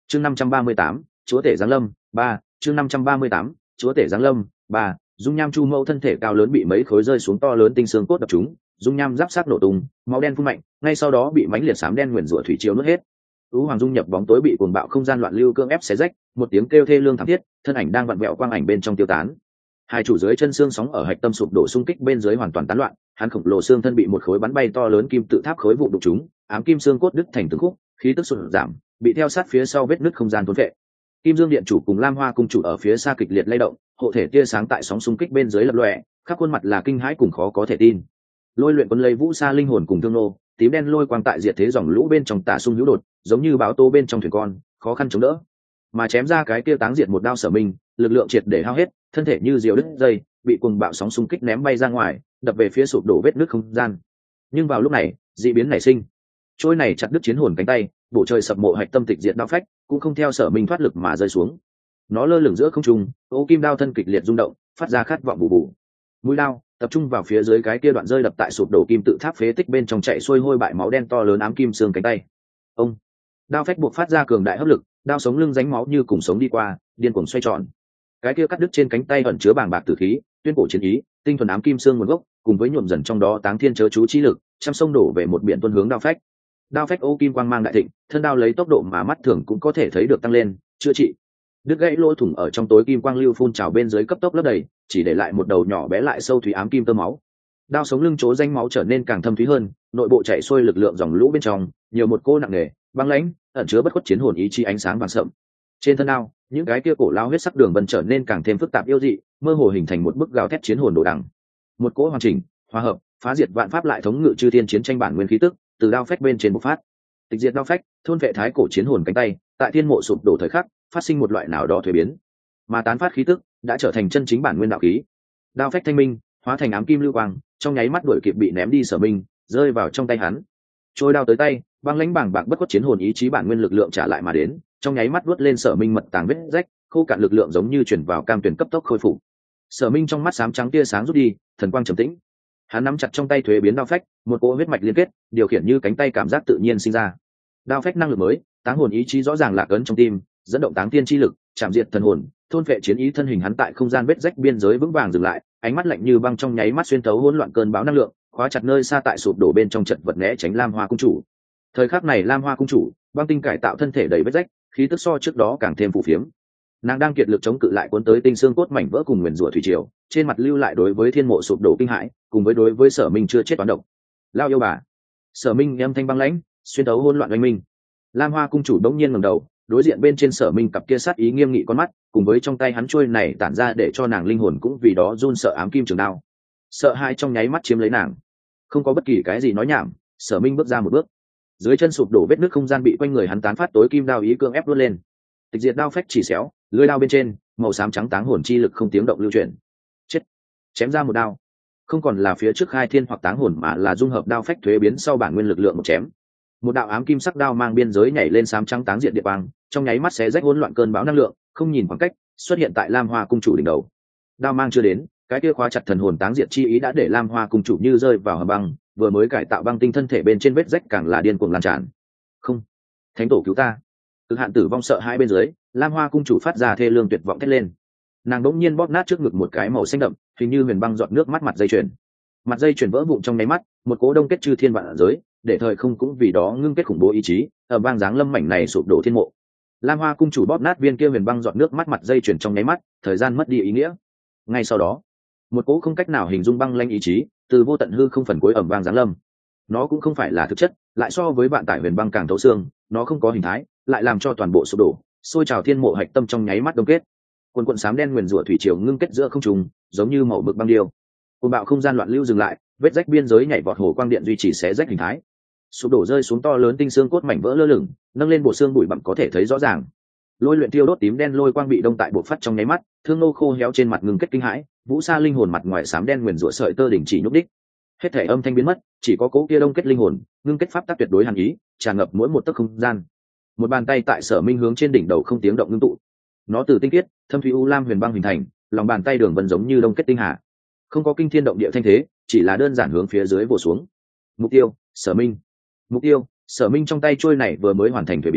chương 538, chúa tể giáng lâm 3, chương 538, chúa tể giáng lâm 3. Dung nham chu mẫu thân thể cao lớn bị mấy khối rơi xuống to lớn tinh xương cốt đập chúng, dung nham giáp sát nổ tung, máu đen phun mạnh, ngay sau đó bị mãnh liệt xám đen nguyền rủa thủy triều nuốt hết. Ú Hoàng dung nhập bóng tối bị cuồng bạo không gian loạn lưu cưỡng ép xé rách, một tiếng kêu thê lương thảm thiết, thân ảnh đang vặn vẹo quang ảnh bên trong tiêu tán. Hai chủ dưới chân xương sóng ở hạch tâm sụp đổ xung kích bên dưới hoàn toàn tán loạn, hắn khổng lồ xương thân bị một khối bắn bay to lớn kim tự tháp khối vụ đục chúng, ám kim xương cốt đứt thành từng khúc, khí tức sụt giảm, bị theo sát phía sau vết nứt không gian thôn vệ. Kim Dương Điện chủ cùng Lam Hoa cung chủ ở phía xa kịch liệt lay động, hộ thể tia sáng tại sóng xung kích bên dưới lập lòe, khắp khuôn mặt là kinh hãi cùng khó có thể tin. Lôi luyện quân lấy vũ sa linh hồn cùng thương nô, tím đen lôi quang tại diệt thế dòng lũ bên trong tả xung hữu đột, giống như báo tố bên trong thuyền con, khó khăn chống đỡ. Mà chém ra cái kia táng diệt một đao Sở Minh, lực lượng triệt để hao hết, thân thể như diều đứt dây, bị cuồng bạo sóng xung kích ném bay ra ngoài, đập về phía sụp đổ vết nứt không gian. Nhưng vào lúc này, dị biến nảy sinh. Trôi này chặt đứt chiến hồn cánh tay, bổ trời sập mộ hạch tâm tịch diệt đao phách, cũng không theo Sở Minh thoát lực mà rơi xuống. Nó lơ lửng giữa không trung, ô kim đao thân kịch liệt rung động, phát ra khát vọng bù bù. Mũi đao tập trung vào phía dưới cái kia đoạn rơi đập tại sụp đổ kim tự tháp phế tích bên trong chạy xuôi hôi bại máu đen to lớn ám kim xương cánh tay. Ông đao phách buộc phát ra cường đại hấp lực, đao sống lưng ránh máu như cùng sống đi qua, điên cuồng xoay tròn. Cái kia cắt đứt trên cánh tay ẩn chứa bàng bạc tử khí, tuyên cổ chiến ý, tinh thuần ám kim xương nguồn gốc, cùng với nhuộm dần trong đó táng thiên chớ chú chi lực, trăm sông đổ về một biển tuôn hướng đao phách. Đao phách ô kim quang mang đại thịnh, thân đao lấy tốc độ mà mắt thường cũng có thể thấy được tăng lên, chữa trị. Đứt gãy lỗ thủng ở trong tối kim quang lưu phun trào bên dưới cấp tốc lấp đầy, chỉ để lại một đầu nhỏ bé lại sâu thúy ám kim tơ máu. Đao sống lưng chỗ danh máu trở nên càng thâm thúy hơn, nội bộ chảy xuôi lực lượng dòng lũ bên trong, nhiều một cô nặng nề, băng lãnh, ẩn chứa bất khuất chiến hồn ý chí ánh sáng vàng sậm. Trên thân đao, những cái kia cổ lao huyết sắc đường vân trở nên càng thêm phức tạp yêu dị, mơ hồ hình thành một bức gào thét chiến hồn đồ đằng. Một cỗ hoàn chỉnh, hòa hợp, phá diệt vạn pháp lại thống ngự chư thiên chiến tranh bản nguyên khí tức, từ đao phách bên trên bộc phát. Tịch diệt đao phách, thôn vệ thái cổ chiến hồn cánh tay, tại thiên mộ sụp đổ thời khắc, phát sinh một loại nào đó thuế biến, mà tán phát khí tức đã trở thành chân chính bản nguyên đạo khí. Đao phách thanh minh, hóa thành ám kim lưu quang, trong nháy mắt đuổi kịp bị ném đi Sở Minh, rơi vào trong tay hắn. Trôi đao tới tay, băng lãnh bảng bạc bất khuất chiến hồn ý chí bản nguyên lực lượng trả lại mà đến, trong nháy mắt vuốt lên Sở Minh mật tàng vết rách, khô cạn lực lượng giống như chuyển vào cam tuyển cấp tốc khôi phục. Sở Minh trong mắt xám trắng tia sáng rút đi, thần quang trầm tĩnh. Hắn nắm chặt trong tay thuế biến đao phách, một cỗ huyết mạch liên kết, điều khiển như cánh tay cảm giác tự nhiên sinh ra. Đao phách năng lực mới, táng hồn ý chí rõ ràng lạc ấn trong tim, dẫn động táng tiên chi lực, chạm diệt thần hồn, thôn vệ chiến ý thân hình hắn tại không gian vết rách biên giới vững vàng dừng lại, ánh mắt lạnh như băng trong nháy mắt xuyên thấu hỗn loạn cơn bão năng lượng, khóa chặt nơi xa tại sụp đổ bên trong trận vật né tránh Lam Hoa cung chủ. Thời khắc này Lam Hoa cung chủ, băng tinh cải tạo thân thể đầy vết rách, khí tức so trước đó càng thêm phù phiếm. Nàng đang kiệt lực chống cự lại cuốn tới tinh xương cốt mảnh vỡ cùng nguyền rủa thủy triều, trên mặt lưu lại đối với thiên mộ sụp đổ kinh hãi, cùng với đối với Sở Minh chưa chết toán độc. Lao yêu bà. Sở Minh âm thanh băng lãnh, xuyên thấu hỗn loạn oanh minh. Lam Hoa cung chủ đống nhiên ngẩng đầu, đối diện bên trên Sở Minh cặp kia sát ý nghiêm nghị con mắt, cùng với trong tay hắn chuôi này tản ra để cho nàng linh hồn cũng vì đó run sợ ám kim trường đao. Sợ hãi trong nháy mắt chiếm lấy nàng. Không có bất kỳ cái gì nói nhảm, Sở Minh bước ra một bước. Dưới chân sụp đổ vết nứt không gian bị quanh người hắn tán phát tối kim đao ý cương ép đuốt lên. Tịch diệt đao phách chỉ xéo, lưỡi đao bên trên, màu xám trắng táng hồn chi lực không tiếng động lưu chuyển. Chết. Chém ra một đao. Không còn là phía trước khai thiên hoặc táng hồn mà là dung hợp đao phách thuế biến sau bản nguyên lực lượng một chém. Một đạo ám kim sắc đao mang biên giới nhảy lên xám trắng táng diện địa băng, trong nháy mắt xé rách hỗn loạn cơn bão năng lượng, không nhìn khoảng cách, xuất hiện tại Lam Hoa cung chủ đỉnh đầu. Đao mang chưa đến, cái kia khóa chặt thần hồn táng diệt chi ý đã để Lam Hoa cung chủ như rơi vào hầm băng, vừa mới cải tạo băng tinh thân thể bên trên vết rách càng là điên cuồng lan tràn. Không, thánh tổ cứu ta! Cực hạn tử vong sợ hai bên dưới, Lam Hoa cung chủ phát ra thê lương tuyệt vọng thét lên. Nàng đống nhiên bóp nát trước ngực một cái màu xanh đậm, hình như huyền băng giọt nước mắt mặt dây chuyền. Mặt dây chuyền vỡ vụn trong nháy mắt, một cố đông kết chư thiên vạn giới, để thời không cũng vì đó ngưng kết khủng bố ý chí, ở bang dáng lâm mảnh này sụp đổ thiên mộ. Lam Hoa cung chủ bóp nát viên kia huyền băng giọt nước mắt mặt dây chuyền trong nháy mắt, thời gian mất đi ý nghĩa. Ngay sau đó, một cố không cách nào hình dung băng lanh ý chí, từ vô tận hư không phần cuối ẩm vang giáng lâm. Nó cũng không phải là thực chất, lại so với vạn tải huyền băng càng thấu xương, nó không có hình thái, lại làm cho toàn bộ sụp đổ, sôi trào thiên mộ hạch tâm trong nháy mắt đông kết. Quần quần xám đen nguyền rủa thủy triều ngưng kết giữa không trung, giống như màu mực băng điêu. Cuồng bạo không gian loạn lưu dừng lại, vết rách biên giới nhảy vọt hồ quang điện duy trì xé rách hình thái. Sụp đổ rơi xuống to lớn tinh xương cốt mảnh vỡ lơ lửng, nâng lên bộ xương bụi bặm có thể thấy rõ ràng. Lôi luyện tiêu đốt tím đen lôi quang bị đông tại bộ phát trong nháy mắt, thương nô khô héo trên mặt ngưng kết kinh hãi, vũ sa linh hồn mặt ngoài xám đen nguyền rủa sợi tơ đỉnh chỉ nhúc đích. Hết thể âm thanh biến mất, chỉ có cố kia đông kết linh hồn, ngưng kết pháp tắc tuyệt đối hàn ý, tràn ngập mỗi một tấc không gian. Một bàn tay tại Sở Minh hướng trên đỉnh đầu không tiếng động ngưng tụ. Nó từ tinh khiết, thâm thúy u lam huyền băng hình thành, lòng bàn tay đường vân giống như đông kết tinh hà. Không có kinh thiên động địa thanh thế, chỉ là đơn giản hướng phía dưới vồ xuống. Mục tiêu, Sở Minh. Mục tiêu, Sở Minh trong tay trôi này vừa mới hoàn thành thuế biến,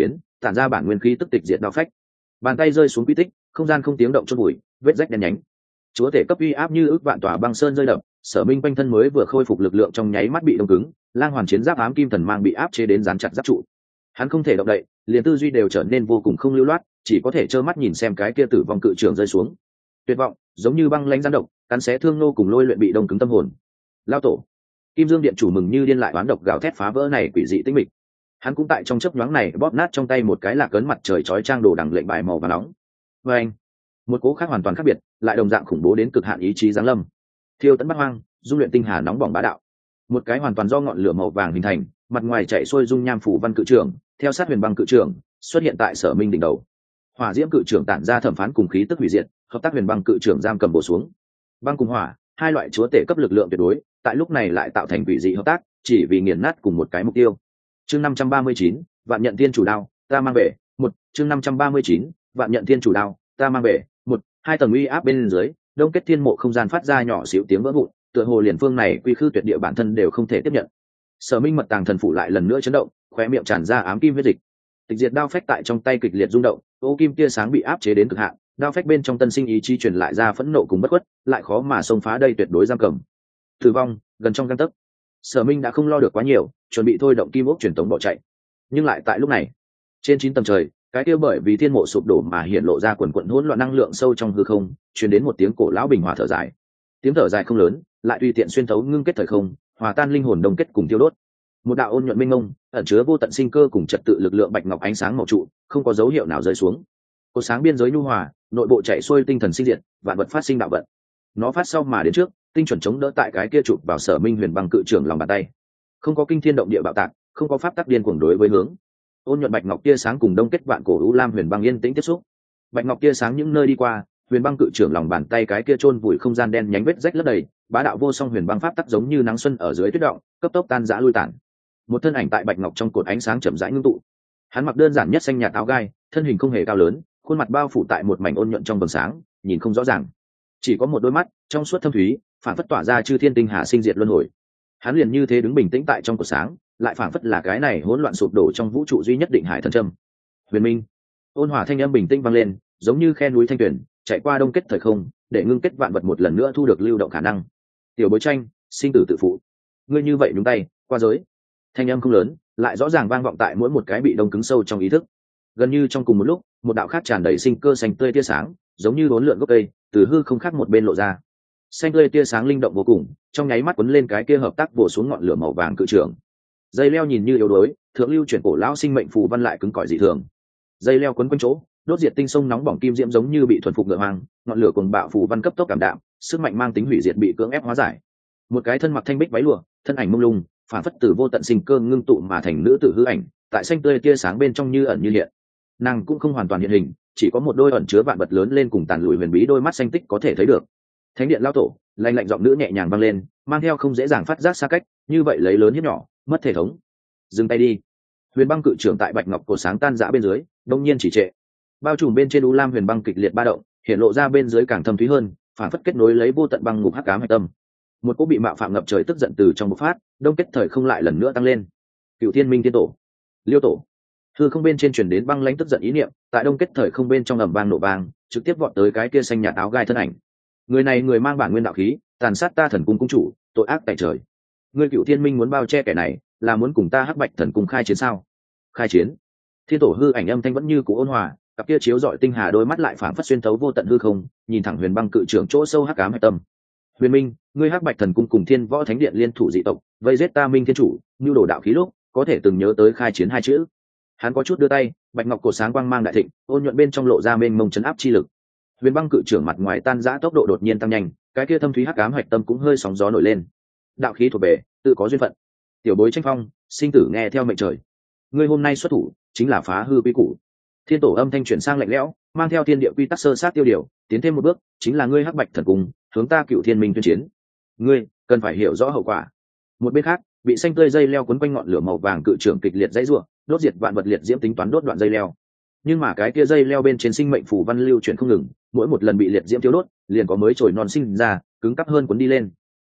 tản ra bản nguyên khí tức tịch diệt đao phách. Bàn tay rơi xuống quy tích, không gian không tiếng động chôn bụi, vết rách đen nhánh. Chúa tể cấp uy áp như ước vạn tòa băng sơn rơi đập, Sở Minh quanh thân mới vừa khôi phục lực lượng trong nháy mắt bị đông cứng, lang hoàn chiến giáp ám kim thần mang bị áp chế đến dán chặt giáp trụ. Hắn không thể động đậy, liền tư duy đều trở nên vô cùng không lưu loát, chỉ có thể trơ mắt nhìn xem cái kia tử vong cự trưởng rơi xuống. Tuyệt vọng, giống như băng lãnh gián độc, cắn xé thương nô cùng lôi luyện bị đông cứng tâm hồn. Lao tổ, Kim Dương Điện chủ mừng như điên lại oán độc gào thét phá vỡ này quỷ dị tĩnh mịch. Hắn cũng tại trong chớp nhoáng này bóp nát trong tay một cái lạc ấn mặt trời chói chang đồ đằng lệnh bài màu vàng nóng. Và anh, một cố khác hoàn toàn khác biệt, lại đồng dạng khủng bố đến cực hạn ý chí giáng lâm. Thiêu tấn bắt hoang, dung luyện tinh hà nóng bỏng bá đạo. Một cái hoàn toàn do ngọn lửa màu vàng hình thành, mặt ngoài chạy xuôi dung nham phủ văn cự trưởng, theo sát huyền băng cự trưởng xuất hiện tại Sở Minh đỉnh đầu. Hỏa diễm cự trưởng tản ra thẩm phán cùng khí tức hủy diệt, hợp tác huyền băng cự trưởng giam cầm bổ xuống. Băng cùng hỏa, hai loại chúa tể cấp lực lượng tuyệt đối, tại lúc này lại tạo thành quỷ dị hợp tác, chỉ vì nghiền nát cùng một cái mục tiêu. Chương 539, Vạn Nhận Thiên Chủ Đao, ta mang về. Một, chương 539, Vạn Nhận Thiên Chủ Đao, ta mang về. Một, hai tầng uy áp bên dưới, đông kết thiên mộ không gian phát ra nhỏ xíu tiếng vỡ vụn, tựa hồ liền phương này quy khư tuyệt địa bản thân đều không thể tiếp nhận. Sở Minh mật tàng thần phụ lại lần nữa chấn động, khóe miệng tràn ra ám kim huyết dịch. Tịch diệt đao phách tại trong tay kịch liệt rung động, ô kim tia sáng bị áp chế đến cực hạn, đao phách bên trong tân sinh ý chí truyền lại ra phẫn nộ cùng bất khuất, lại khó mà xông phá đây tuyệt đối giam cầm. Tử vong gần trong gang tấc. Sở Minh đã không lo được quá nhiều, chuẩn bị thôi động kim ốc truyền tống bỏ chạy. Nhưng lại tại lúc này, trên 9 tầng trời, cái kia bởi vì thiên mộ sụp đổ mà hiện lộ ra quần quần hỗn loạn năng lượng sâu trong hư không, truyền đến một tiếng cổ lão bình hòa thở dài. Tiếng thở dài không lớn, lại tùy tiện xuyên thấu ngưng kết thời không, hòa tan linh hồn đông kết cùng tiêu đốt. Một đạo ôn nhuận minh mông, ẩn chứa vô tận sinh cơ cùng trật tự lực lượng bạch ngọc ánh sáng màu trụ, không có dấu hiệu nào rơi xuống. Cột sáng biên giới nhu hòa, nội bộ chạy xuôi tinh thần sinh diệt, vạn vật phát sinh đạo vận. Nó phát sau mà đến trước, tinh chuẩn chống đỡ tại cái kia chụp vào Sở Minh huyền băng cự trưởng lòng bàn tay. Không có kinh thiên động địa bạo tạc, không có pháp tắc điên cuồng đối với hướng. Ôn nhuận bạch ngọc tia sáng cùng đông kết vạn cổ u lam huyền băng yên tĩnh tiếp xúc. Bạch ngọc tia sáng những nơi đi qua, huyền băng cự trưởng lòng bàn tay cái kia chôn vùi không gian đen nhánh vết rách lấp đầy, bá đạo vô song huyền băng pháp tắc giống như nắng xuân ở dưới tuyết động, cấp tốc tan rã lui tản. Một thân ảnh tại bạch ngọc trong cột ánh sáng chậm rãi ngưng tụ. Hắn mặc đơn giản nhất xanh nhạt áo gai, thân hình không hề cao lớn, khuôn mặt bao phủ tại một mảnh ôn nhuận trong vầng sáng, nhìn không rõ ràng, chỉ có một đôi mắt trong suốt thâm thúy, phản phất tỏa ra chư thiên tinh hà sinh diệt luân hồi. Hắn liền như thế đứng bình tĩnh tại trong cột sáng, lại phản phất là cái này hỗn loạn sụp đổ trong vũ trụ duy nhất định hải thần trâm. Huyền Minh, ôn hòa thanh âm bình tĩnh vang lên, giống như khe núi thanh tuyển, chạy qua đông kết thời không, để ngưng kết vạn vật một lần nữa thu được lưu động khả năng. Tiểu bối tranh, sinh tử tự phụ, ngươi như vậy nhúng tay, qua giới. Thanh âm không lớn, lại rõ ràng vang vọng tại mỗi một cái bị đông cứng sâu trong ý thức. Gần như trong cùng một lúc, một đạo khác tràn đầy sinh cơ xanh tươi tia sáng, giống như bốn lượn gốc cây, từ hư không khác một bên lộ ra. Xanh tươi tia sáng linh động vô cùng, trong nháy mắt quấn lên cái kia hợp tác bổ xuống ngọn lửa màu vàng cự trường. Dây leo nhìn như yếu đuối, thượng lưu chuyển cổ lão sinh mệnh phù văn lại cứng cỏi dị thường. Dây leo quấn quanh chỗ, đốt diệt tinh sông nóng bỏng kim diễm giống như bị thuần phục ngựa hoang, ngọn lửa cuồng bạo phù văn cấp tốc cảm đạm, sức mạnh mang tính hủy diệt bị cưỡng ép hóa giải. Một cái thân mặc thanh bích váy lụa, thân ảnh mông lung, phản phất từ vô tận sinh cơ ngưng tụ mà thành nữ tử hư ảnh, tại xanh tươi tia sáng bên trong như ẩn như hiện. Nàng cũng không hoàn toàn hiện hình, chỉ có một đôi ẩn chứa vạn vật lớn lên cùng tàn lùi huyền bí đôi mắt xanh tích có thể thấy được. Thánh điện lao tổ, lạnh lạnh giọng nữ nhẹ nhàng vang lên, mang theo không dễ dàng phát giác xa cách, như vậy lấy lớn hiếp nhỏ, mất thể thống. Dừng tay đi. Huyền băng cự trưởng tại bạch ngọc cổ sáng tan rã bên dưới, đông nhiên chỉ trệ. Bao trùm bên trên u lam huyền băng kịch liệt ba động, hiện lộ ra bên dưới càng thâm thúy hơn, phản phất kết nối lấy vô tận băng ngục hắc ám hạch tâm. Một cỗ bị mạo phạm ngập trời tức giận từ trong bộc phát, đông kết thời không lại lần nữa tăng lên. Cựu Thiên Minh Tiên Tổ, Liêu Tổ, hư không bên trên truyền đến băng lãnh tức giận ý niệm, tại đông kết thời không bên trong ầm vang nổ vang, trực tiếp vọt tới cái kia xanh nhạt áo gai thân ảnh. Người này người mang bản nguyên đạo khí, tàn sát ta thần cung cung chủ, tội ác tại trời. Ngươi Cựu Thiên Minh muốn bao che kẻ này, là muốn cùng ta Hắc Bạch thần cung khai chiến sao? Khai chiến? Thiên Tổ hư ảnh âm thanh vẫn như cũ ôn hòa, cặp kia chiếu rọi tinh hà đôi mắt lại phảng phất xuyên thấu vô tận hư không, nhìn thẳng Huyền băng cự trưởng chỗ sâu hắc ám hạch tâm. Huyền Minh, ngươi Hắc Bạch thần cung cùng Thiên Võ Thánh điện liên thủ dị tộc, vây giết ta Minh Thiên chủ, nhu đồ đạo khí lúc, có thể từng nhớ tới khai chiến hai chữ. Hắn có chút đưa tay, bạch ngọc cổ sáng quang mang đại thịnh, ôn nhuận bên trong lộ ra mênh mông chấn áp chi lực. Huyền băng cự trưởng mặt ngoài tan rã tốc độ đột nhiên tăng nhanh, cái kia thâm thúy hắc ám hạch tâm cũng hơi sóng gió nổi lên. Đạo khí thuộc về, tự có duyên phận. Tiểu bối tranh phong, sinh tử nghe theo mệnh trời. Ngươi hôm nay xuất thủ, chính là phá hư quy củ. Thiên Tổ âm thanh chuyển sang lạnh lẽo, mang theo thiên địa quy tắc sơ sát tiêu điều, tiến thêm một bước, chính là ngươi Hắc Bạch thần cung, hướng ta Cựu Thiên Minh tuyên chiến. Ngươi cần phải hiểu rõ hậu quả. Một bên khác, bị xanh tươi dây leo quấn quanh ngọn lửa màu vàng cự trưởng kịch liệt dãy rủa, đốt diệt vạn vật liệt diễm tính toán đốt đoạn dây leo. Nhưng mà cái kia dây leo bên trên sinh mệnh phù văn lưu chuyển không ngừng, mỗi một lần bị liệt diễm thiếu đốt, liền có mới trồi non sinh ra, cứng cáp hơn cuốn đi lên.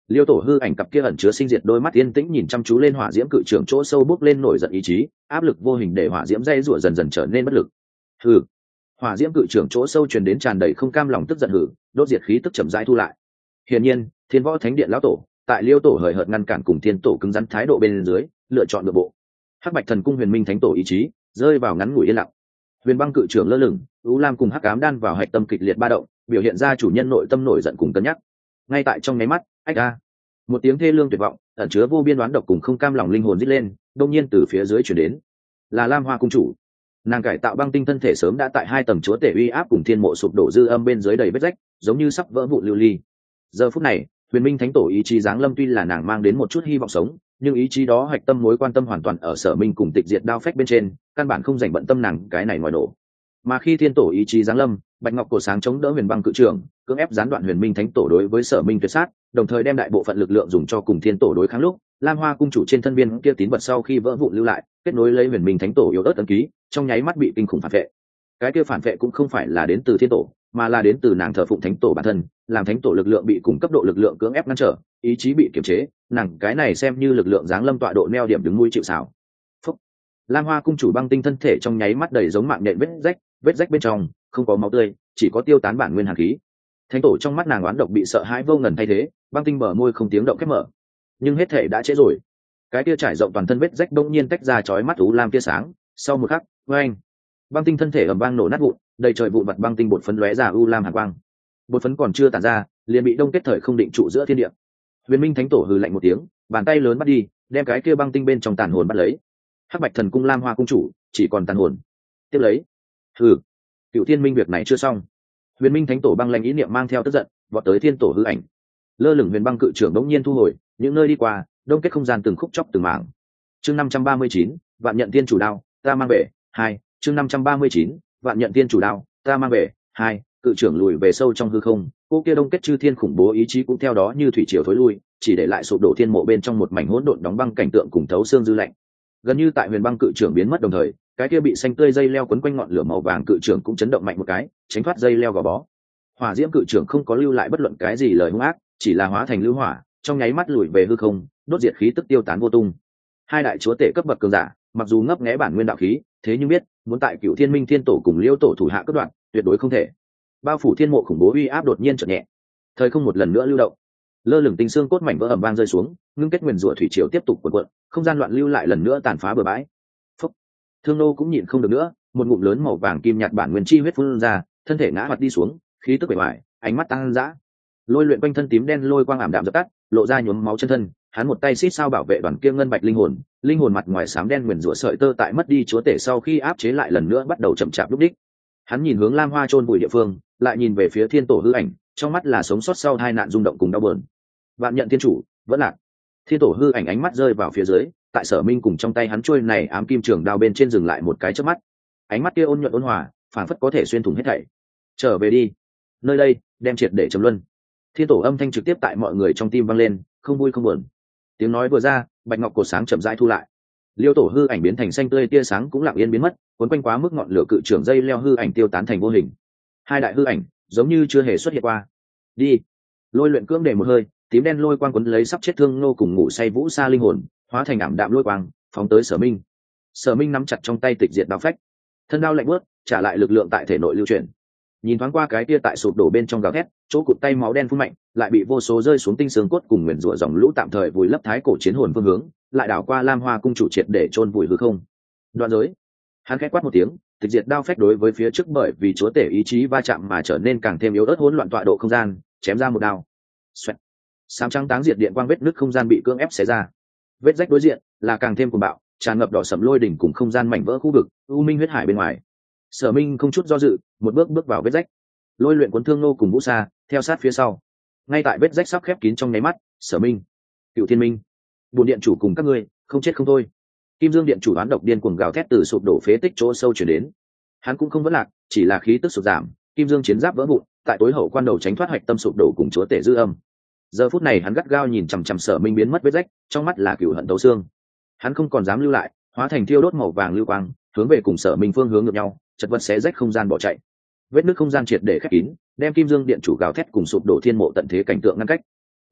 Liêu Tổ hư ảnh cặp kia ẩn chứa sinh diệt đôi mắt yên tĩnh nhìn chăm chú lên hỏa diễm cự trưởng chỗ sâu bốc lên nổi giận ý chí, áp lực vô hình để hỏa diễm dây rủa dần dần trở nên bất lực. Hừ. Hỏa diễm cự trưởng chỗ sâu truyền đến tràn đầy không cam lòng tức giận hừ, đốt diệt khí tức chậm rãi thu lại. Hiển nhiên, Thiên Võ Thánh Điện lão tổ, tại Liêu Tổ hời hợt ngăn cản cùng Thiên Tổ cứng rắn thái độ bên dưới, lựa chọn nội bộ. Hắc Bạch Thần Cung Huyền Minh Thánh Tổ ý chí rơi vào ngắn ngủi yên lặng. Huyền Băng cự trưởng lơ lửng, U Lam cùng Hắc Ám đan vào hạch tâm kịch liệt ba động, biểu hiện ra chủ nhân nội tâm nổi giận cùng cân nhắc. Ngay tại trong nháy mắt, ách a, một tiếng thê lương tuyệt vọng, ẩn chứa vô biên đoán độc cùng không cam lòng linh hồn rít lên, đột nhiên từ phía dưới truyền đến. Là Lam Hoa cung chủ. Nàng cải tạo băng tinh thân thể sớm đã tại hai tầng chúa tể uy áp cùng thiên mộ sụp đổ dư âm bên dưới đầy vết rách, giống như sắp vỡ vụn lưu ly. Giờ phút này, Huyền Minh Thánh Tổ ý chí giáng lâm tuy là nàng mang đến một chút hy vọng sống, nhưng ý chí đó hạch tâm mối quan tâm hoàn toàn ở Sở Minh cùng Tịch Diệt đao phách bên trên, căn bản không dành bận tâm nàng cái này ngoài nổ. Mà khi Thiên Tổ ý chí giáng lâm, Bạch Ngọc cổ sáng chống đỡ Huyền Băng cự trưởng, cưỡng ép gián đoạn Huyền Minh Thánh Tổ đối với Sở Minh tuyệt sát, đồng thời đem đại bộ phận lực lượng dùng cho cùng Thiên Tổ đối kháng lúc, Lam Hoa cung chủ trên thân viên kia tín vật sau khi vỡ vụn lưu lại, kết nối lấy Huyền Minh Thánh Tổ yếu ớt ấn ký, trong nháy mắt bị kinh khủng phản vệ. Cái kia phản vệ cũng không phải là đến từ Thiên Tổ, mà là đến từ nàng thờ phụng Thánh Tổ bản thân, làm Thánh Tổ lực lượng bị cùng cấp độ lực lượng cưỡng ép ngăn trở, ý chí bị kiềm chế, nàng cái này xem như lực lượng giáng lâm tọa độ neo điểm đứng mũi chịu sào. Phúc. Lam Hoa cung chủ băng tinh thân thể trong nháy mắt đầy giống mạng nhện vết rách bên trong không có máu tươi, chỉ có tiêu tán bản nguyên hàn khí. Thánh Tổ trong mắt nàng oán độc bị sợ hãi vô ngần thay thế, băng tinh bờ môi không tiếng động khép mở. Nhưng hết thể đã trễ rồi. Cái kia trải rộng toàn thân vết rách đông nhiên tách ra chói mắt u lam tia sáng, sau một khắc, oeng, băng tinh thân thể ầm vang nổ nát vụn, đầy trời vụn vặt băng tinh bột phấn lóe ra u lam hàn quang. Bột phấn còn chưa tản ra, liền bị đông kết thời không định trụ giữa thiên địa. Huyền Minh Thánh Tổ hừ lạnh một tiếng, bàn tay lớn bắt đi, đem cái kia băng tinh bên trong tàn hồn bắt lấy. Hắc Bạch Thần Cung Lam Hoa cung chủ chỉ còn tàn hồn, tiếp lấy. Hừ, Cựu Thiên Minh việc này chưa xong. Huyền Minh Thánh Tổ băng lãnh ý niệm mang theo tức giận, vọt tới Thiên Tổ hư ảnh. Lơ lửng Huyền Băng cự trưởng đống nhiên thu hồi, những nơi đi qua, đông kết không gian từng khúc chóc từng mảng. Chương 539, Vạn Nhận Thiên Chủ Đao, ta mang về. 2, chương 539, Vạn Nhận Thiên Chủ Đao, ta mang về. 2, cự trưởng lùi về sâu trong hư không, cô kia đông kết chư thiên khủng bố ý chí cũng theo đó như thủy triều thối lui, chỉ để lại sụp đổ thiên mộ bên trong một mảnh hỗn độn đóng băng cảnh tượng cùng thấu xương dư lạnh. Gần như tại Huyền Băng cự trưởng biến mất đồng thời, cái kia bị xanh tươi dây leo quấn quanh ngọn lửa màu vàng cự trưởng cũng chấn động mạnh một cái, tránh thoát dây leo gò bó. Hỏa diễm cự trưởng không có lưu lại bất luận cái gì lời hung ác, chỉ là hóa thành lưu hỏa, trong nháy mắt lùi về hư không, đốt diệt khí tức tiêu tán vô tung. Hai đại chúa tể cấp bậc cường giả, mặc dù ngấp nghé bản nguyên đạo khí, thế nhưng biết, muốn tại Cựu Thiên Minh Thiên Tổ cùng Liêu Tổ thủ hạ cấp đoạn, tuyệt đối không thể. Bao phủ thiên mộ khủng bố uy áp đột nhiên chợt nhẹ, thời không một lần nữa lưu động, lơ lửng tinh xương cốt mảnh vỡ ầm vang rơi xuống, ngưng kết nguyên rủa thủy triều tiếp tục cuộn cuộn, không gian loạn lưu lại lần nữa tàn phá bừa bãi. Phúc. Thương nô cũng nhịn không được nữa, một ngụm lớn màu vàng kim nhạt bản nguyên chi huyết phun ra, thân thể ngã hoạt đi xuống, khí tức bề ngoài, ánh mắt tăng dã. Lôi luyện quanh thân tím đen lôi quang ảm đạm dập tắt, lộ ra nhuốm máu chân thân, hắn một tay xít sao bảo vệ đoàn kia ngân bạch linh hồn mặt ngoài xám đen nguyền rủa sợi tơ tại mất đi chúa tể sau khi áp chế lại lần nữa bắt đầu chậm chạp lúc đích. Hắn nhìn hướng Lam Hoa chôn bụi địa phương, lại nhìn về phía Thiên Tổ hư ảnh, trong mắt là sống sót sau hai nạn rung động cùng đau buồn. Vạn Nhận Thiên Chủ vẫn lạc. Thiên Tổ hư ảnh ánh mắt rơi vào phía dưới, tại Sở Minh cùng trong tay hắn chuôi này ám kim trường đao bên trên dừng lại một cái chớp mắt. Ánh mắt kia ôn nhuận ôn hòa, phảng phất có thể xuyên thủng hết thảy. Trở về đi, nơi đây đem triệt để trầm luân. Thiên Tổ âm thanh trực tiếp tại mọi người trong tim vang lên, không vui không buồn. Tiếng nói vừa ra, bạch ngọc cột sáng chậm rãi thu lại. Liêu Tổ hư ảnh biến thành xanh tươi tia sáng cũng lặng yên biến mất, cuốn quanh quá mức ngọn lửa cự trưởng dây leo hư ảnh tiêu tán thành vô hình. Hai đại hư ảnh giống như chưa hề xuất hiện qua. Đi. Lôi luyện cưỡng để một hơi, tím đen lôi quang quấn lấy sắp chết Thương Nô cùng ngủ say Vũ Sa linh hồn, hóa thành ảm đạm lôi quang, phóng tới Sở Minh. Sở Minh nắm chặt trong tay tịch diệt đao phách, thân đao lạnh bớt, trả lại lực lượng tại thể nội lưu chuyển. Nhìn thoáng qua cái kia tại sụp đổ bên trong gào thét, chỗ cụt tay máu đen phun mạnh, lại bị vô số rơi xuống tinh xương cốt cùng nguyền rủa dòng lũ tạm thời vùi lấp thái cổ chiến hồn phương hướng, lại đảo qua Lam Hoa cung chủ triệt để chôn vùi hư không. Đoạn giới. Hắn khẽ quát một tiếng, tịch diệt đao phách đối với phía trước bởi vì chúa tể ý chí va chạm mà trở nên càng thêm yếu ớt hỗn loạn tọa độ không gian, chém ra một đao. Xoẹt. Sám trắng táng diệt điện quang vết nứt không gian bị cưỡng ép xé ra. Vết rách đối diện là càng thêm cuồng bạo, tràn ngập đỏ sẫm lôi đỉnh cùng không gian mảnh vỡ khu vực, u minh huyết hải bên ngoài. Sở Minh không chút do dự, một bước vào vết rách. Lôi luyện cuốn Thương Nô cùng Vũ Sa theo sát phía sau. Ngay tại vết rách sắp khép kín trong nháy mắt, Sở Minh, Cựu Thiên Minh, Bổn điện chủ cùng các ngươi, không chết không thôi. Kim Dương điện chủ đoán độc điên cuồng gào thét từ sụp đổ phế tích chỗ sâu chuyển đến. Hắn cũng không vấn lạc, chỉ là khí tức sụt giảm, Kim Dương chiến giáp vỡ vụn, tại tối hậu quan đầu tránh thoát hoạch tâm sụp đổ cùng chúa tể dư âm. Giờ phút này hắn gắt gao nhìn chằm chằm Sở Minh biến mất vết rách, trong mắt là cừu hận tấu xương. Hắn không còn dám lưu lại, hóa thành thiêu đốt màu vàng lưu quang, hướng về cùng Sở Minh phương hướng ngược nhau, chật vật xé rách không gian bỏ chạy. Vết nứt không gian triệt để khép kín, đem Kim Dương điện chủ gào thét cùng sụp đổ thiên mộ tận thế cảnh tượng ngăn cách.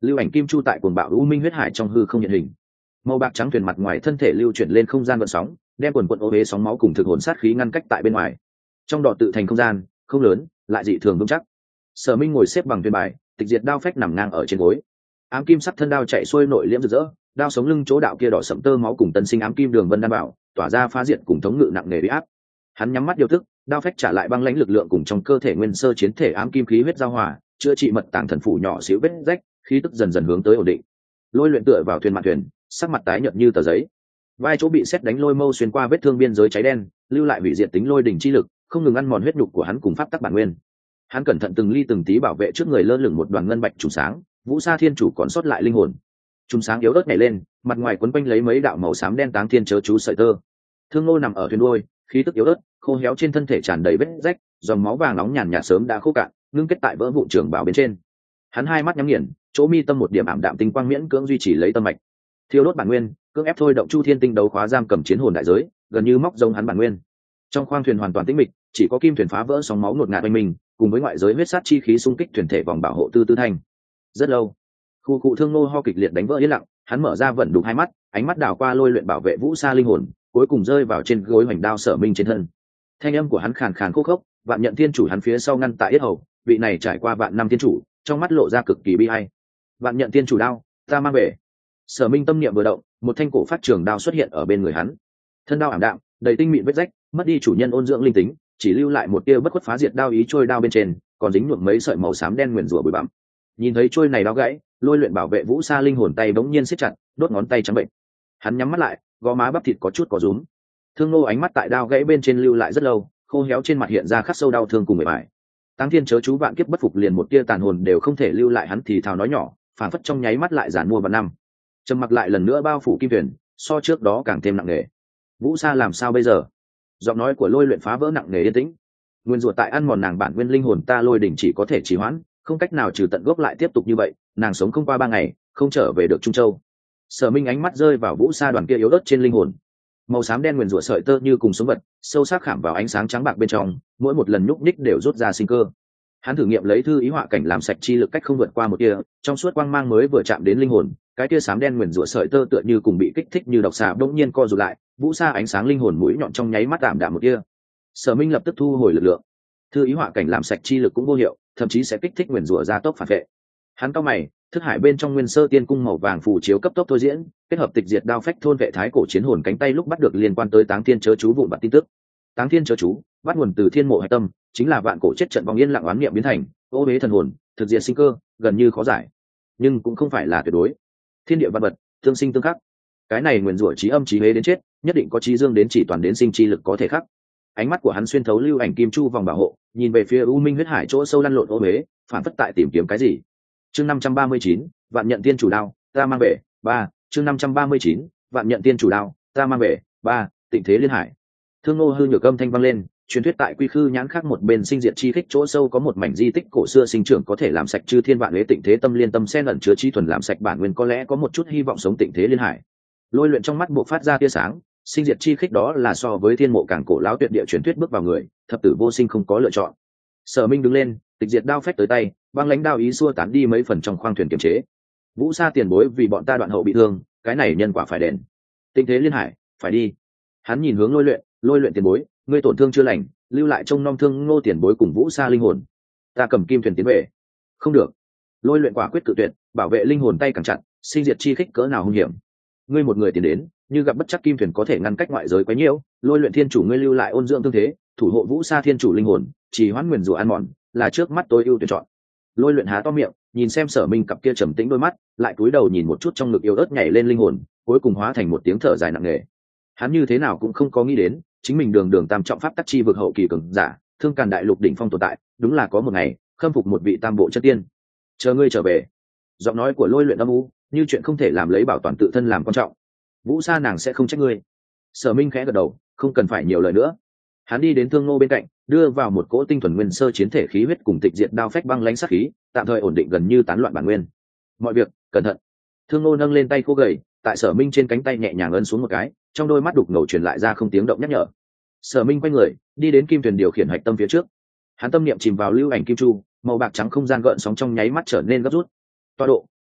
lưu ảnh kim chu tại cuồng bạo u minh huyết hải trong hư không hiện hình, màu bạc trắng thuyền mặt ngoài thân thể lưu chuyển lên không gian gợn sóng, đem quần quận ô huế sóng máu cùng thực hồn sát khí ngăn cách tại bên ngoài. Trong đỏ tự thành không gian không lớn lại dị thường vững chắc. Sở Minh ngồi xếp bằng thuyền bài, tịch diệt đao phách nằm ngang ở trên gối, ám kim sắc thân đao chạy xuôi nội liễm rực rỡ, đao sống lưng chỗ đạo kia đỏ sẫm tơ máu cùng tân sinh ám kim đường vân đan bảo tỏa ra phá diệt cùng thống ngự nặng nề uy áp. Hắn nhắm mắt điều tức, đao phách trả lại băng lãnh lực lượng cùng trong cơ thể nguyên sơ chiến thể ám kim khí huyết giao hòa, chữa trị mật tàng thần phủ nhỏ xíu vết rách, khí tức dần dần hướng tới ổn định. Lôi luyện tựa vào thuyền mạn thuyền, sắc mặt tái nhợt như tờ giấy, vai chỗ bị sét đánh lôi mâu xuyên qua vết thương biên giới cháy đen, lưu lại hủy diệt tính lôi đỉnh chi lực, không ngừng ăn mòn huyết nhục của hắn cùng pháp tắc bản nguyên. Hắn cẩn thận từng ly từng tí bảo vệ trước người lơ lửng một đoàn ngân bạch trùng sáng, Vũ Sa Thiên Chủ còn sót lại linh hồn. Trùng sáng yếu ớt nhảy lên, mặt ngoài quấn quanh lấy mấy đạo màu xám đen táng thiên chớ chú sợi tơ. Thương Ngô nằm ở thuyền đuôi, khí tức yếu ớt, khô héo trên thân thể tràn đầy vết rách, dòng máu vàng nóng nhàn nhạt sớm đã khô cạn, ngưng kết tại vỡ vụn trường bảo bên trên. Hắn hai mắt nhắm nghiền, chỗ mi tâm một điểm ảm đạm tinh quang miễn cưỡng duy trì lấy tâm mạch. Thiêu đốt bản nguyên, cưỡng ép thôi động Chu Thiên Tinh đấu khóa giam cầm chiến hồn đại giới, gần như móc giống hắn bản nguyên. Trong khoang thuyền hoàn toàn tĩnh mịch, chỉ có kim thuyền phá vỡ sóng máu ngột ngạt quanh mình, cùng với ngoại giới huyết sát chi khí xung kích thuyền thể vòng bảo hộ tư tư thanh. Rất lâu, khu cụ Thương Nô ho kịch liệt đánh vỡ yên lặng, hắn mở ra vận đục hai mắt, ánh mắt đảo qua lôi luyện bảo vệ Vũ Sa linh hồn, cuối cùng rơi vào trên gối hoành đao Sở Minh trên thân. Thanh âm của hắn khàn khàn khô khốc, vạn nhận thiên chủ hắn phía sau ngăn tại yết hầu, vị này trải qua vạn năm thiên chủ, trong mắt lộ ra cực kỳ bi ai. Vạn nhận thiên chủ đao, ta mang về. Sở Minh tâm niệm vừa động, một thanh cổ phát trường đao xuất hiện ở bên người hắn. Thân đao ảm đạm, đầy tinh mịn vết rách, mất đi chủ nhân ôn dưỡng linh tính, chỉ lưu lại một tia bất khuất phá diệt đao ý trôi đao bên trên, còn dính nhuộm mấy sợi màu xám đen nguyền rủa bụi bặm. Nhìn thấy trôi này đao gãy, lôi luyện bảo vệ Vũ Sa linh hồn tay bỗng nhiên siết chặt, đốt ngón tay trắng bệnh. Hắn nhắm mắt lại, gò má bắp thịt có chút có rúm. Thương Nô ánh mắt tại đao gãy bên trên lưu lại rất lâu, khô héo trên mặt hiện ra khắc sâu đau thương cùng mệt mỏi. Táng Thiên chớ chú vạn kiếp bất phục liền một tia tàn hồn đều không thể lưu lại, hắn thì thào nói nhỏ, phản phất trong nháy mắt lại giản mua vào năm. Trầm mặc lại lần nữa bao phủ kim thuyền, so trước đó càng thêm nặng nề. Vũ Sa làm sao bây giờ? Giọng nói của lôi luyện phá vỡ nặng nề yên tĩnh. Nguyên rủa tại ăn mòn nàng bản nguyên linh hồn, ta lôi đỉnh chỉ có thể trì hoãn, không cách nào trừ tận gốc, lại tiếp tục như vậy nàng sống không qua 3 ngày không trở về được Trung Châu. Sở Minh ánh mắt rơi vào Vũ Sa đoàn kia yếu ớt trên linh hồn, màu xám đen nguyền rủa sợi tơ như cùng sống vật sâu sắc khảm vào ánh sáng trắng bạc bên trong, mỗi một lần nhúc nhích đều rút ra sinh cơ. Hắn thử nghiệm lấy thư ý họa cảnh làm sạch chi lực cách không vượt qua một tia, trong suốt quang mang mới vừa chạm đến linh hồn, cái tia xám đen nguyền rủa sợi tơ tựa như cùng bị kích thích như độc xà bỗng nhiên co rụt lại, Vũ Sa ánh sáng linh hồn mũi nhọn trong nháy mắt tạm đạm một tia. Sở Minh lập tức thu hồi lực lượng, thư ý họa cảnh làm sạch chi lực cũng vô hiệu, thậm chí sẽ kích thích nguyền rủa gia tốc phản vệ. Hắn cau mày, thức hải bên trong nguyên sơ tiên cung màu vàng phù chiếu cấp tốc thôi diễn, kết hợp tịch diệt đao phách thôn vệ thái cổ chiến hồn cánh tay lúc bắt được liên quan tới Táng Thiên chớ chú vụn vặt tin tức. Táng Thiên chớ chú bắt nguồn từ thiên mộ hải tâm, chính là vạn cổ chết trận vòng yên lặng oán niệm biến thành, ô bế thần hồn, thực diệt sinh cơ, gần như khó giải, nhưng cũng không phải là tuyệt đối. Thiên địa văn vật tương sinh tương khắc, cái này nguyền rủa trí âm trí huế đến chết, nhất định có trí dương đến chỉ toàn đến sinh chi lực có thể khắc. Ánh mắt của hắn xuyên thấu lưu ảnh kim chu vòng bảo hộ, nhìn về phía u minh huyết hải chỗ sâu lăn lộn ô bế, phản phất tại tìm kiếm cái gì. Chương 539, vạn nhận tiên chủ đao, ta mang về. 3, chương 539, vạn nhận tiên chủ đao, ta mang về. 3, tịnh thế liên hải. Thương Nô hư nhược âm thanh vang lên, truyền thuyết tại quy khư nhãn khác một bên sinh diệt chi khích chỗ sâu có một mảnh di tích cổ xưa sinh trưởng có thể làm sạch chư thiên vạn huế tịnh thế tâm liên tâm sen ẩn chứa chi thuần làm sạch bản nguyên, có lẽ có một chút hy vọng sống tịnh thế liên hải. Lôi luyện trong mắt bộ phát ra tia sáng, sinh diệt chi khích đó là so với thiên mộ càng cổ lão tuyệt địa truyền thuyết bước vào người, thập tử vô sinh không có lựa chọn. Sở Minh đứng lên, tịch diệt đao phách tới tay, băng lãnh đao ý xua tán đi mấy phần trong khoang thuyền kiềm chế. Vũ Sa tiền bối vì bọn ta đoạn hậu bị thương, cái này nhân quả phải đền. Tịnh thế liên hải, phải đi. Hắn nhìn hướng lôi luyện tiền bối, ngươi tổn thương chưa lành, lưu lại trông nom Thương Ngô tiền bối cùng Vũ Sa linh hồn. Ta cầm kim thuyền tiến về. Không được. Lôi luyện quả quyết cự tuyệt, bảo vệ linh hồn tay càng chặt, sinh diệt chi khích cỡ nào hung hiểm. Ngươi một người tiến đến, như gặp bất chắc kim thuyền có thể ngăn cách ngoại giới quá nhiều, lôi luyện thiên chủ ngươi lưu lại ôn dưỡng thương thế, thủ hộ Vũ Sa thiên chủ linh hồn, chỉ hoãn nguyền rủa ăn mòn, là trước mắt tối ưu tuyển chọn. Lôi luyện há to miệng, nhìn xem Sở Minh cặp kia trầm tĩnh đôi mắt, lại cúi đầu nhìn một chút trong ngực yêu ớt nhảy lên linh hồn, cuối cùng hóa thành một tiếng thở dài nặng nề. Hắn như thế nào cũng không có nghĩ đến, chính mình đường đường tam trọng pháp tắc chi vực hậu kỳ cường giả, thương càn đại lục đỉnh phong tồn tại, đúng là có một ngày khâm phục một vị tam bộ chất tiên. Chờ ngươi trở về. Giọng nói của lôi luyện âm u, như chuyện không thể làm lấy bảo toàn tự thân làm quan trọng. Vũ Sa nàng sẽ không trách ngươi. Sở Minh khẽ gật đầu, không cần phải nhiều lời nữa. Hắn đi đến Thương Nô bên cạnh, đưa vào một cỗ tinh thuần nguyên sơ chiến thể khí huyết cùng tịch diệt đao phách băng lãnh sát khí, tạm thời ổn định gần như tán loạn bản nguyên. Mọi việc cẩn thận. Thương Nô nâng lên tay khô gầy, tại Sở Minh trên cánh tay nhẹ nhàng ấn xuống một cái, trong đôi mắt đục ngầu truyền lại ra không tiếng động nhắc nhở. Sở Minh quay người, đi đến kim thuyền điều khiển hạch tâm phía trước. Hắn tâm niệm chìm vào lưu ảnh kim chu, màu bạc trắng không gian gợn sóng trong nháy mắt trở nên gấp rút. Tọa độ,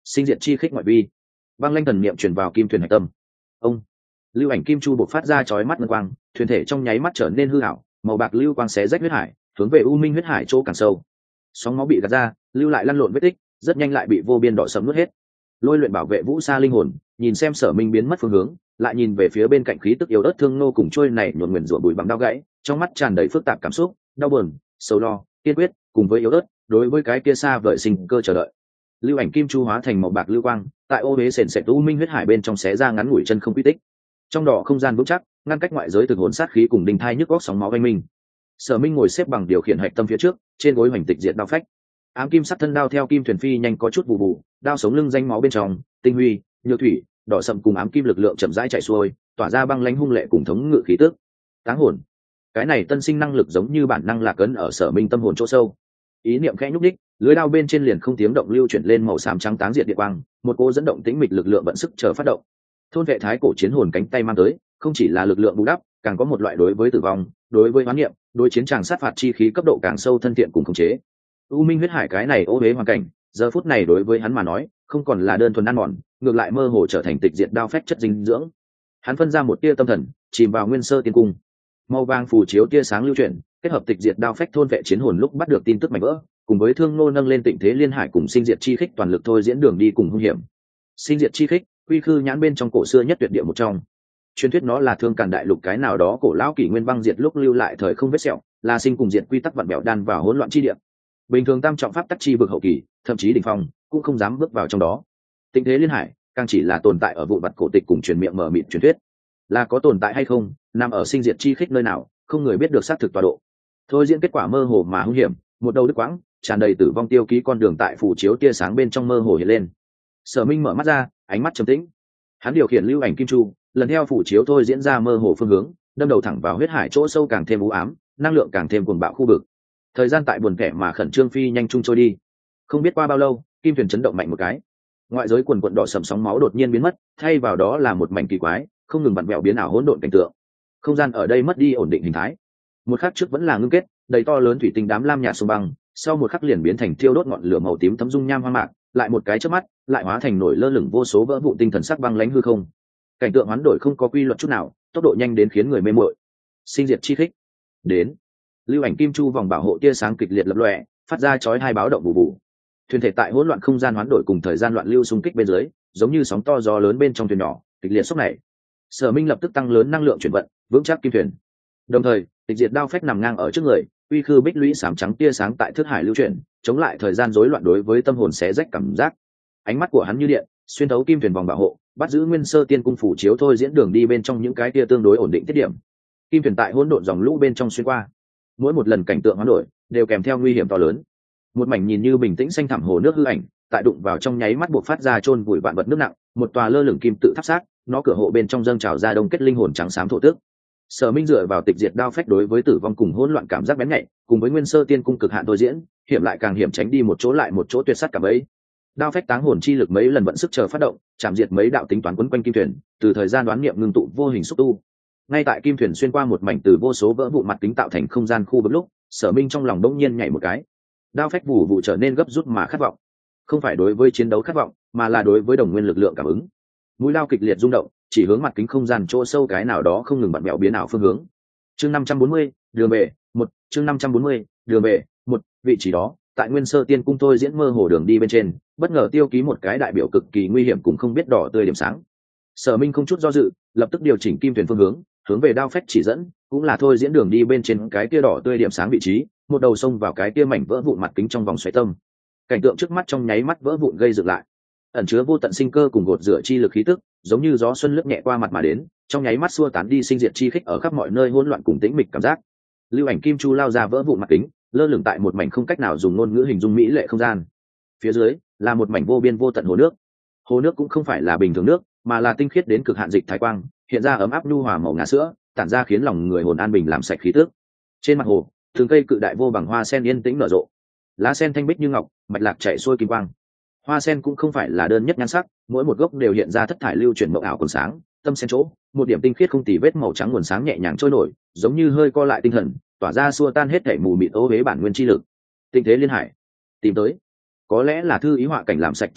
sinh diệt chi khích ngoại vi. Băng lanh thần niệm truyền vào kim thuyền hạch tâm. Ông lưu ảnh kim chu bộc phát ra chói mắt ngân quang, thuyền thể trong nháy mắt trở nên hư ảo, màu bạc lưu quang xé rách huyết hải, hướng về u minh huyết hải chỗ càng sâu. Sóng máu bị gạt ra, lưu lại lăn lộn vết tích, rất nhanh lại bị vô biên đỏ sẫm nuốt hết. Lôi luyện bảo vệ vũ sa linh hồn, nhìn xem Sở Minh biến mất phương hướng, lại nhìn về phía bên cạnh khí tức yếu ớt thương nô cùng trôi này nhuộn nguyền rủa bụi bằng đau gãy, trong mắt tràn đầy phức tạp cảm xúc, đau buồn, sầu lo, kiên quyết, cùng với yếu ớt, đối với cái kia xa vời sinh cơ chờ đợi. Lưu ảnh kim chu hóa thành màu bạc lưu quang, tại ô huế sền sệt u minh huyết hải bên trong xé ra ngắn ngủi chân không quy tích. Trong đó không gian vững chắc, ngăn cách ngoại giới thực hồn sát khí cùng đình thai nhức góc sóng máu vang minh. Sở Minh ngồi xếp bằng điều khiển hạch tâm phía trước, trên gối hoành tịch diệt đao phách. Ám kim sắc thân đao theo kim thuyền phi nhanh có chút vụ vụ, đao sống lưng danh máu bên trong, tinh huy, nhược thủy, đỏ sậm cùng ám kim lực lượng chậm rãi chạy xuôi, tỏa ra băng lãnh hung lệ cùng thống ngự khí tức. Táng hồn. Cái này tân sinh năng lực giống như bản năng lạc ấn ở Sở Minh tâm hồn chỗ sâu. Ý niệm khẽ nhúc đích, lưới đao bên trên liền không tiếng động lưu chuyển lên màu xám trắng táng diệt địa quang, một cỗ dẫn động tĩnh mịch lực lượng vận sức chờ phát động. Thôn vệ thái cổ chiến hồn cánh tay mang tới, không chỉ là lực lượng bù đắp, càng có một loại đối với tử vong, đối với hoán niệm, đối chiến tràng sát phạt chi khí cấp độ càng sâu thân thiện cùng khống chế. U minh huyết hải cái này ô huế hoàn cảnh, giờ phút này đối với hắn mà nói, không còn là đơn thuần ăn mòn, ngược lại mơ hồ trở thành tịch diệt đao phách chất dinh dưỡng. Hắn phân ra một tia tâm thần, chìm vào nguyên sơ tiên cung. Màu vàng phù chiếu tia sáng lưu chuyển, kết hợp tịch diệt đao phách thôn vệ chiến hồn lúc bắt được tin tức mảnh vỡ, cùng với thương nô nâng lên tịnh thế liên hải cùng sinh diệt chi khích toàn lực thôi diễn đường đi cùng hung hiểm. Sinh diệt chi khích, quy khư nhãn bên trong cổ xưa nhất tuyệt địa một trong. Truyền thuyết nó là thương càn đại lục cái nào đó cổ lão kỷ nguyên băng diệt lúc lưu lại thời không vết sẹo, là sinh cùng diệt quy tắc vặn bẹo đan vào hỗn loạn chi địa. Bình thường tam trọng pháp tắc chi vực hậu kỳ, thậm chí đỉnh phong, cũng không dám bước vào trong đó. Tịnh thế liên hải, càng chỉ là tồn tại ở vụn vặt cổ tịch cùng truyền miệng mở mịt truyền thuyết. Là có tồn tại hay không, nằm ở sinh diệt chi khích nơi nào, không người biết được xác thực tọa độ. Thôi diễn kết quả mơ hồ mà hung hiểm, một đầu đứt quãng, tràn đầy tử vong tiêu ký con đường tại phủ chiếu tia sáng bên trong mơ hồ hiện lên. Sở Minh mở mắt ra, ánh mắt trầm tĩnh. Hắn điều khiển lưu ảnh kim chu, lần theo phủ chiếu thôi diễn ra mơ hồ phương hướng, đâm đầu thẳng vào huyết hải chỗ sâu càng thêm u ám, năng lượng càng thêm cuồng bạo khu vực. Thời gian tại buồn kẻ mà khẩn trương phi nhanh chung trôi đi. Không biết qua bao lâu, kim thuyền chấn động mạnh một cái. Ngoại giới quần quần đỏ sầm sóng máu đột nhiên biến mất, thay vào đó là một mảnh kỳ quái, không ngừng vặn vẹo biến ảo hỗn độn cảnh tượng. Không gian ở đây mất đi ổn định hình thái. Một khắc trước vẫn là ngưng kết, đầy to lớn thủy tinh đám lam nhạt sông băng, sau một khắc liền biến thành thiêu đốt ngọn lửa màu tím thấm dung nham hoang mạc, lại một cái chớp mắt, lại hóa thành nổi lơ lửng vô số vỡ vụn tinh thần sắc băng lãnh hư không. Cảnh tượng hoán đổi không có quy luật chút nào, tốc độ nhanh đến khiến người mê muội. Sinh diệt chi khích. Đến. Lưu ảnh kim chu vòng bảo hộ tia sáng kịch liệt lập lòe, phát ra chói hai báo động bù bù. Thuyền thể tại hỗn loạn không gian hoán đổi cùng thời gian loạn lưu xung kích bên dưới, giống như sóng to gió lớn bên trong thuyền nhỏ, kịch liệt sốc này. Sở Minh lập tức tăng lớn năng lượng chuyển vận, vững chắc kim thuyền. Đồng thời, tịch diệt đao phách nằm ngang ở trước người, uy khư bích lũy sám trắng tia sáng tại thức hải lưu chuyển, chống lại thời gian rối loạn đối với tâm hồn xé rách cảm giác. Ánh mắt của hắn như điện, xuyên thấu kim thuyền vòng bảo hộ, bắt giữ nguyên sơ tiên cung phủ chiếu thôi diễn đường đi bên trong những cái tia tương đối ổn định tiết điểm. Kim thuyền tại hỗn độn dòng lũ bên trong xuyên qua, mỗi một lần cảnh tượng hoán đổi đều kèm theo nguy hiểm to lớn. Một mảnh nhìn như bình tĩnh xanh thẳm hồ nước hư ảnh, tại đụng vào trong nháy mắt buộc phát ra chôn vùi vạn vật nước nặng, một tòa lơ lửng kim tự tháp sát, nó cửa hộ bên trong dâng trào ra đông kết linh hồn trắng xám thổ tước. Sở Minh dựa vào tịch diệt đao phách đối với tử vong cùng hỗn loạn cảm giác bén nhạy, cùng với nguyên sơ tiên cung cực hạn thôi diễn, hiểm lại càng hiểm tránh đi một chỗ lại một chỗ tuyệt sát cả bấy. Đao phách táng hồn chi lực mấy lần vận sức chờ phát động, chạm diệt mấy đạo tính toán quấn quanh kim thuyền, từ thời gian đoán niệm ngưng tụ vô hình xúc tu. Ngay tại kim thuyền xuyên qua một mảnh từ vô số vỡ vụn mặt kính tạo thành không gian khu vực lúc, Sở Minh trong lòng bỗng nhiên nhảy một cái. Đao phách vụ vụ trở nên gấp rút mà khát vọng, không phải đối với chiến đấu khát vọng, mà là đối với đồng nguyên lực lượng cảm ứng. Mũi lao kịch liệt rung động, chỉ hướng mặt kính không gian chỗ sâu cái nào đó không ngừng bận bẹo biến ảo phương hướng. Chương 540, đường về, một. Chương 540, đường về, một. Vị trí đó, tại nguyên sơ tiên cung tôi diễn mơ hồ đường đi bên trên, bất ngờ tiêu ký một cái đại biểu cực kỳ nguy hiểm cùng không biết đỏ tươi điểm sáng. Sở Minh không chút do dự, lập tức điều chỉnh kim thuyền phương hướng về đao phách chỉ dẫn, cũng là thôi diễn đường đi bên trên cái kia đỏ tươi điểm sáng vị trí, một đầu xông vào cái kia mảnh vỡ vụn mặt kính trong vòng xoáy tâm. Cảnh tượng trước mắt trong nháy mắt vỡ vụn gây dựng lại, ẩn chứa vô tận sinh cơ cùng gột rửa chi lực khí tức, giống như gió xuân lướt nhẹ qua mặt mà đến, trong nháy mắt xua tán đi sinh diệt chi khích ở khắp mọi nơi hỗn loạn cùng tĩnh mịch cảm giác. Lưu ảnh kim chu lao ra vỡ vụn mặt kính, lơ lửng tại một mảnh không cách nào dùng ngôn ngữ hình dung mỹ lệ không gian. Phía dưới là một mảnh vô biên vô tận hồ nước. Hồ nước cũng không phải là bình thường nước, mà là tinh khiết đến cực hạn dịch thái quang, hiện ra ấm áp nhu hòa màu ngà sữa, tản ra khiến lòng người hồn an bình làm sạch khí tức. Trên mặt hồ, từng cây cự đại vô bằng hoa sen yên tĩnh nở rộ, lá sen thanh bích như ngọc, mạch lạc chảy xuôi kim quang. Hoa sen cũng không phải là đơn nhất nhan sắc, mỗi một gốc đều hiện ra thất thải lưu chuyển mộng ảo còn sáng, tâm sen chỗ, một điểm tinh khiết không tì vết màu trắng nguồn sáng nhẹ nhàng trôi nổi, giống như hơi co lại tinh thần, tỏa ra xua tan hết thảy mù mịt ô uế bản nguyên chi lực. Tinh thế liên hải, tìm tới, có lẽ là thư ý họa cảnh làm sạch chi lực,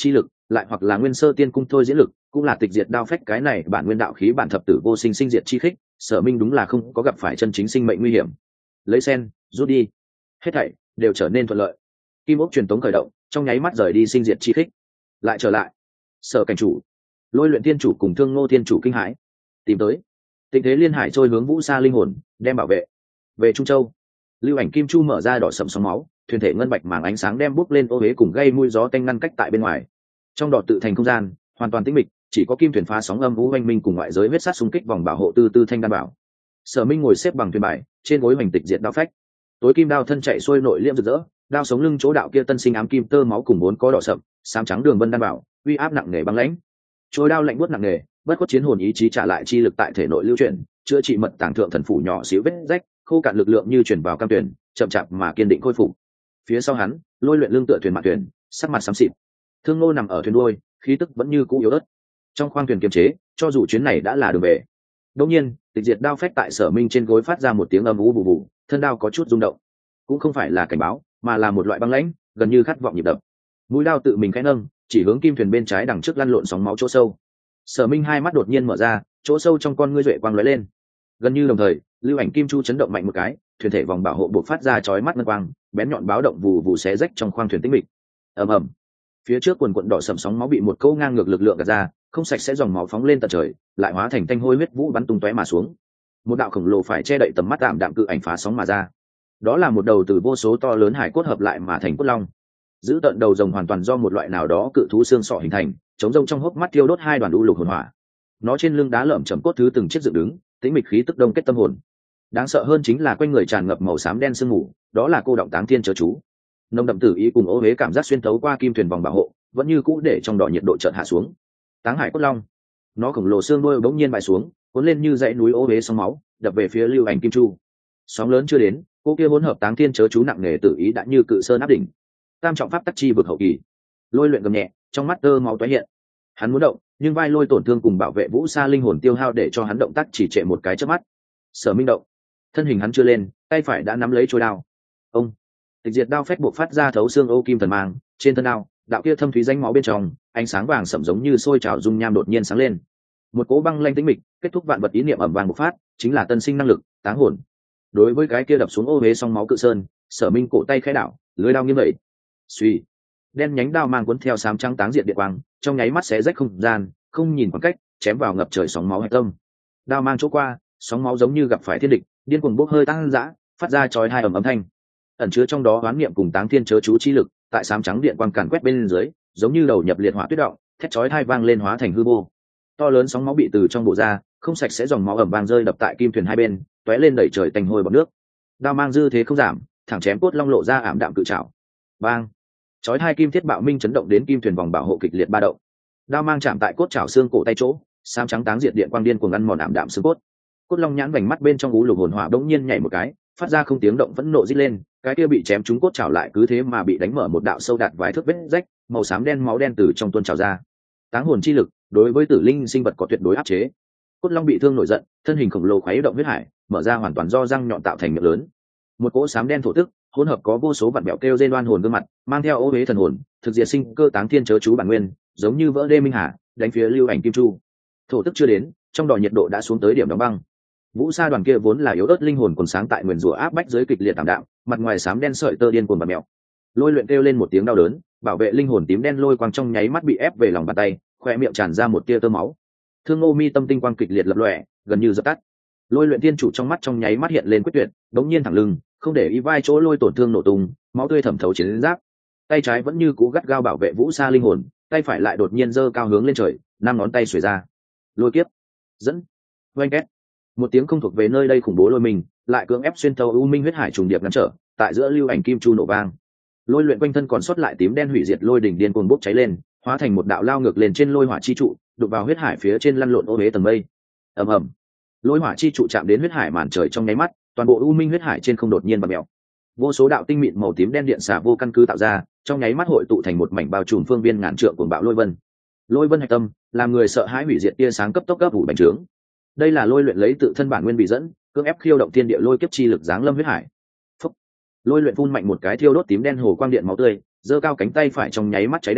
lại hoặc là nguyên sơ tiên cung thôi diễn lực, cũng là tịch diệt đao phách cái này bản nguyên đạo khí bản thập tử vô sinh sinh diệt chi khích. Sở Minh đúng là không có gặp phải chân chính sinh mệnh nguy hiểm. Lấy sen rút đi, hết thảy đều trở nên thuận lợi. Kim ốc truyền tống khởi động, trong nháy mắt rời đi sinh diệt chi khích, lại trở lại. Sở cảnh chủ, Lôi Luyện Thiên chủ cùng Thương Ngô Thiên chủ kinh hãi, tìm tới. Tình thế liên hải trôi hướng Vũ Sa linh hồn, đem bảo vệ. Về Trung Châu, Lưu Ảnh Kim Chu mở ra đỏ sẫm sóng máu, thuyền thể ngân bạch màng ánh sáng đem bốc lên ô huế cùng gây mũi gió tanh ngăn cách tại bên ngoài. Trong đỏ tự thành không gian, hoàn toàn tĩnh mịch, chỉ có kim thuyền phá sóng âm vũ oanh minh cùng ngoại giới huyết sát xung kích vòng bảo hộ tư tư thanh đan bảo. Sở Minh ngồi xếp bằng thuyền bài, trên gối hoành tịch diệt đao phách. Tối kim đao thân chạy xuôi nội liễm rực rỡ, đao sống lưng chỗ đạo kia tân sinh ám kim tơ máu cùng bốn có đỏ sậm, xám trắng đường vân đan bảo, uy áp nặng nề băng lãnh. Trôi đao lạnh buốt nặng nề, bất khuất chiến hồn ý chí trả lại chi lực tại thể nội lưu chuyển, chữa trị mật tàng thượng thần phủ nhỏ xíu vết rách, khô cạn lực lượng như chuyển vào cam tuyển, chậm chạp mà kiên định khôi phục. Phía sau hắn, Lôi Luyện lưng tựa thuyền mạn thuyền, sắc mặt xám xịt. Thương Ngô nằm ở thuyền đuôi, khí tức vẫn như cũ yếu ớt. Trong khoang thuyền kiềm chế, cho dù chuyến này đã là đường về. Đột nhiên, tịch diệt đao phách tại Sở Minh trên gối phát ra một tiếng âm u bù bù, thân đao có chút rung động. Cũng không phải là cảnh báo, mà là một loại băng lãnh, gần như khát vọng nhịp đập. Mũi đao tự mình khẽ nâng, chỉ hướng kim thuyền bên trái đằng trước lăn lộn sóng máu chỗ sâu. Sở Minh hai mắt đột nhiên mở ra, chỗ sâu trong con ngươi duệ quang lóe lên. Gần như đồng thời, Lưu Ảnh Kim Chu chấn động mạnh một cái, thuyền thể vòng bảo hộ buộc phát ra chói mắt ngân quang, bén nhọn báo động vù vù xé rách trong khoang thuyền tĩnh mịch. Ầm ầm. Phía trước quần quần đỏ sầm sóng máu bị một câu ngang ngược lực lượng gạt ra, không sạch sẽ dòng máu phóng lên tận trời, lại hóa thành tanh hôi huyết vũ bắn tung tóe mà xuống. Một đạo khổng lồ phải che đậy tầm mắt tạm đạm cự ảnh phá sóng mà ra. Đó là một đầu từ vô số to lớn hải cốt hợp lại mà thành cốt long. Giữ tận đầu rồng hoàn toàn do một loại nào đó cự thú xương sọ hình thành, chống rông trong hốc mắt thiêu đốt hai đoàn u lục hồn hỏa. Nó trên lưng đá lởm chởm cốt thứ từng chiếc dựng đứng, tĩnh mịch khí tức đông kết tâm hồn. Đáng sợ hơn chính là quanh người tràn ngập màu xám đen sương mù, đó là cô động táng thiên chớ chú. Nồng đậm tử ý cùng ô huế cảm giác xuyên thấu qua kim thuyền vòng bảo hộ, vẫn như cũ để trong đỏ nhiệt độ chợt hạ xuống. Táng hải cốt long, nó khổng lồ xương đuôi bỗng nhiên bại xuống, cuốn lên như dãy núi ô huế sóng máu, đập về phía Lưu Ảnh Kim Chu. Sóng lớn chưa đến, cô kia hỗn hợp táng thiên chớ chú nặng nề tự ý đã như cự sơn áp đỉnh. Tam trọng pháp tắc chi vực hậu kỳ. Lôi Luyện gầm nhẹ, trong mắt tơ máu tái hiện. Hắn muốn động, nhưng vai Lôi tổn thương cùng bảo vệ Vũ Sa linh hồn tiêu hao để cho hắn động tác chỉ trệ một cái chớp mắt. Sở Minh động, thân hình hắn chưa lên, tay phải đã nắm lấy chuôi đao. Ông, tịch diệt đao phách buộc phát ra thấu xương ô kim thần mang, trên thân đao, đạo kia thâm thúy danh máu bên trong, ánh sáng vàng sẫm giống như sôi trào dung nham đột nhiên sáng lên. Một cỗ băng lanh tĩnh mịch, kết thúc vạn vật ý niệm ầm vang bộc phát, chính là tân sinh năng lực, táng hồn. Đối với cái kia đập xuống ô huế song máu cự sơn, Sở Minh cổ tay khẽ đảo, lưỡi đao nghiêng vậy. Suy, đen nhánh đao mang cuốn theo sám trắng táng diệt điện quang, trong nháy mắt xé rách không gian, không nhìn khoảng cách, chém vào ngập trời sóng máu hạch tâm. Đao mang chỗ qua, sóng máu giống như gặp phải thiên địch, điên cuồng bốc hơi tăng dã, phát ra chói tai ầm ầm thanh. Ẩn chứa trong đó oán niệm cùng táng thiên chớ chú chi lực, tại sám trắng điện quang càn quét bên dưới, giống như đầu nhập liệt hỏa tuyết động, thét chói tai vang lên hóa thành hư vô. To lớn sóng máu bị từ trong bộ ra, không sạch sẽ dòng máu ầm vang rơi đập tại kim thuyền hai bên, tóe lên đẩy trời tanh hôi bọt nước. Đao mang dư thế không giảm, thẳng chém cốt long lộ ra ảm đạm cự trảo. Bang! Chói hai kim thiết bạo minh chấn động đến kim thuyền vòng bảo hộ kịch liệt ba động. Đao mang chạm tại cốt trảo xương cổ tay chỗ, xám trắng táng diệt điện quang điên cuồng ăn mòn ảm đạm xương cốt. Cốt long nhãn vành mắt bên trong ú lục hồn hỏa bỗng nhiên nhảy một cái, phát ra không tiếng động vẫn nộ rít lên, cái kia bị chém trúng cốt trảo lại cứ thế mà bị đánh mở một đạo sâu đạt vài thước vết rách, màu xám đen máu đen từ trong tuôn trào ra. Táng hồn chi lực, đối với tử linh sinh vật có tuyệt đối áp chế. Cốt long bị thương nổi giận, thân hình khổng lồ khuấy động huyết hải, mở ra hoàn toàn do răng nhọn tạo thành miệng lớn. Một cỗ xám đen thổ tức, hỗn hợp có vô số vặn bẹo kêu rên oan hồn gương mặt, mang theo ô huế thần hồn, thực diệt sinh cơ táng thiên chớ chú bản nguyên, giống như vỡ đê minh hà, đánh phía Lưu Ảnh Kim Chu. Thổ tức chưa đến, trong đỏ nhiệt độ đã xuống tới điểm đóng băng. Vũ Sa đoàn kia vốn là yếu ớt linh hồn còn sáng tại nguyên rủa áp bách dưới kịch liệt tạm đạm, mặt ngoài xám đen sợi tơ điên cuồng bặm mèo. Lôi Luyện kêu lên một tiếng đau đớn, bảo vệ linh hồn tím đen lôi quang trong nháy mắt bị ép về lòng bàn tay, khoe miệng tràn ra một tia tơ máu. Thương Ngô mi tâm tinh quang kịch liệt lập lòe, gần như dập tắt. Lôi Luyện thiên chủ trong mắt trong nháy mắt hiện lên quyết tuyệt, đống nhiên thẳng lưng, không để ý vai chỗ lôi tổn thương nổ tung, máu tươi thẩm thấu chiến giáp. Tay trái vẫn như cú gắt gao bảo vệ Vũ Sa linh hồn, tay phải lại đột nhiên giơ cao hướng lên trời, năm ngón tay xuề ra. Lôi kiếp, dẫn, oanh két. Một tiếng không thuộc về nơi đây khủng bố lôi mình, lại cưỡng ép xuyên thấu u minh huyết hải trùng điệp ngăn trở, tại giữa Lưu Ảnh Kim Chu nổ vang. Lôi Luyện quanh thân còn sót lại tím đen hủy diệt lôi đỉnh điên cuồng bốc cháy lên, hóa thành một đạo lao ngược lên trên lôi hỏa chi trụ, đụng vào huyết hải phía trên lăn lộn ô huế tầng mây. Ầm ầm. Lôi hỏa chi trụ chạm đến huyết hải màn trời trong nháy mắt, toàn bộ u minh huyết hải trên không đột nhiên bật mèo. Vô số đạo tinh mịn màu tím đen điện xả vô căn cứ tạo ra, trong nháy mắt hội tụ thành một mảnh bao trùm phương viên ngàn trượng cuồng bạo lôi vân. Lôi vân hạch tâm, làm người sợ hãi hủy diệt tia sáng cấp tốc gấp ủ bành trướng. Đây là Lôi Luyện lấy tự thân bản nguyên bị dẫn, cưỡng ép khiêu động thiên địa lôi kiếp chi lực giáng lâm huyết hải. Phúc. Lôi Luyện phun mạnh một cái thiêu đốt tím đen hồ quang điện máu tươi, giơ cao cánh tay phải trong nháy mắt cháy đen,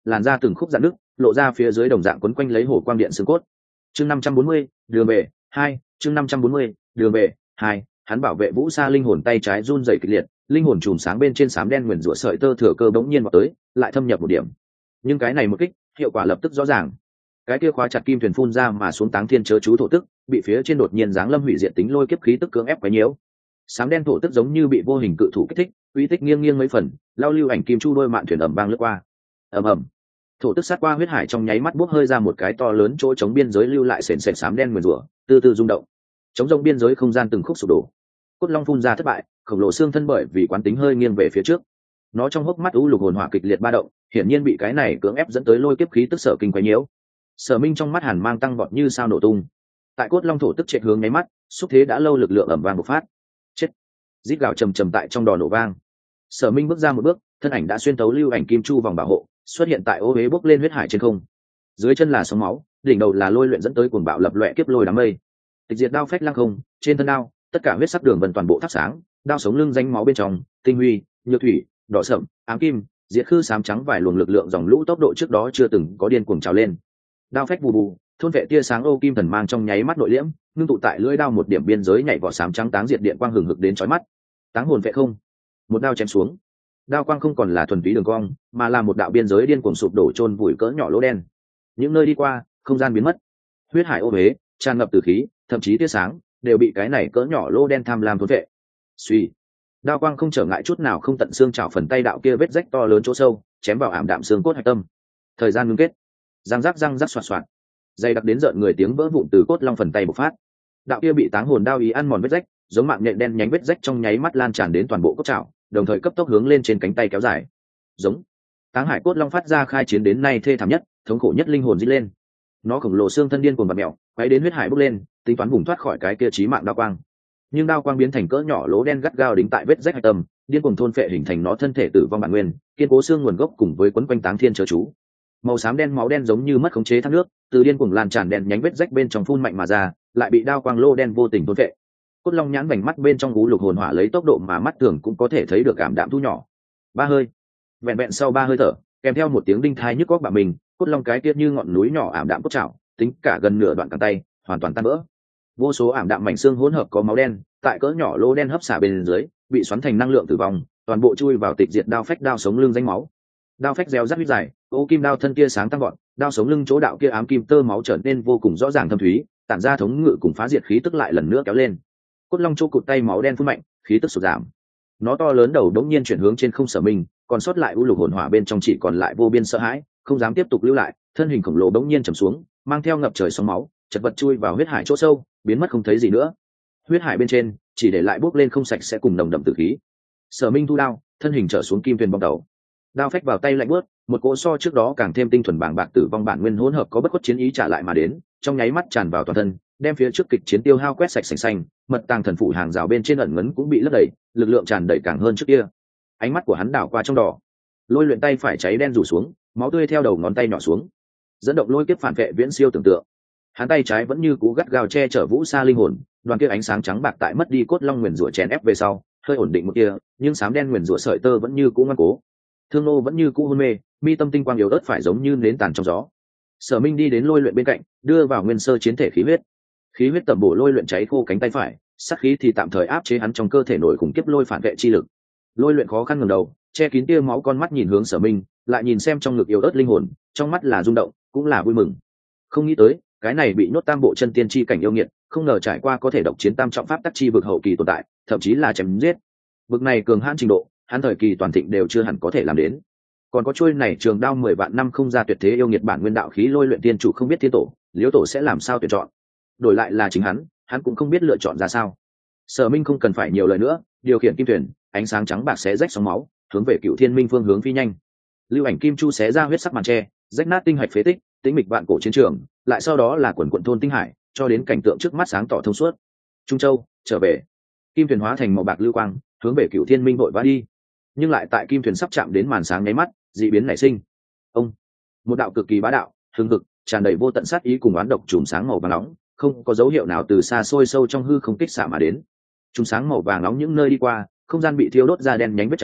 làn da từng khúc dạn nước, lộ ra phía dưới đồng dạng quấn quanh lấy hồ quang điện xương cốt. Chương 540, đường về 2, chương 540, đường về 2, hắn bảo vệ Vũ Sa linh hồn tay trái run rẩy kịch liệt, linh hồn chùm sáng bên trên xám đen nguyền rủa sợi tơ thừa cơ bỗng nhiên vào tới, lại thâm nhập một điểm. Nhưng cái này một kích, hiệu quả lập tức rõ ràng. Cái kia khóa chặt kim thuyền phun ra mà xuống táng thiên chớ chú thổ tức, bị phía trên đột nhiên giáng lâm hủy diệt tính lôi kiếp khí tức cưỡng ép quá nhiễu. Xám đen thổ tức giống như bị vô hình cự thủ kích thích, uy tích nghiêng nghiêng mấy phần, lao lưu ảnh kim chu đôi mạn thuyền ầm vang lướt qua. Ầm ầm. Thổ tức sát qua huyết hải trong nháy mắt bốc hơi ra một cái to lớn chỗ chống biên giới lưu lại sền sệt xám đen nguyền rủa, từ từ rung động. Chống rông biên giới không gian từng khúc sụp đổ. Cốt long phun ra thất bại, khổng lồ xương thân bởi vì quán tính hơi nghiêng về phía trước. Nó trong hốc mắt u lục hồn hỏa kịch liệt ba động, hiển nhiên bị cái này cưỡng ép dẫn tới lôi kiếp khí tức sở kinh quấy nhiễu. Sở Minh trong mắt hàn mang tăng vọt như sao nổ tung. Tại cốt long thổ tức chạy hướng nháy mắt, xúc thế đã lâu lực lượng ầm vang bộc phát. Chết! Rít gào trầm trầm tại trong đò nổ vang. Sở Minh bước ra một bước, thân ảnh đã xuyên tấu lưu ảnh kim chu vòng bảo hộ, xuất hiện tại ô huế bốc lên huyết hải trên không. Dưới chân là sóng máu, đỉnh đầu là lôi luyện dẫn tới cuồng bạo lập loè kiếp lôi đám mây. Tịch diệt đao phách lăng không, trên thân đao, tất cả huyết sắc đường vân toàn bộ thắp sáng, đao sống lưng danh máu bên trong, tinh huy, nhược thủy, đỏ sậm, ám kim, diệt khư xám trắng vài luồng lực lượng dòng lũ tốc độ trước đó chưa từng có điên cuồng trào lên. Đao phách bù bù, thôn vệ tia sáng ô kim thần mang trong nháy mắt nội liễm, ngưng tụ tại lưỡi đao một điểm biên giới nhảy vỏ xám trắng táng diệt điện quang hừng hực đến chói mắt. Táng hồn vệ không, một đao chém xuống, đao quang không còn là thuần túy đường cong, mà là một đạo biên giới điên cuồng sụp đổ chôn vùi cỡ nhỏ lỗ đen. Những nơi đi qua, không gian biến mất, huyết hải ô huế, tràn ngập từ khí, thậm chí tia sáng đều bị cái này cỡ nhỏ lỗ đen tham lam thôn vệ. Suy, đao quang không trở ngại chút nào không tận xương chảo phần tay đạo kia vết rách to lớn chỗ sâu, chém vào ảm đạm xương cốt hạch tâm. Thời gian ngưng kết, răng rắc xoạt xoạt, dày đặc đến rợn người tiếng vỡ vụn từ cốt long phần tay bộc phát. Đạo kia bị táng hồn đao ý ăn mòn vết rách, giống mạng nhện đen nhánh vết rách trong nháy mắt lan tràn đến toàn bộ cốt chảo, đồng thời cấp tốc hướng lên trên cánh tay kéo dài. Giống, táng hải cốt long phát ra khai chiến đến nay thê thảm nhất, thống khổ nhất linh hồn rít lên. Nó khổng lồ xương thân điên cuồng bật mèo, quay đến huyết hải bốc lên, tính toán vùng thoát khỏi cái kia chí mạng đao quang. Nhưng đao quang biến thành cỡ nhỏ lỗ đen gắt gao đính tại vết rách hạch tâm, điên cuồng thôn phệ hình thành nó thân thể tử vong bản nguyên, kiên cố xương nguồn gốc cùng với quấn quanh táng thiên chớ chú. Màu xám đen máu đen giống như mất khống chế thác nước, từ điên cuồng lan tràn đen nhánh vết rách bên trong phun mạnh mà ra, lại bị đao quang lô đen vô tình thôn phệ. Cốt long nhãn vành mắt bên trong gú lục hồn hỏa lấy tốc độ mà mắt thường cũng có thể thấy được cảm đạm thu nhỏ. Ba hơi, vẹn vẹn sau 3 hơi thở, kèm theo một tiếng đinh thai nhức góc bạo mình, cốt long cái tiết như ngọn núi nhỏ ảm đạm cốt chảo, tính cả gần nửa đoạn cẳng tay, hoàn toàn tan vỡ. Vô số ảm đạm mảnh xương hỗn hợp có máu đen, tại cỡ nhỏ lỗ đen hấp xả bên dưới, bị xoắn thành năng lượng tử vong, toàn bộ chui vào tịch diệt đao phách đao sống lưng danh máu. Đao phách reo rắt huyết dài, ô kim đao thân kia sáng tăng gọn, đao sống lưng chỗ đạo kia ám kim tơ máu trở nên vô cùng rõ ràng thâm thúy, tản ra thống ngự cùng phá diệt khí tức lại lần nữa kéo lên. Cốt long chỗ cụt tay máu đen phun mạnh, khí tức sụt giảm. Nó to lớn đầu đống nhiên chuyển hướng trên không Sở Minh, còn sót lại u lục hồn hỏa bên trong chỉ còn lại vô biên sợ hãi, không dám tiếp tục lưu lại, thân hình khổng lồ đống nhiên trầm xuống, mang theo ngập trời sóng máu, chật vật chui vào huyết hải chỗ sâu, biến mất không thấy gì nữa. Huyết hải bên trên chỉ để lại bốc lên không sạch sẽ cùng nồng đậm tử khí. Sở Minh thu đao, thân hình trở xuống kim thuyền bong tàu, đao phách vào tay lạnh bớt, một cỗ so trước đó càng thêm tinh thuần bảng bạc tử vong bản nguyên hỗn hợp có bất khuất chiến ý trả lại mà đến, trong nháy mắt tràn vào toàn thân, đem phía trước kịch chiến tiêu hao quét sạch sành xanh, mật tàng thần phủ hàng rào bên trên ẩn ngấn cũng bị lấp đầy, lực lượng tràn đầy càng hơn trước kia. Ánh mắt của hắn đảo qua trong đỏ, lôi luyện tay phải cháy đen rủ xuống, máu tươi theo đầu ngón tay nhỏ xuống, dẫn động lôi kiếp phản vệ viễn siêu tưởng tượng. Hắn tay trái vẫn như cú gắt gao che chở Vũ Sa linh hồn, đoàn kia ánh sáng trắng bạc tại mất đi cốt long nguyền rủa chèn ép về sau, hơi ổn định một kia, nhưng xám đen nguyền rủa sợi tơ vẫn như cũ ngoan cố. Thương nô vẫn như cũ hôn mê, mi tâm tinh quang yếu ớt phải giống như nến tàn trong gió. Sở Minh đi đến lôi luyện bên cạnh, đưa vào nguyên sơ chiến thể khí huyết tẩm bổ lôi luyện cháy khô cánh tay phải, sát khí thì tạm thời áp chế hắn trong cơ thể nổi khủng kiếp lôi phản vệ chi lực. Lôi luyện khó khăn ngẩng đầu, che kín tia máu con mắt nhìn hướng Sở Minh, lại nhìn xem trong ngực yếu ớt linh hồn, trong mắt là rung động, cũng là vui mừng. Không nghĩ tới, cái này bị nhốt tam bộ chân tiên chi cảnh yêu nghiệt, không ngờ trải qua có thể độc chiến tam trọng pháp tắc chi vực hậu kỳ tồn tại, thậm chí là chém giết. Vực này cường hãn trình độ, hắn thời kỳ toàn thịnh đều chưa hẳn có thể làm đến. Còn có chuôi này trường đao 10 vạn năm không ra tuyệt thế yêu nghiệt bản nguyên đạo khí lôi luyện tiên chủ không biết thiên tổ, Liễu tổ sẽ làm sao tuyển chọn. Đổi lại là chính hắn cũng không biết lựa chọn ra sao. Sở Minh không cần phải nhiều lời nữa, điều khiển kim thuyền, ánh sáng trắng bạc xé rách sóng máu, hướng về Cựu Thiên Minh phương hướng phi nhanh. Lưu ảnh kim chu xé ra huyết sắc màn tre, rách nát tinh hạch phế tích, tĩnh mịch vạn cổ chiến trường, lại sau đó là quần quần thôn tinh hải, cho đến cảnh tượng trước mắt sáng tỏ thông suốt. Trung Châu, trở về. Kim thuyền hóa thành màu bạc lưu quang, hướng về Cựu Thiên Minh vội vã đi. Nhưng lại tại kim thuyền sắp chạm đến màn sáng nháy mắt, dị biến nảy sinh. Ông, một đạo cực kỳ bá đạo, hưng hực, tràn đầy vô tận sát ý cùng oán độc chùm sáng màu vàng nóng, không có dấu hiệu nào từ xa xôi sâu trong hư không kích xạ mà đến. Chùm sáng màu vàng nóng những nơi đi qua, không gian bị thiêu đốt ra đen nhánh vết cháy,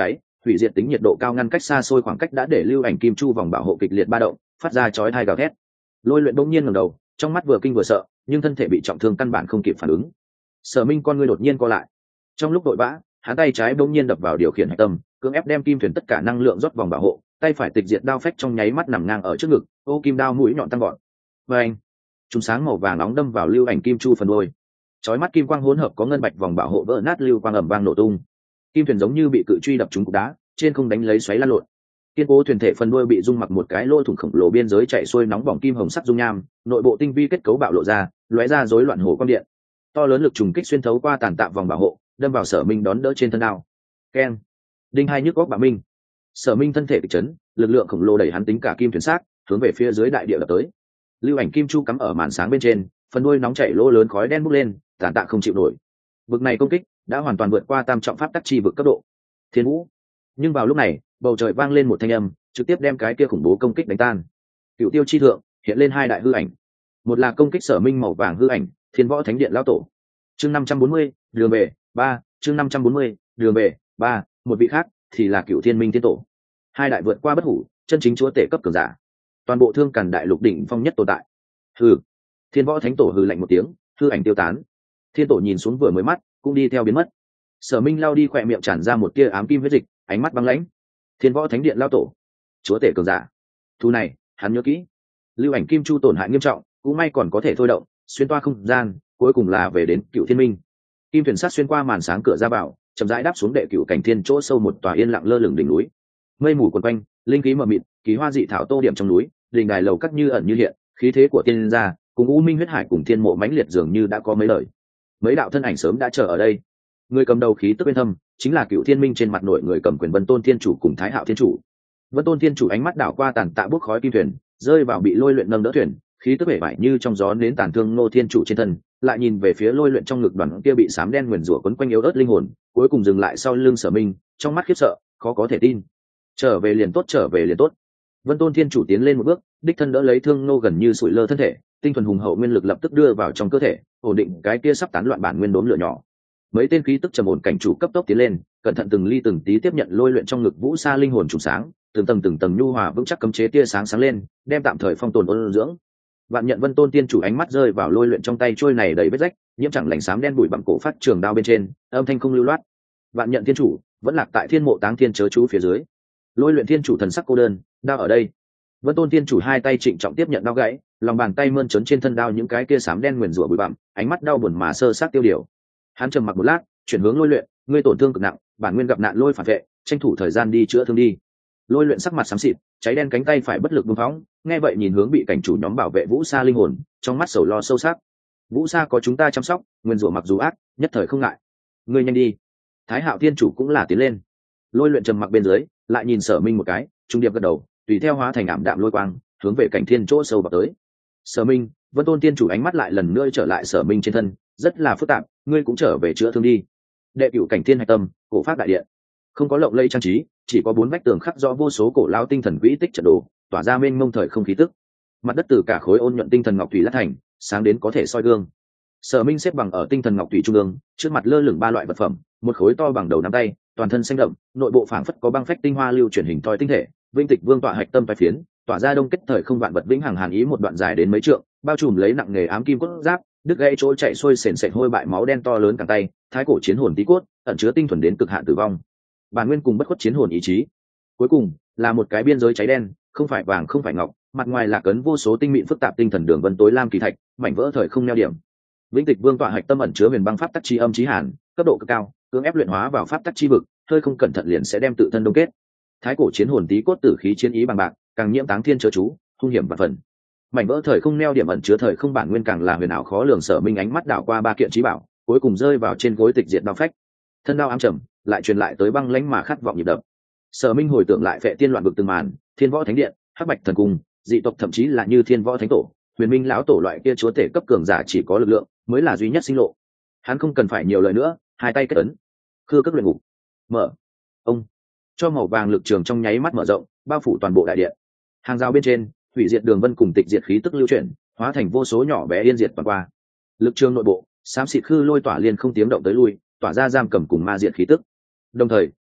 hủy diệt tính nhiệt độ cao ngăn cách xa xôi khoảng cách đã để lưu ảnh kim chu vòng bảo hộ kịch liệt ba động, phát ra chói tai gào thét. Lôi Luyện bỗng nhiên ngẩng đầu, trong mắt vừa kinh vừa sợ, nhưng thân thể bị trọng thương căn bản không kịp phản ứng. Sở Minh con ngươi đột nhiên co lại. Trong lúc vội vã, hắn tay trái bỗng nhiên đập vào điều khiển hạch tâm, cưỡng ép đem kim thuyền tất cả năng lượng rót vòng bảo hộ, tay phải tịch diệt đao phách trong nháy mắt nằm ngang ở trước ngực, ô kim đao mũi nhọn tăng gọn. Và anh, chúng sáng màu vàng nóng đâm vào lưu ảnh kim chu phần đuôi. Chói mắt kim quang hỗn hợp có ngân bạch vòng bảo hộ vỡ nát, lưu quang ầm vang nổ tung. Kim thuyền giống như bị cự truy đập trúng cục đá, trên không đánh lấy xoáy lan lộn. Kiên cố thuyền thể phần đuôi bị dung mặc một cái lỗ thủng khổng lồ, biên giới chạy xuôi nóng bỏng kim hồng sắc dung nham, nội bộ tinh vi kết cấu bạo lộ ra, lóe ra rối loạn hồ quang điện. To lớn lực trùng kích xuyên thấu qua tàn tạ vòng bảo hộ, đâm vào Sở Minh đón đỡ trên thân đao. Keng, đinh hai nhức góc bạo minh. Sở Minh thân thể kịch chấn, lực lượng khổng lồ đẩy hắn tính cả kim thuyền xác hướng về phía dưới đại địa đập tới. Lưu ảnh kim chu cắm ở màn sáng bên trên, phần đuôi nóng chảy lỗ lớn khói đen bốc lên, tàn tạ không chịu nổi. Vực này công kích đã hoàn toàn vượt qua tam trọng pháp tắc chi vực cấp độ thiên vũ. Nhưng vào lúc này, bầu trời vang lên một thanh âm, trực tiếp đem cái kia khủng bố công kích đánh tan. Cựu tiêu chi thượng hiện lên hai đại hư ảnh, một là công kích Sở Minh màu vàng hư ảnh, Thiên Võ Thánh Điện lão tổ. Chương 540, đường về 3, chương 540, đường về 3, một vị khác thì là Cựu Thiên Minh Thiên Tổ. Hai đại vượt qua bất hủ, chân chính chúa tể cấp cường giả, toàn bộ Thương Càn đại lục đỉnh phong nhất tồn tại. Hừ. Thiên Võ Thánh Tổ hừ lạnh một tiếng, hư ảnh tiêu tán. Thiên Tổ nhìn xuống vừa mới mắt, cũng đi theo biến mất. Sở Minh lao đi khỏe miệng tràn ra một tia ám kim huyết dịch, ánh mắt băng lãnh. Thiên Võ Thánh Điện lão tổ, chúa tể cường giả. Thu này, hắn nhớ kỹ. Lưu ảnh kim chu tổn hại nghiêm trọng, cũng may còn có thể thôi động, xuyên toa không gian, cuối cùng là về đến Cựu Thiên Minh. Kim thuyền sắt xuyên qua màn sáng cửa ra vào, chậm rãi đáp xuống đệ Cựu Cảnh Thiên chỗ sâu một tòa yên lặng lơ lửng đỉnh núi. Mây mù quần quanh, linh khí mờ mịt, kỳ hoa dị thảo tô điểm trong núi, đình đài lầu các như ẩn như hiện, khí thế của tiên gia cùng U Minh huyết hải cùng thiên mộ mãnh liệt dường như đã có mấy lời. Mấy đạo thân ảnh sớm đã chờ ở đây. Người cầm đầu khí tức bên thâm, chính là Cựu Thiên Minh trên mặt nội người cầm quyền Vân Tôn Thiên Chủ cùng Thái Hạo Thiên Chủ. Vân Tôn Thiên Chủ ánh mắt đảo qua tàn tạ bốc khói kim thuyền, rơi vào bị Lôi Luyện nâng đỡ thuyền, khí tức bể bại như trong gió nến tàn thương Ngô Thiên Chủ trên thân, lại nhìn về phía Lôi Luyện trong ngực đoàn kia bị sám đen nguyền rủa quấn quanh yếu ớt linh hồn, cuối cùng dừng lại sau lưng Sở Minh, trong mắt khiếp sợ, khó có thể tin. Trở về liền tốt, trở về liền tốt. Vân Tôn Thiên Chủ tiến lên một bước, đích thân đỡ lấy Thương Ngô gần như sụi lơ thân thể, tinh thuần hùng hậu nguyên lực lập tức đưa vào trong cơ thể, ổn định cái kia sắp tán loạn bản nguyên đốm lửa nhỏ. Mấy tên khí tức trầm ổn cảnh chủ cấp tốc tiến lên, cẩn thận từng ly từng tí tiếp nhận Lôi Luyện trong ngực vũ sa linh hồn trùng sáng, từng tầng nhu hòa vững chắc cấm chế tia sáng sáng lên, đem tạm thời phong tồn ôn dưỡng. Vạn nhận Vân Tôn Tiên Chủ ánh mắt rơi vào Lôi Luyện trong tay trôi này đầy vết rách, nhiễm chẳng lành xám đen bụi bặm cổ phát trường đao bên trên, âm thanh không lưu loát. Vạn nhận Thiên Chủ vẫn lạc tại Thiên Mộ Táng Thiên chớ chú phía dưới. Lôi Luyện Thiên Chủ thần sắc cô đơn, đao ở đây. Vân Tôn Tiên Chủ hai tay trịnh trọng tiếp nhận đao gãy, lòng bàn tay mơn trớn trên thân đao những cái kia xám đen nguyền rủa bụi bặm, ánh mắt đau buồn mà sơ sát tiêu điều. Hắn trầm mặc một lát, chuyển hướng Lôi Luyện, ngươi tổn thương cực nặng, bản nguyên gặp nạn lôi phản vệ, tranh thủ thời gian đi chữa thương đi. Lôi Luyện sắc mặt xám xịt, cháy đen cánh tay phải bất lực buông phóng, nghe vậy nhìn hướng bị cảnh chủ nhóm bảo vệ Vũ Sa linh hồn, trong mắt sầu lo sâu sắc. Vũ Sa có chúng ta chăm sóc, nguyên rủa mặc dù ác, nhất thời không ngại. Ngươi nhanh đi. Thái Hạo Thiên Chủ cũng là tiến lên. Lôi Luyện trầm mặc bên dưới, lại nhìn Sở Minh một cái, trung điệp gật đầu, tùy theo hóa thành ảm đạm lôi quang, hướng về cảnh thiên chỗ sâu vào tới. Sở Minh, Vân Tôn Tiên Chủ ánh mắt lại lần nữa trở lại Sở Minh trên thân, rất là phức tạp, ngươi cũng trở về chữa thương đi. Đệ Cửu Cảnh Thiên hạch tâm, cổ pháp đại điện, không có lộng lẫy trang trí, chỉ có 4 vách tường khắc rõ vô số cổ lão tinh thần quỹ tích trận đồ, tỏa ra mênh mông thời không khí tức. Mặt đất từ cả khối ôn nhuận tinh thần ngọc thủy lát thành, sáng đến có thể soi gương. Sở Minh xếp bằng ở tinh thần ngọc thủy trung ương, trước mặt lơ lửng 3 loại vật phẩm, một khối to bằng đầu nắm tay, toàn thân xanh đậm, nội bộ phảng phất có băng phách tinh hoa lưu chuyển hình thoi tinh thể, Vĩnh Tịch Vương tọa hạch tâm phái phiến, tỏa ra đông kết thời không vạn vật vĩnh hằng hàn ý một đoạn dài đến mấy trượng, bao trùm lấy nặng nghề ám kim cốt giáp, đứt gãy chỗ chạy xuôi sền sệt hôi bại máu đen to lớn cẳng tay, thái cổ chiến hồn tí cốt, ẩn chứa tinh thuần đến cực hạn tử vong. Bản nguyên cùng bất khuất chiến hồn ý chí. Cuối cùng là một cái biên giới cháy đen, không phải vàng không phải ngọc, mặt ngoài là cấn vô số tinh mịn phức tạp tinh thần đường vân tối lam kỳ thạch, mảnh vỡ thời không neo điểm. Vĩnh Tịch Vương tọa hạch tâm ẩn chứa huyền băng pháp tắc chi âm chí hàn, cấp độ cực cao, cưỡng ép luyện hóa vào pháp tắc chi vực, hơi không cẩn thận liền sẽ đem tự thân đông kết. Thái cổ chiến hồn tí cốt tử khí chiến ý bằng bạc, càng nhiễm táng thiên chớ chú, hung hiểm vạn phần. Mảnh vỡ thời không neo điểm ẩn chứa thời không bản nguyên càng là huyền ảo khó lường. Sở Minh ánh mắt đảo qua 3 kiện chí bảo, cuối cùng rơi vào trên gối tịch diệt đao phách. Thân đao ám trầm, lại truyền lại tới băng lãnh mà khát vọng nhịp đập. Sở Minh hồi tưởng lại Phệ Tiên loạn vực từng màn, Thiên Võ Thánh Điện, Hắc Bạch Thần Cung, dị tộc thậm chí là như Thiên Võ Thánh Tổ, Huyền Minh lão tổ loại kia chúa tể cấp cường giả chỉ có lực lượng mới là duy nhất sinh lộ. Hắn không cần phải nhiều lời nữa, hai tay kết ấn, khư cất luyện ngục, mở. Ông cho màu vàng lực trường trong nháy mắt mở rộng, bao phủ toàn bộ đại điện. Hàng rào bên trên, hủy diệt đường vân cùng tịch diệt khí tức lưu chuyển, hóa thành vô số nhỏ bé yên diệt toàn qua. Lực trường nội bộ, xám xịt khư lôi tỏa liên không tiếng động tới lui, tỏa ra giam cầm cùng ma diệt khí tức. Đồng thời,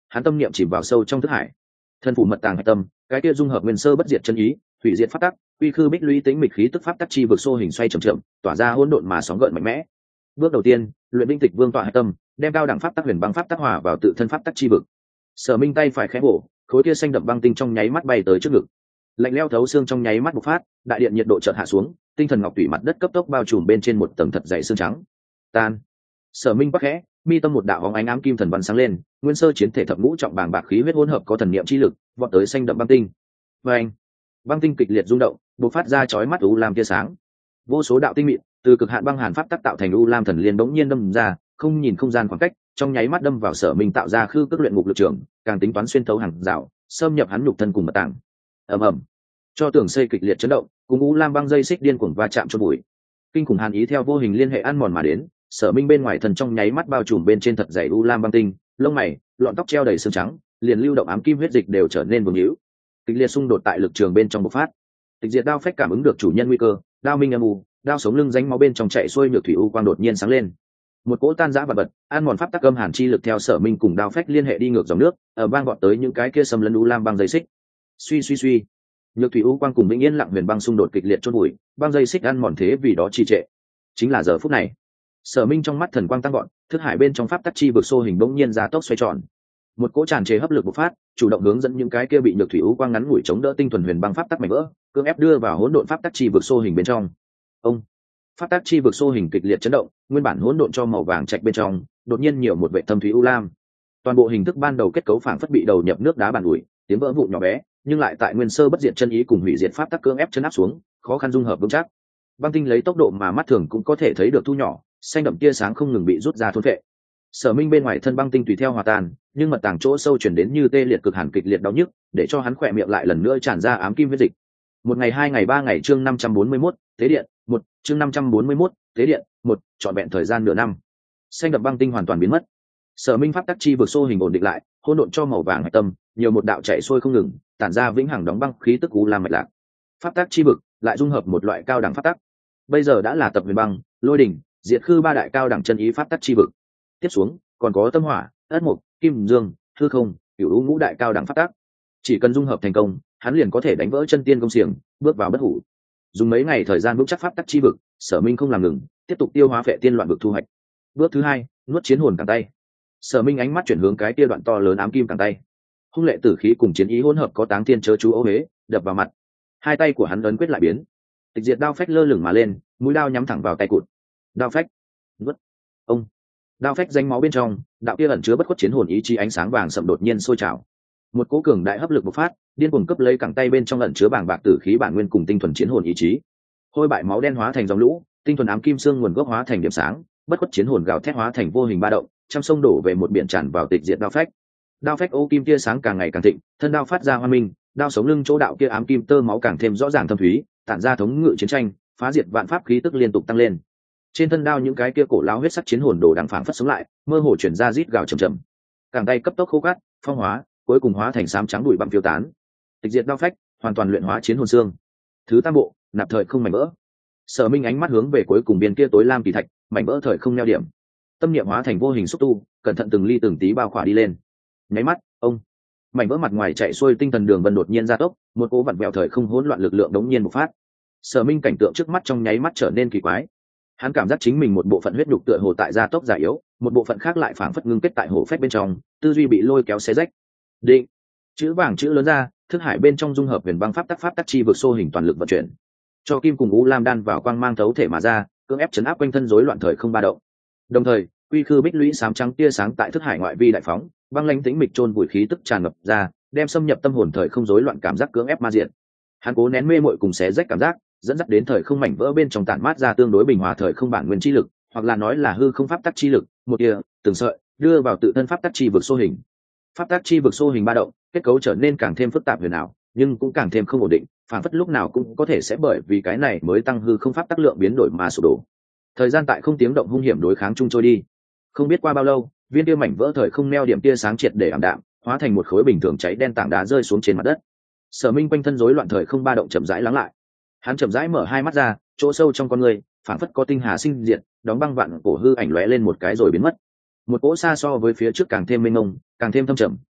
hắn tâm niệm chìm vào sâu trong thức hải. Thân phủ mật tàng hạch tâm, cái kia dung hợp nguyên sơ bất diệt chân ý, hủy diệt pháp tắc, quy khư bích lũy tính mịch khí tức pháp tắc chi vực xô hình xoay chậm chậm, tỏa ra hỗn độn mà sóng gợn mạnh mẽ. Bước đầu tiên, luyện binh tịch vương tọa hạch tâm, đem cao đẳng pháp tắc huyền băng pháp tắc hòa vào tự thân pháp tắc chi vực. Sở Minh tay phải khẽ bổ, khối kia xanh đậm băng tinh trong nháy mắt bay tới trước ngực. Lạnh lẽo thấu xương trong nháy mắt bộc phát, đại điện nhiệt độ chợt hạ xuống, tinh thần ngọc tủy mặt đất cấp tốc bao trùm bên trên một tầng thật dày xương trắng. Tan. Sở Minh bắc khẽ, mi tâm một đạo hóng ánh ám kim thần văn sáng lên, nguyên sơ chiến thể thập ngũ trọng bàng bạc khí huyết hỗn hợp có thần niệm chi lực, vọt tới xanh đậm băng tinh. Oeng. Băng tinh kịch liệt rung động, bộc phát ra chói mắt u lam tia sáng. Vô số đạo tinh mịn từ cực hạn băng hàn pháp tắc tạo thành u lam thần liên bỗng nhiên đâm ra, không nhìn không gian khoảng cách, trong nháy mắt đâm vào Sở Minh tạo ra khư cước luyện ngục lực trường, càng tính toán xuyên thấu hàng rào, xâm nhập hắn nhục thân cùng mật tạng. Ầm ầm. Cho tường xây kịch liệt chấn động, cùng u lam băng dây xích điên cuồng va chạm cho bụi. Kinh khủng hàn ý theo vô hình liên hệ ăn mòn mà đến, Sở Minh bên ngoài thần trong nháy mắt bao trùm bên trên thật dày u lam băng tinh, lông mày, lọn tóc treo đầy xương trắng, liền lưu động ám kim huyết dịch đều trở nên vương hữu. Kịch liệt xung đột tại lực trường bên trong bộc phát. Tịch diệt đao phách cảm ứng được chủ nhân nguy cơ, đao minh âm u, đao sống lưng rãnh máu bên trong chạy xuôi nhược thủy u quang đột nhiên sáng lên. Một cỗ tan rã vật bật, ăn mòn pháp tắc âm hàn chi lực theo Sở Minh cùng đao phách liên hệ đi ngược dòng nước, ở vang vọt tới những cái kia xâm lấn u lam băng dây xích. Suy suy suy, nhược thủy u quang cùng vĩnh yên lặng huyền băng xung đột kịch liệt chôn bụi, băng dây xích ăn mòn thế vì đó trì trệ. Chính là giờ phút này, Sở Minh trong mắt thần quang tăng gọn, thức hải bên trong pháp tắc chi vực xô hình bỗng nhiên ra tốc xoay tròn. Một cỗ tràn trề hấp lực bộc phát, chủ động hướng dẫn những cái kia bị nhược thủy u quang ngắn ngủi chống đỡ tinh thuần huyền băng pháp tắc mảnh vỡ, cưỡng ép đưa vào hỗn độn pháp tắc chi vực xô hình bên trong. Ông, pháp tắc chi vực xô hình kịch liệt chấn động, nguyên bản hỗn độn cho màu vàng trạch bên trong, đột nhiên nhiều một vệ thâm thúy u lam. Toàn bộ hình thức ban đầu kết cấu phảng phất bị đầu nhập nước đá bàn ủi, tiếng vỡ vụn nhỏ bé, nhưng lại tại nguyên sơ bất diệt chân ý cùng hủy diệt pháp tắc cưỡng ép chấn áp xuống, khó khăn dung hợp vững chắc. Băng tinh lấy tốc độ mà mắt thường cũng có thể thấy được thu nhỏ, xanh đậm tia sáng không ngừng bị rút ra thôn phệ. Sở Minh bên ngoài thân băng tinh tùy theo hòa tan, nhưng mật tàng chỗ sâu chuyển đến như tê liệt cực hàn kịch liệt đau nhức, để cho hắn khỏe miệng lại lần nữa tràn ra ám kim huyết dịch. Một ngày, hai ngày, ba ngày, chương 541, tế điện, một chương 541, tế điện, một trọn vẹn thời gian nửa năm. Xanh đậm băng tinh hoàn toàn biến mất. Sở Minh pháp tắc chi vực xô hình ổn định lại, hỗn độn cho màu vàng hạch tâm, nhiều một đạo chạy xuôi không ngừng, tản ra vĩnh hằng đóng băng khí tức u lam mạch lạc. Pháp tắc chi vực lại dung hợp một loại cao đẳng pháp tắc. Bây giờ đã là tập huyền băng, lôi đỉnh, diệt khư ba đại cao đẳng chân ý pháp tắc chi vực. Tiếp xuống còn có tâm hỏa, ất mộc, kim dương, hư không, cửu u ngũ đại cao đẳng pháp tắc. Chỉ cần dung hợp thành công, hắn liền có thể đánh vỡ chân tiên công xiềng, bước vào bất hủ. Dùng mấy ngày thời gian vững chắc pháp tắc chi vực, Sở Minh không làm ngừng, tiếp tục tiêu hóa phệ tiên loạn vực thu hoạch. Bước thứ hai, nuốt chiến hồn cẳng tay. Sở Minh ánh mắt chuyển hướng cái kia đoạn to lớn ám kim cẳng tay. Hung lệ tử khí cùng chiến ý hỗn hợp có táng thiên chớ chú ô huế, đập vào mặt. Hai tay của hắn ấn quyết lại biến. Tịch diệt đao phách lơ lửng mà lên, mũi đao nhắm thẳng vào tay cụt. Đao phách, nuốt. Ông. Đao phách danh máu bên trong, đạo kia ẩn chứa bất khuất chiến hồn ý chí ánh sáng vàng sậm đột nhiên sôi trào. Một cỗ cường đại hấp lực bộc phát, điên cuồng cấp lấy cẳng tay bên trong ẩn chứa bàng bạc tử khí bản nguyên cùng tinh thuần chiến hồn ý chí. Hôi bại máu đen hóa thành dòng lũ, tinh thuần ám kim xương nguồn gốc hóa thành điểm sáng, bất khuất chiến hồn gào thét hóa thành vô hình ba động, trăm sông đổ về một biển tràn vào tịch diệt đao phách. Đao phách ô kim tia sáng càng ngày càng thịnh, thân đao phát ra hoa minh, đao sống lưng chỗ đạo kia ám kim tơ máu càng thêm rõ ràng thâm thúy, tản ra thống ngự chiến tranh, phá diệt vạn pháp khí tức liên tục tăng lên. Trên thân đao những cái kia cổ lão huyết sắc chiến hồn đồ đằng phảng phất sống lại, mơ hồ chuyển ra rít gào trầm trầm. Càng tay cấp tốc khô cát, phong hóa, cuối cùng hóa thành xám trắng bụi bặm phiêu tán. Tịch diệt đao phách, hoàn toàn luyện hóa chiến hồn xương. Thứ tam bộ, nạp thời không mảnh vỡ. Sở Minh ánh mắt hướng về cuối cùng biên kia tối lam kỳ thạch, mảnh vỡ thời không neo điểm. Tâm niệm hóa thành vô hình xúc tu, cẩn thận từng ly từng tí bao khỏa đi lên. Nháy mắt, ông, mảnh vỡ mặt ngoài chạy xuôi tinh thần đường vân đột nhiên gia tốc, một cỗ vặn vẹo thời không hỗn loạn lực lượng đống nhiên bộc phát. Sở Minh cảnh tượng trước mắt trong nháy mắt trở nên kỳ quái. Hắn cảm giác chính mình một bộ phận huyết nhục tựa hồ tại gia tốc già yếu, một bộ phận khác lại phảng phất ngưng kết tại hổ phách bên trong, tư duy bị lôi kéo xé rách. Định, chữ vàng chữ lớn ra, thức hải bên trong dung hợp huyền băng pháp tắc chi vực xô hình toàn lực vận chuyển, cho kim cùng u lam đan vào quang mang thấu thể mà ra, cưỡng ép chấn áp quanh thân rối loạn thời không ba động. Đồng thời, quy khư bích lũy sám trắng tia sáng tại thức hải ngoại vi đại phóng, băng lãnh tĩnh mịch trôn vùi khí tức tràn ngập ra, đem xâm nhập tâm hồn thời không rối loạn cảm giác cưỡng ép ma diện. Hắn cố nén mê muội cùng xé rách cảm giác, dẫn dắt đến thời không mảnh vỡ bên trong tản mát ra tương đối bình hòa thời không bản nguyên chi lực, hoặc là nói là hư không pháp tắc chi lực, một tia, từng sợi, đưa vào tự thân pháp tắc chi vực xô hình. Pháp tắc chi vực xô hình ba động, kết cấu trở nên càng thêm phức tạp huyền ảo, nhưng cũng càng thêm không ổn định, phản phất lúc nào cũng có thể sẽ bởi vì cái này mới tăng hư không pháp tắc lượng biến đổi mà sụp đổ. Thời gian tại không tiếng động hung hiểm đối kháng chung trôi đi. Không biết qua bao lâu, viên tia mảnh vỡ thời không neo điểm tia sáng triệt để ảm đạm, hóa thành một khối bình thường cháy đen tảng đá rơi xuống trên mặt đất. Sở Minh quanh thân rối loạn thời không ba động chậm rãi lắng lại. Hắn chậm rãi mở hai mắt ra, chỗ sâu trong con người phảng phất có tinh hà sinh diệt, đóng băng vạn cổ hư ảnh lóe lên một cái rồi biến mất. Một cỗ xa so với phía trước càng thêm mênh mông, càng thêm thâm trầm,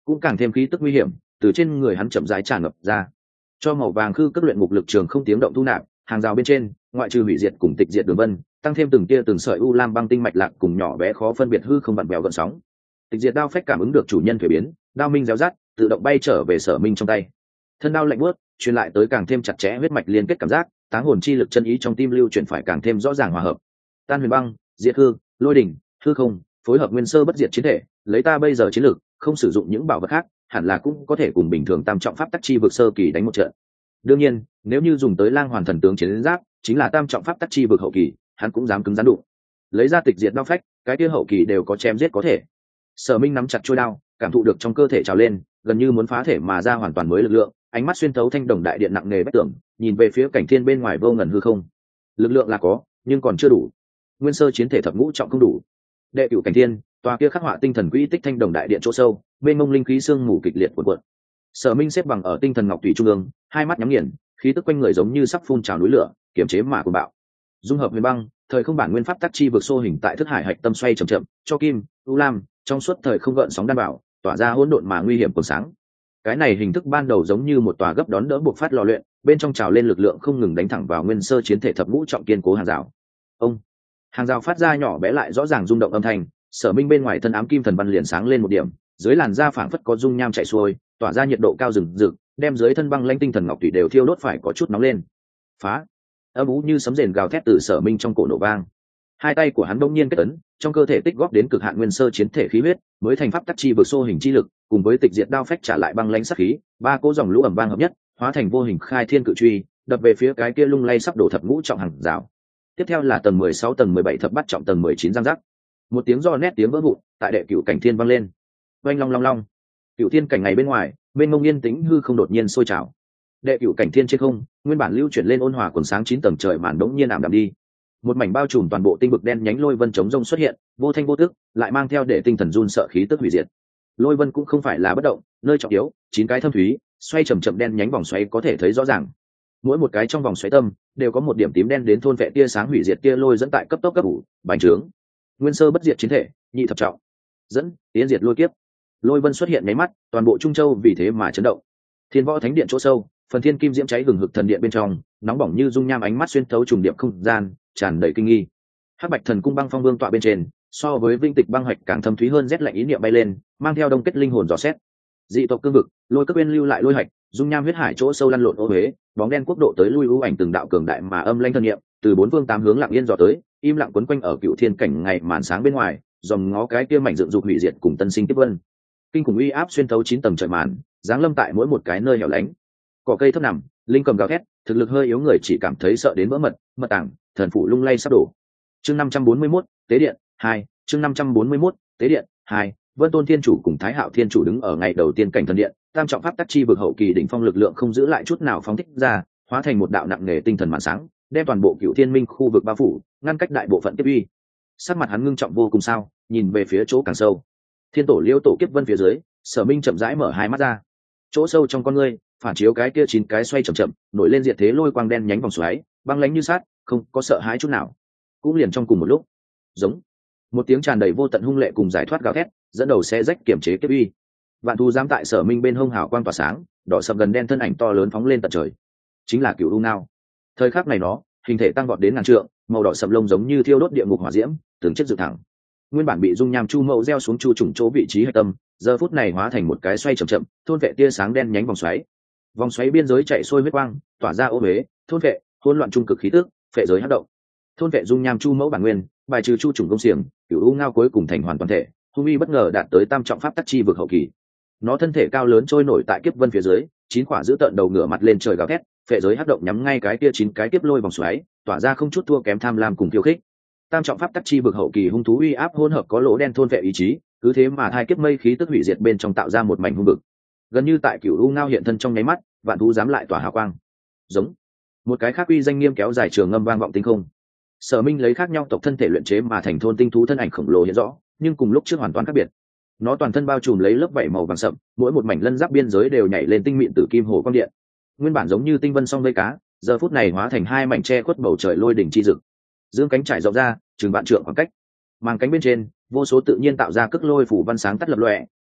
cũng càng thêm khí tức nguy hiểm từ trên người hắn chậm rãi tràn ngập ra, cho màu vàng khư các luyện ngục lực trường không tiếng động thu nạp. Hàng rào bên trên ngoại trừ hủy diệt cùng tịch diệt đường vân, tăng thêm từng tia từng sợi u lam băng tinh mạch lạc cùng nhỏ bé khó phân biệt hư không vặn vẹo gợn sóng. Tịch diệt đao phách cảm ứng được chủ nhân thuế biến, đao minh réo rát tự động bay trở về Sở Minh trong tay. Thân đao lạnh buốt truyền lại tới càng thêm chặt chẽ huyết mạch liên kết cảm giác, táng hồn chi lực chân ý trong tim lưu chuyển phải càng thêm rõ ràng hòa hợp. Tan huyền băng, diệt hư, lôi đỉnh, hư không, phối hợp nguyên sơ bất diệt chiến thể, lấy ta bây giờ chiến lực, không sử dụng những bảo vật khác, hẳn là cũng có thể cùng bình thường tam trọng pháp tắc chi vực sơ kỳ đánh một trận. Đương nhiên, nếu như dùng tới lang hoàn thần tướng chiến giáp, chính là tam trọng pháp tắc chi vực hậu kỳ, hắn cũng dám cứng rắn đụng. Lấy ra tịch diệt đao phách, cái kia hậu kỳ đều có chém giết có thể. Sở Minh nắm chặt chuôi đao, cảm thụ được trong cơ thể trào lên, gần như muốn phá thể mà ra hoàn toàn mới lực lượng, ánh mắt xuyên thấu thanh đồng đại điện nặng nề vách tường, nhìn về phía cảnh thiên bên ngoài vô ngần hư không. Lực lượng là có, nhưng còn chưa đủ. Nguyên sơ chiến thể thập ngũ trọng không đủ. Đệ cửu cảnh thiên, tòa kia khắc họa tinh thần quỹ tích thanh đồng đại điện chỗ sâu, bên mông linh khí sương mù kịch liệt cuộn cuộn. Sở Minh xếp bằng ở tinh thần ngọc thủy trung ương, hai mắt nhắm nghiền, khí tức quanh người giống như sắp phun trào núi lửa, kiềm chế mà cuồng bạo. Dung hợp huyền băng, thời không bản nguyên pháp tắc chi vực xô hình tại thức hải hạch tâm xoay chậm chậm, cho kim, u lam, trong suốt thời không gợn sóng đan bảo, tỏa ra hỗn độn mà nguy hiểm cuồng sáng. Cái này hình thức ban đầu giống như một tòa gấp đón đỡ buộc phát lò luyện, bên trong trào lên lực lượng không ngừng đánh thẳng vào nguyên sơ chiến thể thập ngũ trọng kiên cố hàng rào. Ông, hàng rào phát ra nhỏ bé lại rõ ràng rung động âm thanh. Sở Minh bên ngoài thân ám kim thần văn liền sáng lên một điểm, dưới làn da phảng phất có dung nham chảy xuôi, tỏa ra nhiệt độ cao rừng rực, đem dưới thân băng lãnh tinh thần ngọc thủy đều thiêu đốt phải có chút nóng lên. Phá! Âm ú như sấm rền gào thét từ Sở Minh trong cổ nổ vang. Hai tay của hắn bỗng nhiên kết ấn, trong cơ thể tích góp đến cực hạn nguyên sơ chiến thể khí huyết, mới thành pháp tắc chi vực xô hình chi lực, cùng với tịch diệt đao phách trả lại băng lãnh sát khí, ba cỗ dòng lũ ầm vang hợp nhất, hóa thành vô hình khai thiên cự truy, đập về phía cái kia lung lay sắp đổ thập ngũ trọng hàng rào. Tiếp theo là tầng 16, tầng 17 thập bát trọng, tầng 19 giang giác. Một tiếng do nét tiếng vỡ vụn tại đệ cửu cảnh thiên vang lên. Oanh long long long. Cửu thiên cảnh ngày bên ngoài, bên mông yên tĩnh hư không đột nhiên sôi trào. Đệ cửu cảnh thiên trên không, nguyên bản lưu chuyển lên ôn hòa quần sáng 9 tầng trời màn đống nhiên ảm đạm đi. Một mảnh bao trùm toàn bộ tinh vực đen nhánh lôi vân chống rông xuất hiện, vô thanh vô tức, lại mang theo để tinh thần run sợ khí tức hủy diệt. Lôi vân cũng không phải là bất động, nơi trọng yếu, 9 cái thâm thúy, xoay chậm chậm đen nhánh vòng xoáy có thể thấy rõ ràng. Mỗi một cái trong vòng xoáy tâm đều có một điểm tím đen đến thôn vệ tia sáng hủy diệt tia lôi dẫn tại cấp tốc cấp ủ, bành trướng. Nguyên sơ bất diệt chiến thể, nhị thập trọng. Dẫn, tiến diệt lôi kiếp. Lôi vân xuất hiện mấy mắt, toàn bộ Trung Châu vì thế mà chấn động. Thiên Võ Thánh Điện chỗ sâu, phần thiên kim diễm cháy hừng hực thần điện bên trong, nóng bỏng như dung nham ánh mắt xuyên thấu trùng điệp không gian, tràn đầy kinh nghi. Hắc Bạch Thần Cung băng phong vương tọa bên trên, so với Vinh Tịch băng hạch càng thâm thúy hơn, rét lạnh ý niệm bay lên, mang theo đông kết linh hồn dò xét. Dị tộc cương vực, lôi cấp bên lưu lại lôi hạch, dung nham huyết hải chỗ sâu lăn lộn ô huế, bóng đen quốc độ tới lui ưu ảnh từng đạo cường đại mà âm lãnh thân niệm, từ bốn phương tám hướng lặng yên dò tới, im lặng quấn quanh ở cựu thiên cảnh ngày màn sáng bên ngoài, dòm ngó cái kia mảnh dựng dục hủy diệt cùng tân sinh tiếp vân. Kinh khủng uy áp xuyên thấu 9 tầng trời màn, giáng lâm tại mỗi một cái nơi hẻo lánh. Cỏ cây thấp nằm, linh cầm gào thét, thực lực hơi yếu người chỉ cảm thấy sợ đến vỡ mật, mật tảng, thần phủ lung lay sắp đổ. Chương 541, tế điện 2, chương 541, tế điện 2. Vân Tôn Thiên Chủ cùng Thái Hạo Thiên Chủ đứng ở ngày đầu tiên cảnh thần điện, tam trọng pháp tắc chi vực hậu kỳ đỉnh phong lực lượng không giữ lại chút nào phóng thích ra, hóa thành một đạo nặng nề tinh thần màn sáng, đem toàn bộ Cửu Thiên Minh khu vực bao phủ, ngăn cách đại bộ phận kiếp uy. Sắc mặt hắn ngưng trọng vô cùng sao, nhìn về phía chỗ càng sâu. Thiên tổ Liêu tổ kiếp vân phía dưới, Sở Minh chậm rãi mở hai mắt ra. Chỗ sâu trong con ngươi, phản chiếu cái kia 9 cái xoay chậm chậm, nổi lên diệt thế lôi quang đen nhánh vòng xoáy, băng lãnh như sát, không có sợ hãi chút nào. Cũng liền trong cùng một lúc, giống một tiếng tràn đầy vô tận hung lệ cùng giải thoát gào thét, dẫn đầu xe rách kiểm chế kiếp uy. Vạn thú dám tại Sở Minh bên hông hào quang tỏa sáng, đỏ sầm gần đen thân ảnh to lớn phóng lên tận trời, chính là Cửu U Ngao. Thời khắc này nó hình thể tăng vọt đến ngàn trượng, màu đỏ sầm lông giống như thiêu đốt địa ngục hỏa diễm, từng chiếc dựng thẳng. Nguyên bản bị dung nham chu mậu gieo xuống chu trùng chỗ vị trí hạch tâm, giờ phút này hóa thành một cái xoay chậm chậm, thôn vệ tia sáng đen nhánh vòng xoáy. Vòng xoáy biên giới chạy xuôi huyết quang, tỏa ra ô huế, thôn vệ, hỗn loạn trung cực khí tức, phệ giới hắc động. Thôn vệ dung nham chu mẫu bản nguyên, bài trừ chu trùng công xiềng, Cửu U Ngao cuối cùng thành hoàn toàn thể, hung uy bất ngờ đạt tới tam trọng pháp tắc chi vực hậu kỳ. Nó thân thể cao lớn trôi nổi tại kiếp vân phía dưới, 9 quả giữ tợn đầu ngửa mặt lên trời gào thét, phệ giới hắc động nhắm ngay cái kia 9 cái kiếp lôi vòng xoáy, tỏa ra không chút thua kém tham lam cùng khiêu khích. Tam trọng pháp tắc chi vực hậu kỳ hung thú uy áp hỗn hợp có lỗ đen thôn vệ ý chí, cứ thế mà hai kiếp mây khí tức hủy diệt bên trong tạo ra một mảnh hung vực. Gần như tại Cửu U Ngao hiện thân trong nháy mắt, vạn thú dám lại tỏa hào quang. Giống. Một cái khác uy danh nghiêm kéo dài trường ngâm vang vọng tinh không. Sở Minh lấy khác nhau tộc thân thể luyện chế mà thành thôn tinh thú thân ảnh khổng lồ hiện rõ, nhưng cùng lúc trước hoàn toàn khác biệt. Nó toàn thân bao trùm lấy lớp vảy màu vàng sậm, mỗi một mảnh lân giáp biên giới đều nhảy lên tinh mịn tử kim hồ quang điện. Nguyên bản giống như tinh vân song vây cá, giờ phút này hóa thành hai mảnh che khuất bầu trời lôi đỉnh chi rực. Dương cánh trải rộng ra, chừng vạn trượng khoảng cách. Màng cánh bên trên, vô số tự nhiên tạo ra cước lôi phủ văn sáng tắt lập lòe,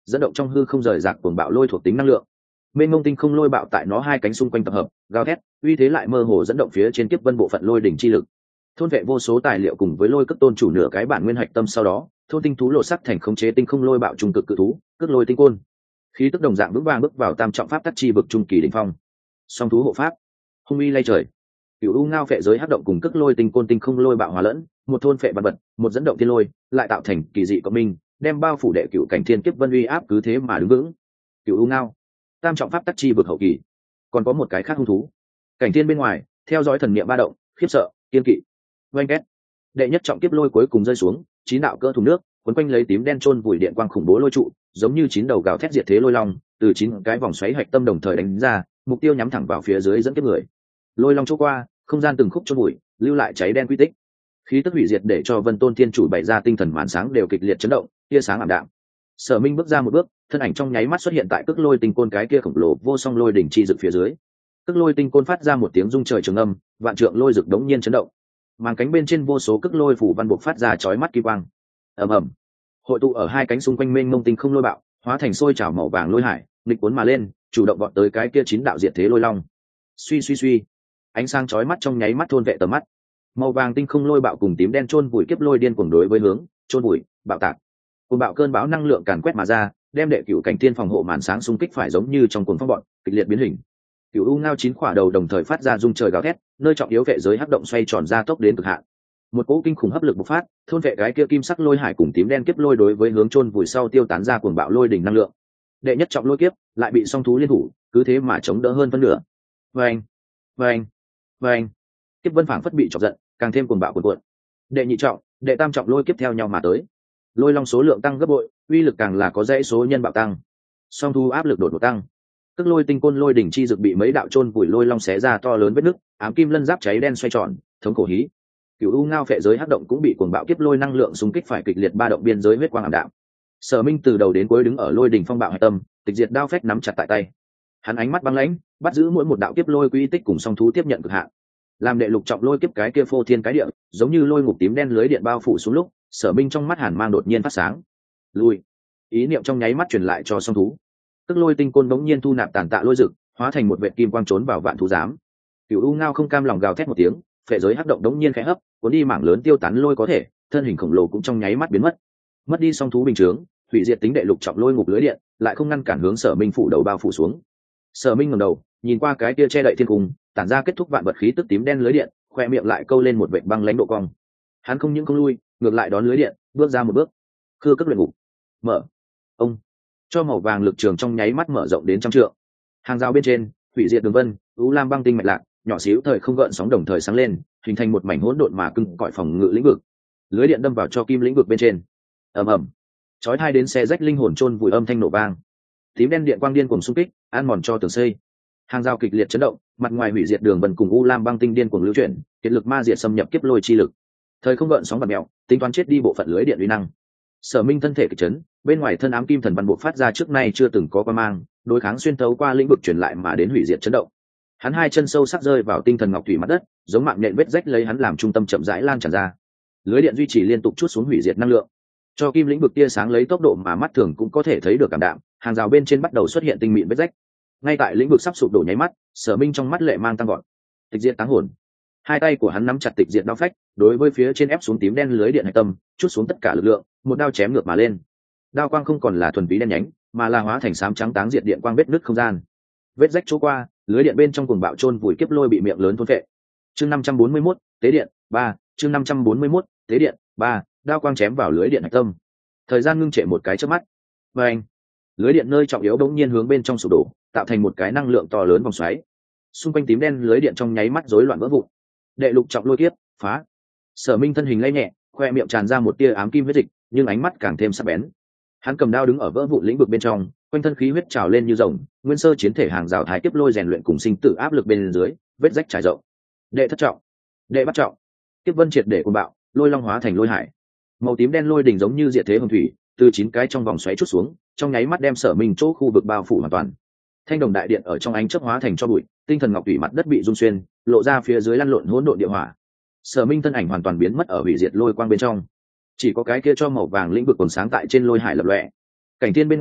dẫn động trong hư không rời rạc cuồng bạo lôi thuộc tính năng lượng. Mênh mông tinh không lôi bạo tại nó hai cánh xung quanh tập hợp, gào thét, uy thế lại mơ hồ dẫn động phía trên kiếp vân bộ phận lôi đỉnh chi lực. Thôn vệ vô số tài liệu cùng với lôi cước tôn chủ nửa cái bản nguyên hạch tâm, sau đó thôn tinh thú lộ sắc thành khống chế tinh không lôi bạo trung cực cự thú, cước lôi tinh côn. Khí tức đồng dạng vững vàng bước vào tam trọng pháp tắc chi vực trung kỳ đỉnh phong. Song thú hộ pháp, hung uy lay trời. Cửu u ngao phệ giới hấp động cùng cước lôi tinh côn tinh không lôi bạo hòa lẫn, một thôn phệ vật vật, một dẫn động thiên lôi, lại tạo thành kỳ dị cộng minh, đem bao phủ đệ cửu cảnh thiên kiếp vân uy áp cứ thế mà đứng vững. Cửu u ngao, tam trọng pháp tắc chi vực hậu kỳ. Còn có một cái khác hung thú, cảnh thiên bên ngoài, theo dõi thần niệm ba động, khiếp sợ, kiên kỵ. Oanh két, đệ nhất trọng kiếp lôi cuối cùng rơi xuống, chín đạo cỡ thùng nước quấn quanh lấy tím đen chôn vùi điện quang khủng bố lôi trụ, giống như chín đầu gào thét diệt thế lôi long, từ chín cái vòng xoáy hạch tâm đồng thời đánh ra, mục tiêu nhắm thẳng vào phía dưới dẫn kiếp người. Lôi long chỗ qua, không gian từng khúc chôn vùi, lưu lại cháy đen quy tích. Khí tức hủy diệt để cho Vân Tôn Thiên Chủ bày ra tinh thần màn sáng đều kịch liệt chấn động, tia sáng ảm đạm. Sở Minh bước ra một bước, thân ảnh trong nháy mắt xuất hiện tại cước lôi tinh côn cái kia khổng lồ vô song lôi đỉnh chi rực phía dưới. Cước lôi tinh côn phát ra một tiếng rung trời trường âm, vạn trượng lôi rực đống nhiên chấn động. Màng cánh bên trên vô số cước lôi phủ văn buộc phát ra chói mắt kim quang. Ầm ầm, hội tụ ở hai cánh xung quanh mênh mông tinh không lôi bạo, hóa thành sôi trào màu vàng lôi hải, nghịch cuốn mà lên, chủ động vọt tới cái kia chín đạo diệt thế lôi long. Suy suy suy, ánh sáng chói mắt trong nháy mắt thôn vệ tầm mắt. Màu vàng tinh không lôi bạo cùng tím đen chôn vùi kiếp lôi điên cuồng đối với hướng chôn vùi bạo tạc. Cuồng bạo cơn bão năng lượng càn quét mà ra, đem đệ cửu cảnh tiên phòng hộ màn sáng xung kích phải giống như trong cuồng phong bọn, kịch liệt biến hình. Cửu u ngao chín quả đầu đồng thời phát ra rung trời gào thét, nơi trọng yếu vệ giới hấp động xoay tròn ra tốc đến cực hạn. Một cỗ kinh khủng hấp lực bộc phát, thôn vệ cái kia kim sắc lôi hải cùng tím đen kiếp lôi đối với hướng chôn vùi sau tiêu tán ra cuồng bạo lôi đỉnh năng lượng. Đệ nhất trọng lôi kiếp lại bị song thú liên thủ, cứ thế mà chống đỡ hơn phân nửa. Vâng, vâng, vâng. Kiếp vân phảng phất bị chọc giận, càng thêm cuồng bạo cuồn cuộn. Đệ nhị trọng, đệ tam trọng lôi kiếp theo nhau mà tới. Lôi long số lượng tăng gấp bội, uy lực càng là có dãy số nhân bạo tăng. Song thú áp lực đột ngột tăng. Tức lôi tinh côn lôi đỉnh chi dược bị mấy đạo chôn vùi lôi long xé ra to lớn vết nứt, ám kim lân giáp cháy đen xoay tròn, thống khổ hí. Cửu u ngao phệ giới hắc động cũng bị cuồng bạo kiếp lôi năng lượng xung kích phải kịch liệt ba động biên giới huyết quang ảm đạm. Sở Minh từ đầu đến cuối đứng ở lôi đỉnh phong bạo hải tâm, tịch diệt đao phách nắm chặt tại tay. Hắn ánh mắt băng lãnh, bắt giữ mỗi một đạo kiếp lôi quy tích cùng song thú tiếp nhận cực hạn. Làm đệ lục trọng lôi kiếp cái kia phô thiên cái địa, giống như lôi ngục tím đen lưới điện bao phủ xuống lúc, Sở Minh trong mắt hàn mang đột nhiên phát sáng. Lui, ý niệm trong nháy mắt truyền lại cho song thú. Tức lôi tinh côn bỗng nhiên thu nạp tàn tạ lôi rực, hóa thành một vệt kim quang trốn vào vạn thú giám. Cửu u ngao không cam lòng gào thét một tiếng, phệ giới hắc động đống nhiên khẽ hấp, cuốn đi mảng lớn tiêu tán lôi có thể, thân hình khổng lồ cũng trong nháy mắt biến mất. Mất đi song thú bình chướng, hủy diệt tính đệ lục trọng lôi ngục lưới điện, lại không ngăn cản hướng Sở Minh phủ đầu bao phủ xuống. Sở Minh ngẩng đầu, nhìn qua cái kia che đậy thiên cung, tản ra kết thúc vạn vật khí tức tím đen lưới điện, khoe miệng lại câu lên một vệt băng lãnh độ cong. Hắn không những không lui, ngược lại đón lưới điện, bước ra một bước. Khư cấp luyện ngục, mở. Ông cho màu vàng lực trường trong nháy mắt mở rộng đến trăm trượng. Hàng rào bên trên, hủy diệt đường vân, u lam băng tinh mạch lạc, nhỏ xíu thời không gợn sóng đồng thời sáng lên, hình thành một mảnh hỗn độn mà cứng cỏi phòng ngự lĩnh vực. Lưới điện đâm vào cho kim lĩnh vực bên trên. Ầm ầm, chói tai đến xe rách linh hồn chôn vùi âm thanh nổ vang. Tím đen điện quang điên cuồng xung kích, ăn mòn cho tường xây. Hàng rào kịch liệt chấn động, mặt ngoài hủy diệt đường vân cùng u lam băng tinh điên cuồng lưu chuyển, kiệt lực ma diệt xâm nhập kiếp lôi chi lực. Thời không gợn sóng bật mèo, tính toán chết đi bộ phận lưới điện uy năng. Sở Minh thân thể kịch chấn, bên ngoài thân ám kim thần văn bộ phát ra trước nay chưa từng có qua mang, đối kháng xuyên thấu qua lĩnh vực truyền lại mà đến hủy diệt chấn động. Hắn hai chân sâu sắc rơi vào tinh thần ngọc thủy mặt đất, giống mạng nhện vết rách lấy hắn làm trung tâm chậm rãi lan tràn ra. Lưới điện duy trì liên tục chút xuống hủy diệt năng lượng, cho kim lĩnh vực tia sáng lấy tốc độ mà mắt thường cũng có thể thấy được cảm đạm, hàng rào bên trên bắt đầu xuất hiện tinh mịn vết rách. Ngay tại lĩnh vực sắp sụp đổ nháy mắt, Sở Minh trong mắt lệ mang tăng gọn. Tịch diệt táng hồn. Hai tay của hắn nắm chặt tịch diệt đao phách, đối với phía trên ép xuống tím đen lưới điện hạch tâm, chút xuống tất cả lực lượng, một đao chém ngược mà lên. Đao quang không còn là thuần túy đen nhánh, mà là hóa thành xám trắng táng diệt điện quang vết nứt không gian. Vết rách chỗ qua, lưới điện bên trong cuồng bạo chôn vùi kiếp lôi bị miệng lớn thôn phệ. Chương 541, tế điện 3, chương 541, tế điện 3, đao quang chém vào lưới điện hạch tâm. Thời gian ngưng trệ một cái chớp mắt. Oeng! Lưới điện nơi trọng yếu bỗng nhiên hướng bên trong sụp đổ, tạo thành một cái năng lượng to lớn vòng xoáy. Xung quanh tím đen lưới điện trong nháy mắt rối loạn vỡ vụn. Đệ lục trọng lôi kiếp, phá. Sở Minh thân hình lay nhẹ, khoe miệng tràn ra một tia ám kim huyết dịch, nhưng ánh mắt càng thêm sắc bén. Hắn cầm đao đứng ở vỡ vụn lĩnh vực bên trong, quanh thân khí huyết trào lên như rồng, nguyên sơ chiến thể hàng rào thái kiếp lôi rèn luyện cùng sinh tử áp lực bên dưới, vết rách trải rộng. Đệ thất trọng, đệ bát trọng, kiếp vân triệt để cuồng bạo, lôi long hóa thành lôi hải. Màu tím đen lôi đỉnh giống như diệt thế hồng thủy, từ 9 cái trong vòng xoáy chút xuống, trong nháy mắt đem Sở Minh chỗ khu vực bao phủ hoàn toàn. Thanh đồng đại điện ở trong ánh chớp hóa thành cho bụi, tinh thần ngọc thủy mặt đất bị rung xuyên, lộ ra phía dưới lăn lộn hỗn độn địa hỏa. Sở Minh thân ảnh hoàn toàn biến mất ở hủy diệt lôi quang bên trong, chỉ có cái kia cho màu vàng lĩnh vực còn sáng tại trên lôi hải lập lòe. Cảnh thiên bên ngoài,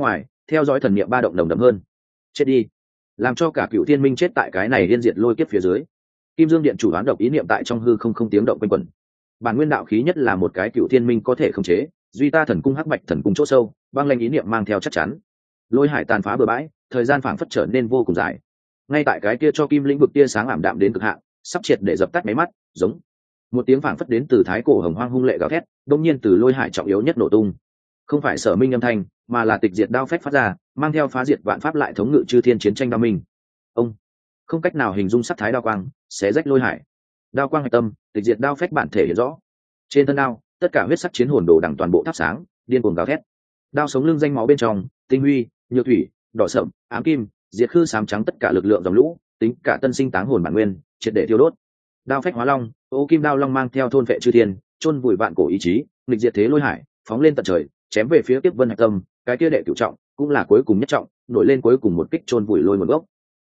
theo dõi thần niệm ba động nồng đậm hơn. Chết đi, làm cho cả cựu thiên minh chết tại cái này liên diệt lôi kiếp phía dưới. Kim Dương Điện chủ đoán độc ý niệm tại trong hư không tiếng động quanh quẩn. Bản nguyên đạo khí nhất là một cái cựu thiên minh có thể khống chế, duy ta thần cung hắc bạch thần cung chỗ sâu, băng lanh ý niệm mang theo chắc chắn. Lôi hải tàn phá bừa bãi, thời gian phảng phất trở nên vô cùng dài. Ngay tại cái kia cho kim lĩnh vực tia sáng ảm đạm đến cực hạn, sắp triệt để dập tắt máy mắt, giống một tiếng phảng phất đến từ thái cổ hồng hoang hung lệ gào thét, đột nhiên từ lôi hải trọng yếu nhất nổ tung. Không phải Sở Minh âm thanh, mà là tịch diệt đao phách phát ra, mang theo phá diệt vạn pháp lại thống ngự chư thiên chiến tranh đao minh. Ông không cách nào hình dung sắc thái đao quang, xé rách lôi hải. Đao quang hạch tâm, tịch diệt đao phách bản thể hiện rõ. Trên thân đao, tất cả huyết sắc chiến hồn đồ đằng toàn bộ thắp sáng, điên cuồng gào thét. Đao sống lưng danh máu bên trong, tinh huy, nhược thủy, đỏ sậm, ám kim, diệt khư xám trắng tất cả lực lượng dòng lũ, tính cả tân sinh táng hồn bản nguyên, triệt để tiêu đốt. Đao phách hóa long, ô kim đao long mang theo thôn vệ chư thiên, chôn vùi vạn cổ ý chí, nghịch diệt thế lôi hải, phóng lên tận trời, chém về phía tiếp vân hạch tâm, cái kia đệ cửu trọng, cũng là cuối cùng nhất trọng, nổi lên cuối cùng một kích chôn vùi lôi nguồn gốc.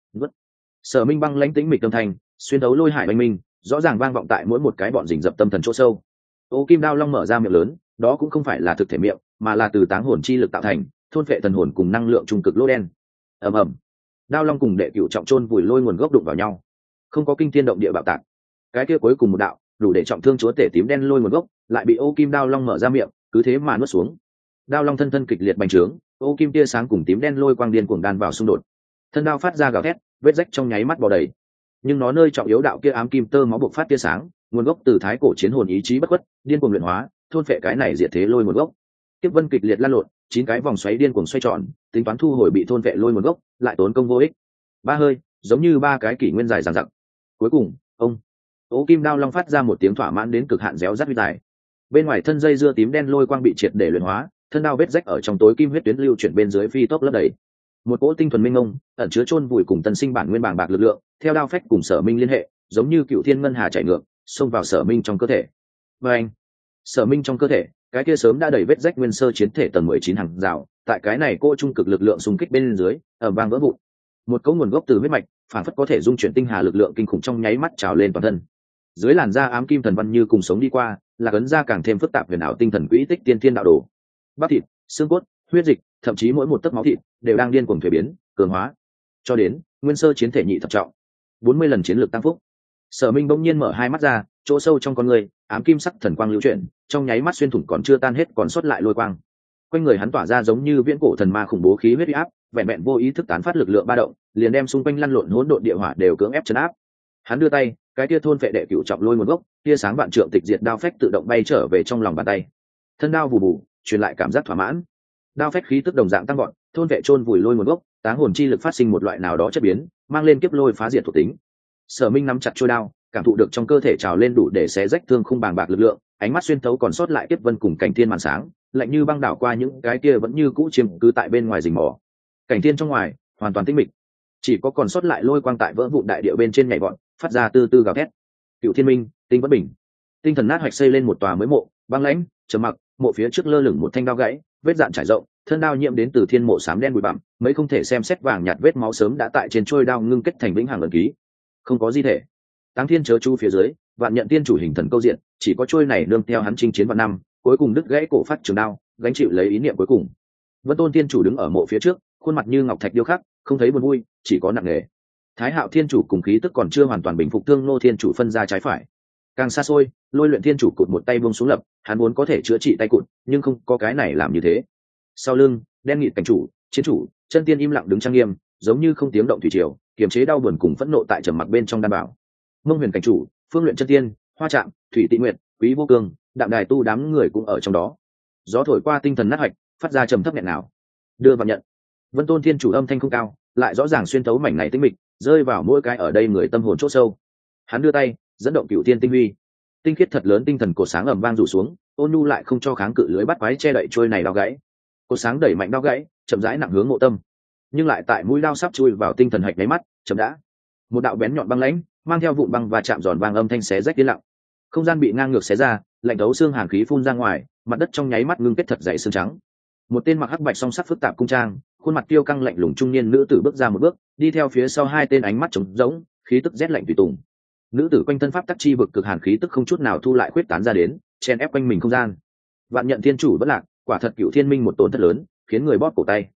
Sở Minh băng lãnh tĩnh mịch âm thanh, xuyên thấu lôi hải oanh minh, rõ ràng vang vọng tại mỗi một cái bọn rình rập tâm thần chỗ sâu. Ô kim đao long mở ra miệng lớn, đó cũng không phải là thực thể miệng, mà là từ táng hồn chi lực tạo thành, thôn vệ thần hồn cùng năng lượng trung cực lỗ đen. Ầm ầm, đao long cùng đệ cửu trọng chôn vùi lôi nguồn gốc đụng vào nhau, không có kinh thiên động địa bạo tạc. Cái kia cuối cùng một đạo, đủ để trọng thương chúa tể tím đen lôi nguồn gốc, lại bị ô kim đao long mở ra miệng, cứ thế mà nuốt xuống. Đao long thân thân kịch liệt bành trướng, ô kim tia sáng cùng tím đen lôi quang điên cuồng đan vào xung đột. Thân đao phát ra gào thét, vết rách trong nháy mắt bò đầy. Nhưng nó nơi trọng yếu đạo kia ám kim tơ máu bộc phát tia sáng, nguồn gốc từ thái cổ chiến hồn ý chí bất khuất, điên cuồng luyện hóa, thôn phệ cái này diệt thế lôi nguồn gốc. Tiếp vân kịch liệt lan lộn, 9 cái vòng xoáy điên cuồng xoay tròn, tính toán thu hồi bị thôn phệ lôi nguồn gốc, lại tốn công vô ích. Ba hơi, giống như ba cái kỷ nguyên dài dằng dặc. Cuối cùng, ông ô kim đao long phát ra một tiếng thỏa mãn đến cực hạn réo rắt huy tài. Bên ngoài thân dây dưa tím đen lôi quang bị triệt để luyện hóa, thân đao vết rách ở trong tối kim huyết tuyến lưu chuyển bên dưới phi tốc lấp đầy. Một cỗ tinh thuần minh ông ẩn chứa chôn vùi cùng tân sinh bản nguyên bàng bạc lực lượng, theo đao phách cùng Sở Minh liên hệ, giống như cựu thiên ngân hà chảy ngược, xông vào Sở Minh trong cơ thể. Và anh, Sở Minh trong cơ thể, cái kia sớm đã đầy vết rách nguyên sơ chiến thể tầng 19 hàng rào, tại cái này cô trung cực lực lượng xung kích bên dưới, ở vang vỡ vụn. Một cỗ nguồn gốc từ huyết mạch, phản phất có thể dung chuyển tinh hà lực lượng kinh khủng trong nháy mắt trào lên toàn thân. Dưới làn da ám kim thần văn như cùng sống đi qua, là ấn ra càng thêm phức tạp huyền ảo tinh thần quỹ tích tiên thiên đạo đồ. Bắp thịt, xương cốt, huyết dịch, thậm chí mỗi một tấc máu thịt đều đang điên cuồng thuế biến, cường hóa, cho đến nguyên sơ chiến thể nhị thập trọng, 40 lần chiến lược tăng phúc. Sở Minh bỗng nhiên mở hai mắt ra, chỗ sâu trong con người, ám kim sắc thần quang lưu chuyển, trong nháy mắt xuyên thủng còn chưa tan hết còn sót lại lôi quang. Quanh người hắn tỏa ra giống như viễn cổ thần ma khủng bố khí huyết uy áp, vẹn vẹn vô ý thức tán phát lực lượng ba động, liền đem xung quanh lăn lộn hỗn độn địa hỏa đều cưỡng ép trấn áp. Hắn đưa tay, cái tia thôn phệ đệ cửu trọng lôi nguồn gốc, tia sáng vạn trượng tịch diệt đao phách tự động bay trở về trong lòng bàn tay. Thân đao vù vù, truyền lại cảm giác thỏa mãn. Đao phách khí tức đồng dạng tăng gọn, thôn vệ chôn vùi lôi nguồn gốc, táng hồn chi lực phát sinh một loại nào đó chất biến, mang lên kiếp lôi phá diệt thuộc tính. Sở Minh nắm chặt chuôi đao, cảm thụ được trong cơ thể trào lên đủ để xé rách thương khung bàng bạc lực lượng, ánh mắt xuyên thấu còn sót lại kiếp vân cùng cảnh thiên màn sáng, lạnh như băng đảo qua những cái kia vẫn như cũ chiếm cứ tại bên ngoài rình mò. Cảnh thiên trong ngoài hoàn toàn tĩnh mịch, chỉ có còn sót lại lôi quang tại vỡ vụn đại địa bên trên nhảy vọt, phát ra từ từ gào thét. Cựu thiên minh, tinh bất bình. Tinh thần nát hoạch xây lên một tòa mới mộ, băng lãnh, trầm mặc, mộ phía trước lơ lửng một thanh đao gãy, vết dạn trải rộng, thân đao nhiễm đến từ thiên mộ xám đen bụi bặm, mấy không thể xem xét vàng nhạt vết máu sớm đã tại trên trôi đao ngưng kết thành vĩnh hằng ẩn ký. Không có di thể. Táng thiên chớ chu phía dưới, vạn nhận tiên chủ hình thần câu diện, chỉ có trôi này nương theo hắn chinh chiến vạn năm, cuối cùng đứt gãy cổ phát trường đao, gánh chịu lấy ý niệm cuối cùng. Vân Tôn tiên chủ đứng ở mộ phía trước, khuôn mặt như ngọc thạch điêu khắc, không thấy buồn vui, chỉ có nặng nề. Thái Hạo thiên chủ cùng khí tức còn chưa hoàn toàn bình phục Thương Nô thiên chủ phân ra trái phải. Càng xa xôi, Lôi Luyện thiên chủ cụt một tay buông xuống lập, hắn muốn có thể chữa trị tay cụt, nhưng không có cái này làm như thế. Sau lưng, đen nghịt cảnh chủ, chiến chủ, chân tiên im lặng đứng trang nghiêm, giống như không tiếng động thủy triều, kiềm chế đau buồn cùng phẫn nộ tại trầm mặc bên trong đan bảo. Mông Huyền cảnh chủ, Phương Luyện chân tiên, Hoa Trạm, Thủy Tị Nguyệt, Quý Vô Cương, Đạm Đài tu đám người cũng ở trong đó. Gió thổi qua tinh thần nát hoạch, phát ra trầm thấp nghẹn nào. Đưa vào nhận. Vân Tôn thiên chủ âm thanh không cao, lại rõ ràng xuyên thấu mảnh này tĩnh mịch, rơi vào mỗi cái ở đây người tâm hồn chỗ sâu. Hắn đưa tay, dẫn động cửu thiên tinh huy, tinh khiết thật lớn tinh thần cột sáng ầm vang rủ xuống, ôn nhu lại không cho kháng cự lưới bắt quái che đậy trôi này đao gãy. Cột sáng đẩy mạnh đao gãy, chậm rãi nặng hướng ngộ tâm, nhưng lại tại mũi đao sắp chui vào tinh thần hạch đáy mắt, chậm đã. Một đạo bén nhọn băng lãnh, mang theo vụn băng và chạm giòn vang âm thanh xé rách yên lặng. Không gian bị ngang ngược xé ra, lạnh thấu xương hàn khí phun ra ngoài, mặt đất trong nháy mắt ngưng kết thật dày xương trắng. Một tên mặc hắc bạch song sắc phức tạp cung trang, khuôn mặt tiêu căng lạnh lùng trung niên nữ tử bước ra một bước, đi theo phía sau hai tên ánh mắt trống rỗng, khí tức rét lạnh tùy tùng. Nữ tử quanh thân pháp tắc chi vực cực hàn khí tức không chút nào thu lại khuyết tán ra đến, chen ép quanh mình không gian. Vạn nhận thiên chủ bất lạc, quả thật cựu thiên minh một tổn thất lớn, khiến người bóp cổ tay.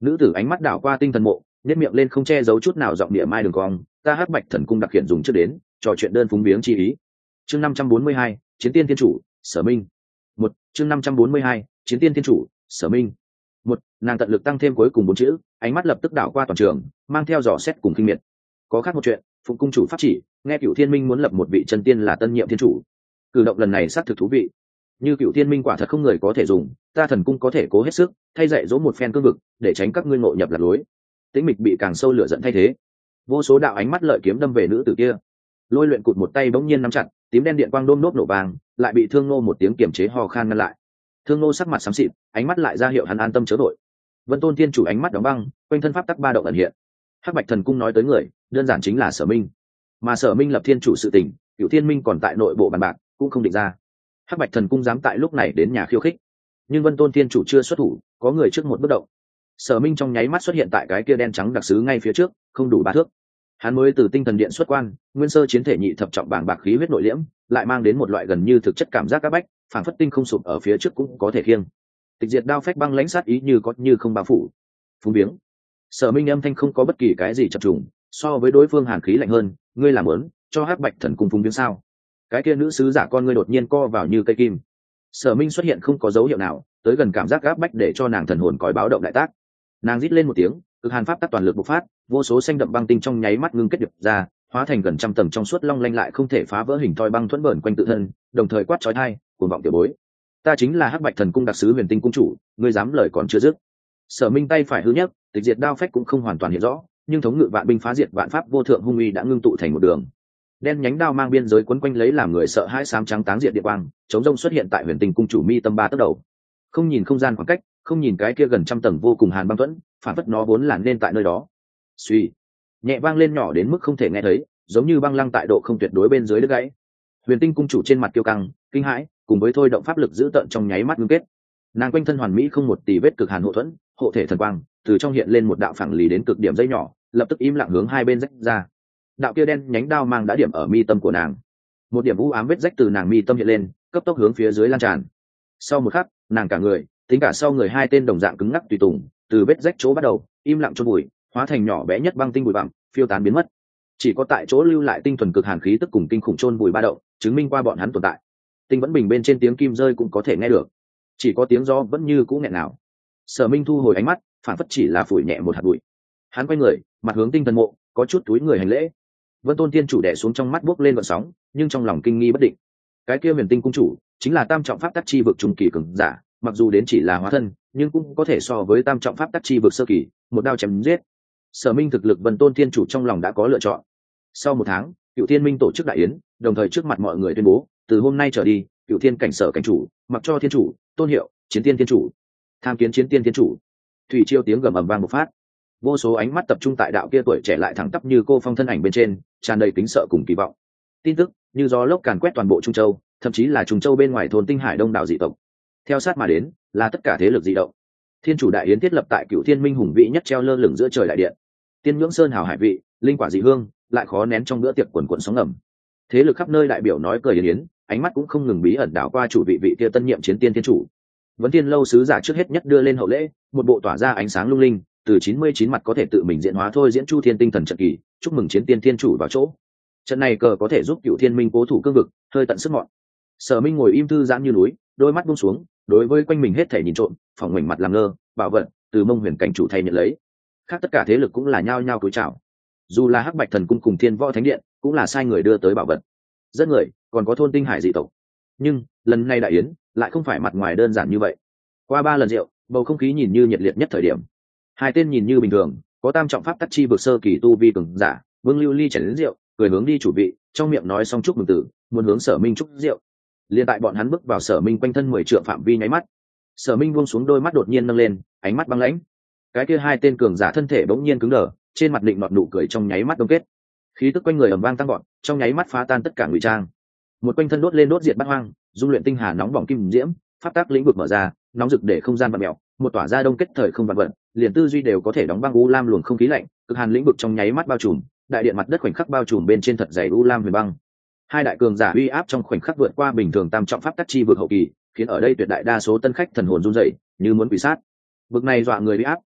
Nữ tử ánh mắt đảo qua tinh thần mộ, nếp miệng lên không che giấu chút nào giọng địa mai đường cong, ta Hắc Bạch Thần Cung đặc hiện dùng trước đến trò chuyện đơn phúng viếng chi ý. Chương 542, chiến tiên thiên chủ, Sở Minh. Một, chương 542, chiến tiên thiên chủ, Sở Minh. Một, nàng tận lực tăng thêm cuối cùng bốn chữ, ánh mắt lập tức đảo qua toàn trường, mang theo dò xét cùng kinh miệt. Có khác một chuyện, Phụng cung chủ pháp chỉ, nghe Cửu Thiên Minh muốn lập một vị chân tiên là tân nhiệm thiên chủ. Cử động lần này xác thực thú vị. Như Cửu Thiên Minh quả thật không người có thể dùng, ta thần cung có thể cố hết sức, thay dạy dỗ một phen cương vực, để tránh các ngươi ngộ nhập lạc lối. Tĩnh mịch bị càng sâu lửa giận thay thế. Vô số đạo ánh mắt lợi kiếm đâm về nữ tử kia. Lôi Luyện cụt một tay bỗng nhiên nắm chặt, tím đen điện quang đôm nốt nổ vàng, lại bị Thương Nô một tiếng kiềm chế ho khan ngăn lại. Thương Nô sắc mặt xám xịt, ánh mắt lại ra hiệu hắn an tâm chớ đội. Vân Tôn Thiên chủ ánh mắt đóng băng, quanh thân pháp tắc ba động ẩn hiện. Hắc Bạch Thần Cung nói tới người, đơn giản chính là Sở Minh. Mà Sở Minh lập thiên chủ sự tình, Cửu Thiên Minh còn tại nội bộ bàn bạc, cũng không định ra. Hắc Bạch Thần Cung dám tại lúc này đến nhà khiêu khích, nhưng Vân Tôn Thiên chủ chưa xuất thủ, có người trước một bước động. Sở Minh trong nháy mắt xuất hiện tại cái kia đen trắng đặc sứ ngay phía trước, không đủ 3 thước. Hắn mới từ tinh thần điện xuất quan, nguyên sơ chiến thể nhị thập trọng bảng bạc khí huyết nội liễm, lại mang đến một loại gần như thực chất cảm giác các bách, phản phất tinh không sụp ở phía trước cũng có thể khiêng. Tịch diệt đao phách băng lãnh sát ý như có như không bao phủ. Phúng biếng. Sở Minh âm thanh không có bất kỳ cái gì chập trùng, so với đối phương hàn khí lạnh hơn, ngươi làm muốn cho Hắc Bạch Thần Cung phúng biếng sao? Cái kia nữ sứ giả con ngươi đột nhiên co vào như cây kim. Sở Minh xuất hiện không có dấu hiệu nào, tới gần cảm giác áp bách để cho nàng thần hồn còi báo động đại tác. Nàng rít lên một tiếng, cực hàn pháp tắc toàn lực bộc phát, vô số xanh đậm băng tinh trong nháy mắt ngưng kết được ra, hóa thành gần trăm tầng trong suốt long lanh lại không thể phá vỡ hình thoi băng thuẫn vờn quanh tự thân, đồng thời quát chói tai, cuồng vọng tiểu bối. Ta chính là Hắc Bạch Thần Cung đặc sứ Huyền Tinh cung chủ, ngươi dám lời còn chưa dứt. Sở Minh tay phải hư nhất, tịch diệt đao phách cũng không hoàn toàn hiện rõ, nhưng thống ngự vạn binh phá diệt vạn pháp vô thượng hung uy đã ngưng tụ thành một đường. Đen nhánh đao mang biên giới quấn quanh lấy làm người sợ hãi xám trắng táng diệt địa quang, chống rông xuất hiện tại Huyền Tinh cung chủ mi tâm 3 tấc đầu. Không nhìn không gian khoảng cách, không nhìn cái kia gần trăm tầng vô cùng hàn băng thuẫn, phản phất nó vốn là nên tại nơi đó. Suy, nhẹ vang lên nhỏ đến mức không thể nghe thấy, giống như băng lăng tại độ không tuyệt đối bên dưới đứt gãy. Huyền Tinh cung chủ trên mặt kiêu căng, kinh hãi, cùng với thôi động pháp lực giữ tận trong nháy mắt ngưng kết. Nàng quanh thân hoàn mỹ không một tì vết cực hàn hộ thuẫn, hộ thể thần quang, từ trong hiện lên một đạo phẳng lì đến cực điểm dây nhỏ, lập tức im lặng hướng hai bên rách ra. Đạo kia đen nhánh đao mang đã điểm ở mi tâm của nàng. Một điểm u ám vết rách từ nàng mi tâm hiện lên, cấp tốc hướng phía dưới lan tràn. Sau một khắc, nàng cả người, tính cả sau người hai tên đồng dạng cứng ngắc tùy tùng, từ vết rách chỗ bắt đầu, im lặng chôn bụi, hóa thành nhỏ bé nhất băng tinh bụi bặm, phiêu tán biến mất. Chỉ có tại chỗ lưu lại tinh thuần cực hàn khí tức cùng kinh khủng chôn bụi ba động, chứng minh qua bọn hắn tồn tại. Tinh vẫn bình bên trên tiếng kim rơi cũng có thể nghe được, chỉ có tiếng gió vẫn như cũ nghẹn nào. Sở Minh thu hồi ánh mắt, phản phất chỉ là phủi nhẹ một hạt bụi. Hắn quay người, mặt hướng tinh thần mộ, có chút túi người hành lễ. Vân Tôn Thiên chủ đè xuống trong mắt buốc lên gợn sóng, nhưng trong lòng kinh nghi bất định. Cái kia Huyền Tinh cung chủ chính là tam trọng pháp tắc chi vực trung kỳ cường giả, mặc dù đến chỉ là hóa thân, nhưng cũng có thể so với tam trọng pháp tắc chi vực sơ kỳ, một đao chém giết. Sở Minh thực lực Vân Tôn Thiên chủ trong lòng đã có lựa chọn. Sau 1 tháng, Cựu Thiên Minh tổ chức đại yến, đồng thời trước mặt mọi người tuyên bố, từ hôm nay trở đi, Cựu Thiên cảnh sở cảnh chủ, mặc cho thiên chủ, tôn hiệu, chiến tiên thiên chủ. Tham kiến chiến tiên thiên chủ. Thủy triều tiếng gầm ầm vang bộc phát. Vô số ánh mắt tập trung tại đạo kia tuổi trẻ lại thẳng tắp như cô phong thân ảnh bên trên, tràn đầy kính sợ cùng kỳ vọng. Tin tức như gió lốc càn quét toàn bộ Trung Châu, thậm chí là Trung Châu bên ngoài thôn Tinh Hải đông đảo dị tộc. Theo sát mà đến là tất cả thế lực dị động. Thiên chủ đại yến thiết lập tại Cựu Thiên Minh hùng vĩ nhất treo lơ lửng giữa trời đại điện. Tiên ngưỡng sơn hào hải vị, linh quả dị hương, lại khó nén trong bữa tiệc quần quần sóng ngầm. Thế lực khắp nơi đại biểu nói cười yến, ánh mắt cũng không ngừng bí ẩn đảo qua chủ vị kia tân nhiệm chiến tiên thiên chủ. Vấn Tiên lâu sứ giả trước hết nhất đưa lên hậu lễ, một bộ tỏa ra ánh sáng lung linh, từ 99 mặt có thể tự mình diễn hóa thôi diễn Chu Thiên tinh thần trận kỳ, chúc mừng chiến tiên thiên chủ vào chỗ. Trận này cờ có thể giúp Cựu Thiên Minh cố thủ cương vực, hơi tận sức mọn. Sở Minh ngồi im thư giãn như núi, đôi mắt buông xuống, đối với quanh mình hết thảy nhìn trộm, phỏng mình mặt làm ngơ, bảo vật từ Mông Huyền cảnh chủ thay nhận lấy. Khác tất cả thế lực cũng là nhao nhao cúi chào. Dù là Hắc Bạch Thần Cung cùng Thiên Võ Thánh Điện, cũng là sai người đưa tới bảo vật. Rất người, còn có thôn Tinh Hải dị tộc. Nhưng lần này đại yến lại không phải mặt ngoài đơn giản như vậy. Qua 3 lần rượu, bầu không khí nhìn như nhiệt liệt nhất thời điểm. Hai tên nhìn như bình thường, có tam trọng pháp tắc chi vực sơ kỳ tu vi cường giả, Vương Lưu Ly chén đến rượu, cười hướng đi chủ vị, trong miệng nói xong chúc mừng tử, muốn hướng Sở Minh chúc rượu. Liên tại bọn hắn bước vào Sở Minh quanh thân 10 trượng phạm vi nháy mắt, Sở Minh buông xuống đôi mắt đột nhiên nâng lên, ánh mắt băng lãnh. Cái kia hai tên cường giả thân thể bỗng nhiên cứng đờ, trên mặt định nọt nụ cười trong nháy mắt đông kết. Khí tức quanh người ầm vang tăng vọt, trong nháy mắt phá tan tất cả ngụy trang. Một quanh thân đốt lên đốt diệt bát hoang, dung luyện tinh hà nóng bỏng kim diễm, pháp tắc lĩnh vực mở ra, nóng rực để không gian vặn mèo, một tỏa ra đông kết thời không vạn vận, liền tư duy đều có thể đóng băng u lam luồng không khí lạnh, cực hàn lĩnh vực trong nháy mắt bao trùm, đại điện mặt đất khoảnh khắc bao trùm bên trên thật dày u lam huyền băng. Hai đại cường giả uy áp trong khoảnh khắc vượt qua bình thường tam trọng pháp tắc chi vực hậu kỳ, khiến ở đây tuyệt đại đa số tân khách thần hồn run rẩy, như muốn quỳ sát. Vực này dọa người uy áp,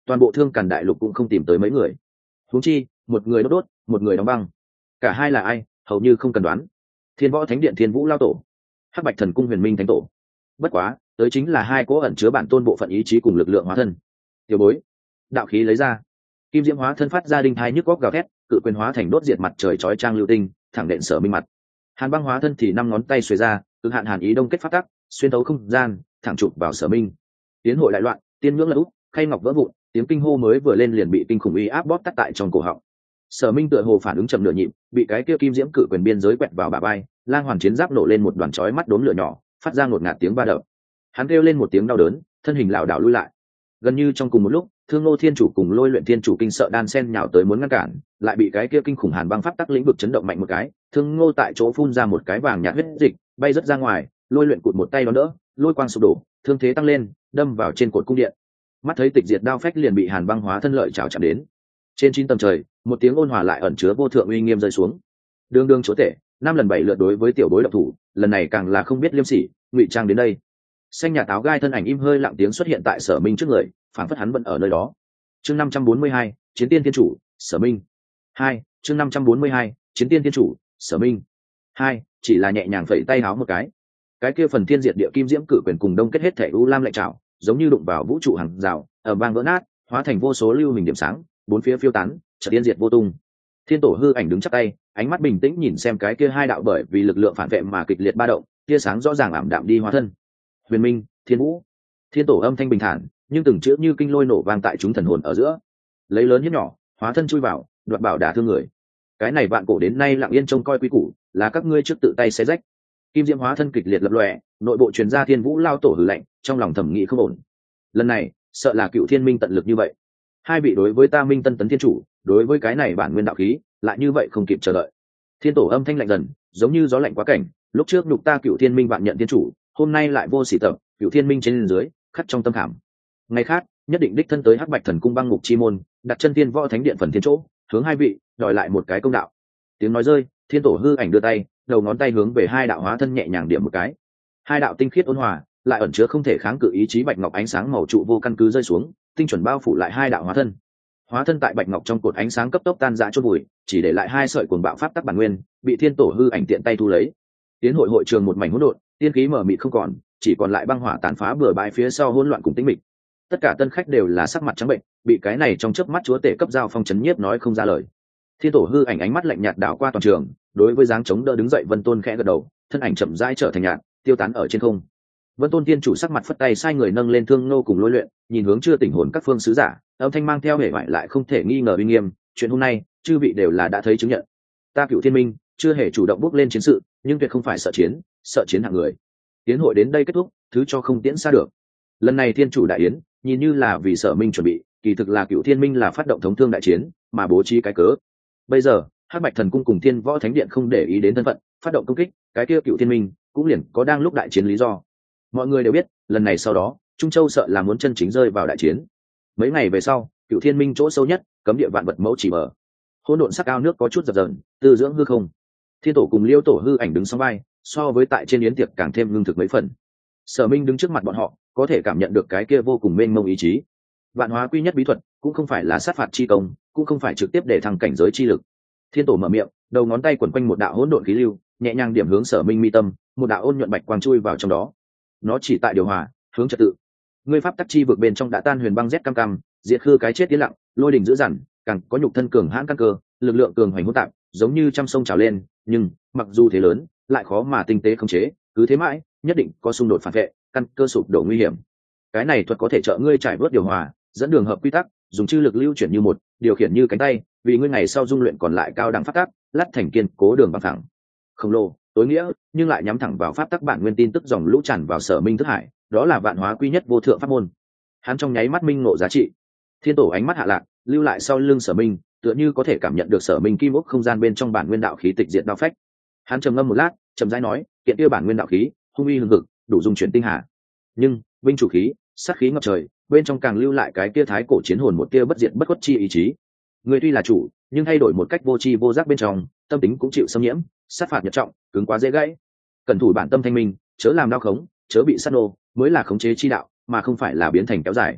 toàn bộ Thương Càn đại lục cũng không tìm tới mấy người. Huống chi một người đốt đốt, một người đóng băng, cả hai là ai hầu như không cần đoán. Thiên Võ Thánh Điện Thiên Vũ Lao Tổ, Hắc Bạch Thần Cung Huyền Minh Thánh Tổ. Bất quá tới chính là hai cỗ ẩn chứa bản tôn bộ phận ý chí cùng lực lượng hóa thân. Tiểu bối, đạo khí lấy ra. Kim Diễm hóa thân phát ra đinh thai nhức góc gào thét, cự quyền hóa thành đốt diệt mặt trời chói chang lưu tinh, thẳng đện Sở Minh mặt. Hàn Băng hóa thân thì năm ngón tay xuề ra, cực hạn hàn ý đông kết phát tắc, xuyên thấu không gian, thẳng chụp vào Sở Minh. Tiến hội đại loạn, tiên ngưỡng lật úp, khay ngọc vỡ vụn, tiếng kinh hô mới vừa lên liền bị kinh khủng uy áp bóp tắt tại trong cổ họng. Sở Minh tựa hồ phản ứng chậm nửa nhịp, bị cái kia kim diễm cự quyền biên giới quẹt vào bả vai, lang hoàn chiến giáp nổ lên một đoàn chói mắt đốm lửa nhỏ, phát ra ngột ngạt tiếng va đập. Hắn kêu lên một tiếng đau đớn, thân hình lảo đảo lui lại. Gần như trong cùng một lúc, Thương Ngô Thiên Chủ cùng Lôi Luyện Thiên Chủ kinh sợ đan sen nhào tới muốn ngăn cản, lại bị cái kia kinh khủng hàn băng pháp tắc lĩnh vực chấn động mạnh một cái, Thương Ngô tại chỗ phun ra một cái vàng nhạt huyết dịch, bay rất ra ngoài, Lôi Luyện cụt một tay đón đỡ, lôi quang sụp đổ, thương thế tăng lên, đâm vào trên cột cung điện. Mắt thấy tịch diệt đao phách liền bị hàn băng hóa thân lợi chảo chạm đến. Trên 9 tầng trời, một tiếng ôn hòa lại ẩn chứa vô thượng uy nghiêm rơi xuống. Đường đường chúa tể, 5 lần 7 lượt đối với tiểu bối độc thủ, lần này càng là không biết liêm sỉ, ngụy trang đến đây. Xanh nhà táo gai thân ảnh im hơi lặng tiếng xuất hiện tại Sở Minh trước người, phảng phất hắn vẫn ở nơi đó. Chương 542, Chiến Tiên Thiên Chủ, Sở Minh. 2, chương 542, Chiến Tiên Thiên Chủ, Sở Minh. 2, chỉ là nhẹ nhàng phẩy tay háo một cái kia phần thiên diệt địa kim diễm cự quyền cùng đông kết hết thể u lam lạnh trảo, giống như đụng vào vũ trụ hàng rào, ở bang vỡ nát, hóa thành vô số lưu hình điểm sáng, bốn phía phiêu tán, chợt tiên diệt vô tung. Thiên Tổ hư ảnh đứng chắp tay, ánh mắt bình tĩnh nhìn xem cái kia hai đạo bởi vì lực lượng phản vệ mà kịch liệt ba động, tia sáng rõ ràng ảm đạm đi hóa thân. Huyền Minh, Thiên Vũ. Thiên Tổ âm thanh bình thản, nhưng từng chữ như kinh lôi nổ vang tại chúng thần hồn ở giữa. Lấy lớn hiếp nhỏ, hóa thân chui vào, đoạt bảo đả thương người. Cái này vạn cổ đến nay lặng yên trông coi quý củ, là các ngươi trước tự tay xé rách. Kim diễm hóa thân kịch liệt lập lòe, nội bộ truyền ra Thiên Vũ lao tổ hừ lạnh, trong lòng thẩm nghĩ không ổn. Lần này, sợ là Cựu Thiên Minh tận lực như vậy. Hai vị đối với ta Minh Tân Tấn Thiên Chủ, đối với cái này bản nguyên đạo khí, lại như vậy không kịp chờ đợi. Thiên Tổ âm thanh lạnh dần, giống như gió lạnh quá cảnh, lúc trước nhục ta Cựu Thiên Minh vạn nhận Thiên Chủ, hôm nay lại vô sỉ tập, Cựu Thiên Minh trên dưới, khắc trong tâm khảm. Ngày khác, nhất định đích thân tới Hắc Bạch Thần Cung băng ngục chi môn, đặt chân Thiên Võ Thánh Điện phần thiên chỗ, hướng hai vị đòi lại một cái công đạo. Tiếng nói rơi, Thiên Tổ hư ảnh đưa tay, đầu ngón tay hướng về hai đạo hóa thân nhẹ nhàng điểm một cái. Hai đạo tinh khiết ôn hòa, lại ẩn chứa không thể kháng cự ý chí bạch ngọc ánh sáng màu trụ vô căn cứ rơi xuống, tinh chuẩn bao phủ lại hai đạo hóa thân. Hóa thân tại bạch ngọc trong cột ánh sáng cấp tốc tan rã chôn vùi, chỉ để lại hai sợi cuồng bạo pháp tắc bản nguyên, bị Thiên Tổ hư ảnh tiện tay thu lấy. Tiến hội hội trường một mảnh hỗn độn, tiên khí mở mịt không còn, chỉ còn lại băng hỏa tàn phá bừa bãi phía sau hỗn loạn cùng tĩnh mịch. Tất cả tân khách đều là sắc mặt trắng bệnh, bị cái này trong chớp mắt chúa tể cấp giao phong chấn nhiếp nói không ra lời. Thiên Tổ hư ảnh ánh mắt lạnh nhạt đảo qua toàn trường, đối với dáng chống đỡ đứng dậy Vân Tôn khẽ gật đầu, thân ảnh chậm rãi trở thành nhạt, tiêu tán ở trên không. Vân Tôn Tiên Chủ sắc mặt phất tay sai người nâng lên Thương Nô cùng Lôi Luyện, nhìn hướng chưa tỉnh hồn các phương sứ giả, âm thanh mang theo hệ vải lại không thể nghi ngờ uy nghiêm, chuyện hôm nay, chư vị đều là đã thấy chứng nhận. Ta Cựu Thiên Minh chưa hề chủ động bước lên chiến sự, nhưng tuyệt không phải sợ chiến hạng người. Tiến hội đến đây kết thúc, thứ cho không tiễn xa được. Lần này Thiên Chủ đại yến, nhìn như là vì Sở Minh chuẩn bị, kỳ thực là Cựu Thiên Minh là phát động thống thương đại chiến, mà bố trí cái cớ. Bây giờ, Hắc Bạch Thần Cung cùng Thiên Võ Thánh Điện không để ý đến thân phận, phát động công kích, cái kia Cựu Thiên Minh cũng liền có đang lúc đại chiến lý do. Mọi người đều biết, lần này sau đó, Trung Châu sợ là muốn chân chính rơi vào đại chiến. Mấy ngày về sau, Cựu Thiên Minh chỗ sâu nhất, cấm địa vạn vật mẫu chỉ mở. Hỗn độn sắc ao nước có chút dập dờn, tư dưỡng hư không. Thiên Tổ cùng Liêu Tổ hư ảnh đứng song vai, so với tại trên yến tiệc càng thêm ngưng thực mấy phần. Sở Minh đứng trước mặt bọn họ, có thể cảm nhận được cái kia vô cùng mênh mông ý chí. Vạn hóa quy nhất bí thuật, cũng không phải là sát phạt chi công, cũng không phải trực tiếp để thăng cảnh giới chi lực. Thiên Tổ mở miệng, đầu ngón tay quấn quanh một đạo hỗn độn khí lưu, nhẹ nhàng điểm hướng Sở Minh mi tâm, một đạo ôn nhuận bạch quang chui vào trong đó. Nó chỉ tại điều hòa, hướng trật tự. Ngươi pháp tắc chi vực bên trong đã tan huyền băng rét cam cam, diệt khư cái chết tiến lặng, lôi đỉnh dữ dằn, càng có nhục thân cường hãn căn cơ, lực lượng cường hoành hỗn tạp, giống như trăm sông trào lên, nhưng mặc dù thế lớn, lại khó mà tinh tế khống chế, cứ thế mãi, nhất định có xung đột phản vệ, căn cơ sụp đổ nguy hiểm. Cái này thuật có thể trợ ngươi trải vớt điều hòa, dẫn đường hợp quy tắc, dùng chư lực lưu chuyển như một, điều khiển như cánh tay, vì ngươi ngày sau dung luyện còn lại cao đẳng pháp tắc, lát thành kiên cố đường bằng thẳng. Khổng lồ, tối nghĩa, nhưng lại nhắm thẳng vào pháp tắc bản nguyên tin tức dòng lũ tràn vào Sở Minh thức hải, đó là vạn hóa quy nhất vô thượng pháp môn. Hắn trong nháy mắt minh ngộ giá trị. Thiên Tổ ánh mắt hạ lạc, lưu lại sau lưng Sở Minh, tựa như có thể cảm nhận được Sở Minh kim ốc không gian bên trong bản nguyên đạo khí tịch diệt đao phách. Hắn trầm ngâm một lát, trầm rãi nói, kiện kia bản nguyên đạo khí, hung uy hừng hực, đủ dung chuyển tinh hà. Nhưng, binh chủ khí, sát khí ngập trời, bên trong càng lưu lại cái kia thái cổ chiến hồn một tia bất diệt bất khuất chi ý chí. Người tuy là chủ, nhưng thay đổi một cách vô tri vô giác bên trong, tâm tính cũng chịu xâm nhiễm, sát phạt nhật trọng, cứng quá dễ gãy. Cần thủ bản tâm thanh minh, chớ làm đau khống, chớ bị sát nô, mới là khống chế chi đạo, mà không phải là biến thành kéo dài.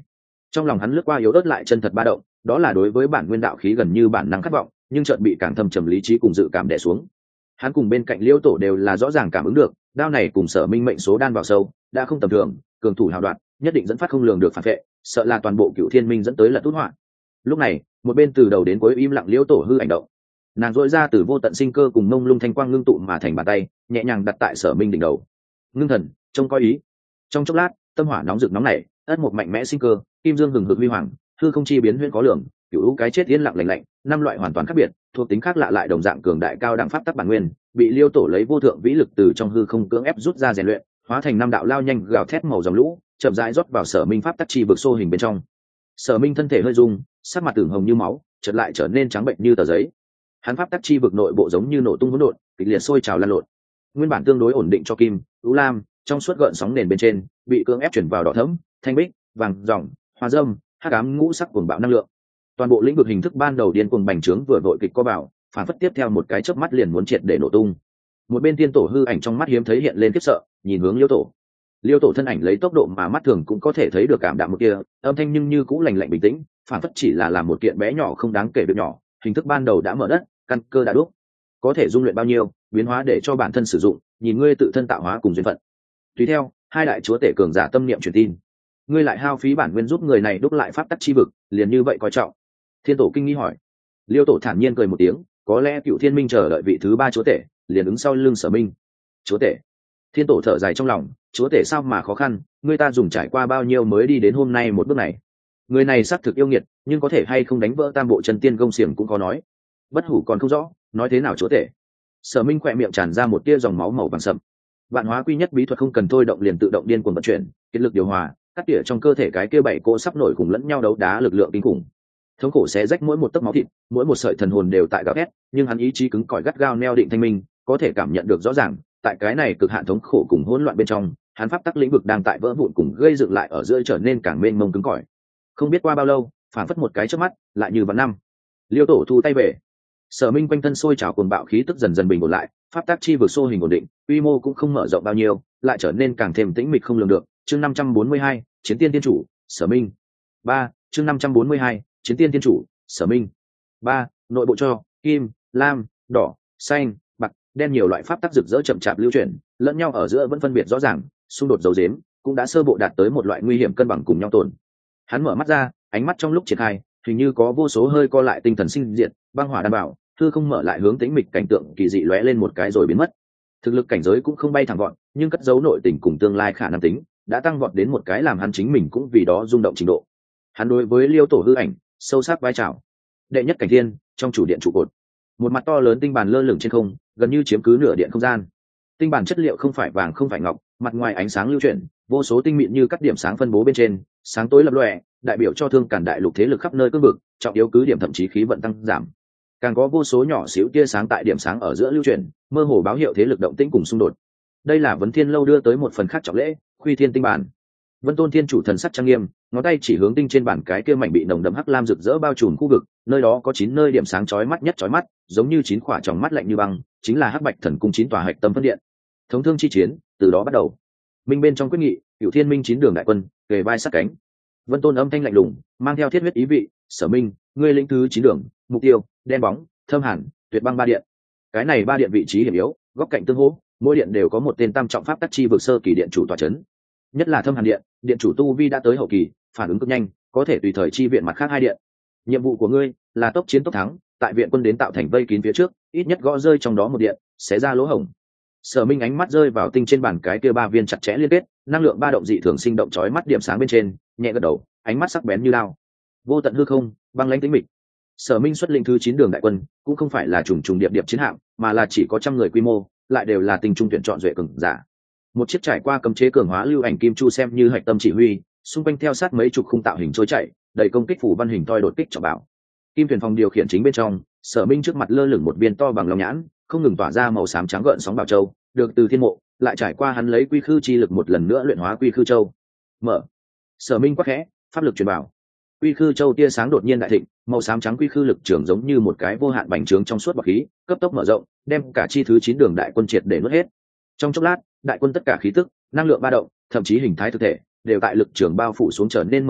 Trong lòng hắn lướt qua yếu ớt lại chân thật ba động, đó là đối với bản nguyên đạo khí gần như bản năng khát vọng, nhưng chợt bị càng thâm trầm lý trí cùng dự cảm đè xuống. Hắn cùng bên cạnh Liêu Tổ đều là rõ ràng cảm ứng được, đao này cùng Sở Minh mệnh số đan vào sâu, đã không tầm thường, cường thủ hào đoạn, nhất định dẫn phát không lường được phản vệ, sợ là toàn bộ Cựu Thiên Minh dẫn tới lật tút họa. Lúc này, một bên từ đầu đến cuối im lặng Liêu Tổ hư ảnh động. Nàng dội ra từ vô tận sinh cơ cùng mông lung thanh quang ngưng tụ mà thành bàn tay, nhẹ nhàng đặt tại Sở Minh đỉnh đầu. Ngưng thần, trông coi ý. Trong chốc lát, tâm hỏa nóng rực nóng nảy, ất một mạnh mẽ sinh cơ, kim dương hừng hực huy hoàng, hư không chi biến huyễn có lượng, cửu cái chết yên lặng lạnh lạnh, năm loại hoàn toàn khác biệt, thuộc tính khác lạ lại đồng dạng cường đại cao đẳng pháp tắc bản nguyên, bị Liêu Tổ lấy vô thượng vĩ lực từ trong hư không cưỡng ép rút ra rèn luyện, hóa thành năm đạo lao nhanh gào thét màu dòng lũ, chậm rãi rót vào Sở Minh pháp tắc chi vực xô hình bên trong. Sở Minh thân thể hơi rung, sắc mặt tưởng hồng như máu, chợt lại trở nên trắng bệnh như tờ giấy. Hắn pháp tắc chi vực nội bộ giống như nổ tung hỗn độn, kịch liệt sôi trào lan lộn. Nguyên bản tương đối ổn định cho kim, ưu lam, trong suốt gợn sóng nền bên trên, bị cưỡng ép chuyển vào đỏ thẫm, thanh bích, vàng ròng, hoa dâm, hắc ám ngũ sắc cuồng bạo năng lượng. Toàn bộ lĩnh vực hình thức ban đầu điên cuồng bành trướng vừa vội kịch co vào, phản phất tiếp theo một cái chớp mắt liền muốn triệt để nổ tung. Một bên tiên tổ hư ảnh trong mắt hiếm thấy hiện lên khiếp sợ, nhìn hướng Liêu Tổ. Liêu Tổ thân ảnh lấy tốc độ mà mắt thường cũng có thể thấy được cảm đạm một kia, âm thanh nhưng như cũng lạnh lạnh bình tĩnh, phản phất chỉ là làm một kiện bé nhỏ không đáng kể việc nhỏ, hình thức ban đầu đã mở đất, căn cơ đã đúc, có thể dung luyện bao nhiêu, biến hóa để cho bản thân sử dụng, nhìn ngươi tự thân tạo hóa cùng duyên phận. Tùy theo, hai đại chúa tể cường giả tâm niệm truyền tin, ngươi lại hao phí bản nguyên giúp người này đúc lại pháp tắc chi vực, liền như vậy coi trọng. Thiên Tổ kinh nghi hỏi. Liêu Tổ thản nhiên cười một tiếng, có lẽ Cựu Thiên Minh chờ đợi vị thứ ba chúa tể, liền ứng sau lưng Sở Minh. Chúa tể. Thiên Tổ thở dài trong lòng, chúa tể sao mà khó khăn, người ta dùng trải qua bao nhiêu mới đi đến hôm nay một bước này. Người này xác thực yêu nghiệt, nhưng có thể hay không đánh vỡ tam bộ chân tiên công xiềng cũng có nói. Bất hủ còn không rõ, nói thế nào chúa tể. Sở Minh khỏe miệng tràn ra một tia dòng máu màu vàng sậm. Vạn hóa quy nhất bí thuật không cần thôi động liền tự động điên cuồng vận chuyển, kết lực điều hòa, cắt tỉa trong cơ thể cái kia bảy cô sắp nổi cùng lẫn nhau đấu đá lực lượng kinh khủng. Thống khổ xé rách mỗi một tấc máu thịt, mỗi một sợi thần hồn đều tại gào thét, nhưng hắn ý chí cứng cỏi gắt gao neo định thanh minh, có thể cảm nhận được rõ ràng, tại cái này cực hạn thống khổ cùng hỗn loạn bên trong, hắn pháp tắc lĩnh vực đang tại vỡ vụn cùng gây dựng lại ở giữa trở nên càng mênh mông cứng cỏi. Không biết qua bao lâu, phản phất một cái chớp mắt, lại như vạn năm. Liêu Tổ thu tay về. Sở Minh quanh thân sôi trào cuồng bạo khí tức dần dần bình ổn lại, pháp tắc chi vực xô hình ổn định, quy mô cũng không mở rộng bao nhiêu, lại trở nên càng thêm tĩnh mịch không lường được. Chương 542, Chiến Tiên Tiên Chủ, Sở Minh. 3, chương 542, Chiến Tiên Tiên Chủ, Sở Minh. 3, nội bộ cho kim, lam, đỏ, xanh, bạc, đen nhiều loại pháp tắc rực rỡ chậm chạp lưu chuyển, lẫn nhau ở giữa vẫn phân biệt rõ ràng, xung đột dấu dếm, cũng đã sơ bộ đạt tới một loại nguy hiểm cân bằng cùng nhau tồn. Hắn mở mắt ra, ánh mắt trong lúc triển khai, hình như có vô số hơi co lại tinh thần sinh diệt, băng hỏa đảm bảo, thư không mở lại hướng tĩnh mịch cảnh tượng kỳ dị lóe lên một cái rồi biến mất. Thực lực cảnh giới cũng không bay thẳng vọt, nhưng cất giấu nội tình cùng tương lai khả năng tính, đã tăng vọt đến một cái làm hắn chính mình cũng vì đó rung động trình độ. Hắn đối với Liêu Tổ hư ảnh, sâu sắc vai trào. Đệ nhất cảnh thiên, trong chủ điện trụ cột, một mặt to lớn tinh bàn lơ lửng trên không, gần như chiếm cứ nửa điện không gian. Tinh bản chất liệu không phải vàng không phải ngọc, mặt ngoài ánh sáng lưu chuyển, vô số tinh mịn như cắt điểm sáng phân bố bên trên, sáng tối lập lòe, đại biểu cho thương cản đại lục thế lực khắp nơi cương vực, trọng yếu cứ điểm thậm chí khí vận tăng giảm. Càng có vô số nhỏ xíu tia sáng tại điểm sáng ở giữa lưu chuyển, mơ hồ báo hiệu thế lực động tĩnh cùng xung đột. Đây là Vấn Thiên lâu đưa tới một phần khác trọng lễ, Khuy Thiên tinh bản. Vân Tôn Thiên chủ thần sắc trang nghiêm, ngón tay chỉ hướng tinh trên bản cái kia mảnh bị nồng đậm hắc lam rực rỡ bao trùm khu vực, nơi đó có 9 nơi điểm sáng chói mắt nhất chói mắt, giống như 9 quả tròng mắt lạnh như băng, chính là Hắc Bạch Thần cung 9 tòa hạch tâm phân điện. Thống thương chi chiến, từ đó bắt đầu. Minh bên trong quyết nghị, Cửu Thiên Minh 9 đường đại quân, kề vai sát cánh. Vân Tôn âm thanh lạnh lùng, mang theo thiết huyết ý vị, Sở Minh, ngươi lĩnh thứ 9 đường, mục tiêu, đen bóng, thâm hàn, tuyệt băng 3 điện. Cái này 3 điện vị trí hiểm yếu, góc cạnh tương hỗ, mỗi điện đều có một tên tam trọng pháp tắc chi vực sơ kỳ điện chủ tọa chấn. Nhất là thâm hàn điện, điện chủ tu vi đã tới hậu kỳ, phản ứng cực nhanh, có thể tùy thời chi viện mặt khác 2 điện. Nhiệm vụ của ngươi là tốc chiến tốc thắng, tại viện quân đến tạo thành vây kín phía trước, ít nhất gõ rơi trong đó một điện, xé ra lỗ hổng. Sở Minh ánh mắt rơi vào tinh trên bàn cái kia 3 viên chặt chẽ liên kết, năng lượng ba động dị thường sinh động chói mắt điểm sáng bên trên, nhẹ gật đầu, ánh mắt sắc bén như lao. Vô tận hư không, băng lãnh tĩnh mịch. Sở Minh xuất lĩnh thứ 9 đường đại quân, cũng không phải là trùng trùng điệp điệp chiến hạm, mà là chỉ có trăm người quy mô, lại đều là tinh trung tuyển chọn duệ cường giả. Một chiếc trải qua cấm chế cường hóa lưu ảnh kim chu xem như hạch tâm chỉ huy, xung quanh theo sát mấy chục khung tạo hình trôi chảy, đầy công kích phủ văn hình toi đột kích trọng bảo. Kim thuyền phòng điều khiển chính bên trong, Sở Minh trước mặt lơ lửng một viên to bằng lòng nhãn, không ngừng tỏa ra màu xám trắng gợn sóng bảo châu, được từ thiên mộ, lại trải qua hắn lấy quy khư chi lực một lần nữa luyện hóa quy khư châu. Mở. Sở Minh quắc khẽ, pháp lực truyền bảo. Quy khư châu tia sáng đột nhiên đại thịnh, màu xám trắng quy khư lực trưởng giống như một cái vô hạn bành trướng trong suốt bọt khí, cấp tốc mở rộng, đem cả chi thứ 9 đường đại quân triệt để nuốt hết. Trong chốc lát, đại quân tất cả khí tức, năng lượng ba động, thậm chí hình thái thực thể, đều tại lực trường bao phủ xuống trở nên mơ hồ,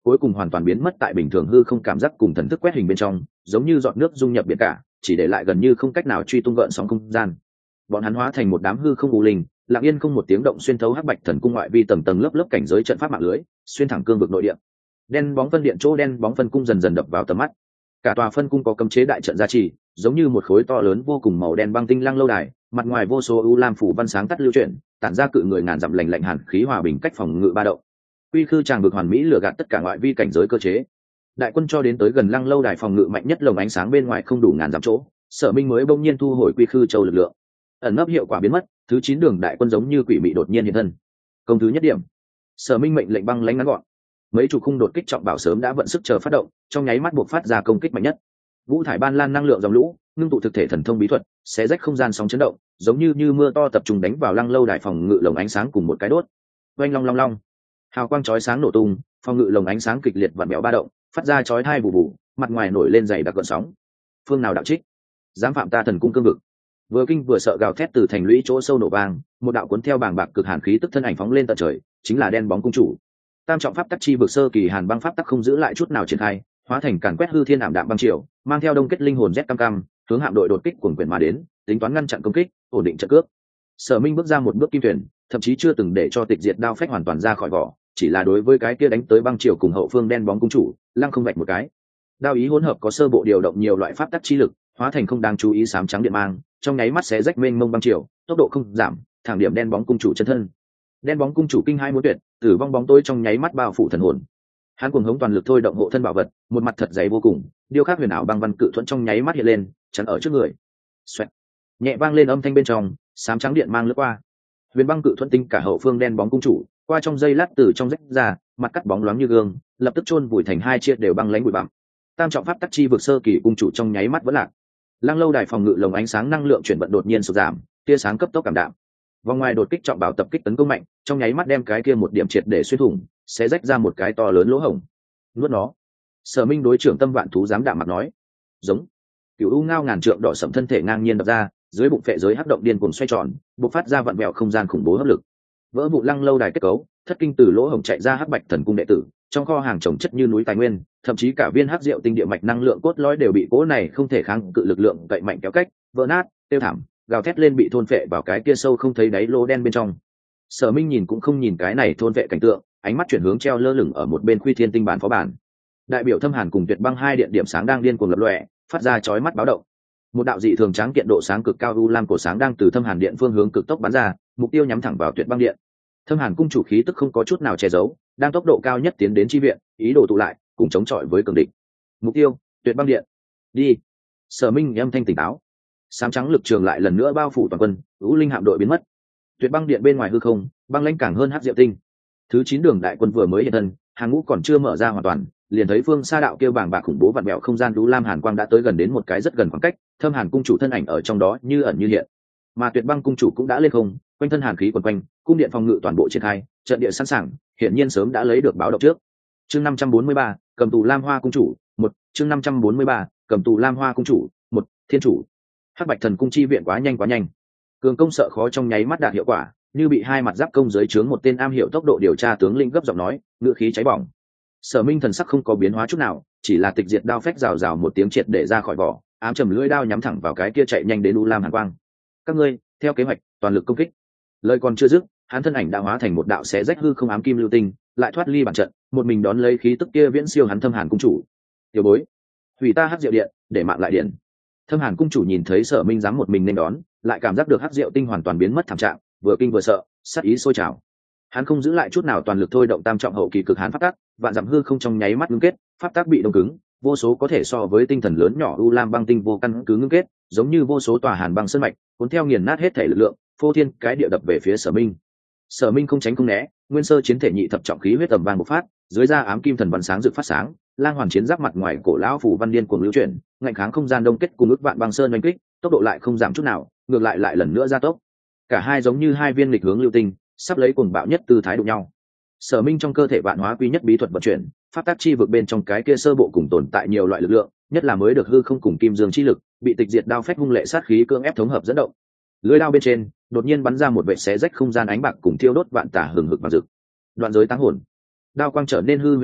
cuối cùng hoàn toàn biến mất tại bình thường hư không cảm giác cùng thần thức quét hình bên trong, giống như giọt nước dung nhập biển cả, chỉ để lại gần như không cách nào truy tung gợn sóng không gian. Bọn hắn hóa thành một đám hư không u linh, lặng yên không một tiếng động xuyên thấu hắc bạch thần cung ngoại vi tầng tầng lớp lớp cảnh giới trận pháp mạng lưới, xuyên thẳng cương vực nội địa. Đen bóng phân điện chỗ đen bóng phân cung dần dần đập vào tầm mắt. Cả tòa phân cung có cấm chế đại trận gia trì, giống như một khối to lớn vô cùng màu đen băng tinh lăng lâu đài, mặt ngoài vô số u lam phủ văn sáng tắt lưu chuyển, tản ra cự người ngàn dặm lạnh lạnh hàn khí hòa bình cách phòng ngự ba động. Quy khư tràng vực hoàn mỹ lừa gạt tất cả ngoại vi cảnh giới cơ chế. Đại quân cho đến tới gần lăng lâu đài phòng ngự mạnh nhất lồng ánh sáng bên ngoài không đủ ngàn dặm chỗ, Sở Minh mới bỗng nhiên thu hồi quy khư châu lực lượng. Ẩn nấp hiệu quả biến mất, thứ 9 đường đại quân giống như quỷ mị đột nhiên hiện thân. Công thứ nhất điểm. Sở Minh mệnh lệnh băng lãnh ngắn gọn. Mấy chục khung đột kích trọng bảo sớm đã vận sức chờ phát động, trong nháy mắt buộc phát ra công kích mạnh nhất. Vũ thải ban lan năng lượng dòng lũ, ngưng tụ thực thể thần thông bí thuật, xé rách không gian sóng chấn động, giống như mưa to tập trung đánh vào lăng lâu đài phòng ngự lồng ánh sáng cùng một cái đốt. Oanh long long long. Hào quang chói sáng nổ tung, phòng ngự lồng ánh sáng kịch liệt vặn vẹo ba động, phát ra chói tai bù bù, mặt ngoài nổi lên dày đặc gợn sóng. Phương nào đạo trích? Dám phạm ta thần cung cương vực? Vừa kinh vừa sợ gào thét từ thành lũy chỗ sâu nổ vang, một đạo cuốn theo bàng bạc cực hàn khí tức thân ảnh phóng lên tận trời, chính là đen bóng cung chủ. Tam trọng pháp tắc chi vực sơ kỳ hàn băng pháp tắc không giữ lại chút nào triển khai, hóa thành càn quét hư thiên ảm đạm băng triều, mang theo đông kết linh hồn rét cam cam, hướng hạm đội đột kích cuồng quyển mà đến, tính toán ngăn chặn công kích, ổn định trận cước. Sở Minh bước ra một bước kim thuyền, thậm chí chưa từng để cho tịch diệt đao phách hoàn toàn ra khỏi vỏ, chỉ là đối với cái kia đánh tới băng triều cùng hậu phương đen bóng cung chủ, lăng không vạch một cái. Đao ý hỗn hợp có sơ bộ điều động nhiều loại pháp tắc chi lực, hóa thành không đáng chú ý sám trắng điện mang, trong nháy mắt xé rách mênh mông băng triều, tốc độ không giảm, thẳng điểm đen bóng cung chủ chân thân. Đen bóng cung chủ kinh hai muốn tuyệt, tử vong bóng tối trong nháy mắt bao phủ thần hồn. Hắn cuồng hống toàn lực thôi động hộ thân bảo vật, một mặt thật dày vô cùng, điêu khắc huyền ảo băng văn cự thuẫn trong nháy mắt hiện lên, chắn ở trước người. Xoẹt. Nhẹ vang lên âm thanh bên trong, sám trắng điện mang lướt qua. Huyền băng cự thuẫn tinh cả hậu phương đen bóng cung chủ, qua trong giây lát từ trong rách ra, mặt cắt bóng loáng như gương, lập tức chôn vùi thành hai chia đều băng lãnh bụi bặm. Tam trọng pháp tắc chi vực sơ kỳ cung chủ trong nháy mắt vẫn lạc. Lăng lâu đài phòng ngự lồng ánh sáng năng lượng chuyển vận đột nhiên sụt giảm, tia sáng cấp tốc cảm đạm. Vòng ngoài đột kích trọng bảo tập kích tấn công mạnh, trong nháy mắt đem cái kia một điểm triệt để xuyên thủng, sẽ rách ra một cái to lớn lỗ hổng. Nuốt nó. Sở Minh đối trưởng Tâm Vạn Thú dám đạm mặt nói. Giống. Cửu u ngao ngàn trượng đỏ sẫm thân thể ngang nhiên đập ra, dưới bụng phệ giới hắc động điên cuồng xoay tròn, bộc phát ra vặn vẹo không gian khủng bố hấp lực. Vỡ vụ lăng lâu đài kết cấu, thất kinh từ lỗ hổng chạy ra hắc bạch thần cung đệ tử, trong kho hàng trồng chất như núi tài nguyên, thậm chí cả viên hắc diệu tinh địa mạch năng lượng cốt lõi đều bị cỗ này không thể kháng cự lực lượng cậy mạnh kéo cách, vỡ nát, tiêu thảm, gào thét lên bị thôn phệ vào cái kia sâu không thấy đáy lỗ đen bên trong. Sở Minh nhìn cũng không nhìn cái này thôn vệ cảnh tượng, ánh mắt chuyển hướng treo lơ lửng ở một bên Khuy Thiên tinh bản phó bản. Đại biểu Thâm Hàn cùng Tuyệt Băng hai điện điểm sáng đang điên cuồng lập lòe, phát ra chói mắt báo động. Một đạo dị thường tráng kiện độ sáng cực cao u lam cổ sáng đang từ Thâm Hàn điện phương hướng cực tốc bắn ra, mục tiêu nhắm thẳng vào Tuyệt Băng điện. Thâm Hàn cung chủ khí tức không có chút nào che giấu, đang tốc độ cao nhất tiến đến chi viện, ý đồ tụ lại, cùng chống chọi với cường địch. Mục tiêu, Tuyệt Băng điện. Đi. Sở Minh âm thanh tỉnh táo. Sám trắng lực trường lại lần nữa bao phủ toàn quân, U Linh hạm đội biến mất. Tuyệt Băng điện bên ngoài hư không, băng lãnh càng hơn hắc diệu tinh. Thứ 9 đường đại quân vừa mới hiện thân, hàng ngũ còn chưa mở ra hoàn toàn, liền thấy phương xa đạo kêu bàng bạc khủng bố vặn vẹo không gian lũ lam hàn quang đã tới gần đến một cái rất gần khoảng cách, Thâm Hàn cung chủ thân ảnh ở trong đó như ẩn như hiện. Mà Tuyệt Băng cung chủ cũng đã lên không, quanh thân hàn khí quần quanh, cung điện phòng ngự toàn bộ triển khai, trận địa sẵn sàng, hiển nhiên sớm đã lấy được báo động trước. Chương 543, cầm tù Lam Hoa cung chủ, 1, chương 543, cầm tù Lam Hoa cung chủ, 1, thiên chủ. Hắc Bạch Thần cung chi viện quá nhanh. Cường công sợ khó trong nháy mắt đạt hiệu quả, như bị hai mặt giáp công dưới trướng một tên am hiểu tốc độ điều tra tướng lĩnh gấp giọng nói, ngữ khí cháy bỏng. Sở Minh thần sắc không có biến hóa chút nào, chỉ là tịch diệt đao phách rào rào một tiếng triệt để ra khỏi vỏ, ám trầm lưỡi đao nhắm thẳng vào cái kia chạy nhanh đến u lam hàn quang. Các ngươi, theo kế hoạch, toàn lực công kích. Lời còn chưa dứt, hắn thân ảnh đã hóa thành một đạo xé rách hư không ám kim lưu tinh, lại thoát ly bản trận, một mình đón lấy khí tức kia viễn siêu hắn Thâm Hàn cung chủ. Tiểu bối, hủy ta hắc diệu điện, để mạng lại điện. Thâm Hàn cung chủ nhìn thấy Sở Minh dám một mình nên đón, lại cảm giác được hắc diệu tinh hoàn toàn biến mất thảm trạng, vừa kinh vừa sợ, sát ý sôi trào. Hắn không giữ lại chút nào toàn lực thôi động tam trọng hậu kỳ cực hàn pháp tắc, vạn dặm hư không trong nháy mắt ngưng kết, pháp tắc bị đông cứng, vô số có thể so với tinh thần lớn nhỏ u lam băng tinh vô căn cứ ngưng kết, giống như vô số tòa hàn băng sơn mạch, cuốn theo nghiền nát hết thể lực lượng, phô thiên cái địa đập về phía Sở Minh. Sở Minh không tránh không né, nguyên sơ chiến thể nhị thập trọng khí huyết tầm vang bộc phát, dưới da ám kim thần văn sáng rực phát sáng, lang hoàn chiến giáp mặt ngoài cổ lão phủ văn điên cuồng lưu chuyển, ngạnh kháng không gian đông kết cùng ức vạn băng sơn oanh kích, tốc độ lại không giảm chút nào, ngược lại lần nữa gia tốc. Cả hai giống như hai viên nghịch hướng lưu tinh, sắp lấy cuồng bạo nhất tư thái đụng nhau. Sở Minh trong cơ thể vạn hóa quy nhất bí thuật vận chuyển, pháp tác chi vực bên trong cái kia sơ bộ cùng tồn tại nhiều loại lực lượng, nhất là mới được hư không cùng kim dương chi lực, bị tịch diệt đao phách hung lệ sát khí cưỡng ép thống hợp dẫn động. Lưỡi đao bên trên, đột nhiên bắn ra một vệt xé rách không gian ánh bạc cùng thiêu đốt vạn tả hừng hực và rực. Đoạn giới táng hồn. Đao quang trở nên hư huyễn bất định,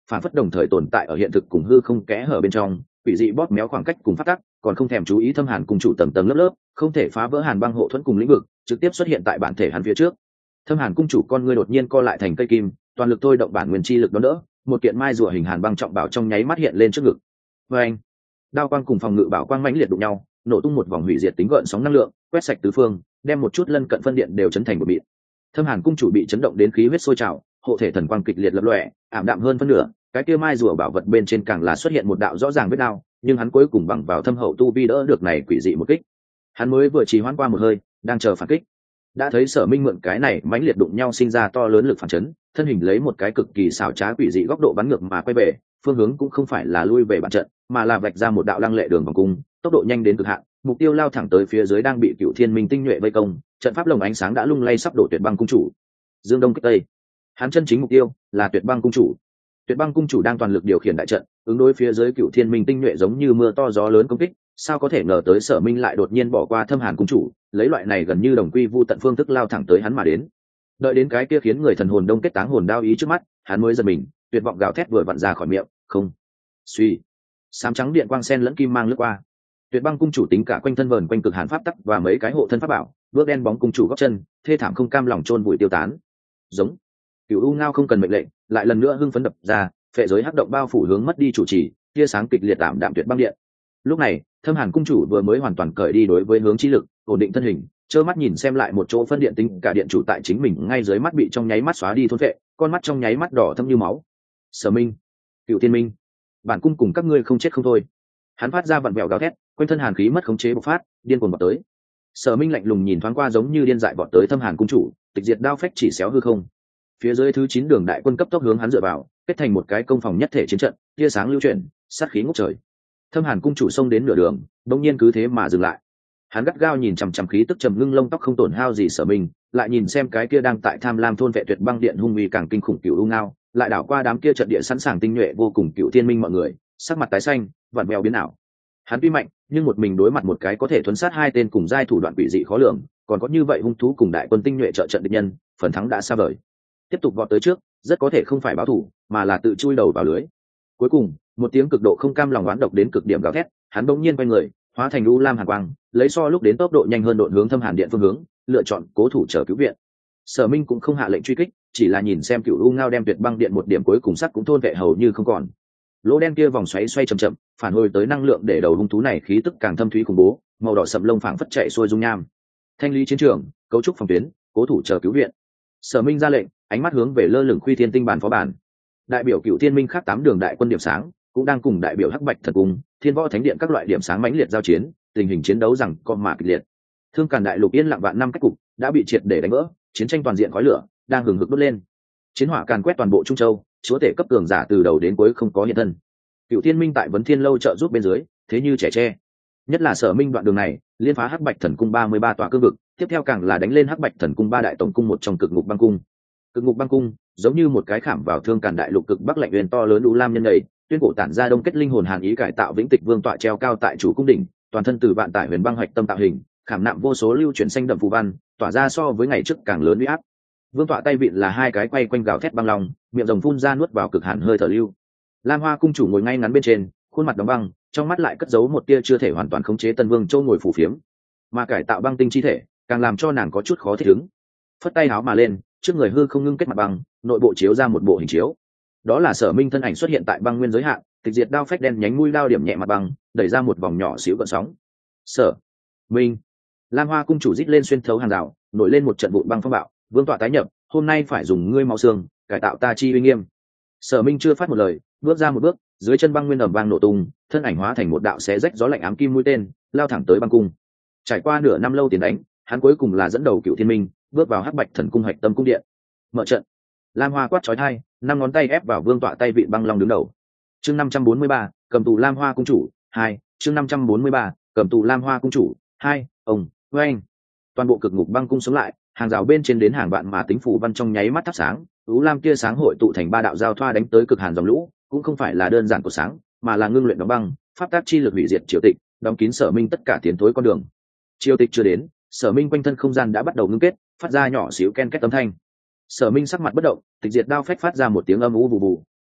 phản phất đồng thời tồn tại ở hiện thực cùng hư không kẽ hở bên trong, quỷ dị bóp méo khoảng cách cùng phát tắc, còn không thèm chú ý thâm hàn cung chủ tầng tầng lớp lớp, không thể phá vỡ hàn băng hộ thuẫn cùng lĩnh vực, trực tiếp xuất hiện tại bản thể hắn phía trước. Thâm hàn cung chủ con ngươi đột nhiên co lại thành cây kim, toàn lực thôi động bản nguyên chi lực đón đỡ, một kiện mai rùa hình hàn băng trọng bảo trong nháy mắt hiện lên trước ngực. Và anh, đao quang cùng phòng ngự bảo quang mãnh liệt đụng nhau, nổ tung một vòng hủy diệt tính gợn sóng năng lượng, quét sạch tứ phương, đem một chút lân cận phân điện đều chấn thành một mịn. Thâm hàn cung chủ bị chấn động đến khí huyết sôi trào, hộ thể thần quang kịch liệt lập lòe, ảm đạm hơn phân nửa, cái kia mai rùa bảo vật bên trên càng là xuất hiện một đạo rõ ràng vết đao, nhưng hắn cuối cùng bằng vào thâm hậu tu vi đỡ được này quỷ dị một kích. Hắn mới vừa trì hoãn qua một hơi, đang chờ phản kích, đã thấy Sở Minh mượn cái này mãnh liệt đụng nhau sinh ra to lớn lực phản chấn, thân hình lấy một cái cực kỳ xảo trá quỷ dị góc độ bắn ngược mà quay về, phương hướng cũng không phải là lui về bản trận, mà là vạch ra một đạo lăng lệ đường vòng cung, tốc độ nhanh đến cực hạn, mục tiêu lao thẳng tới phía dưới đang bị Cựu Thiên Minh tinh nhuệ vây công, trận pháp lồng ánh sáng đã lung lay sắp đổ Tuyệt Băng cung chủ. Dương Đông kích Tây, hắn chân chính mục tiêu là Tuyệt Băng cung chủ. Tuyệt Băng cung chủ đang toàn lực điều khiển đại trận, ứng đối phía dưới Cựu Thiên Minh tinh nhuệ giống như mưa to gió lớn công kích, sao có thể ngờ tới Sở Minh lại đột nhiên bỏ qua Thâm Hàn cung chủ, lấy loại này gần như đồng quy vu tận phương thức lao thẳng tới hắn mà đến. Đợi đến cái kia khiến người thần hồn đông kết táng hồn đao ý trước mắt, hắn mới giật mình, tuyệt vọng gào thét vừa vặn ra khỏi miệng, không. Suy, sám trắng điện quang sen lẫn kim mang lướt qua. Tuyệt Băng cung chủ tính cả quanh thân vờn quanh cực hàn pháp tắc và mấy cái hộ thân pháp bảo, bước đen bóng cung chủ gót chân, thê thảm không cam lòng chôn vùi tiêu tán. Giống. Cửu U Ngao không cần mệnh lệnh, lại lần nữa hưng phấn đập ra, phệ giới hắc động bao phủ hướng mất đi chủ trì, tia sáng kịch liệt tạm đạm Tuyệt Băng điện. Lúc này, Thâm Hàn cung chủ vừa mới hoàn toàn cởi đi đối với hướng chi lực, ổn định thân hình, trơ mắt nhìn xem lại một chỗ phân điện tính cả điện chủ tại chính mình ngay dưới mắt bị trong nháy mắt xóa đi thôn phệ, con mắt trong nháy mắt đỏ thâm như máu. Sở Minh, Cựu Thiên Minh, bản cung cùng các ngươi không chết không thôi. Hắn phát ra vặn vẹo gào thét, quanh thân hàn khí mất khống chế bộc phát, điên cuồng vọt tới. Sở Minh lạnh lùng nhìn thoáng qua giống như điên dại vọt tới Thâm Hàn cung chủ, tịch diệt đao phách chỉ xéo hư không. Phía dưới thứ 9 đường đại quân cấp tốc hướng hắn dựa vào, kết thành một cái công phòng nhất thể chiến trận, tia sáng lưu chuyển, sát khí ngút trời. Thâm Hàn cung chủ xông đến nửa đường, đột nhiên cứ thế mà dừng lại. Hắn gắt gao nhìn chằm chằm khí tức trầm ngưng lông tóc không tổn hao gì Sở Minh, lại nhìn xem cái kia đang tại tham lam thôn vệ Tuyệt Băng điện hung uy càng kinh khủng Cửu U Ngao, lại đảo qua đám kia trận địa sẵn sàng tinh nhuệ vô cùng Cựu Thiên Minh mọi người, sắc mặt tái xanh, vặn vẹo biến ảo. Hắn tuy mạnh, nhưng một mình đối mặt một cái có thể thuấn sát hai tên cùng giai thủ đoạn quỷ dị khó lường, còn có như vậy hung thú cùng đại quân tinh nhuệ trợ trận địch nhân, phần thắng đã xa vời. Tiếp tục vọt tới trước, rất có thể không phải báo thù, mà là tự chui đầu vào lưới. Cuối cùng, một tiếng cực độ không cam lòng oán độc đến cực điểm gào thét, hắn bỗng nhiên quay người, hóa thành u lam hàn quang, lấy so lúc đến tốc độ nhanh hơn độn hướng Thâm Hàn điện phương hướng, lựa chọn cố thủ chờ cứu viện. Sở Minh cũng không hạ lệnh truy kích, chỉ là nhìn xem Cựu U Ngao đem Tuyệt Băng điện một điểm cuối cùng sắt cũng thôn vệ hầu như không còn. Lỗ đen kia vòng xoáy xoay chậm chậm, phản hồi tới năng lượng để đầu hung thú này khí tức càng thâm thúy khủng bố, màu đỏ sậm lông phảng phất chạy xuôi dung nham. Thanh lý chiến trường, cấu trúc phòng tuyến, cố thủ chờ cứu viện. Sở Minh ra lệnh, ánh mắt hướng về lơ lửng Khuy Thiên tinh bàn phó bản. Đại biểu Cựu Thiên Minh khác 8 đường đại quân điểm sáng, cũng đang cùng đại biểu Hắc Bạch Thần Cung, Thiên Võ Thánh điện các loại điểm sáng mãnh liệt giao chiến, tình hình chiến đấu rằng co mà kịch liệt. Thương Càn đại lục yên lặng vạn năm cách cục đã bị triệt để đánh vỡ, chiến tranh toàn diện khói lửa đang hừng hực đốt lên. Chiến hỏa càn quét toàn bộ Trung Châu, chúa tể cấp cường giả từ đầu đến cuối không có hiện thân. Cựu Thiên Minh tại Vấn Thiên lâu trợ giúp bên dưới, thế như trẻ tre. Nhất là Sở Minh đoạn đường này, liên phá Hắc Bạch Thần Cung 33 tòa cương vực, tiếp theo càng là đánh lên Hắc Bạch Thần Cung 3 đại tổng cung một trong Cực Ngục Băng cung. Cực Ngục Băng cung giống như một cái khảm vào Thương Càn đại lục cực bắc lạnh huyền to lớn u lam nhân đầy, tuyên cổ tản ra đông kết linh hồn hàn ý cải tạo vĩnh tịch vương tọa treo cao tại chủ cung đỉnh, toàn thân từ vạn tải huyền băng hạch tâm tạo hình, khảm nạm vô số lưu chuyển xanh đậm phù văn, tỏa ra so với ngày trước càng lớn uy áp. Vương tọa tay vịn là hai cái quay quanh gào thét băng long, miệng rồng phun ra nuốt vào cực hàn hơi thở lưu. Lam Hoa cung chủ ngồi ngay ngắn bên trên, khuôn mặt đóng băng, trong mắt lại cất giấu một tia chưa thể hoàn toàn khống chế Tân Vương Châu ngồi phủ phiếm, mà cải tạo băng tinh chi thể, càng làm cho nàng có chút khó thích ứng. Phất tay háo mà lên, trước người hư không ngưng kết mặt băng, nội bộ chiếu ra một bộ hình chiếu. Đó là Sở Minh thân ảnh xuất hiện tại băng nguyên giới hạn, tịch diệt đao phách đen nhánh mũi đao điểm nhẹ mặt băng, đẩy ra một vòng nhỏ xíu gợn sóng. Sở Minh, Lam Hoa cung chủ rít lên xuyên thấu hàng rào, nổi lên một trận bụi băng phong bạo, vương tọa tái nhập, hôm nay phải dùng ngươi máu xương cải tạo ta chi uy nghiêm. Sở Minh chưa phát một lời, bước ra một bước, dưới chân băng nguyên ầm vang nổ tung, thân ảnh hóa thành một đạo xé rách gió lạnh ám kim mũi tên, lao thẳng tới băng cung. Trải qua nửa năm lâu tiền đánh, hắn cuối cùng là dẫn đầu Cựu Thiên Minh, bước vào Hắc Bạch Thần Cung hạch tâm cung điện. Mở trận. Lam Hoa quát chói tai, 5 ngón tay ép vào vương tọa tay vị băng long đứng đầu. Chương 543, cầm tù Lam Hoa cung chủ 2, chương 543, cầm tù Lam Hoa cung chủ 2, ông, oeng. Toàn bộ Cực Ngục Băng cung sống lại, hàng rào bên trên đến hàng vạn mà tính phủ văn trong nháy mắt thắp sáng, ú lam kia sáng hội tụ thành 3 đạo giao thoa đánh tới cực hàn dòng lũ, cũng không phải là đơn giản của sáng, mà là ngưng luyện đóng băng, pháp tác chi lực hủy diệt triều tịch, đóng kín Sở Minh tất cả tiến thối con đường. Triều tịch chưa đến, Sở Minh quanh thân không gian đã bắt đầu ngưng kết, phát ra nhỏ xíu ken két âm thanh. Sở Minh sắc mặt bất động, tịch diệt đao phách phát ra một tiếng âm u vù vù,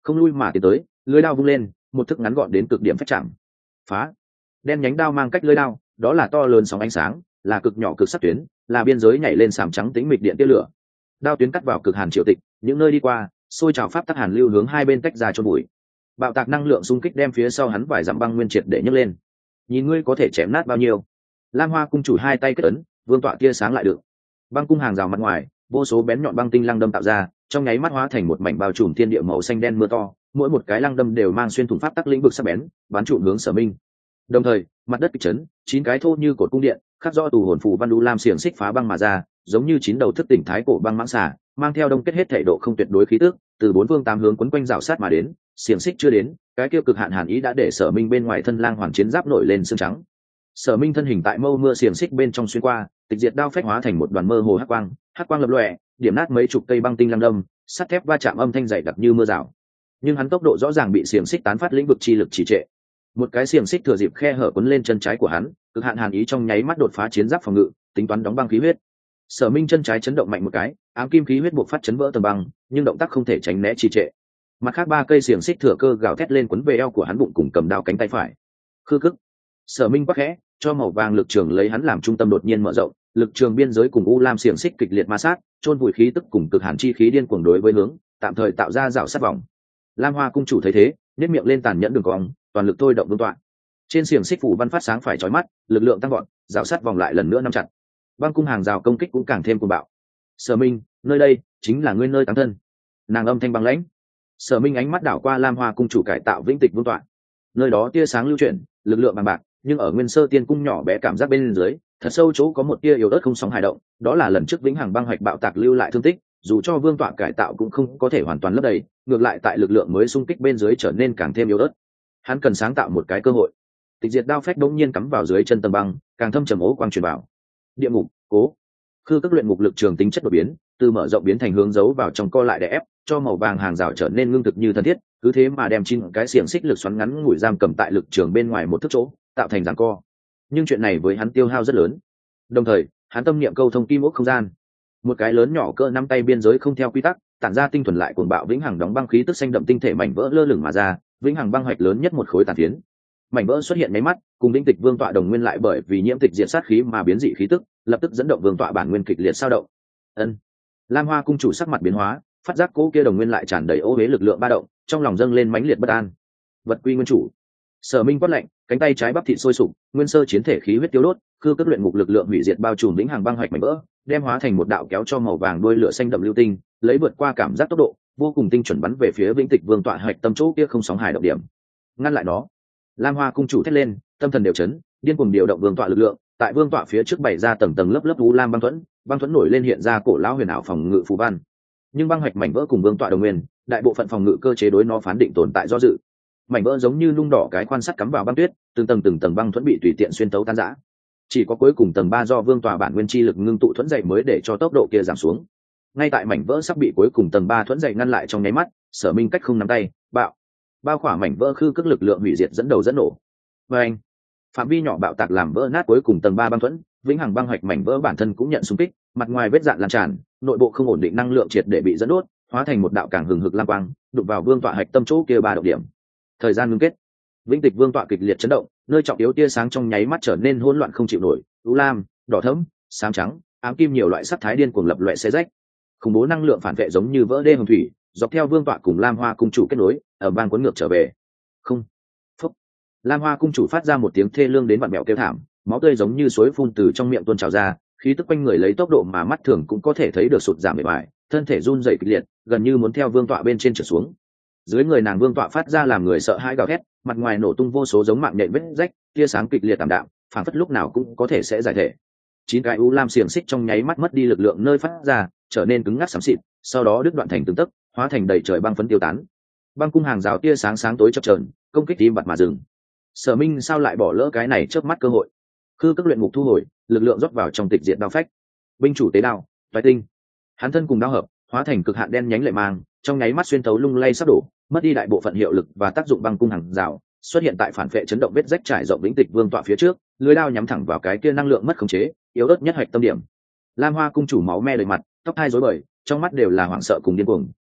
không lui mà tiến tới, lưỡi đao vung lên, một thức ngắn gọn đến cực điểm phách chạm. Phá. Đen nhánh đao mang cách lưỡi đao, đó là to lớn sóng ánh sáng, là cực nhỏ cực sắc tuyến, là biên giới nhảy lên sàm trắng tĩnh mịch điện tia lửa. Đao tuyến cắt vào cực hàn triệu tịch, những nơi đi qua, xôi trào pháp tắc hàn lưu hướng hai bên tách ra cho bụi. Bạo tạc năng lượng xung kích đem phía sau hắn vài dặm băng nguyên triệt để nhấc lên. Nhìn ngươi có thể chém nát bao nhiêu. Lam Hoa cung chủ hai tay kết ấn, vương tọa tia sáng lại được. Băng cung hàng rào mặt ngoài, vô số bén nhọn băng tinh lăng đâm tạo ra, trong nháy mắt hóa thành một mảnh bao trùm thiên địa màu xanh đen mưa to, mỗi một cái lăng đâm đều mang xuyên thủng pháp tắc lĩnh vực sắc bén, bắn trụ hướng Sở Minh. Đồng thời, mặt đất kịch chấn, 9 cái thô như cột cung điện, khắc rõ tù hồn phù văn đu lam xiềng xích phá băng mà ra, giống như 9 đầu thức tỉnh thái cổ băng mãng xà, mang theo đông kết hết thể độ không tuyệt đối khí tức, từ bốn phương tám hướng quấn quanh rào sát mà đến, xiềng xích chưa đến, cái kia cực hạn hàn ý đã để Sở Minh bên ngoài thân lang hoàn chiến giáp nổi lên xương trắng. Sở Minh thân hình tại mâu mưa xiềng xích bên trong xuyên qua, tịch diệt đao phách hóa thành một đoàn mơ hồ hắc quang lập lòe, điểm nát mấy chục cây băng tinh lăng đâm, sắt thép va chạm âm thanh dày đặc như mưa rào. Nhưng hắn tốc độ rõ ràng bị xiềng xích tán phát lĩnh vực chi lực trì trệ. Một cái xiềng xích thừa dịp khe hở quấn lên chân trái của hắn, cực hạn hàn ý trong nháy mắt đột phá chiến giáp phòng ngự, tính toán đóng băng khí huyết. Sở Minh chân trái chấn động mạnh một cái, ám kim khí huyết buộc phát chấn vỡ tầng băng, nhưng động tác không thể tránh né trì trệ. Mặt khác 3 cây xiềng xích thừa cơ gào thét lên quấn về eo của hắn bụng cùng cầm đao cánh tay phải. Khư cức. Sở Minh quắc khẽ, cho màu vàng lực trường lấy hắn làm trung tâm đột nhiên mở rộng, lực trường biên giới cùng u lam xiềng xích kịch liệt ma sát, chôn vùi khí tức cùng cực hàn chi khí điên cuồng đối với hướng, tạm thời tạo ra rào sát vòng. Lam Hoa cung chủ thấy thế, nhếch miệng lên tàn nhẫn đường cong, toàn lực thôi động vương tọa. Trên xiềng xích phủ văn phát sáng phải chói mắt, lực lượng tăng vọt, rào sát vòng lại lần nữa nắm chặt. Băng cung hàng rào công kích cũng càng thêm cuồng bạo. Sở Minh, nơi đây chính là ngươi nơi táng thân. Nàng âm thanh băng lãnh. Sở Minh ánh mắt đảo qua Lam Hoa cung chủ cải tạo vĩnh tịch vương tọa. Nơi đó tia sáng lưu chuyển, lực lượng bằng bạc, nhưng ở Nguyên Sơ Tiên cung nhỏ bé cảm giác bên dưới, thật sâu chỗ có một tia yếu ớt không sóng hài động, đó là lần trước vĩnh hằng băng hoạch bạo tạc lưu lại thương tích, dù cho vương tọa cải tạo cũng không có thể hoàn toàn lấp đầy, ngược lại tại lực lượng mới xung kích bên dưới trở nên càng thêm yếu ớt. Hắn cần sáng tạo một cái cơ hội. Tịch diệt đao phách đống nhiên cắm vào dưới chân tầng băng, càng thâm trầm ố quang truyền vào. Địa ngục, cố. Khư các luyện ngục lực trường tính chất đột biến, từ mở rộng biến thành hướng giấu vào trong co lại để ép, cho màu vàng hàng rào trở nên ngưng thực như thân thiết, cứ thế mà đem 9 cái xiềng xích lực xoắn ngắn ngủi giam cầm tại lực trường bên ngoài một thước chỗ, tạo thành giằng co. Nhưng chuyện này với hắn tiêu hao rất lớn. Đồng thời, hắn tâm niệm câu thông kim ốc không gian. Một cái lớn nhỏ cỡ 5 tay biên giới không theo quy tắc, tản ra tinh thuần lại cuồng bạo vĩnh hằng đóng băng khí tức xanh đậm tinh thể mảnh vỡ lơ lửng mà ra, vĩnh hằng băng hoạch lớn nhất một khối tàn phiến. Mảnh vỡ xuất hiện mấy mắt, cùng đinh tịch vương tọa đồng nguyên lại bởi vì nhiễm tịch diệt sát khí mà biến dị khí tức, lập tức dẫn động vương tọa bản nguyên kịch liệt sao động. Ân. Lam Hoa cung chủ sắc mặt biến hóa, phát giác cố kia đồng nguyên lại tràn đầy ô uế lực lượng ba động, trong lòng dâng lên mãnh liệt bất an. Vật quy nguyên chủ. Sở Minh quát lạnh, cánh tay trái bắp thịt sôi sục, nguyên sơ chiến thể khí huyết tiêu đốt, cư cấp luyện ngục lực lượng hủy diệt bao trùm vĩnh hằng băng hoạch mảnh vỡ, đem hóa thành một đạo kéo cho màu vàng đuôi lửa xanh đậm lưu tinh, lấy vượt qua cảm giác tốc độ, vô cùng tinh chuẩn bắn về phía vĩnh tịch vương tọa hoạch tâm chỗ kia không sóng hài động điểm. Ngăn lại nó. Lam Hoa cung chủ thét lên, tâm thần đều chấn, điên cuồng điều động vương tọa lực lượng, tại vương tọa phía trước bày ra tầng tầng lớp lớp u lam băng thuẫn nổi lên hiện ra cổ lão huyền ảo phòng ngự phù văn. Nhưng băng hoạch mảnh vỡ cùng vương tọa đồng nguyên, đại bộ phận phòng ngự cơ chế đối nó phán định tồn tại do dự. Mảnh vỡ giống như nung đỏ cái quan sắt cắm vào băng tuyết, từng tầng băng thuẫn bị tùy tiện xuyên tấu tan rã. Chỉ có cuối cùng tầng 3 do vương tọa bản nguyên chi lực ngưng tụ thuẫn dày mới để cho tốc độ kia giảm xuống. Ngay tại mảnh vỡ sắp bị cuối cùng tầng 3 thuẫn dày ngăn lại trong nháy mắt, Sở Minh cách không nắm tay, bao khỏa mảnh vỡ khư cước lực lượng hủy diệt dẫn đầu dẫn nổ. Và anh, phạm vi nhỏ bạo tạc làm vỡ nát cuối cùng tầng 3 băng thuẫn, vĩnh hằng băng hoạch mảnh vỡ bản thân cũng nhận xung kích, mặt ngoài vết dạn lan tràn, nội bộ không ổn định năng lượng triệt để bị dẫn đốt, hóa thành một đạo càng hừng hực lam quang, đụng vào vương tọa hạch tâm chỗ kia 3 độ điểm. Thời gian ngưng kết, vĩnh tịch vương tọa kịch liệt chấn động, nơi trọng yếu tia sáng trong nháy mắt trở nên hỗn loạn không chịu nổi, u lam, đỏ thẫm, xám trắng, ám kim nhiều loại sắc thái điên cuồng lập loè xé rách. Khủng bố năng lượng phản vệ giống như vỡ đê hồng thủy, dọc theo vương tọa cùng Lam Hoa cung chủ kết nối, ở bang cuốn ngược trở về. Không. Phúc. Lam Hoa cung chủ phát ra một tiếng thê lương đến vặn mèo kêu thảm, máu tươi giống như suối phun từ trong miệng tuôn trào ra, khí tức quanh người lấy tốc độ mà mắt thường cũng có thể thấy được sụt giảm bề bại, thân thể run rẩy kịch liệt, gần như muốn theo vương tọa bên trên trở xuống. Dưới người nàng vương tọa phát ra làm người sợ hãi gào thét, mặt ngoài nổ tung vô số giống mạng nhện vết rách, tia sáng kịch liệt tạm đạm, phảng phất lúc nào cũng có thể sẽ giải thể. 9 cái u lam xiềng xích trong nháy mắt mất đi lực lượng nơi phát ra, trở nên cứng ngắc xám xịt, sau đó đứt đoạn thành từng tấc, hóa thành đầy trời băng phấn tiêu tán. Băng cung hàng rào tia sáng sáng tối chập chờn, công kích tim bặt mà dừng. Sở Minh sao lại bỏ lỡ cái này chớp mắt cơ hội? Khư các luyện ngục thu hồi, lực lượng rót vào trong tịch diệt đao phách. Binh chủ tế đao, toái tinh. Hắn thân cùng đao hợp, hóa thành cực hạn đen nhánh lệ mang, trong nháy mắt xuyên thấu lung lay sắp đổ, mất đi đại bộ phận hiệu lực và tác dụng băng cung hàng rào, xuất hiện tại phản vệ chấn động vết rách trải rộng vĩnh tịch vương tọa phía trước, lưỡi đao nhắm thẳng vào cái kia năng lượng mất khống chế, yếu ớt nhất hạch tâm điểm. Lam Hoa cung chủ máu me đầy mặt, tóc hai rối bời, trong mắt đều là hoảng sợ cùng điên cuồng,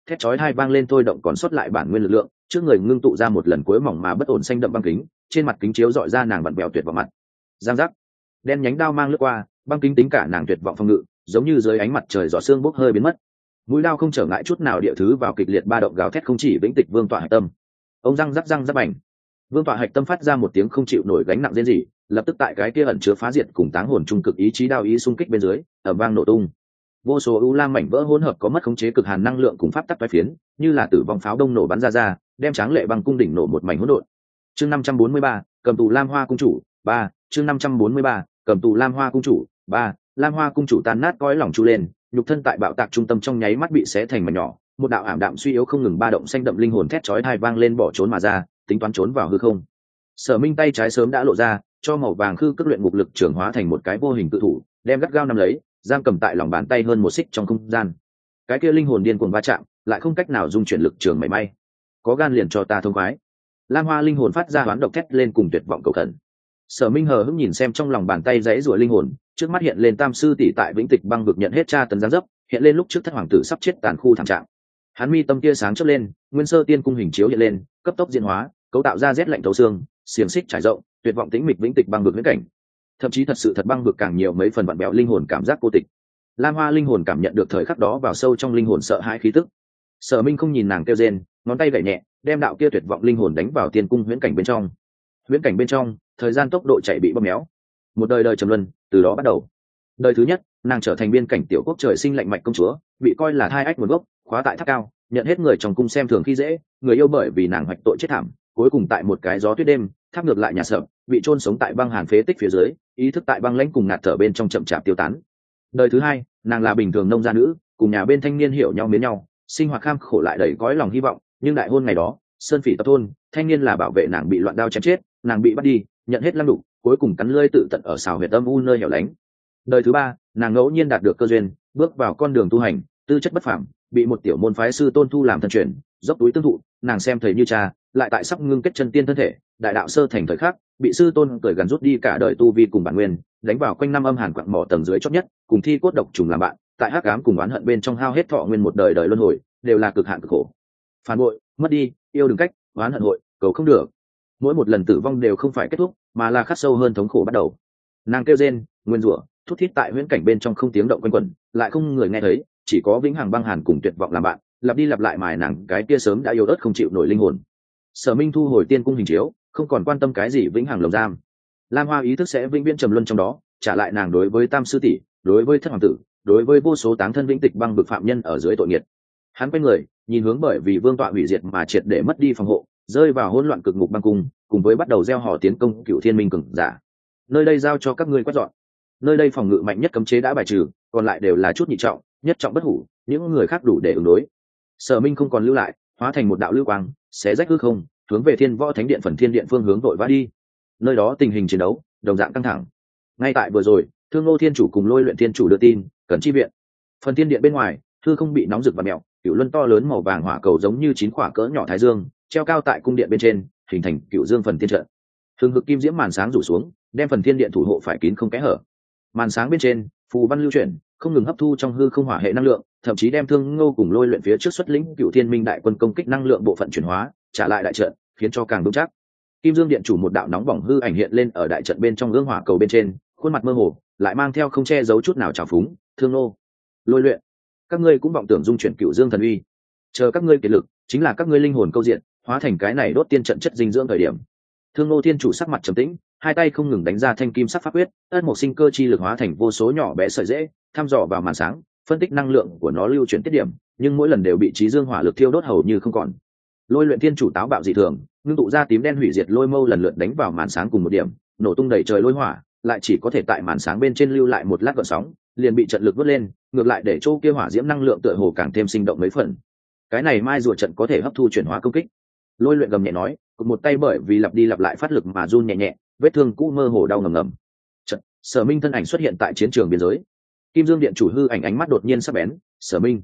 thét chói hai vang lên thôi động còn sót lại bản nguyên lực lượng, trước người ngưng tụ ra một lần cuối mỏng mà bất ổn xanh đậm băng kính, trên mặt kính chiếu dọi ra nàng vặn vẹo tuyệt vào mặt. Giang giác, đen nhánh đao mang lướt qua, băng kính tính cả nàng tuyệt vọng phòng ngự, giống như dưới ánh mặt trời giọt xương bốc hơi biến mất. Mũi đao không trở ngại chút nào địa thứ vào kịch liệt ba động gào thét không chỉ vĩnh tịch vương tọa hạch tâm. Ông răng rắc bành, vương tọa hạch tâm phát ra một tiếng không chịu nổi gánh nặng rên rỉ, lập tức tại cái kia ẩn chứa phá diệt cùng táng hồn trung cực ý chí đao ý xung kích bên dưới, ầm vang nổ tung. Vô số u lam mảnh vỡ hỗn hợp có mất khống chế cực hàn năng lượng cùng pháp tắc toái phiến, như là tử vong pháo đông nổ bắn ra, đem tráng lệ băng cung đỉnh nổ một mảnh hỗn độn. Chương 543, cầm tù Lam Hoa cung chủ, 3, chương 543, cầm tù Lam Hoa cung chủ, 3, Lam Hoa cung chủ tan nát cõi lòng chu lên, nhục thân tại bạo tạc trung tâm trong nháy mắt bị xé thành mảnh nhỏ, một đạo ảm đạm suy yếu không ngừng ba động xanh đậm linh hồn thét chói tai vang lên bỏ trốn mà ra, tính toán trốn vào hư không. Sở Minh tay trái sớm đã lộ ra, cho màu vàng khư cước luyện ngục lực trưởng hóa thành một cái vô hình cự thủ, đem gắt gao nắm lấy, giam cầm tại lòng bàn tay hơn một xích trong không gian. Cái kia linh hồn điên cuồng va chạm, lại không cách nào dung chuyển lực trường mảy may. Có gan liền cho ta thông khoái. Lam Hoa linh hồn phát ra đoán độc thét lên cùng tuyệt vọng cầu khẩn. Sở Minh hờ hững nhìn xem trong lòng bàn tay giãy giụa linh hồn, trước mắt hiện lên Tam sư tỷ tại Vĩnh Tịch băng vực nhận hết tra tấn giáng dấp, hiện lên lúc trước thất hoàng tử sắp chết tàn khu thảm trạng. Hắn mi tâm tia sáng chớp lên, Nguyên Sơ Tiên cung hình chiếu hiện lên, cấp tốc diễn hóa, cấu tạo ra rét lạnh thấu xương, xiềng xích trải rộng, tuyệt vọng tĩnh mịch Vĩnh Tịch băng vực viễn cảnh. Thậm chí thật sự thật băng vực càng nhiều mấy phần vặn bẹo linh hồn cảm giác cô tịch. Lam Hoa linh hồn cảm nhận được thời khắc đó vào sâu trong linh hồn sợ hãi khí tức. Sở Minh không nhìn nàng kêu rên, ngón tay gảy nhẹ, đem đạo kia tuyệt vọng linh hồn đánh vào tiên cung huyễn cảnh bên trong. Huyễn cảnh bên trong, thời gian tốc độ chạy bị bóp méo. Một đời đời trầm luân, từ đó bắt đầu. Đời thứ nhất, nàng trở thành biên cảnh tiểu quốc trời sinh lạnh mạch công chúa, bị coi là thai ách nguồn gốc, khóa tại tháp cao, nhận hết người trong cung xem thường khi dễ, người yêu bởi vì nàng hoạch tội chết thảm, cuối cùng tại một cái gió tuyết đêm, tháp ngược lại nhà sợ, bị chôn sống tại băng hàn phế tích phía dưới, ý thức tại băng lãnh cùng ngạt thở bên trong chậm chạp tiêu tán. Đời thứ hai, nàng là bình thường nông gia nữ, cùng nhà bên thanh niên hiểu nhau mến nhau, sinh hoạt kham khổ lại đầy cõi lòng hy vọng, nhưng đại hôn ngày đó, sơn phỉ tập thôn, thanh niên là bảo vệ nàng bị loạn đao chém chết, nàng bị bắt đi, nhận hết lăng đục, cuối cùng cắn lưỡi tự tận ở xào huyệt âm u nơi hẻo lánh. Đời thứ ba, nàng ngẫu nhiên đạt được cơ duyên, bước vào con đường tu hành, tư chất bất phàm, bị một tiểu môn phái sư tôn thu làm thân truyền, dốc túi tương thụ, nàng xem thầy như cha, lại tại sắp ngưng kết chân tiên thân thể, đại đạo sơ thành thời khắc, bị sư tôn cởi gần rút đi cả đời tu vi cùng bản nguyên, đánh vào quanh năm âm hàn quặng mỏ tầng dưới chót nhất, cùng thi cốt độc trùng làm bạn, tại hắc ám cùng oán hận bên trong hao hết thọ nguyên một đời đời luân hồi, đều là cực hạn cực khổ. Phản bội, mất đi, yêu đừng cách, oán hận hội, cầu không được. Mỗi một lần tử vong đều không phải kết thúc, mà là khắc sâu hơn thống khổ bắt đầu. Nàng kêu rên, nguyên rủa, thút thít tại huyễn cảnh bên trong không tiếng động quanh quẩn, lại không người nghe thấy, chỉ có vĩnh hằng băng hàn cùng tuyệt vọng làm bạn, lặp đi lặp lại mài nàng cái kia sớm đã yếu ớt không chịu nổi linh hồn. Sở Minh thu hồi tiên cung hình chiếu, không còn quan tâm cái gì vĩnh hằng lồng giam. Lam Hoa ý thức sẽ vĩnh viễn trầm luân trong đó, trả lại nàng đối với Tam sư tỷ, đối với thất hoàng tử, đối với vô số táng thân vĩnh tịch băng vực phạm nhân ở dưới tội nghiệt. Hắn quay người, nhìn hướng bởi vì vương tọa hủy diệt mà triệt để mất đi phòng hộ, rơi vào hỗn loạn cực ngục băng cung, cùng với bắt đầu gieo hò tiến công Cựu Thiên Minh cường giả. Nơi đây giao cho các ngươi quét dọn. Nơi đây phòng ngự mạnh nhất cấm chế đã bài trừ, còn lại đều là chút nhị trọng, nhất trọng bất hủ, những người khác đủ để ứng đối. Sở Minh không còn lưu lại, hóa thành một đạo lưu quang, xé rách hư không, hướng về Thiên Võ Thánh Điện phần Thiên Điện phương hướng vội vã đi. Nơi đó tình hình chiến đấu đồng dạng căng thẳng. Ngay tại vừa rồi, Thương Ngô Thiên Chủ cùng Lôi Luyện Thiên Chủ đưa tin, cần chi viện. Phần Thiên Điện bên ngoài, hư không bị nóng rực và mèo, cựu luân to lớn màu vàng hỏa cầu giống như 9 quả cỡ nhỏ thái dương, treo cao tại cung điện bên trên, hình thành Cựu Dương phần thiên trận. Hừng hực kim diễm màn sáng rủ xuống, đem phần Thiên Điện thủ hộ phải kín không kẽ hở. Màn sáng bên trên, phù văn lưu chuyển, không ngừng hấp thu trong hư không hỏa hệ năng lượng, thậm chí đem Thương Ngô cùng Lôi Luyện phía trước xuất lĩnh Cựu Thiên Minh đại quân công kích năng lượng bộ phận chuyển hóa, trả lại đại trận, khiến cho càng vững chắc. Kim Dương Điện chủ một đạo nóng bỏng hư ảnh hiện lên ở đại trận bên trong ương hỏa cầu bên trên, khuôn mặt mơ hồ, lại mang theo không che giấu chút nào trào phúng. Thương Ngô, Lôi Luyện, các ngươi cũng vọng tưởng dung chuyển Cựu Dương thần uy, chờ các ngươi kiệt lực, chính là các ngươi linh hồn câu diện, hóa thành cái này đốt tiên trận chất dinh dưỡng thời điểm. Thương Ngô Thiên chủ sắc mặt trầm tĩnh, hai tay không ngừng đánh ra thanh kim sắc pháp quyết, ất một sinh cơ chi lực hóa thành vô số nhỏ bé sợi rễ, thăm dò vào màn sáng, phân tích năng lượng của nó lưu chuyển tiết điểm, nhưng mỗi lần đều bị trí dương hỏa lực thiêu đốt hầu như không còn. Lôi Luyện Thiên chủ táo bạo dị thường, ngưng tụ ra tím đen hủy diệt lôi mâu lần lượt đánh vào màn sáng cùng một điểm, nổ tung đầy trời lôi hỏa, lại chỉ có thể tại màn sáng bên trên lưu lại một lát gợn sóng, liền bị trận lực vớt lên, ngược lại để chỗ kia hỏa diễm năng lượng tựa hồ càng thêm sinh động mấy phần. Cái này mai rùa trận có thể hấp thu chuyển hóa công kích. Lôi Luyện gầm nhẹ nói, cùng một tay bởi vì lặp đi lặp lại phát lực mà run nhẹ nhẹ, vết thương cũ mơ hồ đau ngầm ngầm. Trận, Sở Minh thân ảnh xuất hiện tại chiến trường biên giới. Kim Dương Điện chủ hư ảnh ánh mắt đột nhiên sắc bén, Sở Minh,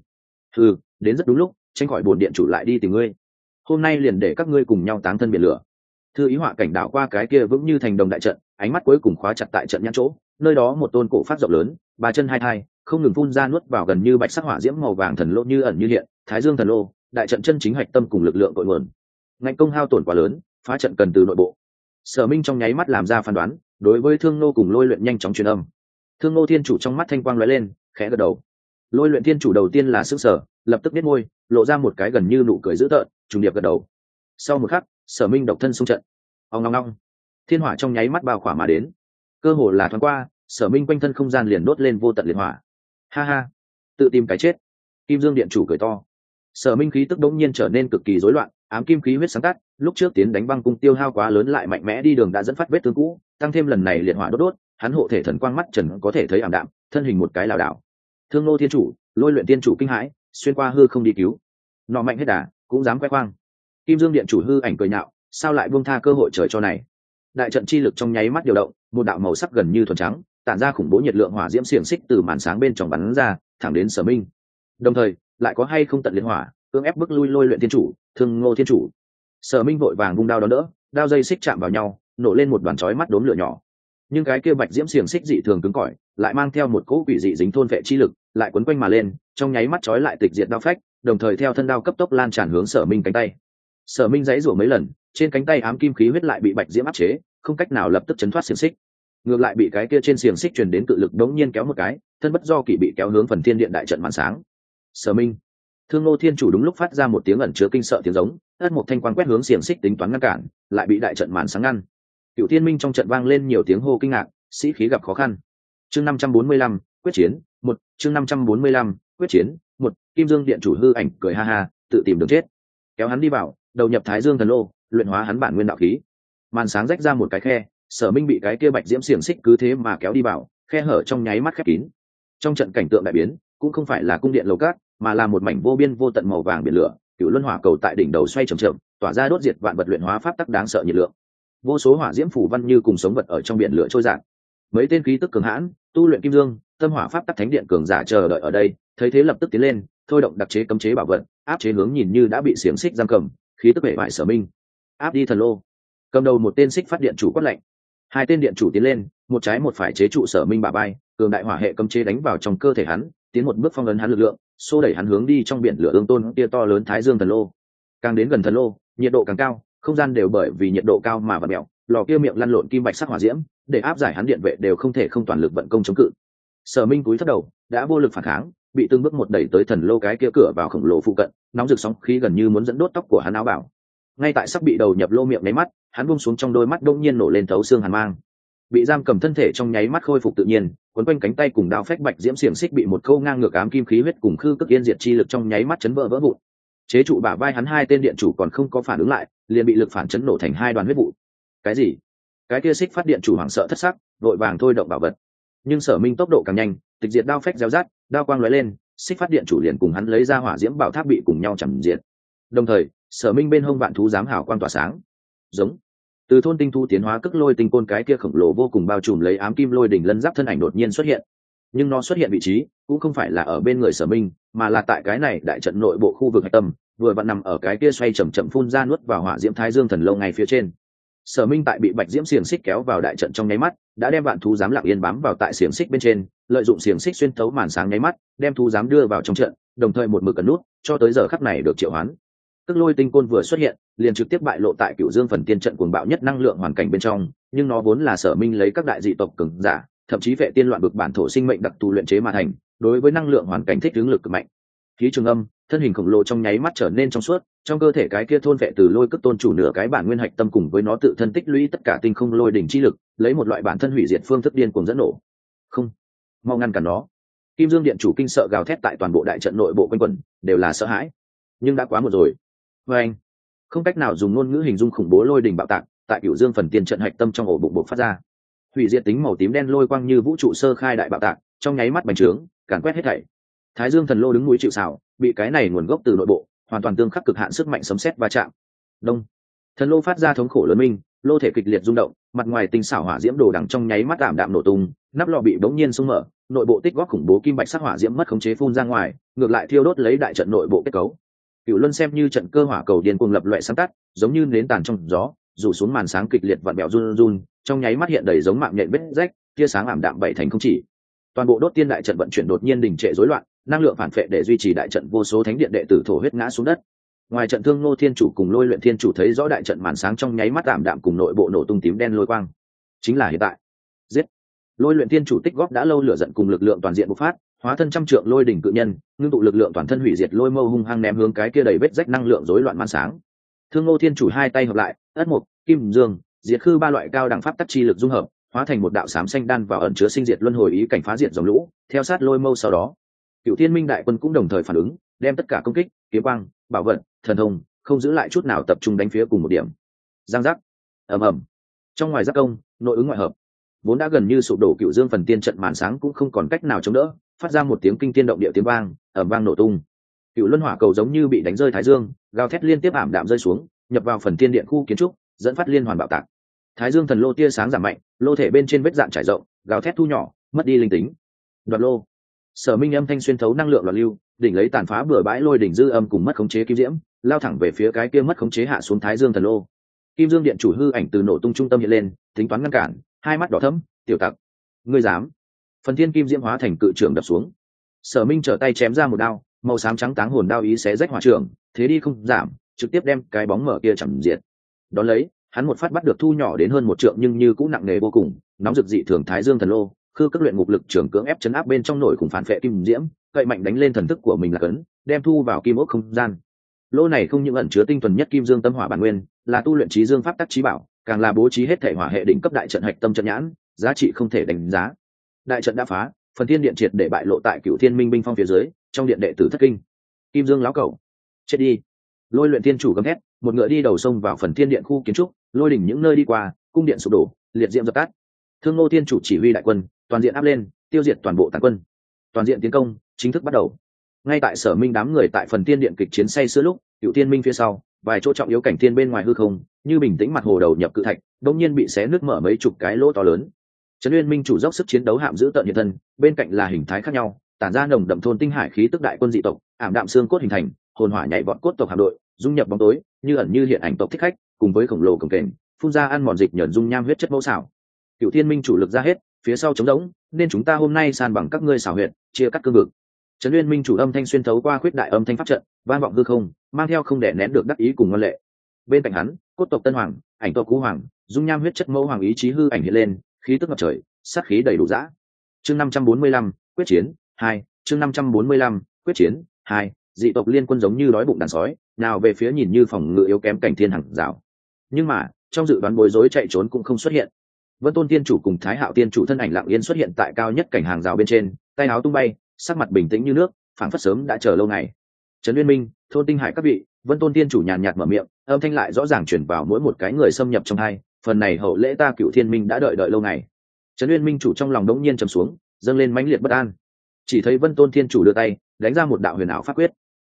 đến rất đúng lúc, tránh khỏi bổn điện chủ lại đi tìm ngươi. Hôm nay liền để các ngươi cùng nhau táng thân biển lửa. Thư ý họa cảnh đảo qua cái kia vững như thành đồng đại trận, ánh mắt cuối cùng khóa chặt tại trận nhãn chỗ, nơi đó một tôn cổ phát rộng lớn, ba chân hai thai, không ngừng phun ra nuốt vào gần như bạch sắc hỏa diễm màu vàng thần lộ như ẩn như hiện, Thái Dương Thần Lô, đại trận chân chính hạch tâm cùng lực lượng cội nguồn. Ngạnh công hao tổn quá lớn, phá trận cần từ nội bộ. Sở Minh trong nháy mắt làm ra phán đoán, đối với Thương Nô cùng Lôi Luyện nhanh chóng truyền âm. Thương Nô Thiên Chủ trong mắt thanh quang lóe lên, khẽ gật đầu. Lôi Luyện Thiên Chủ đầu tiên là sững sờ, lập tức nhếch môi, lộ ra một cái gần như nụ cười dữ tợn, trùng điệp gật đầu. Sau một khắc, Sở Minh độc thân xung trận. Ong ong ong. Thiên hỏa trong nháy mắt bao khỏa mà đến. Cơ hồ là thoáng qua, Sở Minh quanh thân không gian liền đốt lên vô tận liệt hỏa. Ha ha, tự tìm cái chết. Kim Dương Điện Chủ cười to. Sở Minh khí tức đống nhiên trở nên cực kỳ rối loạn, ám kim khí huyết sáng tắt, lúc trước tiến đánh băng cung tiêu hao quá lớn lại mạnh mẽ đi đường đã dẫn phát vết thương cũ, tăng thêm lần này liệt hỏa đốt đốt, hắn hộ thể thần quang mắt trần có thể thấy ảm đạm, thân hình một cái lảo đảo. Thương Nô Thiên Chủ, Lôi Luyện Tiên Chủ kinh hãi, xuyên qua hư không đi cứu. Nọ mạnh hết đà, cũng dám khoe khoang. Kim Dương Điện Chủ hư ảnh cười nhạo, sao lại buông tha cơ hội trời cho này. Đại trận chi lực trong nháy mắt điều động, một đạo màu sắc gần như thuần trắng, tản ra khủng bố nhiệt lượng hỏa diễm xiềng xích từ màn sáng bên trong bắn ra, thẳng đến Sở Minh. Đồng thời, lại có hay không tận liên hỏa, cưỡng ép bức lui Lôi Luyện Thiên Chủ, Thương Ngô Thiên Chủ. Sở Minh vội vàng vung đao đón đỡ, đao dây xích chạm vào nhau, nổ lên một đoàn chói mắt đốm lửa nhỏ. Nhưng cái kia bạch diễm xiềng xích dị thường cứng cỏi, lại mang theo một cỗ quỷ dị dính thôn vệ chi lực, lại quấn quanh mà lên, trong nháy mắt chói lại tịch diệt đao phách, đồng thời theo thân đao cấp tốc lan tràn hướng Sở Minh cánh tay. Sở Minh giãy giụa mấy lần, trên cánh tay ám kim khí huyết lại bị bạch diễm áp chế, không cách nào lập tức chấn thoát xiềng xích. Ngược lại bị cái kia trên xiềng xích truyền đến cự lực đống nhiên kéo một cái, thân bất do kỷ bị kéo hướng phần thiên điện đại trận màn sáng. Sở Minh, Thương Nô Thiên Chủ đúng lúc phát ra một tiếng ẩn chứa kinh sợ tiếng giống, ất một thanh quang quét hướng xiềng xích tính toán ngăn cản, lại bị đại trận màn sáng ngăn. Cửu Thiên Minh trong trận vang lên nhiều tiếng hô kinh ngạc, sĩ khí gặp khó khăn. Chương 545, quyết chiến, một. Chương 545, quyết chiến, một. Kim Dương Điện Chủ hư ảnh cười ha ha, tự tìm đường chết. Kéo hắn đi vào, đầu nhập Thái Dương Thần Lô, luyện hóa hắn bản nguyên đạo khí. Màn sáng rách ra một cái khe, Sở Minh bị cái kia bạch diễm xiềng xích cứ thế mà kéo đi vào, khe hở trong nháy mắt khép kín. Trong trận cảnh tượng đại biến, cũng không phải là cung điện lầu cát, mà là một mảnh vô biên vô tận màu vàng biển lửa, cựu luân hỏa cầu tại đỉnh đầu xoay chậm chậm, tỏa ra đốt diệt vạn vật luyện hóa pháp tắc đáng sợ nhiệt lượng. Vô số hỏa diễm phủ văn như cùng sống vật ở trong biển lửa trôi dạt. Mấy tên khí tức cường hãn, tu luyện kim dương, tâm hỏa pháp tắc thánh điện cường giả chờ đợi ở đây, thấy thế lập tức tiến lên, thôi động đặc chế cấm chế bảo vật, áp chế hướng nhìn như đã bị xiềng xích giam cầm, khí tức bệ bại Sở Minh. Áp đi thần lô. Cầm đầu một tên xích phát điện chủ quát lệnh. Hai tên điện chủ tiến lên, một trái một phải chế trụ Sở Minh bả vai, cường đại hỏa hệ cấm chế đánh vào trong cơ thể hắn, tiến một bước phong ấn hắn lực lượng, xô đẩy hắn hướng đi trong biển lửa ương tôn kia to lớn Thái Dương Thần Lô. Càng đến gần thần lô, nhiệt độ càng cao, không gian đều bởi vì nhiệt độ cao mà vặn mèo, lò kia miệng lăn lộn kim bạch sắc hỏa diễm, để áp giải hắn điện vệ đều không thể không toàn lực vận công chống cự. Sở Minh cúi thấp đầu, đã vô lực phản kháng, bị từng bước một đẩy tới thần lô cái kia cửa vào khổng lồ phụ cận, nóng rực sóng khí gần như muốn dẫn đốt tóc của hắn áo bảo. Ngay tại sắp bị đầu nhập lô miệng nháy mắt, hắn buông xuống trong đôi mắt đột nhiên nổ lên thấu xương hàn mang. Bị giam cầm thân thể trong nháy mắt khôi phục tự nhiên, quấn quanh cánh tay cùng đao phách bạch diễm xiềng xích bị một câu ngang ngược ám kim khí huyết cùng khư cực yên diệt chi lực trong nháy mắt chấn vỡ vỡ vụn. Chế trụ bả vai hắn hai tên điện chủ còn không có phản ứng lại, liền bị lực phản chấn nổ thành hai đoàn huyết vụ. Cái gì? Cái kia xích phát điện chủ hoảng sợ thất sắc, vội vàng thôi động bảo vật. Nhưng Sở Minh tốc độ càng nhanh, tịch diệt đao phách réo rát, đao quang lóe lên, xích phát điện chủ liền cùng hắn lấy ra hỏa diễm bảo tháp bị cùng nhau chằm diệt. Đồng thời, Sở Minh bên hông vạn thú giám hảo quang tỏa sáng. Giống. Từ thôn tinh thu tiến hóa cức lôi tinh côn cái kia khổng lồ vô cùng bao trùm lấy ám kim lôi đỉnh lân giáp thân ảnh đột nhiên xuất hiện. Nhưng nó xuất hiện vị trí cũng không phải là ở bên người Sở Minh, mà là tại cái này đại trận nội bộ khu vực hạch tâm, vừa vặn nằm ở cái kia xoay chậm chậm phun ra nuốt vào hỏa diễm Thái Dương Thần Lô ngay phía trên. Sở Minh tại bị bạch diễm xiềng xích kéo vào đại trận trong nháy mắt, đã đem vạn thú giám lặng yên bám vào tại xiềng xích bên trên, lợi dụng xiềng xích xuyên thấu màn sáng nháy mắt, đem thú giám đưa vào trong trận, đồng thời một mực ẩn nút, cho tới giờ khắc này được triệu hoán. Tức lôi tinh côn vừa xuất hiện, liền trực tiếp bại lộ tại Cửu Dương phần tiên trận cuồng bạo nhất năng lượng hoàn cảnh bên trong, nhưng nó vốn là Sở Minh lấy các đại dị tộc cường giả, thậm chí vệ tiên loạn bực bản thổ sinh mệnh đặc thù luyện chế mà thành, đối với năng lượng hoàn cảnh thích ứng lực cực mạnh. Khí trường âm, thân hình khổng lồ trong nháy mắt trở nên trong suốt, trong cơ thể cái kia thôn vệ từ lôi cước tôn chủ nửa cái bản nguyên hạch tâm cùng với nó tự thân tích lũy tất cả tinh không lôi đỉnh chi lực, lấy một loại bản thân hủy diệt phương thức điên cuồng dẫn nổ. Không, mau ngăn cản nó. Kim Dương điện chủ kinh sợ gào thét tại toàn bộ đại trận nội bộ quanh quẩn, đều là sợ hãi. Nhưng đã quá muộn rồi. Và anh, không cách nào dùng ngôn ngữ hình dung khủng bố lôi đỉnh bạo tạc, tại Cửu Dương phần tiên trận hạch tâm trong ổ bụng bộc phát ra. Hủy diệt tính màu tím đen lôi quang như vũ trụ sơ khai đại bạo tạc, trong nháy mắt bành trướng, càn quét hết thảy. Thái Dương Thần Lô đứng núi chịu sào, bị cái này nguồn gốc từ nội bộ, hoàn toàn tương khắc cực hạn sức mạnh sấm sét va chạm. Đông. Thần lô phát ra thống khổ lớn minh, lô thể kịch liệt rung động, mặt ngoài tinh xảo hỏa diễm đồ đằng trong nháy mắt tạm đạm nổ tung, nắp lò bị bỗng nhiên xung mở, nội bộ tích góp khủng bố kim bạch sắc hỏa diễm mất khống chế phun ra ngoài, ngược lại thiêu đốt lấy đại trận nội bộ kết cấu. Cửu Luân xem như trận cơ hỏa cầu điên cuồng lập loại sáng tắt, giống như nến tàn trong gió, rủ xuống màn sáng kịch liệt vặn bẹo run run, trong nháy mắt hiện đầy giống mạng nhện vết rách, tia sáng ảm đạm bảy thành không chỉ. Toàn bộ đốt tiên đại trận vận chuyển đột nhiên đình trệ rối loạn, năng lượng phản phệ để duy trì đại trận, vô số thánh điện đệ tử thổ huyết ngã xuống đất. Ngoài trận, Thương Ngô Thiên Chủ cùng Lôi Luyện Thiên Chủ thấy rõ đại trận màn sáng trong nháy mắt tạm đạm cùng nội bộ nổ tung tím đen lôi quang. Chính là hiện tại. Giết. Lôi Luyện Thiên Chủ tích góp đã lâu lửa giận cùng lực lượng toàn diện bộc phát, hóa thân trăm trượng lôi đỉnh cự nhân, ngưng tụ lực lượng toàn thân hủy diệt lôi mâu hung hăng ném hướng cái kia đầy vết rách năng lượng rối loạn màn sáng. Thương Ngô Thiên Chủ hai tay hợp lại, ất mục, kim dương, diệt khư ba loại cao đẳng pháp tắc chi lực dung hợp, hóa thành một đạo xám xanh đan vào ẩn chứa sinh diệt luân hồi ý cảnh phá diệt dòng lũ, theo sát lôi mâu sau đó. Cựu Thiên Minh đại quân cũng đồng thời phản ứng, đem tất cả công kích, kiếm quang, bảo vật, thần thông, không giữ lại chút nào tập trung đánh phía cùng một điểm. Giang giác, ầm ầm. Trong ngoài giác công, nội ứng ngoại hợp, vốn đã gần như sụp đổ Cựu Dương phần tiên trận màn sáng cũng không còn cách nào chống đỡ, phát ra một tiếng kinh thiên động địa tiếng vang, ầm vang nổ tung. Cựu Luân Hỏa cầu giống như bị đánh rơi thái dương, gào thét liên tiếp ảm đạm rơi xuống, nhập vào phần tiên điện khu kiến trúc, dẫn phát liên hoàn bạo tạc. Thái Dương thần lô tia sáng giảm mạnh, lô thể bên trên vết dạn trải rộng, gào thét thu nhỏ, mất đi linh tính. Đoạt lô. Sở Minh âm thanh xuyên thấu năng lượng loạn lưu, đỉnh lấy tàn phá bừa bãi lôi đỉnh dư âm cùng mất khống chế kim diễm, lao thẳng về phía cái kia mất khống chế hạ xuống Thái Dương thần lô. Kim Dương điện chủ hư ảnh từ nổ tung trung tâm hiện lên, tính toán ngăn cản, hai mắt đỏ thẫm, tiểu tặc, ngươi dám? Phần thiên kim diễm hóa thành cự trưởng đập xuống. Sở Minh trở tay chém ra một đao, màu xám trắng táng hồn đao ý xé rách hỏa trưởng, thế đi không giảm, trực tiếp đem cái bóng mở kia chầm diệt. Đón lấy, hắn một phát bắt được thu nhỏ đến hơn một trượng nhưng như cũng nặng nề vô cùng, nóng rực dị thường Thái Dương thần lô, khư các luyện ngục lực trưởng cưỡng ép chấn áp bên trong nổi cùng phản phệ kim diễm, cậy mạnh đánh lên thần thức của mình là cấn, đem thu vào kim ốc không gian. Lô này không những ẩn chứa tinh thuần nhất kim dương tâm hỏa bản nguyên, là tu luyện trí dương pháp tắc trí bảo, càng là bố trí hết thể hỏa hệ đỉnh cấp đại trận hạch tâm trận nhãn, giá trị không thể đánh giá. Đại trận đã phá, phần thiên điện triệt để bại lộ tại Cửu Thiên Minh binh phong phía dưới, trong điện đệ tử thất kinh. Kim Dương lão cẩu, chết đi! Lôi Luyện Thiên Chủ gầm thét, một ngựa đi đầu sông vào phần thiên điện khu kiến trúc, lôi đỉnh những nơi đi qua, cung điện sụp đổ, liệt diễm dập tắt. Thương Ngô Thiên Chủ chỉ huy đại quân, toàn diện áp lên, tiêu diệt toàn bộ tàn quân. Toàn diện tiến công chính thức bắt đầu. Ngay tại Sở Minh đám người tại phần thiên điện kịch chiến say sưa lúc, Cửu Thiên Minh phía sau, vài chỗ trọng yếu cảnh thiên bên ngoài hư không, như bình tĩnh mặt hồ đầu nhập cự thạch, đột nhiên bị xé nứt mở mấy chục cái lỗ to lớn. Trấn Uyên Minh chủ dốc sức chiến đấu hạm giữ tận hiện thân, bên cạnh là hình thái khác nhau, tản ra nồng đậm thôn tinh hải khí tức đại quân dị tộc, ảm đạm xương cốt hình thành, hồn hỏa nhảy vọt cốt tộc hạm đội, dung nhập bóng tối, như ẩn như hiện ảnh tộc thích khách, cùng với khổng lồ cồng kềnh, phun ra ăn mòn dịch nhẫn dung nham huyết chất mẫu xảo. Cửu Thiên Minh chủ lực ra hết, phía sau chống đống, nên chúng ta hôm nay san bằng các ngươi xảo huyệt, chia cắt cương vực. Trấn Uyên Minh chủ âm thanh xuyên thấu qua khuyết đại âm thanh pháp trận, vang vọng hư không, mang theo không đè nén được đắc ý cùng ngoan lệ. Bên cạnh hắn, cốt tộc Tân Hoàng, ảnh tộc Cú Hoàng, dung nham huyết chất mẫu hoàng ý chí hư ảnh hiện lên, khí tức ngập trời, sát khí đầy đủ dã. Chương 545, quyết chiến 2, chương 545, quyết chiến 2, dị tộc liên quân giống như đói bụng đàn sói, nào về phía nhìn như phòng ngự yếu kém cảnh thiên hằng rào. Nhưng mà, trong dự đoán bối rối chạy trốn cũng không xuất hiện. Vân Tôn Tiên chủ cùng Thái Hạo Tiên chủ thân ảnh lặng yên xuất hiện tại cao nhất cảnh hàng rào bên trên, tay áo tung bay, sắc mặt bình tĩnh như nước, phảng phất sớm đã chờ lâu ngày. Trấn Uyên Minh, Thôn Tinh Hải các vị, Vân Tôn Tiên chủ nhàn nhạt mở miệng, âm thanh lại rõ ràng truyền vào mỗi một cái người xâm nhập trong hai, phần này hậu lễ ta Cửu Thiên Minh đã đợi lâu ngày. Trấn Uyên Minh chủ trong lòng đống nhiên trầm xuống, dâng lên mãnh liệt bất an. Chỉ thấy Vân Tôn Thiên chủ đưa tay, đánh ra một đạo huyền ảo pháp quyết.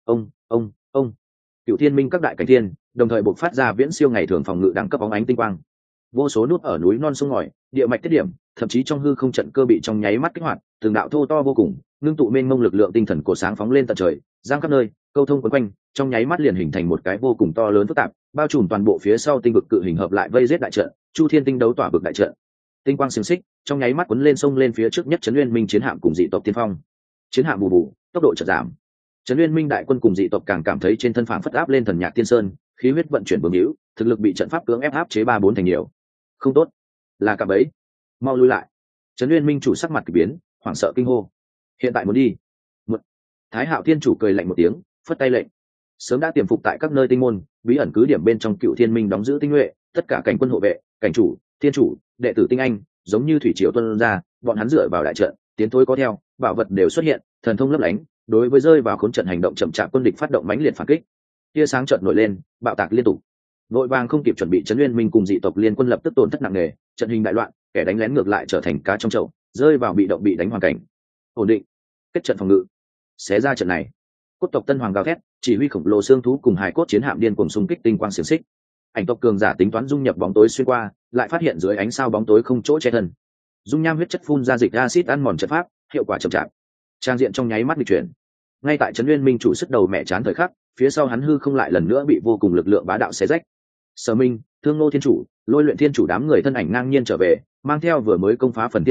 Ông, Cửu Thiên Minh các đại cảnh thiên, đồng thời bộc phát ra viễn siêu ngày thường phòng ngự đẳng cấp bóng ánh tinh quang. Vô số nút ở núi non sông ngòi, địa mạch tiết điểm, thậm chí trong hư không trận cơ bị trong nháy mắt kích hoạt, từng đạo thô to vô cùng, ngưng tụ mênh mông lực lượng tinh thần cổ sáng phóng lên tận trời, giang khắp nơi, câu thông quấn quanh, trong nháy mắt liền hình thành một cái vô cùng to lớn phức tạp, bao trùm toàn bộ phía sau tinh vực cự hình hợp lại vây giết đại trận, Chu Thiên tinh đấu tỏa vực đại trận. Tinh quang xiềng xích, trong nháy mắt cuốn lên sông lên phía trước nhất Trấn Uyên Minh chiến hạm cùng dị tộc tiên phong. Chiến hạm bù bù, tốc độ chợt giảm. Trấn Uyên Minh đại quân cùng dị tộc càng cảm thấy trên thân phảng phất áp lên thần nhạc tiên sơn, khí huyết vận chuyển bướng hữu, thực lực bị trận pháp cưỡng ép áp chế 3-4 thành nhiều. Không tốt, là cả bấy, mau lui lại. Trấn Uyên Minh chủ sắc mặt kỳ biến, hoảng sợ kinh hô. Hiện tại muốn đi. Thái Hạo Thiên chủ cười lạnh một tiếng, phất tay lệnh. Sớm đã tiềm phục tại các nơi tinh môn, bí ẩn cứ điểm bên trong Cửu Thiên Minh đóng giữ tinh nhuệ, tất cả cảnh quân hộ vệ, cảnh chủ, thiên chủ, đệ tử tinh anh, giống như thủy triều tuôn ra, bọn hắn dựa vào đại trận, tiến thối có theo, bảo vật đều xuất hiện, thần thông lấp lánh, đối với rơi vào khốn trận hành động chậm chạp quân địch phát động mãnh liệt phản kích. Tia sáng chợt nổi lên, bạo tạc liên tục. Vội vàng không kịp chuẩn bị, Trấn Uyên Minh cùng dị tộc liên quân lập tức tổn thất nặng nề, trận hình đại loạn, kẻ đánh lén ngược lại trở thành cá trong chậu, rơi vào bị động bị đánh hoàn cảnh. Ổn định, kết trận phòng ngự, xé ra trận này. Cốt tộc Tân Hoàng gào thét, chỉ huy khổng lồ xương thú cùng hải cốt chiến hạm điên cuồng xung kích tinh quang xiềng xích. Ảnh tộc cường giả tính toán dung nhập bóng tối xuyên qua, lại phát hiện dưới ánh sao bóng tối không chỗ che thân. Dung nham huyết chất phun ra dịch acid ăn mòn trận pháp, hiệu quả chậm chạp. Trang diện trong nháy mắt nghịch chuyển. Ngay tại Trấn Uyên Minh chủ sức đầu mẹ chán thời khắc, phía sau hắn hư không lại lần nữa bị vô cùng lực lượng bá đạo xé rách. Sở Minh, Thương Ngô Thiên chủ, Lôi Luyện Thiên chủ đám người thân ảnh ngang nhiên trở về, mang theo vừa mới công phá phần thiên điện,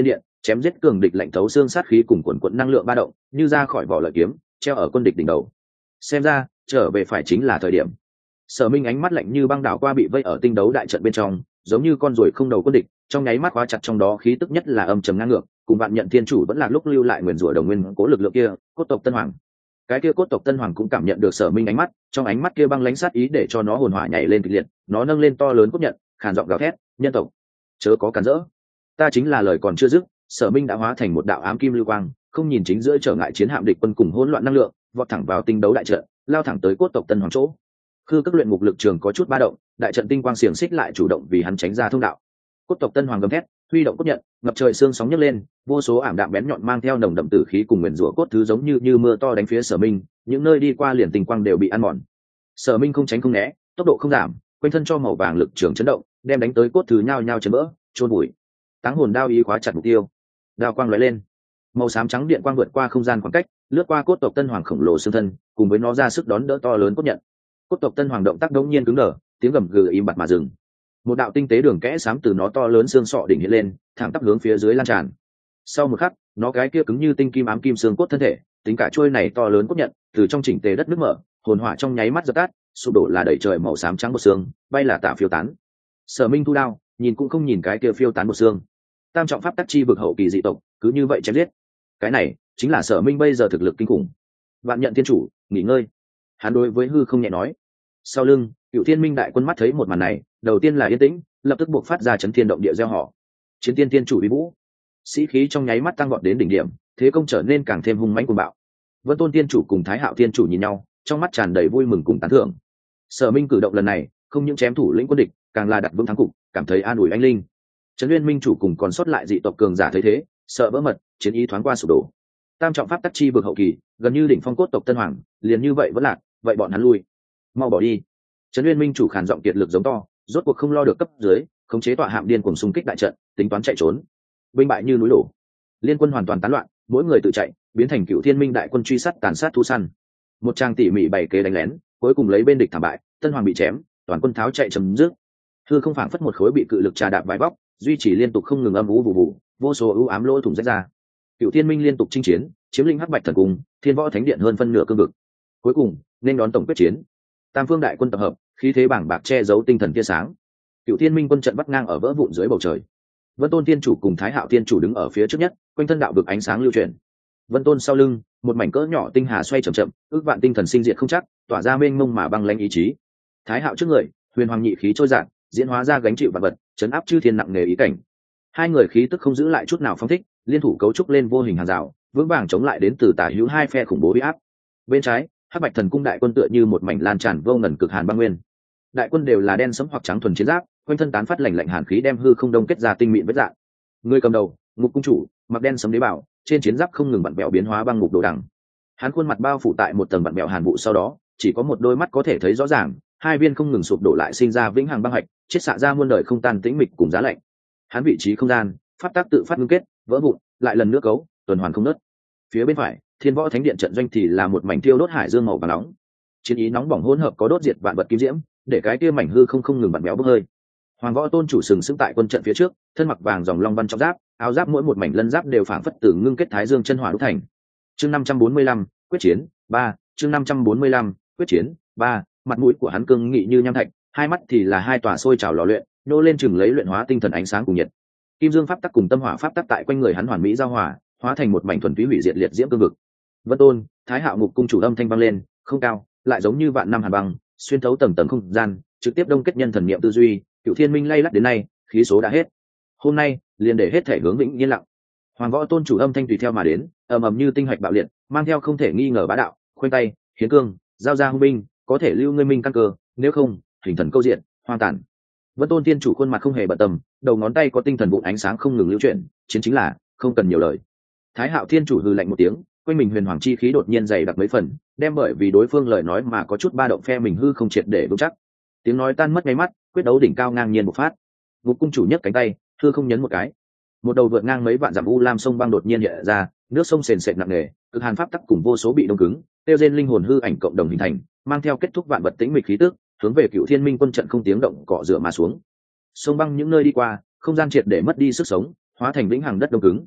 chém giết cường địch lạnh thấu xương sát khí cùng quần quận năng lượng ba động như ra khỏi vỏ lợi kiếm treo ở quân địch đỉnh đầu. Xem ra trở về phải chính là thời điểm. Sở Minh ánh mắt lạnh như băng đảo qua bị vây ở tinh đấu đại trận bên trong, giống như con ruồi không đầu quân địch, trong nháy mắt khóa chặt trong đó khí tức nhất là âm trầm ngang ngược, cùng Vạn Nhận Thiên Chủ vẫn là lúc lưu lại nguyền rủa đồng nguyên cố lực lượng kia, cốt tộc Tân Hoàng. Cái kia cốt tộc Tân Hoàng cũng cảm nhận được Sở Minh ánh mắt, trong ánh mắt kia băng lãnh sát ý để cho nó hồn hỏa nhảy lên kịch liệt, nó nâng lên to lớn cốt nhận, khàn giọng gào thét, "Nhân tộc, chớ có cản rỡ." Ta chính là lời còn chưa dứt, Sở Minh đã hóa thành một đạo ám kim lưu quang, không nhìn chính giữa trở ngại chiến hạm địch quân cùng hỗn loạn năng lượng, vọt thẳng vào tinh đấu đại trận, lao thẳng tới cốt tộc Tân Hoàng chỗ. Khư các luyện ngục lực trường có chút ba động, đại trận tinh quang xiềng xích lại chủ động vì hắn tránh ra thông đạo. Cốt tộc Tân Hoàng gầm thét, huy động cốt nhận, ngập trời xương sóng nhấc lên, vô số ảm đạm bén nhọn mang theo nồng đậm tử khí cùng nguyên rủa cốt thứ giống như mưa to đánh phía Sở Minh, những nơi đi qua liền tinh quang đều bị ăn mòn. Sở Minh không tránh không né, tốc độ không giảm, quanh thân cho màu vàng lực trường chấn động, đem đánh tới cốt thứ nhao nhao chấn vỡ, chôn bụi. Táng hồn đao ý khóa chặt mục tiêu, đao quang lóe lên, màu xám trắng điện quang vượt qua không gian khoảng cách, lướt qua cốt tộc Tân Hoàng khổng lồ xương thân, cùng với nó ra sức đón đỡ to lớn cốt nhận. Cốt tộc Tân Hoàng động tác đống nhiên cứng đờ, tiếng gầm gừ im bặt mà dừng. Một đạo tinh tế đường kẽ xám từ nó to lớn xương sọ đỉnh hiện lên, thẳng tắp hướng phía dưới lan tràn. Sau một khắc, nó cái kia cứng như tinh kim ám kim xương cốt thân thể, tính cả chuôi này to lớn cốt nhận, từ trong chỉnh tề đất nước mở, hồn hỏa trong nháy mắt dập tắt, sụp đổ là đầy trời màu xám trắng một xương, bay là tả phiêu tán. Sở Minh thu đao, nhìn cũng không nhìn cái kia phiêu tán một xương. Tam trọng pháp tắc chi vực hậu kỳ dị tộc, cứ như vậy chém giết. Cái này chính là Sở Minh bây giờ thực lực kinh khủng. Vạn Nhận Thiên Chủ, nghỉ ngơi. Hắn đối với hư không nhẹ nói. Sau lưng, Cựu Thiên Minh đại quân mắt thấy một màn này, đầu tiên là yên tĩnh, lập tức buộc phát ra chấn thiên động địa gieo họ. Chiến tiên thiên chủ uy vũ, sĩ khí trong nháy mắt tăng vọt đến đỉnh điểm, thế công trở nên càng thêm hung mãnh cuồng bạo. Vân Tôn Tiên Chủ cùng Thái Hạo Tiên Chủ nhìn nhau, trong mắt tràn đầy vui mừng cùng tán thưởng. Sở Minh cử động lần này, không những chém thủ lĩnh quân địch, càng là đặt vững thắng cục, cảm thấy an ủi anh linh. Trấn Nguyên Minh Chủ cùng còn sót lại dị tộc cường giả thấy thế, sợ vỡ mật, chiến ý thoáng qua sụp đổ. Tam trọng pháp tắc chi vực hậu kỳ, gần như đỉnh phong cốt tộc Tân Hoàng, liền như vậy vẫn lạc, vậy bọn hắn lui, mau bỏ đi. Trấn Nguyên Minh Chủ khàn giọng kiệt lực giống to, rốt cuộc không lo được cấp dưới, khống chế tọa hạm điên cuồng xung kích đại trận, tính toán chạy trốn. Binh bại như núi đổ, liên quân hoàn toàn tán loạn, mỗi người tự chạy, biến thành Cựu Thiên Minh đại quân truy sát tàn sát thú săn. Một trang tỉ mỉ bày kế đánh lén, cuối cùng lấy bên địch thảm bại, Tân Hoàng bị chém, toàn quân tháo chạy chấm dứt. Hư không phảng phất một khối bị cự lực trà đạp vài vóc, duy trì liên tục không ngừng âm u vụ vụ, vô số ưu ám lỗ thủng rách ra. Cựu Thiên Minh liên tục chinh chiến, chiếm lĩnh Hắc Bạch Thần Cung, Thiên Võ Thánh Điện hơn phân nửa cương vực. Cuối cùng, nên đón tổng quyết chiến. Tam phương đại quân tập hợp, khí thế bảng bạc che giấu tinh thần tia sáng. Cựu Thiên Minh quân trận vắt ngang ở vỡ vụn dưới bầu trời. Vân Tôn Tiên Chủ cùng Thái Hạo Tiên Chủ đứng ở phía trước nhất, quanh thân đạo vực ánh sáng lưu chuyển. Vân Tôn sau lưng, một mảnh cỡ nhỏ tinh hà xoay chậm chậm, ước vạn tinh thần sinh diệt không chắc, tỏa ra mênh mông mà băng lãnh ý chí. Thái Hạo trước người, huyền hoàng nhị khí trôi dạt, diễn hóa ra gánh chịu vạn vật, chấn áp chư thiên nặng nề ý cảnh. Hai người khí tức không giữ lại chút nào phong thích, liên thủ cấu trúc lên vô hình hàng rào, vững vàng chống lại đến từ tả hữu hai phe khủng bố uy áp. Bên trái, Hắc Bạch Thần Cung đại quân tựa như một mảnh lan tràn vô ngần cực hàn băng nguyên. Đại quân đều là đen sẫm hoặc trắng thuần chiến giáp, quanh thân tán phát lạnh lạnh hàn khí đem hư không đông kết ra tinh mịn vết dạng. Người cầm đầu, Ngục Cung Chủ, mặc đen sẫm đế bảo, trên chiến giáp không ngừng vặn vẹo biến hóa băng ngục đồ đằng. Hắn khuôn mặt bao phủ tại một tầng vặn vẹo hàn vụ, sau đó chỉ có một đôi mắt có thể thấy rõ ràng, hai viên không ngừng sụp đổ lại sinh ra vĩnh hằng băng hạch, chiết xạ ra muôn đời không tan tĩnh mịch cùng giá lạnh. Hắn vị trí không gian, pháp tác tự phát ngưng kết, vỡ vụn, lại lần nữa cấu, tuần hoàn không nứt. Phía bên phải, Thiên Võ Thánh Điện trận doanh thì là một mảnh thiêu đốt hải dương màu vàng nóng. Chiến ý nóng bỏng hỗn hợp có đốt diệt vạn vật kim diễm, để cái kia mảnh hư không ngừng vặn béo bốc hơi. Hoàng Võ Tôn Chủ sừng sững tại quân trận phía trước, thân mặc vàng dòng long văn trọng giáp, áo giáp mỗi một mảnh lân giáp đều phảng phất từ ngưng kết thái dương chân hỏa đúc thành. Chương 545, quyết chiến 3, chương 545, quyết chiến 3, mặt mũi của hắn cương nghị như nham thạch, hai mắt thì là hai tòa sôi trào lò luyện, nô lên chừng lấy luyện hóa tinh thần ánh sáng cùng nhiệt. Kim dương pháp tắc cùng tâm hỏa pháp tắc tại quanh người hắn hoàn mỹ giao hòa, hóa thành một mảnh thuần túy hủy diệt liệt diễm cương vực. Vân Tôn, Thái Hạo Ngục Cung Chủ âm thanh vang lên, không cao, lại giống như vạn năm hàn băng, xuyên thấu tầng tầng không gian, trực tiếp đông kết nhân thần niệm tư duy. Cựu Thiên Minh lay lắt đến nay, khí số đã hết. Hôm nay, liền để hết thể hướng vĩnh yên lặng. Hoàng Võ Tôn Chủ âm thanh tùy theo mà đến, ầm ầm như tinh hạch bạo liệt, mang theo không thể nghi ngờ bá đạo, khoanh tay, hiến cương, giao ra hung binh, có thể lưu ngươi minh căn cơ, nếu không, hình thần câu diện, hoang tàn. Vân Tôn Tiên Chủ khuôn mặt không hề bận tâm, đầu ngón tay có tinh thần vụn ánh sáng không ngừng lưu chuyển, chiến chính là không cần nhiều lời. Thái Hạo Thiên Chủ hừ lạnh một tiếng, quanh mình huyền hoàng chi khí đột nhiên dày đặc mấy phần, đem bởi vì đối phương lời nói mà có chút ba động phe mình hư không triệt để vững chắc. Tiếng nói tan mất ngay mắt, quyết đấu đỉnh cao ngang nhiên bộc phát. Ngục Cung Chủ nhấc cánh tay, hư không nhấn một cái, một đầu vượt ngang mấy vạn dặm u lam sông băng đột nhiên hiện ra, nước sông sền sệt nặng nề, cực hàn pháp tắc cùng vô số bị đông cứng, tiêu diệt linh hồn hư ảnh cộng đồng hình thành, mang theo kết thúc vạn vật tĩnh mịch khí tức, hướng về Cựu Thiên Minh quân trận không tiếng động cọ rửa mà xuống. Sông băng những nơi đi qua, không gian triệt để mất đi sức sống, hóa thành vĩnh hằng đất đông cứng.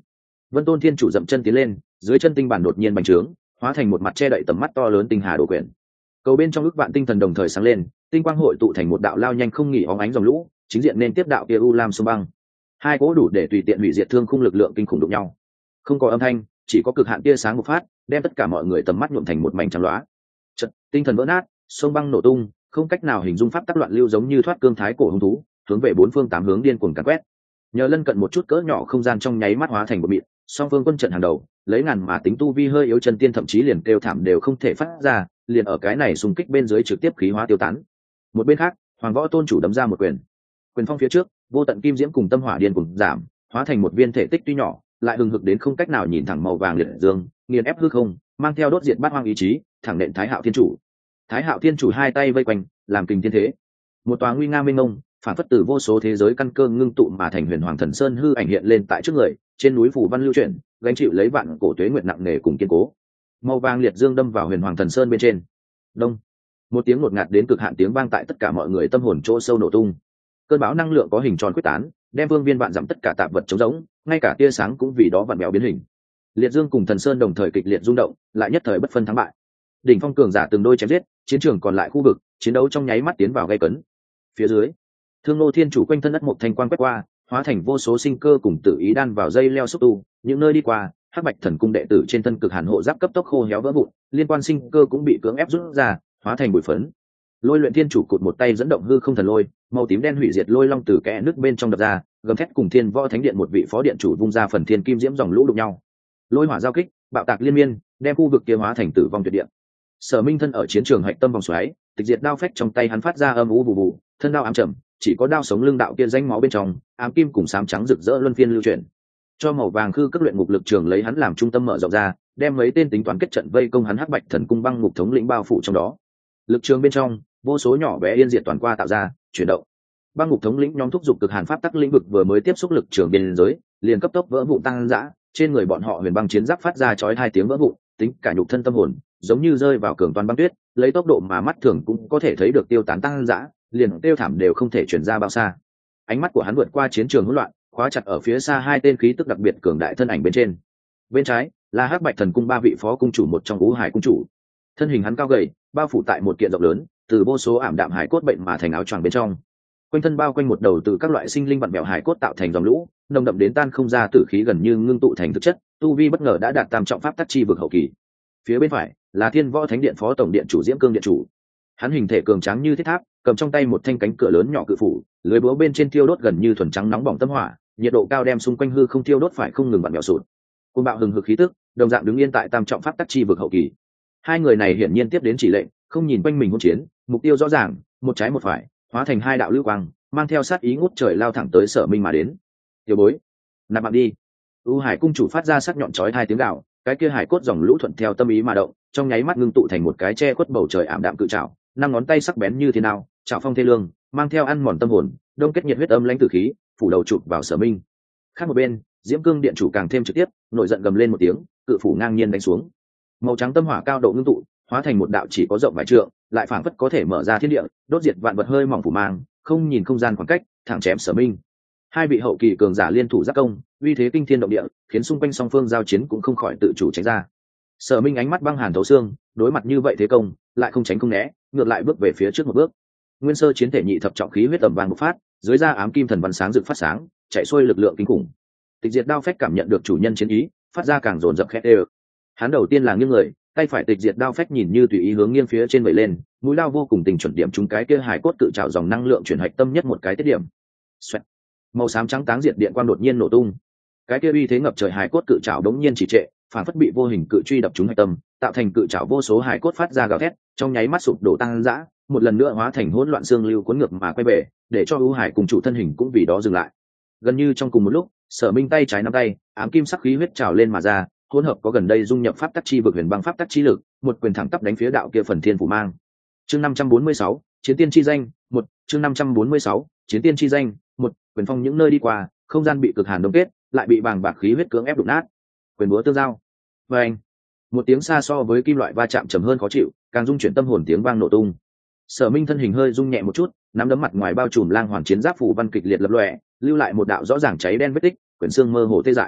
Vân Tôn Thiên Chủ dậm chân tiến lên, dưới chân tinh bản đột nhiên bành trướng, hóa thành một mặt che đậy tầm mắt to lớn tinh hà đồ quyển. Cầu bên trong ức vạn tinh thần đồng thời sáng lên, tinh quang hội tụ thành một đạo lao nhanh không nghỉ óng ánh dòng lũ, chính diện nên tiếp đạo kia u lam sông băng. Hai cỗ đủ để tùy tiện hủy diệt thương khung lực lượng kinh khủng đụng nhau. Không có âm thanh, chỉ có cực hạn tia sáng bộc phát, đem tất cả mọi người tầm mắt nhuộm thành một mảnh trắng loá. Chợt, tinh thần vỡ nát, sông băng nổ tung, không cách nào hình dung pháp tắc loạn lưu giống như thoát cương thái cổ hung thú, hướng về bốn phương tám hướng điên cuồng càn quét. Nhờ lân cận một chút cỡ nhỏ không gian trong nháy mắt hóa thành một mịn, song phương quân trận hàng đầu, lấy ngàn mà tính tu vi hơi yếu chân tiên thậm chí liền kêu thảm đều không thể phát ra, liền ở cái này xung kích bên dưới trực tiếp khí hóa tiêu tán. Một bên khác, Hoàng Võ Tôn Chủ đấm ra một quyền. Quyền phong phía trước, vô tận kim diễm cùng tâm hỏa điên cuồng giảm, hóa thành một viên thể tích tuy nhỏ, lại hừng hực đến không cách nào nhìn thẳng màu vàng liệt dương, nghiền ép hư không, mang theo đốt diệt bát hoang ý chí, thẳng nện Thái Hạo Thiên Chủ. Thái Hạo Thiên Chủ hai tay vây quanh, làm kình thiên thế. Một tòa nguy nga mênh mông, phản phất từ vô số thế giới căn cơ ngưng tụ mà thành Huyền Hoàng Thần Sơn hư ảnh hiện lên tại trước người, trên núi phủ văn lưu chuyển, gánh chịu lấy vạn cổ tuế nguyệt nặng nề cùng kiên cố. Màu vàng liệt dương đâm vào Huyền Hoàng Thần Sơn bên trên. Đông. Một tiếng ngột ngạt đến cực hạn tiếng vang tại tất cả mọi người tâm hồn chỗ sâu nổ tung. Cơn bão năng lượng có hình tròn quyết tán, đem vương viên vạn dặm tất cả tạp vật trống rỗng, ngay cả tia sáng cũng vì đó vặn mèo biến hình. Liệt dương cùng Thần Sơn đồng thời kịch liệt rung động, lại nhất thời bất phân thắng bại. Đỉnh phong cường giả từng đôi chém giết, chiến trường còn lại khu vực, chiến đấu trong nháy mắt tiến vào gay cấn. Phía dưới, Thương Nô Thiên Chủ quanh thân đất một thanh quang quét qua, hóa thành vô số sinh cơ cùng tự ý đan vào dây leo xúc tu, những nơi đi qua, Hắc Bạch Thần Cung đệ tử trên thân cực hàn hộ giáp cấp tốc khô héo vỡ vụn, liên quan sinh cơ cũng bị cưỡng ép rút ra, hóa thành bụi phấn. Lôi Luyện Thiên Chủ cụt một tay dẫn động hư không thần lôi, màu tím đen hủy diệt lôi long từ kẽ nước bên trong đập ra, gầm thét cùng Thiên Võ Thánh Điện một vị phó điện chủ vung ra phần thiên kim diễm dòng lũ đụng nhau. Lôi hỏa giao kích, bạo tạc liên miên, đem khu vực kia hóa thành tử vong tuyệt địa. Sở Minh thân ở chiến trường hạch tâm vòng xoáy, tịch diệt đao phách trong tay hắn phát ra âm u bù bù, thân đao ám trầm, chỉ có đao sống lưng đạo kia danh máu bên trong, ám kim cùng xám trắng rực rỡ luân phiên lưu chuyển. Cho màu vàng khư cất luyện ngục lực trường lấy hắn làm trung tâm mở rộng ra, đem mấy tên tính toán kết trận vây công hắn Hắc Bạch Thần Cung băng ngục thống lĩnh bao phủ trong đó. Lực trường bên trong, vô số nhỏ bé yên diệt toàn qua tạo ra, chuyển động. Băng ngục thống lĩnh nhóm thúc giục cực hàn pháp tắc lĩnh vực vừa mới tiếp xúc lực trường biên giới, liền cấp tốc vỡ vụn tăng dã, trên người bọn họ huyền băng chiến giáp phát ra chói hai tiếng vỡ vụn, tính cả nhục thân tâm hồn, giống như rơi vào cường toàn băng tuyết, lấy tốc độ mà mắt thường cũng có thể thấy được tiêu tán tăng dã, liền tiêu thảm đều không thể truyền ra bao xa. Ánh mắt của hắn vượt qua chiến trường hỗn loạn, khóa chặt ở phía xa hai tên khí tức đặc biệt cường đại thân ảnh bên trên. Bên trái là Hắc Bạch Thần Cung ba vị phó cung chủ một trong Ú Hải cung chủ. Thân hình hắn cao gầy, bao phủ tại một kiện rộng lớn, từ vô số ảm đạm hải cốt bệnh mà thành áo choàng bên trong. Quanh thân bao quanh một đầu từ các loại sinh linh vặn vẹo hải cốt tạo thành dòng lũ, nồng đậm đến tan không ra tử khí gần như ngưng tụ thành thực chất, tu vi bất ngờ đã đạt tam trọng pháp tắc chi vực hậu kỳ. Phía bên phải là Thiên Võ Thánh Điện phó tổng điện chủ Diễm Cương điện chủ. Hắn hình thể cường tráng như thiết tháp, cầm trong tay một thanh cánh cửa lớn nhỏ cự phủ, lưới búa bên trên thiêu đốt gần như thuần trắng nóng bỏng tâm hỏa, nhiệt độ cao đem xung quanh hư không thiêu đốt phải không ngừng vặn vẹo sụt. Côn bạo hừng hực khí tức, đồng dạng đứng yên tại tam trọng pháp tắc chi vực hậu kỳ. Hai người này hiển nhiên tiếp đến chỉ lệnh, không nhìn quanh mình hỗn chiến, mục tiêu rõ ràng, một trái một phải, hóa thành hai đạo lưu quang, mang theo sát ý ngút trời lao thẳng tới Sở Minh mà đến. Tiểu bối, nạp mạng đi. U Hải cung chủ phát ra sắc nhọn chói hai tiếng gào, cái kia hải cốt dòng lũ thuận theo tâm ý mà động, trong nháy mắt ngưng tụ thành một cái che khuất bầu trời ảm đạm cự trảo, năm ngón tay sắc bén như thế nào, trảo phong thê lương, mang theo ăn mòn tâm hồn, đông kết nhiệt huyết âm lãnh tử khí, phủ đầu chụp vào Sở Minh. Khác một bên, Diễm Cương điện chủ càng thêm trực tiếp, nổi giận gầm lên một tiếng, cự phủ ngang nhiên đánh xuống. Màu trắng tâm hỏa cao độ ngưng tụ, hóa thành một đạo chỉ có rộng vài trượng, lại phảng phất có thể mở ra thiên địa, đốt diệt vạn vật hơi mỏng phủ mang, không nhìn không gian khoảng cách, thẳng chém Sở Minh. Hai vị hậu kỳ cường giả liên thủ giáp công, uy thế kinh thiên động địa, khiến xung quanh song phương giao chiến cũng không khỏi tự chủ tránh ra. Sở Minh ánh mắt băng hàn thấu xương, đối mặt như vậy thế công, lại không tránh không né, ngược lại bước về phía trước một bước. Nguyên sơ chiến thể nhị thập trọng khí huyết tầm vàng một phát, dưới da ám kim thần văn sáng rực phát sáng, chạy xuôi lực lượng kinh khủng. Tịch diệt đao phách cảm nhận được chủ nhân chiến ý, phát ra càng dồn dập khét ê. Hắn đầu tiên là nghiêng người, tay phải tịch diệt đao phách nhìn như tùy ý hướng nghiêng phía trên vẩy lên, mũi lao vô cùng tình chuẩn điểm trúng cái kia hải cốt tự trào dòng năng lượng chuyển hạch tâm nhất một cái tiết điểm. Xoẹt. Màu xám trắng táng diệt điện quang đột nhiên nổ tung, cái kia uy thế ngập trời hải cốt cự trảo đống nhiên chỉ trệ, phản phất bị vô hình cự truy đập trúng hạch tâm, tạo thành cự trảo vô số hải cốt phát ra gào thét, trong nháy mắt sụp đổ tăng dã, một lần nữa hóa thành hỗn loạn xương lưu cuốn ngược mà quay về, để cho ưu hải cùng chủ thân hình cũng vì đó dừng lại. Gần như trong cùng một lúc, Sở Minh tay trái nắm tay, ám kim sắc khí huyết trào lên mà ra, hỗn hợp có gần đây dung nhập pháp tắc chi vực huyền băng pháp tắc chi lực, một quyền thẳng tắp đánh phía đạo kia phần thiên phủ mang. Chương 546, chiến tiên chi danh, một chương 546, chiến tiên chi danh, một quyền phong những nơi đi qua, không gian bị cực hàn đông kết, lại bị bàng bạc khí huyết cưỡng ép đụng nát. Quyền búa tương giao. Và anh, một tiếng xa so với kim loại va chạm trầm hơn khó chịu, càng dung chuyển tâm hồn tiếng vang nổ tung. Sở Minh thân hình hơi rung nhẹ một chút, nắm đấm mặt ngoài bao trùm lang hoàn chiến giáp phủ văn kịch liệt lập lòe, lưu lại một đạo rõ ràng cháy đen vết tích, quyển xương mơ hồ tê dại.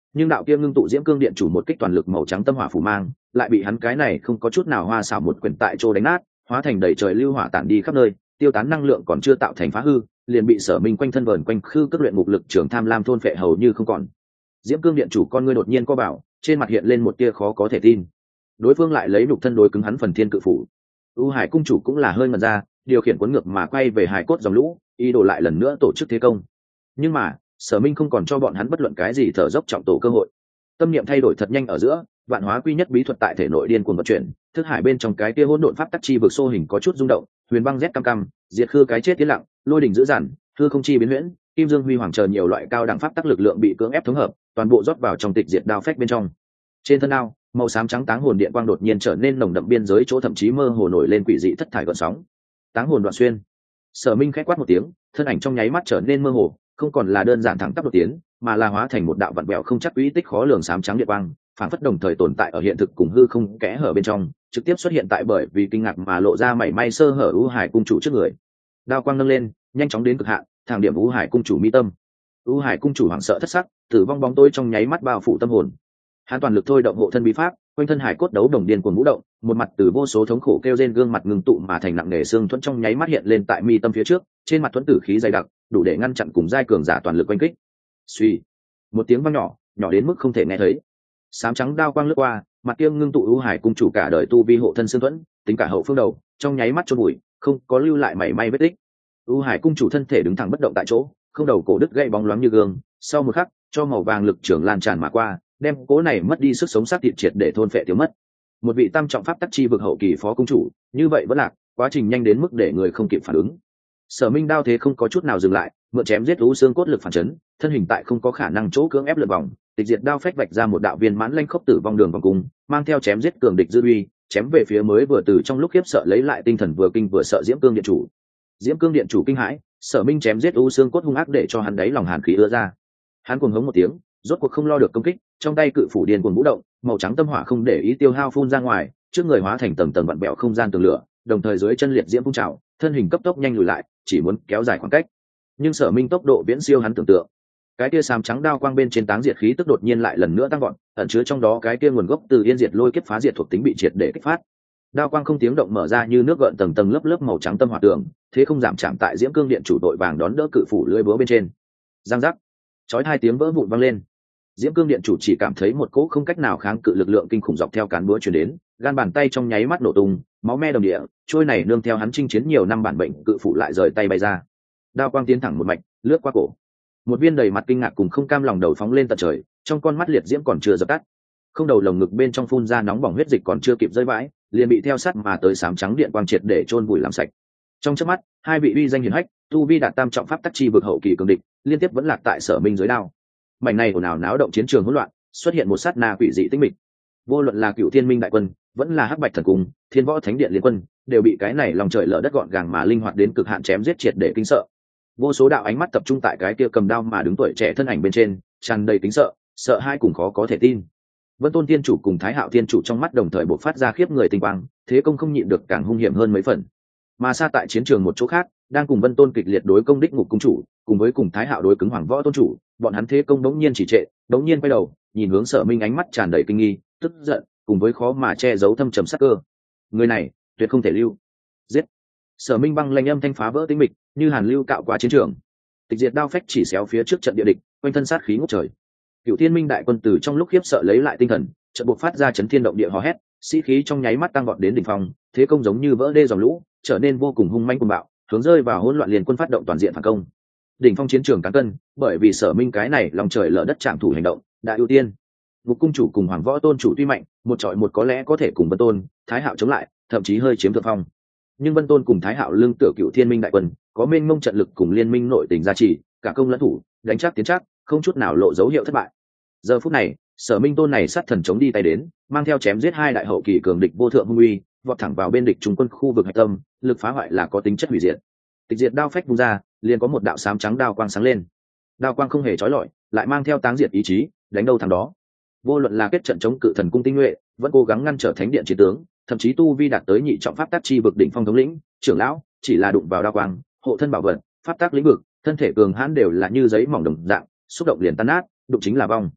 nhưng đạo kia ngưng tụ diễm cương điện chủ một kích toàn lực màu trắng tâm hỏa phủ mang lại bị hắn cái này không có chút nào hoa xảo một quyển tại chỗ đánh nát, hóa thành đầy trời lưu hỏa tản đi khắp nơi, tiêu tán năng lượng còn chưa tạo thành phá hư, liền bị Sở Minh quanh thân vờn quanh khư cước luyện ngục lực trưởng tham lam thôn phệ hầu như không còn. Diễm cương điện chủ con ngươi đột nhiên co bảo, trên mặt hiện lên một tia khó có thể tin. Đối phương lại lấy nhục thân đối cứng hắn phần thiên cự phủ. U Hải cung chủ cũng là hơi ngẩn ra, điều khiển cuốn ngược mà quay về hải cốt dòng lũ, ý đồ lại lần nữa tổ chức thế công. Nhưng mà Sở Minh không còn cho bọn hắn bất luận cái gì thở dốc trọng tổ cơ hội. Tâm niệm thay đổi thật nhanh ở giữa, vạn hóa quy nhất bí thuật tại thể nội điên cuồng vận chuyển, thức hải bên trong cái kia hỗn độn pháp tắc chi vực xô hình có chút rung động, huyền băng rét cam cam, diệt khư cái chết tiến lặng, lôi đỉnh dữ dằn, hư không chi biến huyễn, kim dương huy hoàng chờ nhiều loại cao đẳng pháp tắc lực lượng bị cưỡng ép thống hợp, toàn bộ rót vào trong tịch diệt đao phách bên trong. Trên thân đao, màu xám trắng táng hồn điện quang đột nhiên trở nên nồng đậm, biên giới chỗ thậm chí mơ hồ nổi lên quỷ dị thất thải gợn sóng. Táng hồn đoạn xuyên. Sở Minh khẽ quát một tiếng, thân ảnh trong nháy mắt trở nên mơ hồ, không còn là đơn giản thẳng tắp đột tiến, mà là hóa thành một đạo vặn vẹo không chắc quỹ tích khó lường xám trắng điện quang, phản phất đồng thời tồn tại ở hiện thực cùng hư không kẽ hở bên trong, trực tiếp xuất hiện tại bởi vì kinh ngạc mà lộ ra mảy may sơ hở U Hải cung chủ trước người. Đao quang nâng lên, nhanh chóng đến cực hạn, thẳng điểm U Hải cung chủ mi tâm. U Hải cung chủ hoảng sợ thất sắc, tử vong bóng tối trong nháy mắt bao phủ tâm hồn. Hắn toàn lực thôi động hộ thân bí pháp, quanh thân hải cốt đấu đồng điên cuồng vũ động, một mặt từ vô số thống khổ kêu rên gương mặt ngưng tụ mà thành nặng nề xương thuẫn trong nháy mắt hiện lên tại mi tâm phía trước, trên mặt thuẫn tử khí dày đặc, đủ để ngăn chặn cùng giai cường giả toàn lực oanh kích. Suy, một tiếng vang nhỏ, nhỏ đến mức không thể nghe thấy. Sám trắng đao quang lướt qua, mặt kia ngưng tụ U Hải cung chủ cả đời tu vi hộ thân xương thuẫn, tính cả hậu phương đầu, trong nháy mắt chôn bụi, không có lưu lại mảy may vết tích. U Hải cung chủ thân thể đứng thẳng bất động tại chỗ, không đầu cổ đứt gãy bóng loáng như gương, sau một khắc, cho màu vàng lực trưởng lan tràn mà qua, đem cố này mất đi sức sống sát thịt triệt để thôn phệ tiêu mất. Một vị tam trọng pháp tắc chi vực hậu kỳ phó cung chủ, như vậy vẫn lạc, quá trình nhanh đến mức để người không kịp phản ứng. Sở Minh đao thế không có chút nào dừng lại, mượn chém giết u xương cốt lực phản chấn, thân hình tại không có khả năng chỗ cưỡng ép lượn vòng, tịch diệt đao phách vạch ra một đạo viên mãn lanh khốc tử vong đường vòng cung, mang theo chém giết cường địch dư uy, chém về phía mới vừa từ trong lúc khiếp sợ lấy lại tinh thần vừa kinh vừa sợ Diễm Cương điện chủ. Diễm Cương điện chủ kinh hãi, Sở Minh chém giết u xương cốt hung ác để cho hắn đáy lòng hàn khí ứa ra. Hắn cuồng hống một tiếng, rốt cuộc không lo được công kích, trong tay cự phủ điên cuồng vũ động, màu trắng tâm hỏa không để ý tiêu hao phun ra ngoài, trước người hóa thành tầng tầng vặn bẹo không gian tường lửa, đồng thời dưới chân liệt diễm phun trào, thân hình cấp tốc nhanh lùi lại, chỉ muốn kéo dài khoảng cách. Nhưng Sở Minh tốc độ viễn siêu hắn tưởng tượng. Cái kia xám trắng đao quang bên trên táng diệt khí tức đột nhiên lại lần nữa tăng vọt, ẩn chứa trong đó cái kia nguồn gốc từ yên diệt lôi kiếp phá diệt thuộc tính bị triệt để kích phát. Đao quang không tiếng động mở ra như nước gợn tầng tầng lớp lớp màu trắng tâm hỏa tường, thế không giảm chạm tại Diễm Cương điện chủ đội vàng đón đỡ cự phủ lưỡi búa bên trên. Giang giác, chói hai tiếng vỡ vụn vang lên. Diễm Cương điện chủ chỉ cảm thấy một cỗ không cách nào kháng cự lực lượng kinh khủng dọc theo cán búa truyền đến, gan bàn tay trong nháy mắt nổ tung, máu me đồng địa, trôi này nương theo hắn chinh chiến nhiều năm bản bệnh cự phụ lại rời tay bay ra. Đao quang tiến thẳng một mạch, lướt qua cổ. Một viên đầy mặt kinh ngạc cùng không cam lòng đầu phóng lên tận trời, trong con mắt liệt diễm còn chưa dập tắt. Không đầu lồng ngực bên trong phun ra nóng bỏng huyết dịch còn chưa kịp rơi vãi, liền bị theo sát mà tới sám trắng điện quang triệt để chôn vùi làm sạch. Trong chớp mắt, hai vị uy danh hiển hách, tu vi đạt tam trọng pháp tắc chi vực hậu kỳ cường địch, liên tiếp vẫn lạc tại Sở Minh dưới đao. Mảnh này ồn ào náo động chiến trường hỗn loạn, xuất hiện một sát na quỷ dị tĩnh mịch. Vô luận là Cựu Thiên Minh đại quân, vẫn là Hắc Bạch thần cung, Thiên Võ Thánh điện liên quân, đều bị cái này lòng trời lở đất gọn gàng mà linh hoạt đến cực hạn chém giết triệt để kinh sợ. Vô số đạo ánh mắt tập trung tại cái kia cầm đao mà đứng tuổi trẻ thân ảnh bên trên, tràn đầy tính sợ, sợ hai cùng khó có thể tin. Vân Tôn Tiên chủ cùng Thái Hạo Tiên chủ trong mắt đồng thời bộc phát ra khiếp người tinh quang, thế công không nhịn được càng hung hiểm hơn mấy phần. Mà xa tại chiến trường một chỗ khác, đang cùng Vân Tôn kịch liệt đối công đích ngục cung chủ, cùng với cùng Thái Hạo đối cứng Hoàng Võ tôn chủ, bọn hắn thế công đống nhiên chỉ trệ, đống nhiên quay đầu, nhìn hướng Sở Minh ánh mắt tràn đầy kinh nghi, tức giận, cùng với khó mà che giấu thâm trầm sắc cơ. Người này, tuyệt không thể lưu. Giết! Sở Minh băng lanh âm thanh phá vỡ tĩnh mịch, như hàn lưu cạo qua chiến trường. Tịch diệt đao phách chỉ xéo phía trước trận địa địch, quanh thân sát khí ngút trời. Cựu Thiên Minh đại quân tử trong lúc khiếp sợ lấy lại tinh thần, chợt buộc phát ra chấn thiên động địa hò hét, sĩ khí trong nháy mắt tăng vọt đến đỉnh phong, thế công giống như vỡ đê dòng lũ, trở nên vô cùng hung manh cuồng bạo, hướng rơi vào hỗn loạn liền quân phát động toàn diện phản công. Đỉnh phong chiến trường cán cân, bởi vì Sở Minh cái này lòng trời lở đất chạm thủ hành động, đã ưu tiên. Ngục cung chủ cùng Hoàng Võ tôn chủ tuy mạnh, một trọi một có lẽ có thể cùng Vân Tôn, Thái Hạo chống lại, thậm chí hơi chiếm thượng phong. Nhưng Vân Tôn cùng Thái Hạo lương tựa Cựu Thiên Minh đại quân, có mênh mông trận lực cùng liên minh nội tình gia trì, cả công lẫn thủ, đánh chắc tiến chắc, không chút nào lộ dấu hiệu thất bại. Giờ phút này, Sở Minh tôn này sát thần chống đi tay đến, mang theo chém giết hai đại hậu kỳ cường địch vô thượng hung uy, vọt thẳng vào bên địch trung quân khu vực hạch tâm, lực phá hoại là có tính chất hủy diệt. Tịch diệt đao phách vung ra, liền có một đạo xám trắng đao quang sáng lên. Đao quang không hề chói lọi, lại mang theo táng diệt ý chí, đánh đâu thằng đó. Vô luận là kết trận chống cự thần cung tinh nhuệ, vẫn cố gắng ngăn trở thánh điện chiến tướng, thậm chí tu vi đạt tới nhị trọng pháp tác chi vực đỉnh phong thống lĩnh, trưởng lão, chỉ là đụng vào đao quang, hộ thân bảo vật, pháp tác lĩnh vực, thân thể cường hãn đều là như giấy mỏng đồng dạng, xúc động liền tan nát, đụng chính là vong.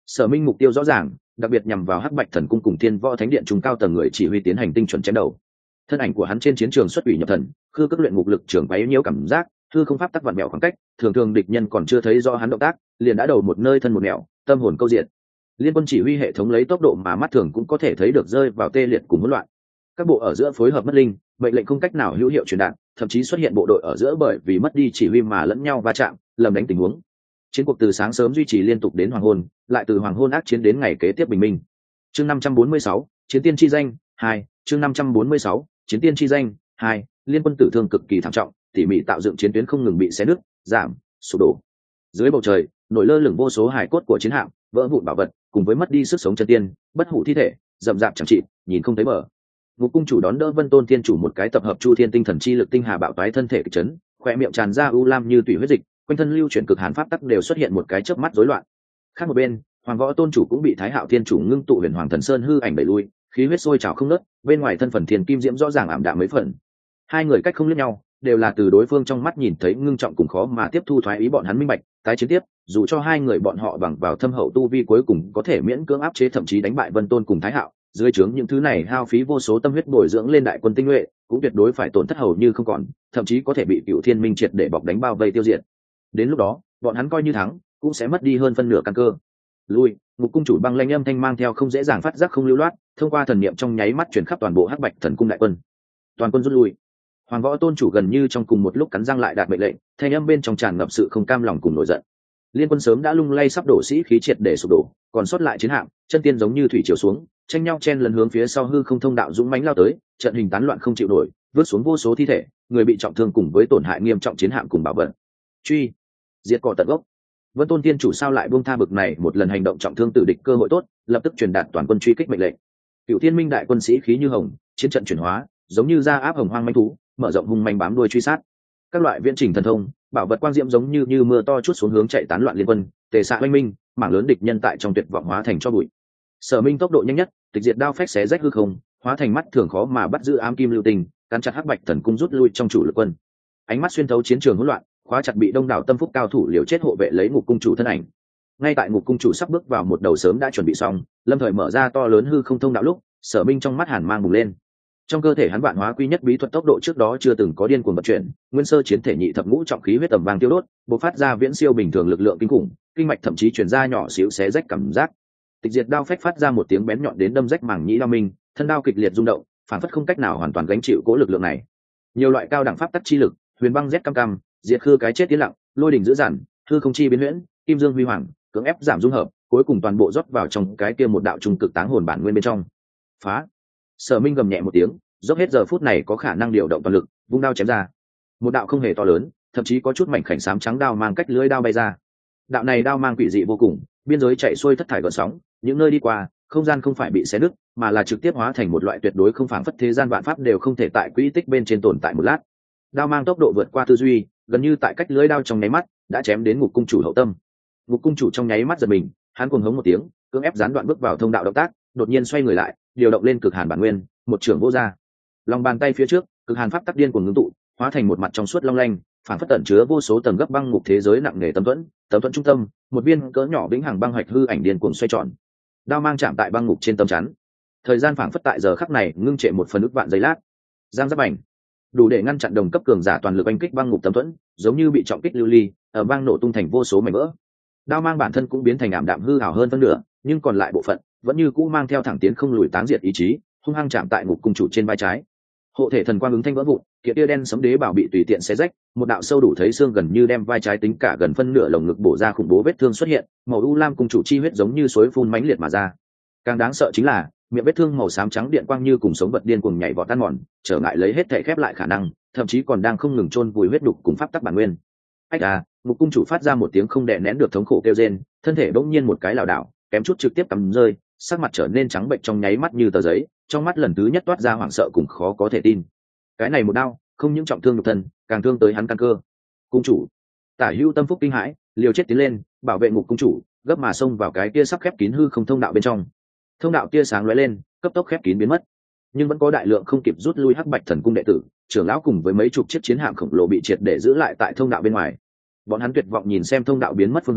Sở Minh mục tiêu rõ ràng, đặc biệt nhằm vào Hắc Bạch Thần Cung cùng Thiên Võ Thánh Điện trung cao tầng người chỉ huy tiến hành tinh chuẩn chém đầu. Thân ảnh của hắn trên chiến trường xuất ủy nhập thần, khư cước luyện ngục lực trường quấy nhiễu cảm giác, hư không pháp tắc vặn mèo khoảng cách, thường thường địch nhân còn chưa thấy rõ hắn động tác, liền đã đầu một nơi thân một nẻo, tâm hồn câu diện. Liên quân chỉ huy hệ thống lấy tốc độ mà mắt thường cũng có thể thấy được rơi vào tê liệt cùng hỗn loạn. Các bộ ở giữa phối hợp mất linh, mệnh lệnh không cách nào hữu hiệu truyền đạt, thậm chí xuất hiện bộ đội ở giữa bởi vì mất đi chỉ huy mà lẫn nhau va chạm, lầm đánh tình huống. Chiến cuộc từ sáng sớm duy trì liên tục đến hoàng hôn, lại từ hoàng hôn ác chiến đến ngày kế tiếp bình minh. Chương 546, chiến tiên chi danh 2, chương 546, chiến tiên chi danh 2, liên quân tử thương cực kỳ thảm trọng, tỉ mỉ tạo dựng chiến tuyến không ngừng bị xé nứt, giảm, sụp đổ. Dưới bầu trời, nổi lơ lửng vô số hải cốt của chiến hạm, vỡ vụn bảo vật, cùng với mất đi sức sống chân tiên, bất hủ thi thể, rậm rạp chẳng trị, nhìn không thấy bờ. Ngục cung chủ đón đỡ Vân Tôn Thiên chủ một cái tập hợp chu thiên tinh thần chi lực tinh hà bạo toái thân thể kịch chấn, khóe miệng tràn ra u lam như tủy huyết dịch, quanh thân lưu chuyển cực hàn pháp tắc đều xuất hiện một cái chớp mắt rối loạn. Khác một bên, Hoàng Võ Tôn chủ cũng bị Thái Hạo Thiên chủ ngưng tụ Huyền Hoàng Thần Sơn hư ảnh đẩy lui, khí huyết sôi trào không ngớt, bên ngoài thân phần thiên kim diễm rõ ràng ảm đạm mấy phần. Hai người cách không liếc nhau, đều là từ đối phương trong mắt nhìn thấy ngưng trọng cùng khó mà tiếp thu thoái ý bọn hắn minh bạch, tái chiến tiếp, dù cho hai người bọn họ bằng vào thâm hậu tu vi cuối cùng có thể miễn cưỡng áp chế thậm chí đánh bại Vân Tôn cùng Thái Hạo, dưới trướng những thứ này hao phí vô số tâm huyết bồi dưỡng lên đại quân tinh nhuệ, cũng tuyệt đối phải tổn thất hầu như không còn, thậm chí có thể bị Cựu Thiên Minh triệt để bọc đánh bao vây tiêu diệt. Đến lúc đó, bọn hắn coi như thắng, cũng sẽ mất đi hơn phân nửa căn cơ. Lui, Ngục cung chủ băng lanh âm thanh mang theo không dễ dàng phát giác không lưu loát, thông qua thần niệm trong nháy mắt truyền khắp toàn bộ Hắc Bạch Thần Cung đại quân. Toàn quân rút lui. Hoàng Võ Tôn chủ gần như trong cùng một lúc cắn răng lại đạt mệnh lệnh, thanh âm bên trong tràn ngập sự không cam lòng cùng nổi giận. Liên quân sớm đã lung lay sắp đổ sĩ khí triệt để sụp đổ, còn sót lại chiến hạm, chân tiên giống như thủy triều xuống, tranh nhau chen lấn hướng phía sau hư không thông đạo dũng mãnh lao tới, trận hình tán loạn không chịu nổi, vớt xuống vô số thi thể, người bị trọng thương cùng với tổn hại nghiêm trọng chiến hạm cùng bảo vật. Truy, diệt cỏ tận gốc. Vân Tôn Tiên chủ sao lại buông tha bực này một lần hành động trọng thương tử địch cơ hội tốt, lập tức truyền đạt toàn quân truy kích mệnh lệnh. Cựu Thiên Minh đại quân sĩ khí như hồng, chiến trận chuyển hóa, giống như ra áp hồng hoang manh thú, mở rộng hung manh bám đuôi truy sát. Các loại viễn trình thần thông, bảo vật quang diễm giống như mưa to chút xuống hướng chạy tán loạn liên quân, tề xạ oanh minh, mảng lớn địch nhân tại trong tuyệt vọng hóa thành cho bụi. Sở Minh tốc độ nhanh nhất, tịch diệt đao phách xé rách hư không, hóa thành mắt thường khó mà bắt giữ ám kim lưu tình, cắn chặt Hắc Bạch Thần Cung rút lui trong chủ lực quân. Ánh mắt xuyên thấu chiến trường hỗn loạn, khóa chặt bị đông đảo tâm phúc cao thủ liều chết hộ vệ lấy Ngục cung chủ thân ảnh. Ngay tại Ngục cung chủ sắp bước vào một đầu sớm đã chuẩn bị xong, lâm thời mở ra to lớn hư không thông đạo lúc, Sở Minh trong mắt hàn mang bùng lên. Trong cơ thể hắn vạn hóa quy nhất bí thuật tốc độ trước đó chưa từng có điên cuồng vận chuyển, nguyên sơ chiến thể nhị thập ngũ trọng khí huyết tầm vàng tiêu đốt, bộc phát ra viễn siêu bình thường lực lượng kinh khủng, kinh mạch thậm chí truyền ra nhỏ xíu xé rách cảm giác. Tịch diệt đao phách phát ra một tiếng bén nhọn đến đâm rách màng nhĩ đao minh, thân đao kịch liệt rung động, phản phất không cách nào hoàn toàn gánh chịu cố lực lượng này. Nhiều loại cao đẳng pháp tắc chi lực, huyền băng rét cam cam, diệt khư cái chết tiến lặng, lôi đỉnh dữ dằn, hư không chi biến huyễn, kim dương huy hoàng, cưỡng ép giảm dung hợp, cuối cùng toàn bộ rót vào trong cái kia một đạo trung cực táng hồn bản nguyên bên trong. Phá! Sở Minh gầm nhẹ một tiếng, dốc hết giờ phút này có khả năng điều động toàn lực, vung đao chém ra. Một đạo không hề to lớn, thậm chí có chút mảnh khảnh xám trắng đao mang cách lưỡi đao bay ra. Đạo này đao mang quỷ dị vô cùng, biên giới chạy xuôi thất thải gợn sóng, những nơi đi qua, không gian không phải bị xé nứt, mà là trực tiếp hóa thành một loại tuyệt đối không phảng phất thế gian vạn pháp đều không thể tại quỹ tích bên trên tồn tại một lát. Đao mang tốc độ vượt qua tư duy, gần như tại cách lưỡi đao trong nháy mắt, đã chém đến Ngục cung chủ hậu tâm. Ngục cung chủ trong nháy mắt giật mình, hắn cuồng hống một tiếng, cưỡng ép gián đoạn bước vào thông đạo động tác, đột nhiên xoay người lại, điều động lên cực hàn bản nguyên, một trường vô ra. Lòng bàn tay phía trước, cực hàn pháp tắc điên cuồng ngưng tụ, hóa thành một mặt trong suốt long lanh, phản phất tẩn chứa vô số tầng gấp băng ngục thế giới nặng nề tấm thuẫn trung tâm, một viên cỡ nhỏ vĩnh hằng băng hoạch hư ảnh điên cuồng xoay tròn. Đao mang chạm tại băng ngục trên tấm chắn. Thời gian phản phất tại giờ khắc này ngưng trệ một phần ức vạn giây lát. Giang giáp ảnh, đủ để ngăn chặn đồng cấp cường giả toàn lực oanh kích băng ngục tấm thuẫn, giống như bị trọng kích lưu ly, ở băng nổ tung thành vô số mảnh vỡ. Đao mang bản thân cũng biến thành ảm đạm hư ảo hơn phân nửa, nhưng còn lại bộ phận vẫn như cũ mang theo thẳng tiến không lùi táng diệt ý chí, hung hăng chạm tại Ngục cung chủ trên vai trái. Hộ thể thần quang ứng thanh vỡ vụn, kiện tia đen sấm đế bảo bị tùy tiện xé rách, một đạo sâu đủ thấy xương gần như đem vai trái tính cả gần phân nửa lồng ngực bổ ra khủng bố vết thương xuất hiện, màu u lam cung chủ chi huyết giống như suối phun mãnh liệt mà ra. Càng đáng sợ chính là, miệng vết thương màu xám trắng điện quang như cùng sống vật điên cuồng nhảy vọt tan mòn, trở ngại lấy hết thể khép lại khả năng, thậm chí còn đang không ngừng chôn vùi huyết đục cùng pháp tắc bản nguyên. Ách à, Ngục cung chủ phát ra một tiếng không đè nén được thống khổ kêu rên, thân thể bỗng nhiên một cái lảo đảo, kém chút trực tiếp cắm rơi, sắc mặt trở nên trắng bệnh trong nháy mắt như tờ giấy, trong mắt lần thứ nhất toát ra hoảng sợ cùng khó có thể tin. Cái này một đao, không những trọng thương nhục thân, càng thương tới hắn căn cơ. Cung chủ, Tả Hữu tâm phúc kinh hãi, liều chết tiến lên, bảo vệ Ngục cung chủ, gấp mà xông vào cái kia sắp khép kín hư không thông đạo bên trong. Thông đạo tia sáng lóe lên, cấp tốc khép kín biến mất, nhưng vẫn có đại lượng không kịp rút lui Hắc Bạch Thần Cung đệ tử, trưởng lão cùng với mấy chục chiếc chiến hạm khổng lồ bị triệt để giữ lại tại thông đạo bên ngoài. Bọn hắn tuyệt vọng nhìn xem thông đạo biến mất phương hướng,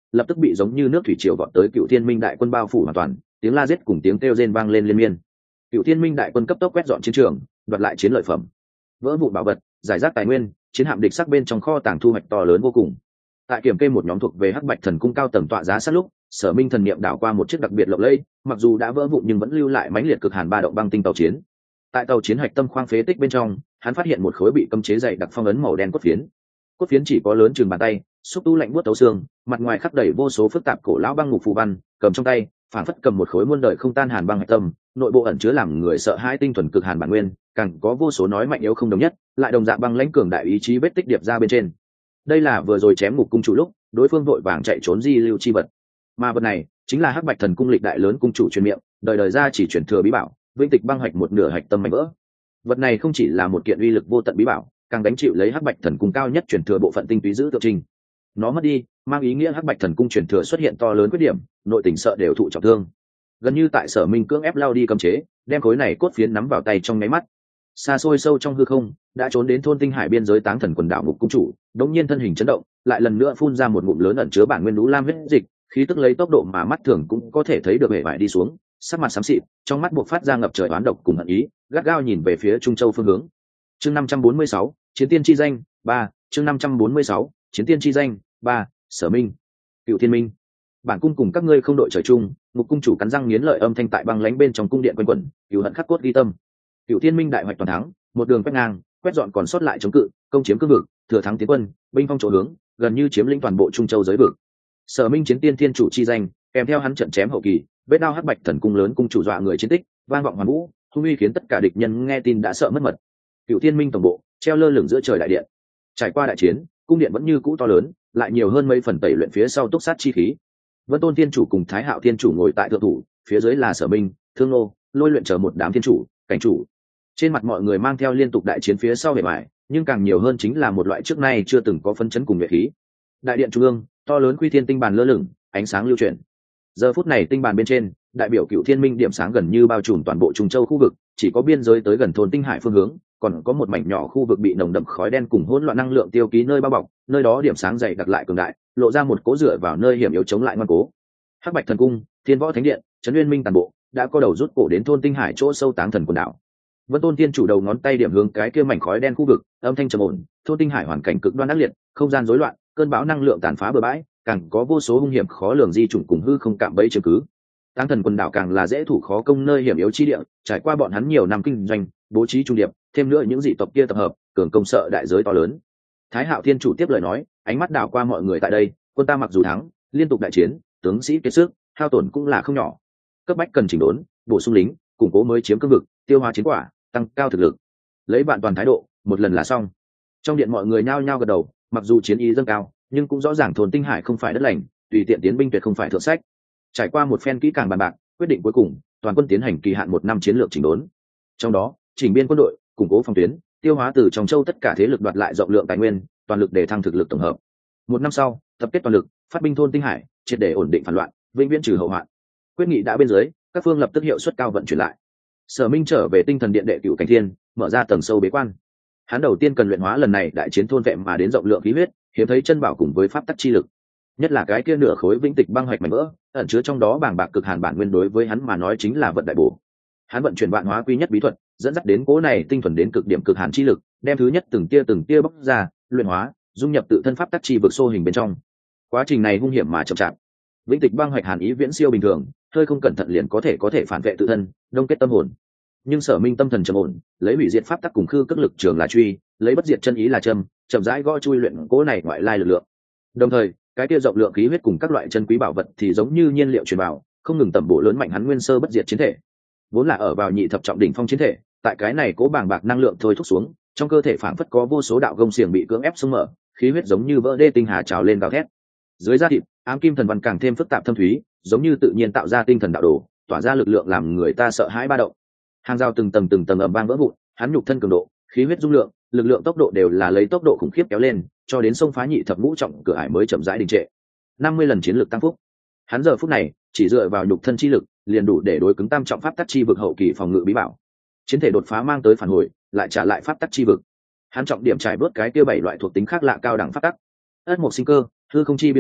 lập tức bị giống như nước thủy triều vọt tới Cựu Thiên Minh đại quân bao phủ hoàn toàn, tiếng la giết cùng tiếng kêu rên vang lên liên miên. Cựu Thiên Minh đại quân cấp tốc quét dọn chiến trường, đoạt lại chiến lợi phẩm, vỡ vụn bảo vật, giải rác tài nguyên, chiến hạm địch sắc bên trong kho tàng thu hoạch to lớn vô cùng. Tại kiểm kê một nhóm thuộc về Hắc Bạch Thần Cung cao tầng tọa giá sát lúc, Sở Minh thần niệm đảo qua một chiếc đặc biệt lộng lẫy, mặc dù đã vỡ vụn nhưng vẫn lưu lại mãnh liệt cực hàn ba động băng tinh tàu chiến. Tại tàu chiến hạch tâm khoang phế tích bên trong, hắn phát hiện một khối bị cấm chế dày đặc phong ấn màu đen cốt phiến. Cốt phiến chỉ có lớn chừng bàn tay, xúc tu lạnh buốt tấu xương, mặt ngoài khắc đầy vô số phức tạp cổ lão băng ngục phù văn, cầm trong tay, phản phất cầm một khối muôn đời không tan hàn băng hạch tâm, nội bộ ẩn chứa làm người sợ hãi tinh thuần cực hàn bản nguyên, càng có vô số nói mạnh yếu không đồng nhất, lại đồng dạng băng lãnh cường đại ý chí vết tích điệp ra bên trên. Đây là vừa rồi chém ngục cung chủ lúc, đối phương vội vàng chạy trốn di lưu chi vật, mà vật này chính là Hắc Bạch Thần Cung lịch đại lớn cung chủ truyền miệng, đời đời ra chỉ truyền thừa bí bảo, vĩnh tịch băng hạch một nửa hạch tâm mảnh vỡ. Vật này không chỉ là một kiện uy lực vô tận bí bảo, càng đánh chịu lấy Hắc Bạch Thần Cung cao nhất truyền thừa bộ phận tinh túy giữ tượng trưng. Nó mất đi, mang ý nghĩa Hắc Bạch Thần Cung truyền thừa xuất hiện to lớn khuyết điểm, nội tình sợ đều thụ trọng thương. Gần như tại Sở Minh cưỡng ép lao đi cấm chế, đem khối này cốt phiến nắm vào tay trong nháy mắt. Xa xôi sâu trong hư không, đã trốn đến thôn Tinh Hải biên giới Táng Thần quần đảo ngục cung chủ, đống nhiên thân hình chấn động, lại lần nữa phun ra một ngụm lớn ẩn chứa bản nguyên lũ lam huyết dịch, khí tức lấy tốc độ mà mắt thường cũng có thể thấy được bề bại đi xuống, sắc mặt xám xịt, trong mắt buộc phát ra ngập trời oán độc cùng hận ý, gắt gao nhìn về phía Trung Châu phương hướng. Chương 546, Chiến tiên chi danh 3, chương 546, Chiến tiên chi danh 3, Sở Minh. Cựu Thiên Minh. Bản cung cùng các ngươi không đội trời chung, ngục cung chủ cắn răng nghiến lợi âm thanh tại băng lãnh bên trong cung điện quanh quẩn, cừu hận khắc cốt ghi tâm. Cựu Thiên Minh đại hoạch toàn thắng, một đường quét ngang, quét dọn còn sót lại chống cự, công chiếm cương vực, thừa thắng tiến quân, binh phong chỗ hướng, gần như chiếm lĩnh toàn bộ Trung Châu giới vực. Sở Minh chiến tiên thiên chủ chi danh, kèm theo hắn trận chém hậu kỳ, vết đao Hắc Bạch Thần Cung lớn cung chủ dọa người chiến tích, vang vọng hoàn vũ, hung uy khiến tất cả địch nhân nghe tin đã sợ mất mật. Cựu Thiên Minh tổng bộ treo lơ lửng giữa trời đại điện. Trải qua đại chiến, cung điện vẫn như cũ to lớn, lại nhiều hơn mấy phần tẩy luyện phía sau túc sát chi khí. Vân Tôn Thiên chủ cùng Thái Hạo Thiên chủ ngồi tại thượng thủ, phía dưới là Sở Minh, Thương Nô, Lôi Luyện chờ một đám thiên chủ, cảnh chủ. Trên mặt mọi người mang theo liên tục đại chiến phía sau vẻ bại, nhưng càng nhiều hơn chính là một loại trước nay chưa từng có phấn chấn cùng nhuệ khí. Đại điện trung ương, to lớn quy thiên tinh bàn lơ lửng, ánh sáng lưu chuyển. Giờ phút này tinh bàn bên trên, đại biểu Cựu Thiên Minh điểm sáng gần như bao trùm toàn bộ Trung Châu khu vực, chỉ có biên giới tới gần thôn Tinh Hải phương hướng, còn có một mảnh nhỏ khu vực bị nồng đậm khói đen cùng hỗn loạn năng lượng tiêu ký nơi bao bọc, nơi đó điểm sáng dày đặc lại cường đại, lộ ra một cố dựa vào nơi hiểm yếu chống lại ngoan cố. Hắc Bạch Thần Cung, Thiên Võ Thánh Điện, Trấn Uyên Minh toàn bộ đã có đầu rút cổ đến thôn Tinh Hải chỗ sâu Táng Thần quần đảo. Vân Tôn Thiên chủ đầu ngón tay điểm hướng cái kia mảnh khói đen khu vực, âm thanh trầm ổn, thôn Tinh Hải hoàn cảnh cực đoan ác liệt, không gian rối loạn, cơn bão năng lượng tàn phá bừa bãi, càng có vô số hung hiểm khó lường di chủng cùng hư không cạm bẫy chứng cứ. Táng Thần quần đảo càng là dễ thủ khó công nơi hiểm yếu chi địa, trải qua bọn hắn nhiều năm kinh doanh, bố trí trung điệp, thêm nữa những dị tộc kia tập hợp, cường công sợ đại giới to lớn. Thái Hạo Thiên chủ tiếp lời nói, ánh mắt đảo qua mọi người tại đây, quân ta mặc dù thắng, liên tục đại chiến, tướng sĩ kiệt sức, hao tổn cũng là không nhỏ. Cấp bách cần chỉnh đốn, bổ sung lính, củng cố mới chiếm cương vực, tiêu hóa chiến quả, tăng cao thực lực. Lấy bạn toàn thái độ, một lần là xong. Trong điện mọi người nhao nhao gật đầu, mặc dù chiến ý dâng cao, nhưng cũng rõ ràng thôn Tinh Hải không phải đất lành, tùy tiện tiến binh tuyệt không phải thượng sách. Trải qua một phen kỹ càng bàn bạc, quyết định cuối cùng, toàn quân tiến hành kỳ hạn 1 năm chiến lược chỉnh đốn. Trong đó, chỉnh biên quân đội, củng cố phòng tuyến, tiêu hóa từ trong châu tất cả thế lực đoạt lại rộng lượng tài nguyên, toàn lực để thăng thực lực tổng hợp. 1 năm sau, tập kết toàn lực, phát binh thôn Tinh Hải, triệt để ổn định phản loạn, vĩnh viễn trừ hậu hoạn. Quyết nghị đã bên dưới, các phương lập tức hiệu suất cao vận chuyển lại. Sở Minh trở về Tinh Thần Điện đệ Cửu Cảnh Thiên, mở ra tầng sâu bế quan. Hắn đầu tiên cần luyện hóa lần này đại chiến thôn vẹn mà đến rộng lượng khí huyết, hiếm thấy chân bảo cùng với pháp tắc chi lực. Nhất là cái kia nửa khối vĩnh tịch băng hoạch mảnh vỡ, ẩn chứa trong đó bàng bạc cực hàn bản nguyên đối với hắn mà nói chính là vận đại bổ. Hắn vận chuyển vạn hóa quy nhất bí thuật, dẫn dắt đến cố này tinh thuần đến cực điểm cực hàn chi lực, đem thứ nhất từng tia bóc ra, luyện hóa, dung nhập tự thân pháp tắc chi vực xô hình bên trong. Quá trình này hung hiểm mà chậm chạp. Vĩnh tịch băng hoạch hàn ý viễn siêu bình thường, hơi không cẩn thận liền có thể phản vệ tự thân, đông kết tâm hồn. Nhưng Sở Minh tâm thần trầm ổn, lấy hủy diệt pháp tắc cùng khư cước lực trường là truy, lấy bất diệt chân ý là châm, chậm rãi gõ chui luyện cố này ngoại lai lực lượng. Đồng thời, cái kia rộng lượng khí huyết cùng các loại chân quý bảo vật thì giống như nhiên liệu truyền vào, không ngừng tẩm bổ lớn mạnh hắn nguyên sơ bất diệt chiến thể. Vốn là ở vào nhị thập trọng đỉnh phong chiến thể, tại cái này cố bàng bạc năng lượng thôi thúc xuống, trong cơ thể phảng phất có vô số đạo gông xiềng bị cưỡng ép xông mở, khí huyết giống như vỡ đê tinh hà trào lên gào thét. Dưới da thịt, ám kim thần văn càng thêm phức tạp thâm thúy, giống như tự nhiên tạo ra tinh thần đạo đồ, tỏa ra lực lượng làm người ta sợ hãi ba động. Hàng rào từng tầng ầm vang vỡ vụn, hắn nhục thân cường độ, khí huyết dung lượng, lực lượng tốc độ đều là lấy tốc độ khủng khiếp kéo lên, cho đến sông phá nhị thập ngũ trọng cửa ải mới chậm rãi đình trệ. 50 lần chiến lược tăng phúc. Hắn giờ phút này chỉ dựa vào nhục thân chi lực, liền đủ để đối cứng tam trọng pháp tắc chi vực hậu kỳ phòng ngự bí bảo. Chiến thể đột phá mang tới phản hồi, lại trả lại pháp tắc chi vực. Hắn trọng điểm trải bớt cái tiêu 7 loại thuộc tính khác lạ cao đẳng pháp tắc. Ất mộc sinh cơ, hư không chi biến huyễn,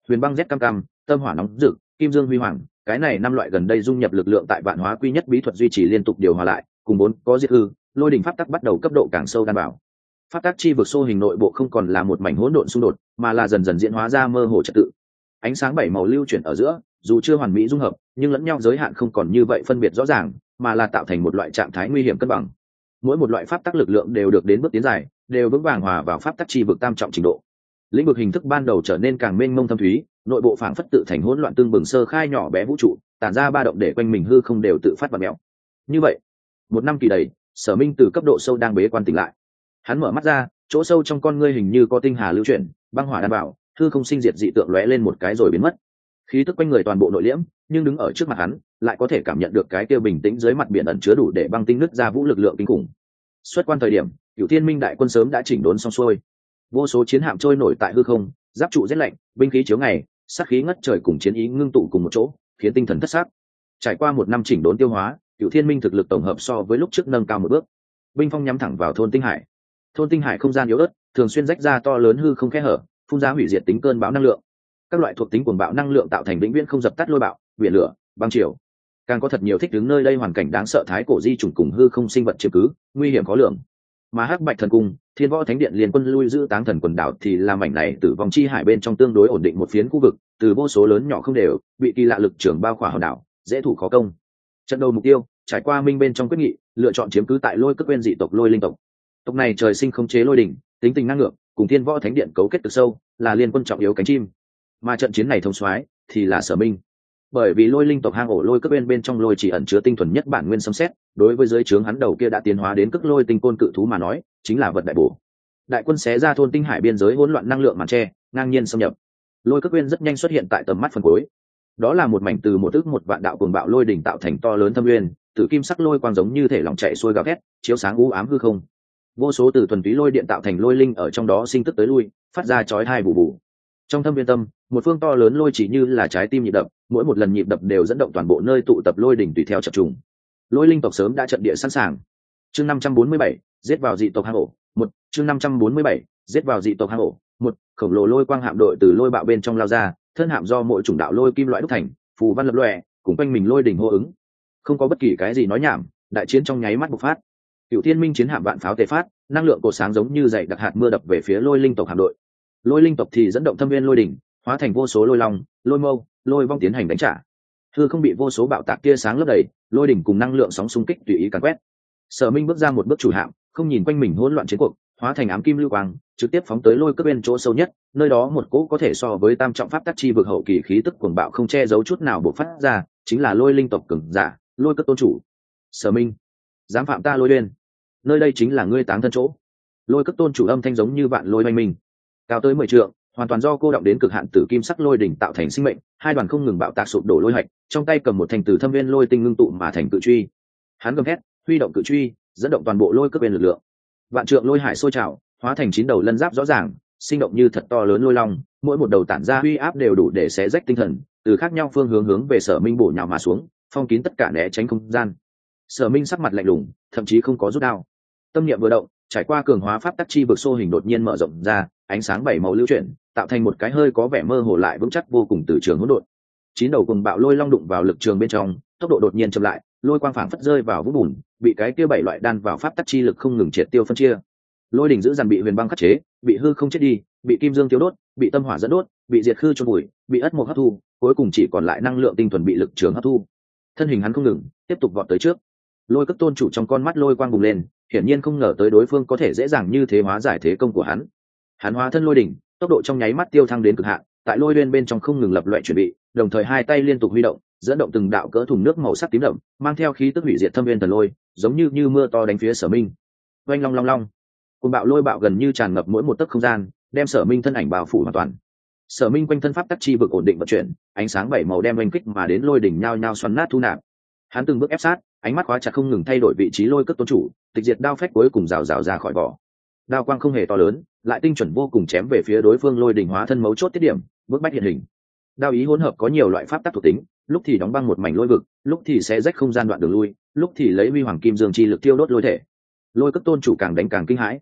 huyền băng rét cam cam, tâm hỏa nóng rực, kim dương huy hoàng, cái này năm loại gần đây dung nhập lực lượng tại vạn hóa quy nhất bí thuật duy trì liên tục điều hòa lại, cùng bốn có diệt hư, lôi đỉnh pháp tắc bắt đầu cấp độ càng sâu đan bảo. Pháp tắc chi vực xô hình nội bộ không còn là một mảnh hỗn độn xung đột, mà là dần dần diễn hóa ra mơ hồ trật tự. Ánh sáng bảy màu lưu chuyển ở giữa, dù chưa hoàn mỹ dung hợp, nhưng lẫn nhau giới hạn không còn như vậy phân biệt rõ ràng, mà là tạo thành một loại trạng thái nguy hiểm cân bằng. Mỗi một loại pháp tắc lực lượng đều được đến bước tiến dài, đều vững vàng hòa vào pháp tắc chi vực tam trọng trình độ. Lĩnh vực hình thức ban đầu trở nên càng mênh mông thâm thúy, nội bộ phảng phất tự thành hỗn loạn tương bừng sơ khai nhỏ bé vũ trụ, tản ra ba động để quanh mình hư không đều tự phát và mèo. Như vậy, một năm kỳ đầy, Sở Minh từ cấp độ sâu đang bế quan tỉnh lại. Hắn mở mắt ra, chỗ sâu trong con ngươi hình như có tinh hà lưu chuyển, băng hỏa đan bảo, hư không sinh diệt dị tượng lóe lên một cái rồi biến mất. Khí tức quanh người toàn bộ nội liễm, nhưng đứng ở trước mặt hắn, lại có thể cảm nhận được cái kia bình tĩnh dưới mặt biển ẩn chứa đủ để băng tinh nứt ra vũ lực lượng kinh khủng. Xuất quan thời điểm, Cửu Thiên Minh đại quân sớm đã chỉnh đốn xong xuôi. Vô số chiến hạm trôi nổi tại hư không, giáp trụ rét lạnh, binh khí chiếu ngày, sát khí ngất trời cùng chiến ý ngưng tụ cùng một chỗ, khiến tinh thần thất xác. Trải qua một năm chỉnh đốn tiêu hóa, Cửu Thiên Minh thực lực tổng hợp so với lúc trước nâng cao một bước. Binh phong nhắm thẳng vào thôn Tinh Hải. Thôn Tinh Hải không gian yếu ớt, thường xuyên rách ra to lớn hư không kẽ hở, phun ra hủy diệt tính cơn bão năng lượng. Các loại thuộc tính cuồng bạo năng lượng tạo thành vĩnh viễn không dập tắt lôi bạo, biển lửa, băng triều. Càng có thật nhiều thích đứng nơi đây hoàn cảnh đáng sợ thái cổ di trùng cùng hư không sinh vật chiếm cứ, nguy hiểm khó lường. Mà Hắc Bạch Thần Cung, Thiên Võ Thánh Điện liên quân lui giữ Táng Thần quần đảo thì là mảnh này tử vong chi hải bên trong tương đối ổn định một phiến khu vực, từ vô số lớn nhỏ không đều, bị kỳ lạ lực trưởng bao khỏa hòn đảo, dễ thủ khó công. Trận đầu mục tiêu, trải qua minh bên trong quyết nghị, lựa chọn chiếm cứ tại Lôi Cước Nguyên dị tộc Lôi Linh tộc. Tộc này trời sinh khống chế lôi đỉnh, tính tình năng ngược, cùng Thiên Võ Thánh Điện cấu kết cực sâu, là liên quân trọng yếu cánh chim. Mà trận chiến này thông soái thì là Sở Minh. Bởi vì Lôi Linh tộc hang ổ Lôi Cước bên trong lôi chỉ ẩn chứa tinh thuần nhất bản nguyên sấm sét, đối với dưới trướng hắn đầu kia đã tiến hóa đến cực lôi tinh côn cự thú mà nói, chính là vật đại bổ. Đại quân xé ra thôn Tinh Hải biên giới hỗn loạn năng lượng màn tre, ngang nhiên xâm nhập. Lôi Cước rất nhanh xuất hiện tại tầm mắt phần cuối. Đó là một mảnh từ một ức một vạn đạo cuồng bạo lôi đỉnh tạo thành to lớn thâm nguyên, tự kim sắc lôi quang giống như thể lỏng chạy xuôi gào thét, chiếu sáng u ám hư không. Vô số từ thuần túy lôi điện tạo thành lôi linh ở trong đó sinh tức tới lui, phát ra chói tai bù bù. Trong thâm viên tâm, một phương to lớn lôi chỉ như là trái tim nhịp đập, mỗi một lần nhịp đập đều dẫn động toàn bộ nơi tụ tập lôi đỉnh tùy theo chập trùng. Lôi linh tộc sớm đã trận địa sẵn sàng. Chương 547, giết vào dị tộc hang ổ. Một, chương 547, giết vào dị tộc hang ổ. Một, khổng lồ lôi quang hạm đội từ lôi bạo bên trong lao ra, thân hạm do mỗi chủng đạo lôi kim loại đúc thành, phù văn lập lòe, cùng quanh mình lôi đỉnh hô ứng. Không có bất kỳ cái gì nói nhảm, đại chiến trong nháy mắt bộc phát. Cửu Thiên Minh chiến hạm vạn pháo tề phát, năng lượng cột sáng giống như dày đặc hạt mưa đập về phía lôi linh tộc hạm đội. Lôi linh tộc thì dẫn động thâm viên lôi đỉnh, hóa thành vô số lôi long, lôi mâu, lôi vong tiến hành đánh trả. Hư không bị vô số bạo tạc tia sáng lấp đầy, lôi đỉnh cùng năng lượng sóng xung kích tùy ý càn quét. Sở Minh bước ra một bước chủ hạm, không nhìn quanh mình hỗn loạn chiến cuộc, hóa thành ám kim lưu quang, trực tiếp phóng tới Lôi Cước bên chỗ sâu nhất, nơi đó một cỗ có thể so với tam trọng pháp tắc chi vực hậu kỳ khí tức cuồng bạo không che giấu chút nào bộc phát ra, chính là Lôi linh tộc cường giả, Lôi Cước tôn chủ. Sở Minh, dám phạm ta Lôi Uyên, nơi đây chính là ngươi táng thân chỗ. Lôi Cước tôn chủ âm thanh giống như vạn lôi oanh minh, cao tới 10 trượng, hoàn toàn do cô động đến cực hạn tử kim sắc lôi đỉnh tạo thành sinh mệnh, hai đoàn không ngừng bạo tạc sụp đổ lôi hạch, trong tay cầm một thanh tử thâm viên lôi tinh ngưng tụ mà thành cự truy. Hắn gầm hét, huy động cự truy, dẫn động toàn bộ Lôi Cước bên lực lượng. Vạn trượng lôi hải sôi trào, hóa thành 9 đầu lân giáp rõ ràng, sinh động như thật to lớn lôi long, mỗi một đầu tản ra uy áp đều đủ để xé rách tinh thần, từ khác nhau phương hướng về Sở Minh bổ nhào mà xuống, phong kín tất cả né tránh không gian. Sở Minh sắc mặt lạnh lùng, thậm chí không có rút đao. Tâm niệm vừa động, trải qua cường hóa pháp tắc chi vực xô hình đột nhiên mở rộng ra, ánh sáng bảy màu lưu chuyển, tạo thành một cái hơi có vẻ mơ hồ lại vững chắc vô cùng từ trường hỗn độn. 9 đầu cùng bạo lôi long đụng vào lực trường bên trong, tốc độ đột nhiên chậm lại, lôi quang phảng phất rơi vào vũng bùn, bị cái kia 7 loại đan vào pháp tắc chi lực không ngừng triệt tiêu phân chia. Lôi đỉnh giữ dằn bị huyền băng khắc chế, bị hư không chết đi, bị kim dương tiêu đốt, bị tâm hỏa dẫn đốt, bị diệt khư chôn bụi, bị ất mộc hấp thu, cuối cùng chỉ còn lại năng lượng tinh thuần bị lực trường hấp thu. Thân hình hắn không ngừng tiếp tục vọt tới trước. Lôi Cước tôn chủ trong con mắt lôi quang bùng lên, hiển nhiên không ngờ tới đối phương có thể dễ dàng như thế hóa giải thế công của hắn. Hắn hóa thân lôi đỉnh, tốc độ trong nháy mắt tiêu thăng đến cực hạn, tại lôi uyên bên trong không ngừng lập loại chuẩn bị, đồng thời hai tay liên tục huy động, dẫn động từng đạo cỡ thùng nước màu sắc tím đậm, mang theo khí tức hủy diệt thâm viên thần lôi, giống như mưa to đánh phía Sở Minh. Oanh long long long, cùng bạo lôi bạo gần như tràn ngập mỗi một tấc không gian, đem Sở Minh thân ảnh bao phủ hoàn toàn. Sở Minh quanh thân pháp tắc chi vực ổn định vận chuyển, ánh sáng bảy màu đem oanh kích mà đến lôi đỉnh nhao nhao xoắn nát thu nạp. Hắn từng bước ép sát, ánh mắt khóa chặt không ngừng thay đổi vị trí Lôi Cước tôn chủ, tịch diệt đao phách cuối cùng rào rào ra khỏi vỏ. Đao quang không hề to lớn, lại tinh chuẩn vô cùng chém về phía đối phương lôi đỉnh hóa thân mấu chốt tiết điểm, bước bách hiện hình. Đao ý hỗn hợp có nhiều loại pháp tắc thuộc tính, lúc thì đóng băng một mảnh lôi vực, lúc thì sẽ rách không gian đoạn đường lui, lúc thì lấy huy hoàng kim dương chi lực tiêu đốt lôi thể. Lôi Cước tôn chủ càng đánh càng kinh hãi.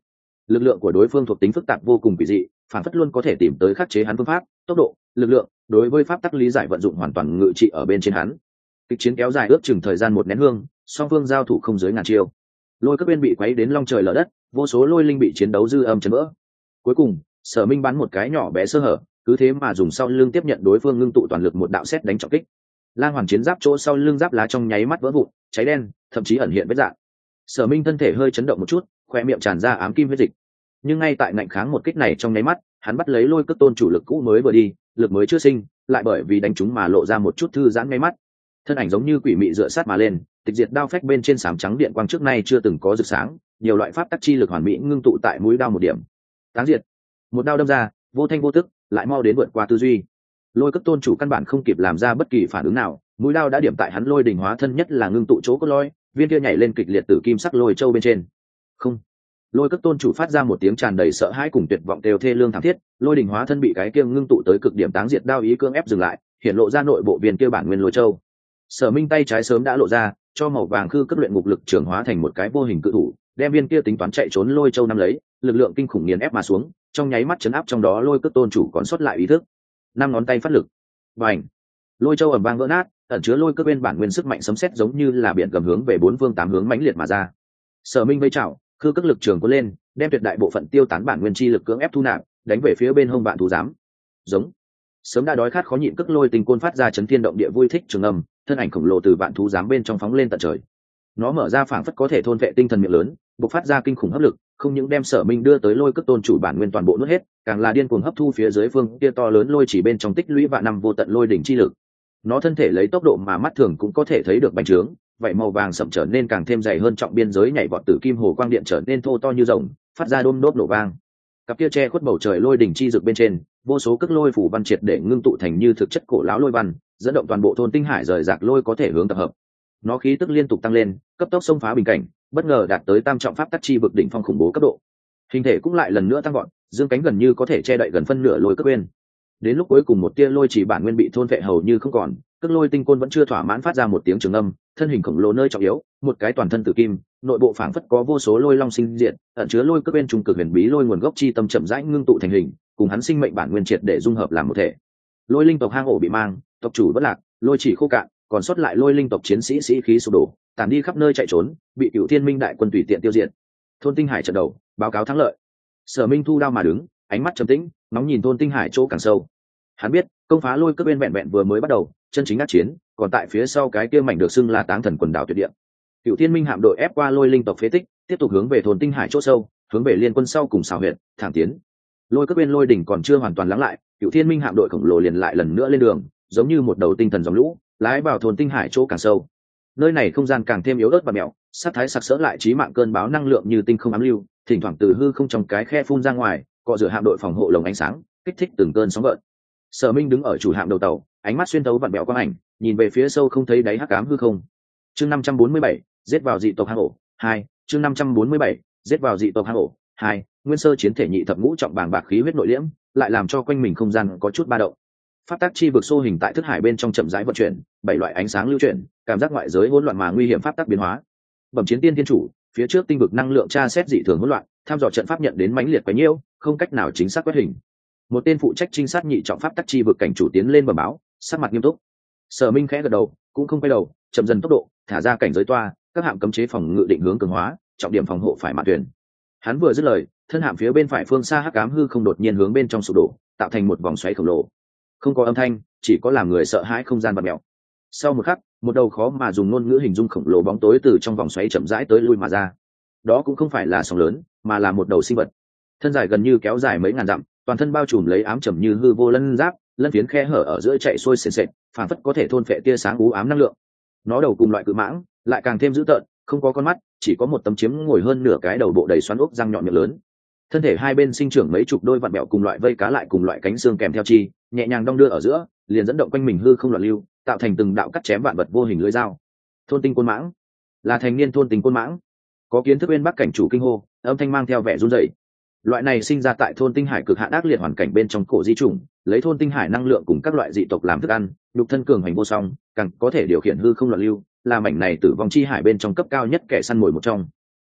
lực lượng của đối phương thuộc tính phức tạp vô cùng kỳ dị, phản phất luôn có thể tìm tới khắc chế hắn phương pháp, tốc độ, lực lượng, đối với pháp tắc lý giải vận dụng hoàn toàn ngự trị ở bên trên hắn. Kịch chiến kéo dài ước chừng thời gian một nén hương, song phương giao thủ không dưới ngàn chiêu. Lôi Cước Uyên bị quấy đến long trời lở đất, vô số lôi linh bị chiến đấu dư âm chấn vỡ. Cuối cùng, Sở Minh bắn một cái nhỏ bé sơ hở, cứ thế mà dùng sau lưng tiếp nhận đối phương ngưng tụ toàn lực một đạo sét đánh trọng kích. Lang Hoàn chiến giáp chỗ sau lưng giáp lá trong nháy mắt vỡ vụn, cháy đen, thậm chí ẩn hiện vết rạn. Sở Minh thân thể hơi chấn động một chút, khoe miệng tràn ra ám kim huyết dịch. Nhưng ngay tại ngạnh kháng một kích này trong nháy mắt, hắn bắt lấy Lôi Cước Tôn chủ lực cũ mới vừa đi, lực mới chưa sinh, lại bởi vì đánh chúng mà lộ ra một chút thư giãn ngay mắt. Thân ảnh giống như quỷ mị dựa sát mà lên, tịch diệt đao phách bên trên sám trắng điện quang trước nay chưa từng có rực sáng, nhiều loại pháp tắc chi lực hoàn mỹ ngưng tụ tại mũi đao một điểm. Táng diệt. Một đao đâm ra, vô thanh vô tức, lại mau đến vượt qua tư duy. Lôi Cước Tôn chủ căn bản không kịp làm ra bất kỳ phản ứng nào, mũi đao đã điểm tại hắn lôi đỉnh hóa thân nhất là ngưng tụ chỗ cốt lôi, viên kia nhảy lên kịch liệt tử kim sắc lôi châu bên trên. Không. Lôi Cước Tôn chủ phát ra một tiếng tràn đầy sợ hãi cùng tuyệt vọng đều thê lương thảm thiết, lôi đỉnh hóa thân bị cái kia ngưng tụ tới cực điểm táng diệt đao ý cưỡng ép dừng lại, hiện lộ ra nội bộ viên kia bản nguyên lôi châu. Sở Minh tay trái sớm đã lộ ra, cho màu vàng khư cấp luyện ngục lực trưởng hóa thành một cái vô hình cự thủ, đem viên kia tính toán chạy trốn lôi châu nắm lấy, lực lượng kinh khủng nghiền ép mà xuống, trong nháy mắt chấn áp trong đó Lôi Cước Tôn chủ còn sót lại ý thức. Năm ngón tay phát lực, bành, lôi châu ầm vang vỡ nát, ẩn chứa Lôi Cước Uyên bản nguyên sức mạnh sấm sét giống như là biển gầm hướng về bốn phương tám hướng mãnh liệt mà ra. Sở Minh vây chảo, khư cấp lực trường cuốn lên, đem tuyệt đại bộ phận tiêu tán bản nguyên chi lực cưỡng ép thu nạp, đánh về phía bên hông vạn thú giám. Giống. Sớm đã đói khát khó nhịn cước lôi tình côn phát ra chấn thiên động địa vui thích trường âm, thân ảnh khổng lồ từ vạn thú giám bên trong phóng lên tận trời. Nó mở ra phảng phất có thể thôn vệ tinh thần miệng lớn, bộc phát ra kinh khủng hấp lực, không những đem Sở Minh đưa tới Lôi Cước Tôn chủ bản nguyên toàn bộ nuốt hết, càng là điên cuồng hấp thu phía dưới phương kia to lớn lôi chỉ bên trong tích lũy vạn năm vô tận lôi đỉnh chi lực. Nó thân thể lấy tốc độ mà mắt thường cũng có thể thấy được bành trướng, vậy màu vàng sậm trở nên càng thêm dày hơn, trọng biên giới nhảy vọt tử kim hồ quang điện trở nên thô to như rồng, phát ra đôm đốp nổ vang. Cặp kia che khuất bầu trời lôi đỉnh chi dực bên trên, vô số cước lôi phủ văn triệt để ngưng tụ thành như thực chất cổ lão lôi văn, dẫn động toàn bộ thôn tinh hải rời rạc lôi có thể hướng tập hợp. Nó khí tức liên tục tăng lên, cấp tốc xông phá bình cảnh, bất ngờ đạt tới tam trọng pháp tắc chi vực đỉnh phong khủng bố cấp độ. Hình thể cũng lại lần nữa tăng vọt, dương cánh gần như có thể che đậy gần phân nửa Lôi Cước Uyên. Đến lúc cuối cùng một tia lôi chỉ bản nguyên bị thôn vệ hầu như không còn, cước lôi tinh côn vẫn chưa thỏa mãn phát ra một tiếng trường âm, thân hình khổng lồ nơi trọng yếu, một cái toàn thân tử kim, nội bộ phảng phất có vô số lôi long sinh diệt, ẩn chứa Lôi Cước Uyên trung cực huyền bí lôi nguồn gốc chi tâm chậm rãi ngưng tụ thành hình, cùng hắn sinh mệnh bản nguyên triệt để dung hợp làm một thể. Lôi linh tộc hang ổ bị mang, tộc chủ bất lạc, lôi chỉ khô cạn, còn sót lại lôi linh tộc chiến sĩ sĩ khí sụp đổ, tản đi khắp nơi chạy trốn, bị Cửu Thiên Minh đại quân tùy tiện tiêu diệt. Thôn Tinh Hải trận đầu, báo cáo thắng lợi. Sở Minh thu đao mà đứng, ánh mắt trầm tĩnh, ngóng nhìn Thôn Tinh Hải chỗ càng sâu. Hắn biết, công phá Lôi Cước Uyên vẹn vẹn vừa mới bắt đầu, chân chính ác chiến còn tại phía sau cái kia mảnh được xưng là Táng Thần quần đảo tuyệt địa. Cửu Thiên Minh hạm đội ép qua lôi linh tộc phế tích, tiếp tục hướng về Thôn Tinh Hải chỗ sâu, hướng về liên quân sau cùng xào huyệt, thẳng tiến. Lôi Cước Uyên lôi đỉnh còn chưa hoàn toàn lắng lại, Cửu Thiên Minh hạm đội khổng lồ liền lại lần nữa lên đường, giống như một đầu tinh thần dòng lũ, lái vào Thôn Tinh Hải chỗ càng sâu. Nơi này không gian càng thêm yếu ớt và mèo, sát thái sặc sỡ lại chí mạng cơn báo năng lượng như tinh không ám lưu, thỉnh thoảng từ hư không trong cái khe phun ra ngoài, cọ rửa hạm đội phòng hộ lồng ánh sáng, kích thích từng cơn sóng gợn. Sở Minh đứng ở chủ hạm đầu tàu, ánh mắt xuyên thấu vặn bẹo quang ảnh, nhìn về phía sâu không thấy đáy hắc ám hư không. Chương 547, giết vào dị tộc hang ổ 2, chương 547, giết vào dị tộc hang ổ 2, nguyên sơ chiến thể nhị thập ngũ trọng bàng bạc khí huyết nội liễm, lại làm cho quanh mình không gian có chút ba động. Pháp tắc chi vực xô hình tại thức hải bên trong chậm rãi vận chuyển, bảy loại ánh sáng lưu chuyển, cảm giác ngoại giới hỗn loạn mà nguy hiểm pháp tắc biến hóa. Bẩm chiến tiên thiên chủ, phía trước tinh vực năng lượng tra xét dị thường hỗn loạn, tham dò trận pháp nhận đến mãnh liệt quá nhiêu, không cách nào chính xác quét hình. Một tên phụ trách trinh sát nhị trọng pháp tắc chi vực cảnh chủ tiến lên bẩm báo, sắc mặt nghiêm túc. Sở Minh khẽ gật đầu, cũng không quay đầu, chậm dần tốc độ, thả ra cảnh giới toa, các hạm cấm chế phòng ngự định hướng cường hóa, trọng điểm phòng hộ phải mạn thuyền. Hắn vừa dứt lời, thân hạm phía bên phải phương xa hắc ám hư không đột nhiên hướng bên trong sụp đổ, tạo thành một vòng xoáy khổng lồ. Không có âm thanh, chỉ có làm người sợ hãi không gian bạt mèo. Sau một khắc, một đầu khó mà dùng ngôn ngữ hình dung khổng lồ bóng tối từ trong vòng xoáy chậm rãi tới lui mà ra. Đó cũng không phải là sóng lớn, mà là một đầu sinh vật. Thân dài gần như kéo dài mấy ngàn dặm, toàn thân bao trùm lấy ám trầm như hư vô lân giáp, lân phiến khe hở ở giữa chạy xuôi sền sệt, phản phất có thể thôn phệ tia sáng u ám năng lượng. Nó đầu cùng loại cự mãng, lại càng thêm dữ tợn, không có con mắt, chỉ có một tấm chiếm ngồi hơn nửa cái đầu bộ đầy xoắn ốc răng nhọn miệng lớn. Thân thể hai bên sinh trưởng mấy chục đôi vặn bẹo cùng loại vây cá lại cùng loại cánh xương kèm theo chi, nhẹ nhàng đong đưa ở giữa, liền dẫn động quanh mình hư không loạn lưu, tạo thành từng đạo cắt chém vạn vật vô hình lưỡi dao. Thôn tinh côn mãng, là thành niên thôn tinh côn mãng. Có kiến thức bên bắc cảnh chủ kinh hô, âm thanh mang theo vẻ run rẩy. Loại này sinh ra tại thôn tinh hải cực hạn ác liệt hoàn cảnh bên trong cổ di chủng, lấy thôn tinh hải năng lượng cùng các loại dị tộc làm thức ăn, nhục thân cường hành vô song, càng có thể điều khiển hư không loạn lưu, là mảnh này tử vong chi hải bên trong cấp cao nhất kẻ săn mồi một trong.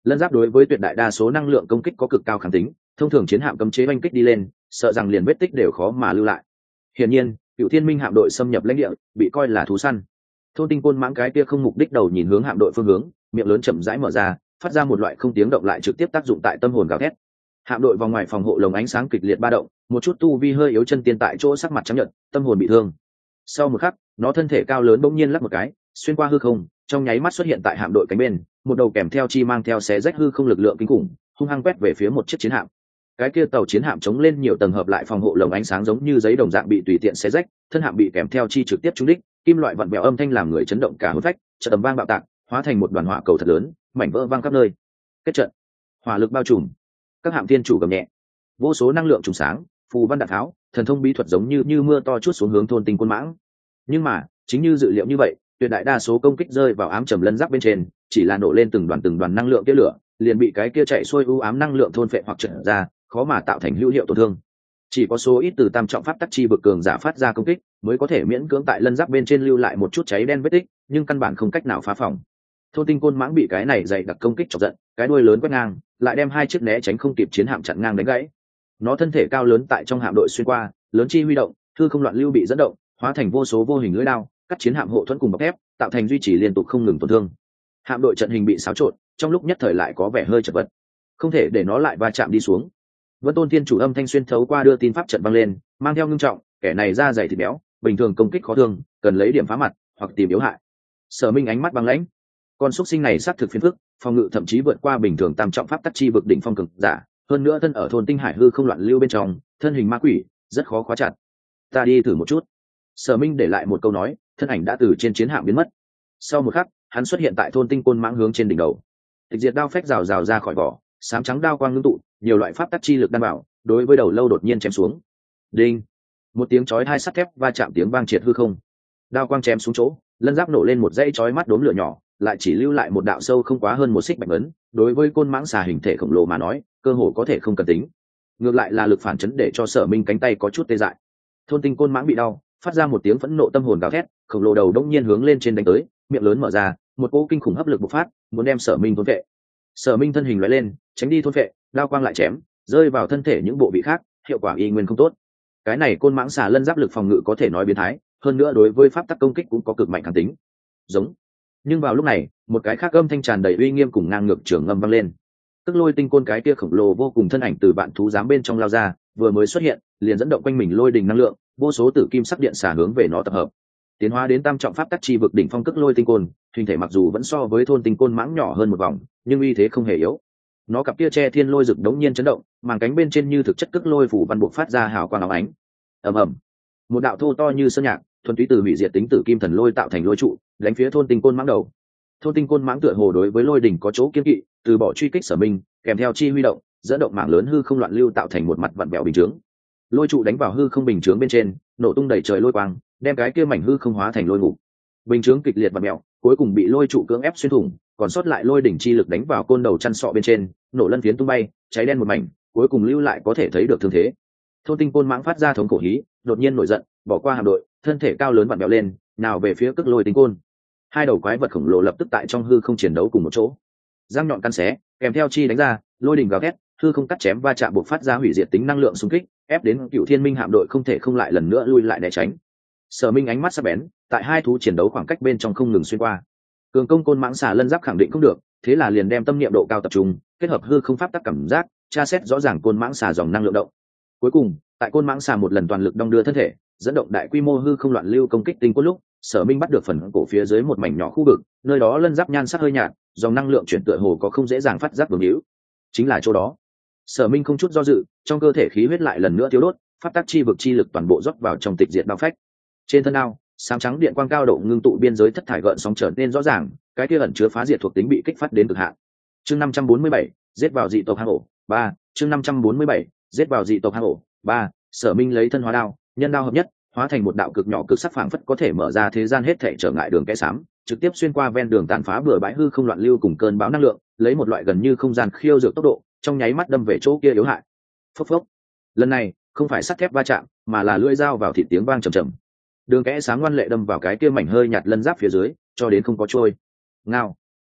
Lân giáp đối với tuyệt đại đa số năng lượng công kích có cực cao kháng tính, thông thường chiến hạm cấm chế oanh kích đi lên, sợ rằng liền vết tích đều khó mà lưu lại. Hiển nhiên, Cựu Thiên Minh hạm đội xâm nhập lãnh địa, bị coi là thú săn. Thôn Tinh Côn mãng cái kia không mục đích đầu nhìn hướng hạm đội phương hướng, miệng lớn chậm rãi mở ra, phát ra một loại không tiếng động lại trực tiếp tác dụng tại tâm hồn gào thét. Hạm đội vòng ngoài phòng hộ lồng ánh sáng kịch liệt ba động, một chút tu vi hơi yếu chân tiên tại chỗ sắc mặt trắng nhợt, tâm hồn bị thương. Sau một khắc, nó thân thể cao lớn bỗng nhiên lắc một cái, xuyên qua hư không, trong nháy mắt xuất hiện tại hạm đội cánh bên, một đầu kèm theo chi mang theo xé rách hư không lực lượng kinh khủng, hung hăng quét về phía một chiếc chiến hạm. Cái kia tàu chiến hạm chống lên nhiều tầng hợp lại phòng hộ lồng ánh sáng giống như giấy đồng dạng bị tùy tiện xé rách, thân hạm bị kèm theo chi trực tiếp trúng đích, kim loại vặn vẹo âm thanh làm người chấn động cả hồn phách, chợt tầm vang bạo tạc, hóa thành một đoàn hỏa cầu thật lớn, mảnh vỡ vang khắp nơi. Kết trận, hỏa lực bao trùm, các hạm tiên chủ gầm nhẹ, vô số năng lượng trùng sáng, phù văn đạn tháo, thần thông bí thuật giống như mưa to chút xuống hướng Thôn Tinh Côn mãng. Nhưng mà chính như dự liệu như vậy, tuyệt đại đa số công kích rơi vào ám trầm lân giáp bên trên, chỉ là nổ lên từng đoàn năng lượng kia lửa, liền bị cái kia chạy xuôi u ám năng lượng thôn phệ hoặc trượt ra, khó mà tạo thành hữu hiệu tổn thương. Chỉ có số ít từ tam trọng pháp tắc chi vực cường giả phát ra công kích, mới có thể miễn cưỡng tại lân giáp bên trên lưu lại một chút cháy đen vết tích, nhưng căn bản không cách nào phá phòng. Thôn Tinh Côn mãng bị cái này dày đặc công kích chọc giận, cái đuôi lớn quét ngang, lại đem hai chiếc né tránh không kịp chiến hạm chặn ngang đánh gãy. Nó thân thể cao lớn tại trong hạm đội xuyên qua, lớn chi huy động, thư không loạn lưu bị dẫn động, hóa thành vô số vô hình lưỡi đao, cắt chiến hạm hộ thuẫn cùng bọc thép, tạo thành duy trì liên tục không ngừng tổn thương. Hạm đội trận hình bị xáo trộn, trong lúc nhất thời lại có vẻ hơi chật vật, không thể để nó lại va chạm đi xuống. Vân Tôn Thiên chủ âm thanh xuyên thấu qua đưa tin pháp trận vang lên, mang theo ngưng trọng, kẻ này da dày thịt béo, bình thường công kích khó thương, cần lấy điểm phá mặt hoặc tìm yếu hại. Sở Minh ánh mắt băng lãnh, con xuất sinh này xác thực phiền phức, phòng ngự thậm chí vượt qua bình thường tam trọng pháp tắc chi vực đỉnh phong cường giả, hơn nữa thân ở thôn tinh hải hư không loạn lưu bên trong, thân hình ma quỷ, rất khó khóa chặt. Ta đi thử một chút. Sở Minh để lại một câu nói, thân ảnh đã từ trên chiến hạm biến mất. Sau một khắc, hắn xuất hiện tại Thôn Tinh Côn mãng hướng trên đỉnh đầu. Tịch diệt đao phách rào rào ra khỏi vỏ, sám trắng đao quang ngưng tụ, nhiều loại pháp tắc chi lực đan bảo, đối với đầu lâu đột nhiên chém xuống. Đinh! Một tiếng chói hai sắt thép va chạm tiếng vang triệt hư không. Đao quang chém xuống chỗ, lân giáp nổ lên một dãy chói mắt đốm lửa nhỏ, lại chỉ lưu lại một đạo sâu không quá hơn một xích bạch ấn. Đối với côn mãng xà hình thể khổng lồ mà nói, cơ hồ có thể không cần tính. Ngược lại là lực phản chấn để cho Sở Minh cánh tay có chút tê dại. Thôn Tinh Côn mãng bị đau, phát ra một tiếng phẫn nộ tâm hồn gào thét, khổng lồ đầu đông nhiên hướng lên trên đánh tới, miệng lớn mở ra, một cỗ kinh khủng hấp lực bộc phát, muốn đem Sở Minh thôn vệ. Sở Minh thân hình lóe lên, tránh đi thôn vệ, đao quang lại chém, rơi vào thân thể những bộ vị khác, hiệu quả y nguyên không tốt. Cái này côn mãng xà lân giáp lực phòng ngự có thể nói biến thái, hơn nữa đối với pháp tắc công kích cũng có cực mạnh kháng tính. Giống. Nhưng vào lúc này, một cái khác âm thanh tràn đầy uy nghiêm cùng ngang ngược trường ngâm vang lên. Tức Lôi Tinh Côn cái kia khổng lồ vô cùng thân ảnh từ bạn thú giám bên trong lao ra, vừa mới xuất hiện, liền dẫn động quanh mình lôi đình năng lượng, vô số tử kim sắc điện xả hướng về nó tập hợp. Tiến hóa đến tam trọng pháp tắc chi vực đỉnh phong Tức Lôi Tinh Côn, hình thể mặc dù vẫn so với Thôn Tinh Côn mãng nhỏ hơn một vòng, nhưng uy thế không hề yếu. Nó cặp kia che thiên lôi rực đống nhiên chấn động, màng cánh bên trên như thực chất Tức Lôi phủ văn buộc phát ra hào quang óng ánh. Ầm ầm. Một đạo thô to như sơn nhạc, thuần túy từ hủy diệt tính tử kim thần lôi tạo thành lôi trụ, đánh phía Thôn Tinh Côn mãng đầu. Thôn Tinh Côn mãng tựa hồ đối với lôi đỉnh có chỗ kiên kỵ, từ bỏ truy kích Sở Minh, kèm theo chi huy động, dẫn động mạng lớn hư không loạn lưu tạo thành một mặt vặn vẹo bình chướng. Lôi trụ đánh vào hư không bình chướng bên trên, nổ tung đầy trời lôi quang, đem cái kia mảnh hư không hóa thành lôi ngục. Bình chướng kịch liệt vặn vẹo, cuối cùng bị lôi trụ cưỡng ép xuyên thủng, còn sót lại lôi đỉnh chi lực đánh vào côn đầu chăn sọ bên trên, nổ lân phiến tung bay, cháy đen một mảnh, cuối cùng lưu lại có thể thấy được thương thế. Thôn Tinh Côn mãng phát ra thống cổ hí, đột nhiên nổi giận, bỏ qua hạm đội, thân thể cao lớn vặn vẹo lên, nào về phía Tức Lôi Tinh Côn. Hai đầu quái vật khổng lồ lập tức tại trong hư không chiến đấu cùng một chỗ, răng nhọn căn xé, kèm theo chi đánh ra, lôi đỉnh gào thét, hư không cắt chém va chạm buộc phát ra hủy diệt tính năng lượng xung kích, ép đến Cựu Thiên Minh hạm đội không thể không lại lần nữa lui lại né tránh. Sở Minh ánh mắt sắc bén, tại hai thú chiến đấu khoảng cách bên trong không ngừng xuyên qua. Cường công côn mãng xà lân giáp khẳng định không được, thế là liền đem tâm niệm độ cao tập trung, kết hợp hư không pháp tắc cảm giác, tra xét rõ ràng côn mãng xà dòng năng lượng động. Cuối cùng, tại côn mãng xà một lần toàn lực đong đưa thân thể, dẫn động đại quy mô hư không loạn lưu công kích tinh quân lúc, Sở Minh bắt được phần cổ phía dưới một mảnh nhỏ khu vực, nơi đó lân giáp nhan sắc hơi nhạt, dòng năng lượng chuyển tựa hồ có không dễ dàng phát giác vương hữu. Chính là chỗ đó. Sở Minh không chút do dự, trong cơ thể khí huyết lại lần nữa thiếu đốt, pháp tắc chi vực chi lực toàn bộ rót vào trong tịch diệt đao phách. Trên thân đao, sáng trắng điện quang cao độ ngưng tụ biên giới thất thải gợn sóng trở nên rõ ràng, cái kia ẩn chứa phá diệt thuộc tính bị kích phát đến cực hạn. Chương 547, giết vào dị tộc hang ổ 3, chương 547, giết vào dị tộc hang ổ 3, Sở Minh lấy thân hóa đao, nhân đao hợp nhất, hóa thành một đạo cực nhỏ cực sắc phảng phất có thể mở ra thế gian hết thảy trở ngại đường kẽ xám, trực tiếp xuyên qua ven đường tàn phá bừa bãi hư không loạn lưu cùng cơn bão năng lượng, lấy một loại gần như không gian khiêu dược tốc độ, trong nháy mắt đâm về chỗ kia yếu hại. Phốc phốc. Lần này, không phải sắt thép va chạm, mà là lưỡi dao vào thịt tiếng vang trầm trầm. Đường kẽ sáng ngoan lệ đâm vào cái kia mảnh hơi nhạt lân giáp phía dưới, cho đến không có trôi. Ngao.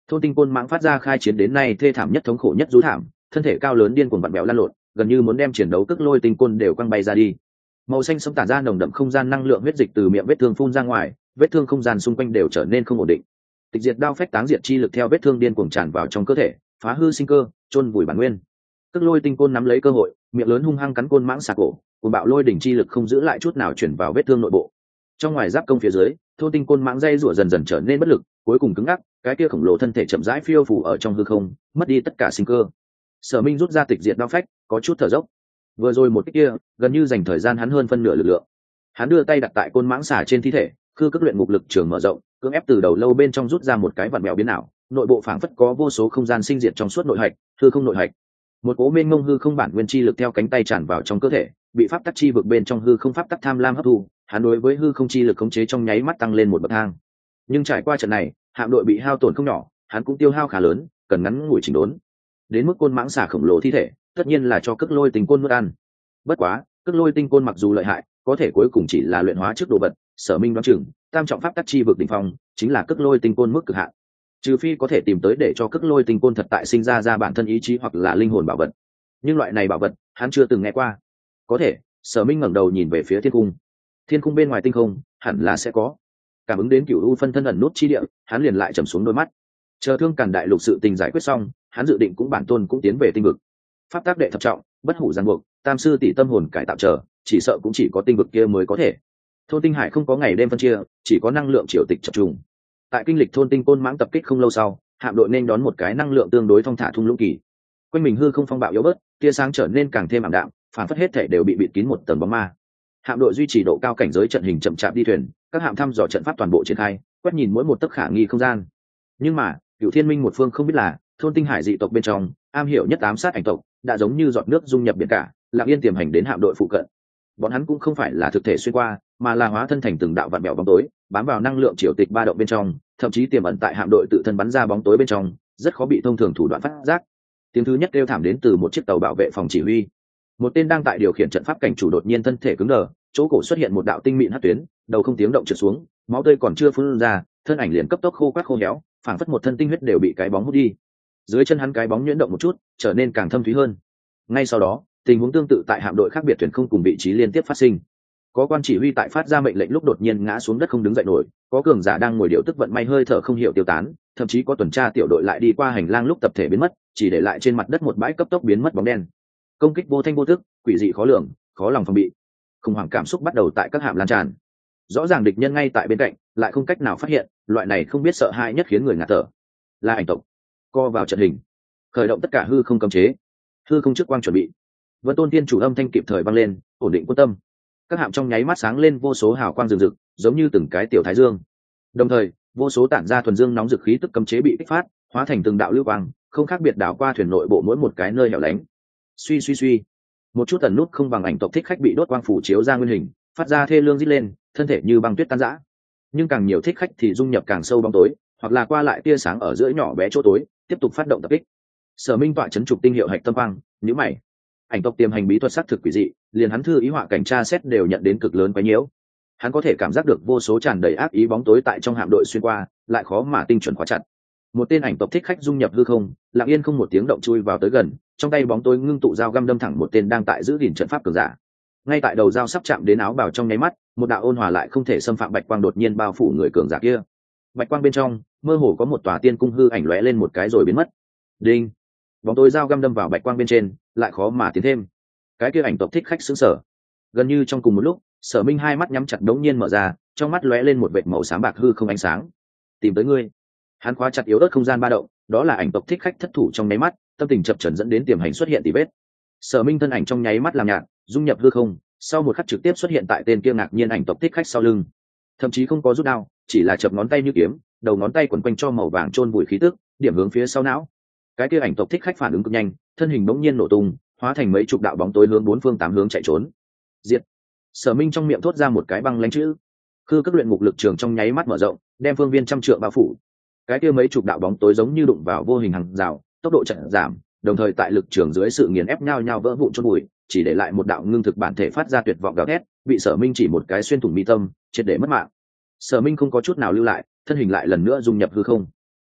Thôn tinh côn mãng phát ra khai chiến đến nay thê thảm nhất, thống khổ nhất rú thảm, thân thể cao lớn điên cuồng vặn vẹo lăn lộn, gần như muốn đem chiến đấu cước lôi tinh côn đều quăng bay ra đi. Màu xanh sẫm tản ra nồng đậm không gian năng lượng huyết dịch từ miệng vết thương phun ra ngoài, vết thương không gian xung quanh đều trở nên không ổn định. Tịch diệt đao phách táng diệt chi lực theo vết thương điên cuồng tràn vào trong cơ thể, phá hư sinh cơ, chôn vùi bản nguyên. Cước lôi tinh côn nắm lấy cơ hội, miệng lớn hung hăng cắn côn mãng xà cổ, cuồng bạo lôi đỉnh chi lực không giữ lại chút nào chuyển vào vết thương nội bộ. Trong ngoài giáp công phía dưới, thôn tinh côn mãng dây rủa dần dần trở nên bất lực, cuối cùng cứng ngắc, cái kia khổng lồ thân thể chậm rãi phiêu phù ở trong hư không, mất đi tất cả sinh cơ. Sở Minh rút ra tịch diệt đao phách, có chút thở dốc. Vừa rồi một cái kia, gần như dành thời gian hắn hơn phân nửa lực lượng. Hắn đưa tay đặt tại côn mãng xà trên thi thể, khư cước luyện ngục lực trường mở rộng, cưỡng ép từ đầu lâu bên trong rút ra một cái vặn mèo biến ảo, nội bộ phảng phất có vô số không gian sinh diệt trong suốt nội hạch, hư không nội hạch. Một cỗ mênh mông hư không bản nguyên chi lực theo cánh tay tràn vào trong cơ thể, bị pháp tắc chi vực bên trong hư không pháp tắc tham lam hấp thu, hắn đối với hư không chi lực khống chế trong nháy mắt tăng lên một bậc thang. Nhưng trải qua trận này, hạm đội bị hao tổn không nhỏ, hắn cũng tiêu hao khá lớn, cần ngắn ngủi chỉnh đốn. Đến mức côn mãng xà khổng lồ thi thể, tất nhiên là cho cước lôi tinh côn nuốt ăn. Bất quá, cước lôi tinh côn mặc dù lợi hại, có thể cuối cùng chỉ là luyện hóa trước đồ vật. Sở Minh đoán chừng, tam trọng pháp tắc chi vực đỉnh phong chính là cước lôi tinh côn mức cực hạn. Trừ phi có thể tìm tới để cho cước lôi tinh côn thật tại sinh ra bản thân ý chí hoặc là linh hồn bảo vật. Nhưng loại này bảo vật, hắn chưa từng nghe qua. Có thể, Sở Minh ngẩng đầu nhìn về phía thiên cung. Thiên cung bên ngoài tinh không, hẳn là sẽ có. Cảm ứng đến cửu u phân thân ẩn nút chi địa, hắn liền lại trầm xuống đôi mắt. Chờ Thương Càn đại lục sự tình giải quyết xong, hắn dự định cũng bản tôn cũng tiến về tinh vực. Pháp tác đệ thập trọng, bất hủ giang buộc, tam sư tỷ tâm hồn cải tạo chờ, chỉ sợ cũng chỉ có tinh vực kia mới có thể. Thôn tinh hải không có ngày đêm phân chia, chỉ có năng lượng triều tịch chập trùng. Tại kinh lịch thôn tinh côn mãng tập kích không lâu sau, hạm đội nên đón một cái năng lượng tương đối thong thả thung lũng kỳ. Quanh mình hư không phong bạo yếu bớt, tia sáng trở nên càng thêm ảm đạm, phản phất hết thể đều bị bịt kín một tầng bóng ma. Hạm đội duy trì độ cao cảnh giới trận hình chậm chạp đi thuyền, các hạm thăm dò trận pháp toàn bộ triển khai, quét nhìn mỗi một tấc khả nghi không gian. Nhưng mà, Cửu Thiên Minh một phương không biết là, thôn tinh hải dị tộc bên trong, am hiểu nhất ám sát ảnh tộc, đã giống như giọt nước dung nhập biển cả, lặng yên tiềm hành đến hạm đội phụ cận. Bọn hắn cũng không phải là thực thể xuyên qua, mà là hóa thân thành từng đạo vạn mèo bóng tối, bám vào năng lượng triều tịch ba động bên trong, thậm chí tiềm ẩn tại hạm đội tự thân bắn ra bóng tối bên trong, rất khó bị thông thường thủ đoạn phát giác. Tiếng thứ nhất kêu thảm đến từ một chiếc tàu bảo vệ phòng chỉ huy. Một tên đang tại điều khiển trận pháp cảnh chủ đột nhiên thân thể cứng đờ, chỗ cổ xuất hiện một đạo tinh mịn hắc tuyến, đầu không tiếng động trượt xuống, máu tươi còn chưa phun ra, thân ảnh liền cấp tốc khô quắt khô héo, phảng phất một thân tinh huyết đều bị cái bóng hút đi. Dưới chân hắn cái bóng nhuyễn động một chút, trở nên càng thâm thúy hơn. Ngay sau đó, tình huống tương tự tại hạm đội khác biệt thuyền không cùng vị trí liên tiếp phát sinh. Có quan chỉ huy tại phát ra mệnh lệnh lúc đột nhiên ngã xuống đất không đứng dậy nổi, có cường giả đang ngồi điều tức vận may hơi thở không hiểu tiêu tán, thậm chí có tuần tra tiểu đội lại đi qua hành lang lúc tập thể biến mất, chỉ để lại trên mặt đất một bãi cấp tốc biến mất bóng đen. Công kích vô thanh vô tức, quỷ dị khó lường, khó lòng phòng bị. Khủng hoảng cảm xúc bắt đầu tại các hạm lan tràn. Rõ ràng địch nhân ngay tại bên cạnh, lại không cách nào phát hiện, loại này không biết sợ hãi nhất khiến người ngạt thở. Là ảnh tộc. Co vào trận hình, khởi động tất cả hư không cấm chế. Hư không trước quang chuẩn bị. Vân Tôn Tiên chủ âm thanh kịp thời vang lên, ổn định quân tâm. Các hạm trong nháy mắt sáng lên vô số hào quang rực rực, giống như từng cái tiểu thái dương. Đồng thời, vô số tản ra thuần dương nóng rực khí tức cấm chế bị kích phát, hóa thành từng đạo lưu quang, không khác biệt đảo qua thuyền nội bộ mỗi một cái nơi hẻo lánh. Suy suy suy, một chút tần nút không bằng ảnh tộc thích khách bị đốt quang phủ chiếu ra nguyên hình, phát ra thê lương rít lên, thân thể như băng tuyết tan rã. Nhưng càng nhiều thích khách thì dung nhập càng sâu bóng tối, hoặc là qua lại tia sáng ở giữa nhỏ bé chỗ tối, tiếp tục phát động tập kích. Sở Minh tọa chấn trục tinh hiệu hạch tâm quang, nhíu mày. Ảnh tộc tiềm hành bí thuật sắc thực quỷ dị, liền hắn thư ý họa cảnh tra xét đều nhận đến cực lớn quấy nhiễu. Hắn có thể cảm giác được vô số tràn đầy ác ý bóng tối tại trong hạm đội xuyên qua, lại khó mà tinh chuẩn khóa chặt. Một tên ảnh tộc thích khách dung nhập hư không, lặng yên không một tiếng động chui vào tới gần, trong tay bóng tối ngưng tụ dao găm đâm thẳng một tên đang tại giữ gìn trận pháp cường giả. Ngay tại đầu dao sắp chạm đến áo bào trong nháy mắt, một đạo ôn hòa lại không thể xâm phạm bạch quang đột nhiên bao phủ người cường giả kia. Bạch quang bên trong, mơ hồ có một tòa tiên cung hư ảnh lóe lên một cái rồi biến mất. Đinh! Bóng tối dao găm đâm vào bạch quang bên trên, lại khó mà tiến thêm. Cái kia ảnh tộc thích khách sững sờ. Gần như trong cùng một lúc, Sở Minh hai mắt nhắm chặt đống nhiên mở ra, trong mắt lóe lên một vệt màu xám bạc hư không ánh sáng. Tìm tới ngươi. Hắn khóa chặt yếu ớt không gian ba động, đó là ảnh tộc thích khách thất thủ trong nháy mắt, tâm tình chập chờn dẫn đến tiềm hành xuất hiện tỉ vết. Sở Minh thân ảnh trong nháy mắt làm nhạt, dung nhập hư không, sau một khắc trực tiếp xuất hiện tại tên kia ngạc nhiên ảnh tộc thích khách sau lưng. Thậm chí không có rút đao, chỉ là chập ngón tay như kiếm, đầu ngón tay quấn quanh cho màu vàng chôn vùi khí tức, điểm hướng phía sau não. Cái kia ảnh tộc thích khách phản ứng cực nhanh, thân hình bỗng nhiên nổ tung, hóa thành mấy chục đạo bóng tối hướng bốn phương tám hướng chạy trốn. Diệt! Sở Minh trong miệng thốt ra một cái băng lãnh chữ. Khư cấp luyện ngục lực trường trong nháy mắt mở rộng, đem phương viên trăm trượng bao phủ. Cái kia mấy chục đạo bóng tối giống như đụng vào vô hình hàng rào, tốc độ chậm giảm, đồng thời tại lực trường dưới sự nghiền ép nhau nhau vỡ vụn chôn bụi, chỉ để lại một đạo ngưng thực bản thể phát ra tuyệt vọng gào thét, bị Sở Minh chỉ một cái xuyên thủng mi tâm, triệt để mất mạng. Sở Minh không có chút nào lưu lại, thân hình lại lần nữa dung nhập hư không.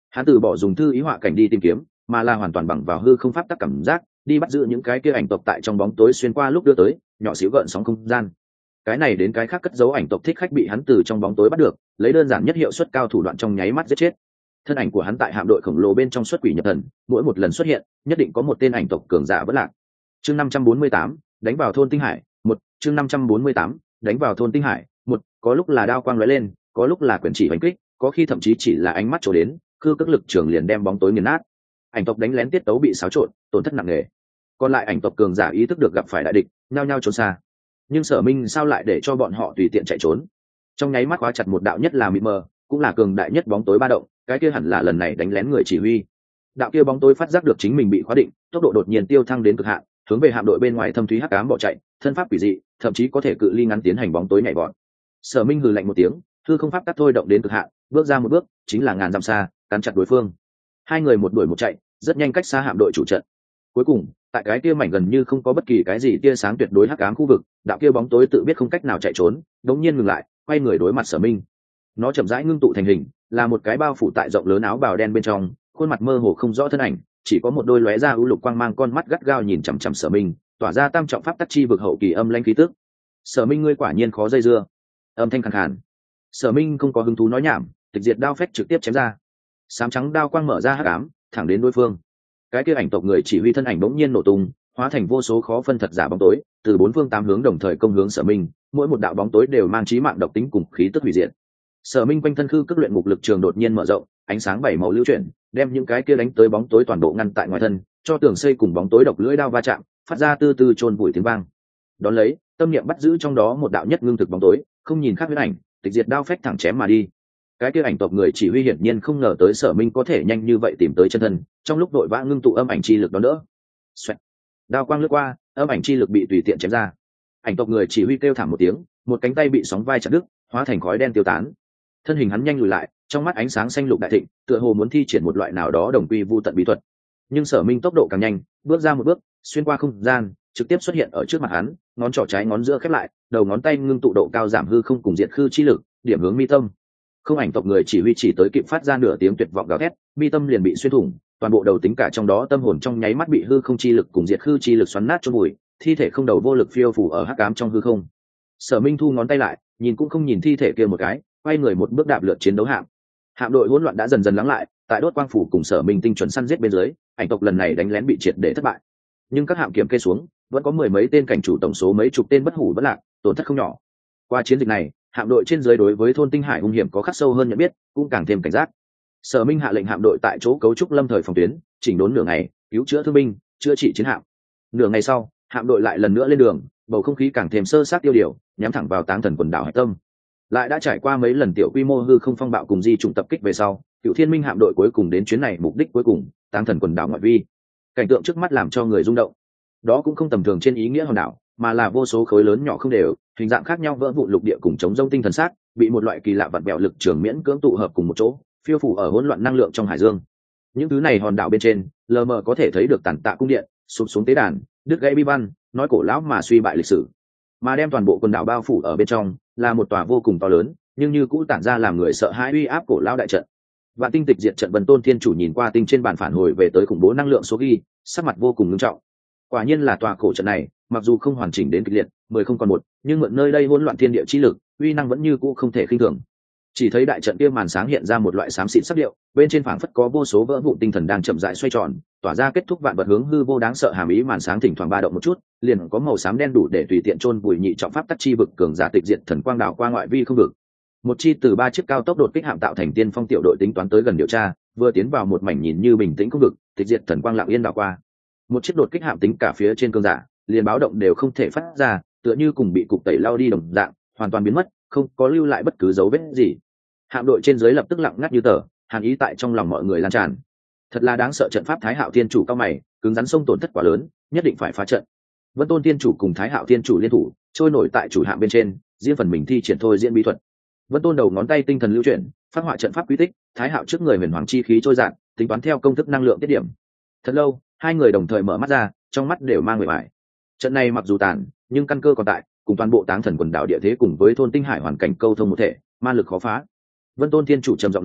Hắn từ bỏ dùng thư ý họa cảnh đi tìm kiếm, mà là hoàn toàn bằng vào hư không pháp tắc cảm giác đi bắt giữ những cái kia ảnh tộc tại trong bóng tối xuyên qua lúc đưa tới nhỏ xíu gợn sóng không gian. Cái này đến cái khác cất giấu ảnh tộc thích khách bị hắn từ trong bóng tối bắt được, lấy đơn giản nhất hiệu suất cao thủ đoạn trong nháy mắt giết chết. Thân ảnh của hắn tại hạm đội khổng lồ bên trong xuất quỷ nhập thần, mỗi một lần xuất hiện nhất định có một tên ảnh tộc cường giả vẫn lạc. Chương 548, đánh vào thôn Tinh Hải, một chương 548, đánh vào thôn Tinh Hải, một có lúc là đao quang lóe lên, có lúc là quyền chỉ đánh kích, có khi thậm chí chỉ là ánh mắt trổ đến, cư cước lực trường liền đem bóng tối nghiền nát. Ảnh tộc đánh lén tiết tấu bị xáo trộn, tổn thất nặng nề. Còn lại ảnh tộc cường giả ý thức được gặp phải đại địch, nhao nhao trốn xa. Nhưng Sở Minh sao lại để cho bọn họ tùy tiện chạy trốn? Trong nháy mắt khóa chặt một đạo nhất là mịt mờ, cũng là cường đại nhất bóng tối ba động, cái kia hẳn là lần này đánh lén người chỉ huy. Đạo kia bóng tối phát giác được chính mình bị khóa định, tốc độ đột nhiên tiêu thăng đến cực hạn, hướng về hạm đội bên ngoài thâm thúy hắc ám bỏ chạy, thân pháp quỷ dị, thậm chí có thể cự ly ngắn tiến hành bóng tối nhảy vọt. Sở Minh hừ lạnh một tiếng, hư không pháp tắc thôi động đến cực hạn, bước ra một bước, chính là ngàn dặm xa, cắn chặt đối phương. Hai người một đuổi một chạy, rất nhanh cách xa hạm đội chủ trận. Cuối cùng, tại cái kia mảnh gần như không có bất kỳ cái gì tia sáng tuyệt đối hắc ám khu vực, đạo kia bóng tối tự biết không cách nào chạy trốn, đống nhiên ngừng lại, quay người đối mặt Sở Minh. Nó chậm rãi ngưng tụ thành hình, là một cái bao phủ tại rộng lớn áo bào đen bên trong, khuôn mặt mơ hồ không rõ thân ảnh, chỉ có một đôi lóe ra u lục quang mang con mắt gắt gao nhìn chằm chằm Sở Minh, tỏa ra tam trọng pháp tắc chi vực hậu kỳ âm lãnh khí tức. Sở Minh, ngươi quả nhiên khó dây dưa. Âm thanh khàn khàn. Sở Minh không có hứng thú nói nhảm, tịch diệt đao phách trực tiếp chém ra. Sám trắng đao quang mở ra hắc ám, thẳng đến đối phương. Cái kia ảnh tộc người chỉ huy thân ảnh bỗng nhiên nổ tung, hóa thành vô số khó phân thật giả bóng tối, từ bốn phương tám hướng đồng thời công hướng Sở Minh, mỗi một đạo bóng tối đều mang chí mạng độc tính cùng khí tức hủy diệt. Sở Minh quanh thân khư cước luyện ngục lực trường đột nhiên mở rộng, ánh sáng bảy màu lưu chuyển, đem những cái kia đánh tới bóng tối toàn bộ ngăn tại ngoài thân, cho tường xây cùng bóng tối độc lưỡi đao va chạm, phát ra từ từ chôn vùi tiếng vang. Đón lấy, tâm niệm bắt giữ trong đó một đạo nhất ngưng thực bóng tối, không nhìn khác huyết ảnh, tịch diệt đao phách thẳng chém mà đi. Cái kia ảnh tộc người chỉ huy hiển nhiên không ngờ tới Sở Minh có thể nhanh như vậy tìm tới chân thân, trong lúc đội vã ngưng tụ âm ảnh chi lực đón đỡ. Xoẹt. Đao quang lướt qua, âm ảnh chi lực bị tùy tiện chém ra. Ảnh tộc người chỉ huy kêu thảm một tiếng, một cánh tay bị sóng vai chặt đứt, hóa thành khói đen tiêu tán. Thân hình hắn nhanh lùi lại, trong mắt ánh sáng xanh lục đại thịnh, tựa hồ muốn thi triển một loại nào đó đồng quy vu tận bí thuật. Nhưng Sở Minh tốc độ càng nhanh, bước ra một bước, xuyên qua không gian, trực tiếp xuất hiện ở trước mặt hắn, ngón trỏ trái ngón giữa khép lại, đầu ngón tay ngưng tụ độ cao giảm hư không cùng diệt khư chi lực, điểm hướng mi tâm. Không ảnh tộc người chỉ huy chỉ tới kịp phát ra nửa tiếng tuyệt vọng gào thét, mi tâm liền bị xuyên thủng, toàn bộ đầu tính cả trong đó tâm hồn trong nháy mắt bị hư không chi lực cùng diệt khư chi lực xoắn nát chôn bụi, thi thể không đầu vô lực phiêu phù ở hắc ám trong hư không. Sở Minh thu ngón tay lại, nhìn cũng không nhìn thi thể kia một cái, quay người một bước đạp lượt chiến đấu hạm. Hạm đội hỗn loạn đã dần dần lắng lại, tại đốt quang phủ cùng Sở Minh tinh chuẩn săn giết bên dưới, ảnh tộc lần này đánh lén bị triệt để thất bại. Nhưng các hạm kiểm kê xuống, vẫn có mười mấy tên cảnh chủ tổng số mấy chục tên bất hủ bất lạc, tổn thất không nhỏ. Qua chiến dịch này, hạm đội trên dưới đối với thôn Tinh Hải hung hiểm có khắc sâu hơn nhận biết, cũng càng thêm cảnh giác. Sở Minh hạ lệnh hạm đội tại chỗ cấu trúc lâm thời phòng tuyến, chỉnh đốn nửa ngày, cứu chữa thương binh, chữa trị chiến hạm. Nửa ngày sau, hạm đội lại lần nữa lên đường, bầu không khí càng thêm sơ sát tiêu điều, nhắm thẳng vào Táng Thần quần đảo Hải Tâm. Lại đã trải qua mấy lần tiểu quy mô hư không phong bạo cùng di trùng tập kích về sau, Cựu Thiên Minh hạm đội cuối cùng đến chuyến này mục đích cuối cùng, Táng Thần quần đảo ngoại vi. Cảnh tượng trước mắt làm cho người rung động. Đó cũng không tầm thường trên ý nghĩa hòn đảo, mà là vô số khối lớn nhỏ không đều, hình dạng khác nhau vỡ vụn lục địa cùng chống rông tinh thần sát, bị một loại kỳ lạ vặn vẹo lực trường miễn cưỡng tụ hợp cùng một chỗ, phiêu phủ ở hỗn loạn năng lượng trong hải dương. Những thứ này hòn đảo bên trên, lờ mờ có thể thấy được tàn tạ cung điện, sụp xuống tế đàn, đứt gãy bi văn, nói cổ lão mà suy bại lịch sử. Mà đem toàn bộ quần đảo bao phủ ở bên trong, là một tòa vô cùng to lớn, nhưng như cũ tản ra làm người sợ hãi uy áp cổ lão đại trận. Vạn Tinh tịch diệt trận Vân Tôn Thiên Chủ nhìn qua tinh trên bản phản hồi về tới khủng bố năng lượng số ghi, sắc mặt vô cùng nghiêm trọng. Quả nhiên là tòa cổ trận này, mặc dù không hoàn chỉnh đến kịch liệt, 10 không còn một, nhưng mượn nơi đây hỗn loạn thiên địa chi lực, uy năng vẫn như cũ không thể khinh thường. Chỉ thấy đại trận kia màn sáng hiện ra một loại xám xịt sắc điệu, bên trên phảng phất có vô số vỡ vụn tinh thần đang chậm rãi xoay tròn, tỏa ra kết thúc vạn vật hướng hư vô đáng sợ hàm ý. Màn sáng thỉnh thoảng ba động một chút, liền có màu xám đen đủ để tùy tiện chôn vùi nhị trọng pháp tắc chi vực cường giả tịch diệt thần quang đảo qua ngoại vi không vực. Một chi từ 3 chiếc cao tốc đột kích hạm tạo thành tiên phong tiểu đội tính toán tới gần điều tra, vừa tiến vào một mảnh nhìn như bình tĩnh không vực, tịch diệt thần quang lặng yên đảo qua. Một chiếc đột kích hạm tính cả phía trên cường giả, liền báo động đều không thể phát ra, tựa như cùng bị cục tẩy lao đi đồng dạng, hoàn toàn biến mất, không có lưu lại bất cứ dấu vết gì. Hạm đội trên dưới lập tức lặng ngắt như tờ, hàn ý tại trong lòng mọi người lan tràn. Thật là đáng sợ, trận pháp Thái Hạo Thiên Chủ cao mày, cứng rắn sông tổn thất quá lớn, nhất định phải phá trận. Vân Tôn Thiên Chủ cùng Thái Hạo Thiên Chủ liên thủ, trôi nổi tại chủ hạm bên trên, riêng phần mình thi triển thôi diễn bí thuật. Vân Tôn đầu ngón tay tinh thần lưu chuyển, phát họa trận pháp quy tích, Thái Hạo trước người huyền hoàng chi khí trôi dạt, tính toán theo công thức năng lượng tiết điểm. Thật lâu, hai người đồng thời mở mắt ra, trong mắt đều mang người bại. Trận này mặc dù tàn, nhưng căn cơ còn tại, cùng toàn bộ Táng Thần quần đảo địa thế cùng với thôn Tinh Hải hoàn cảnh câu thông một thể, ma lực khó phá. Vân Tôn Thiên Chủ trầm giọng nói,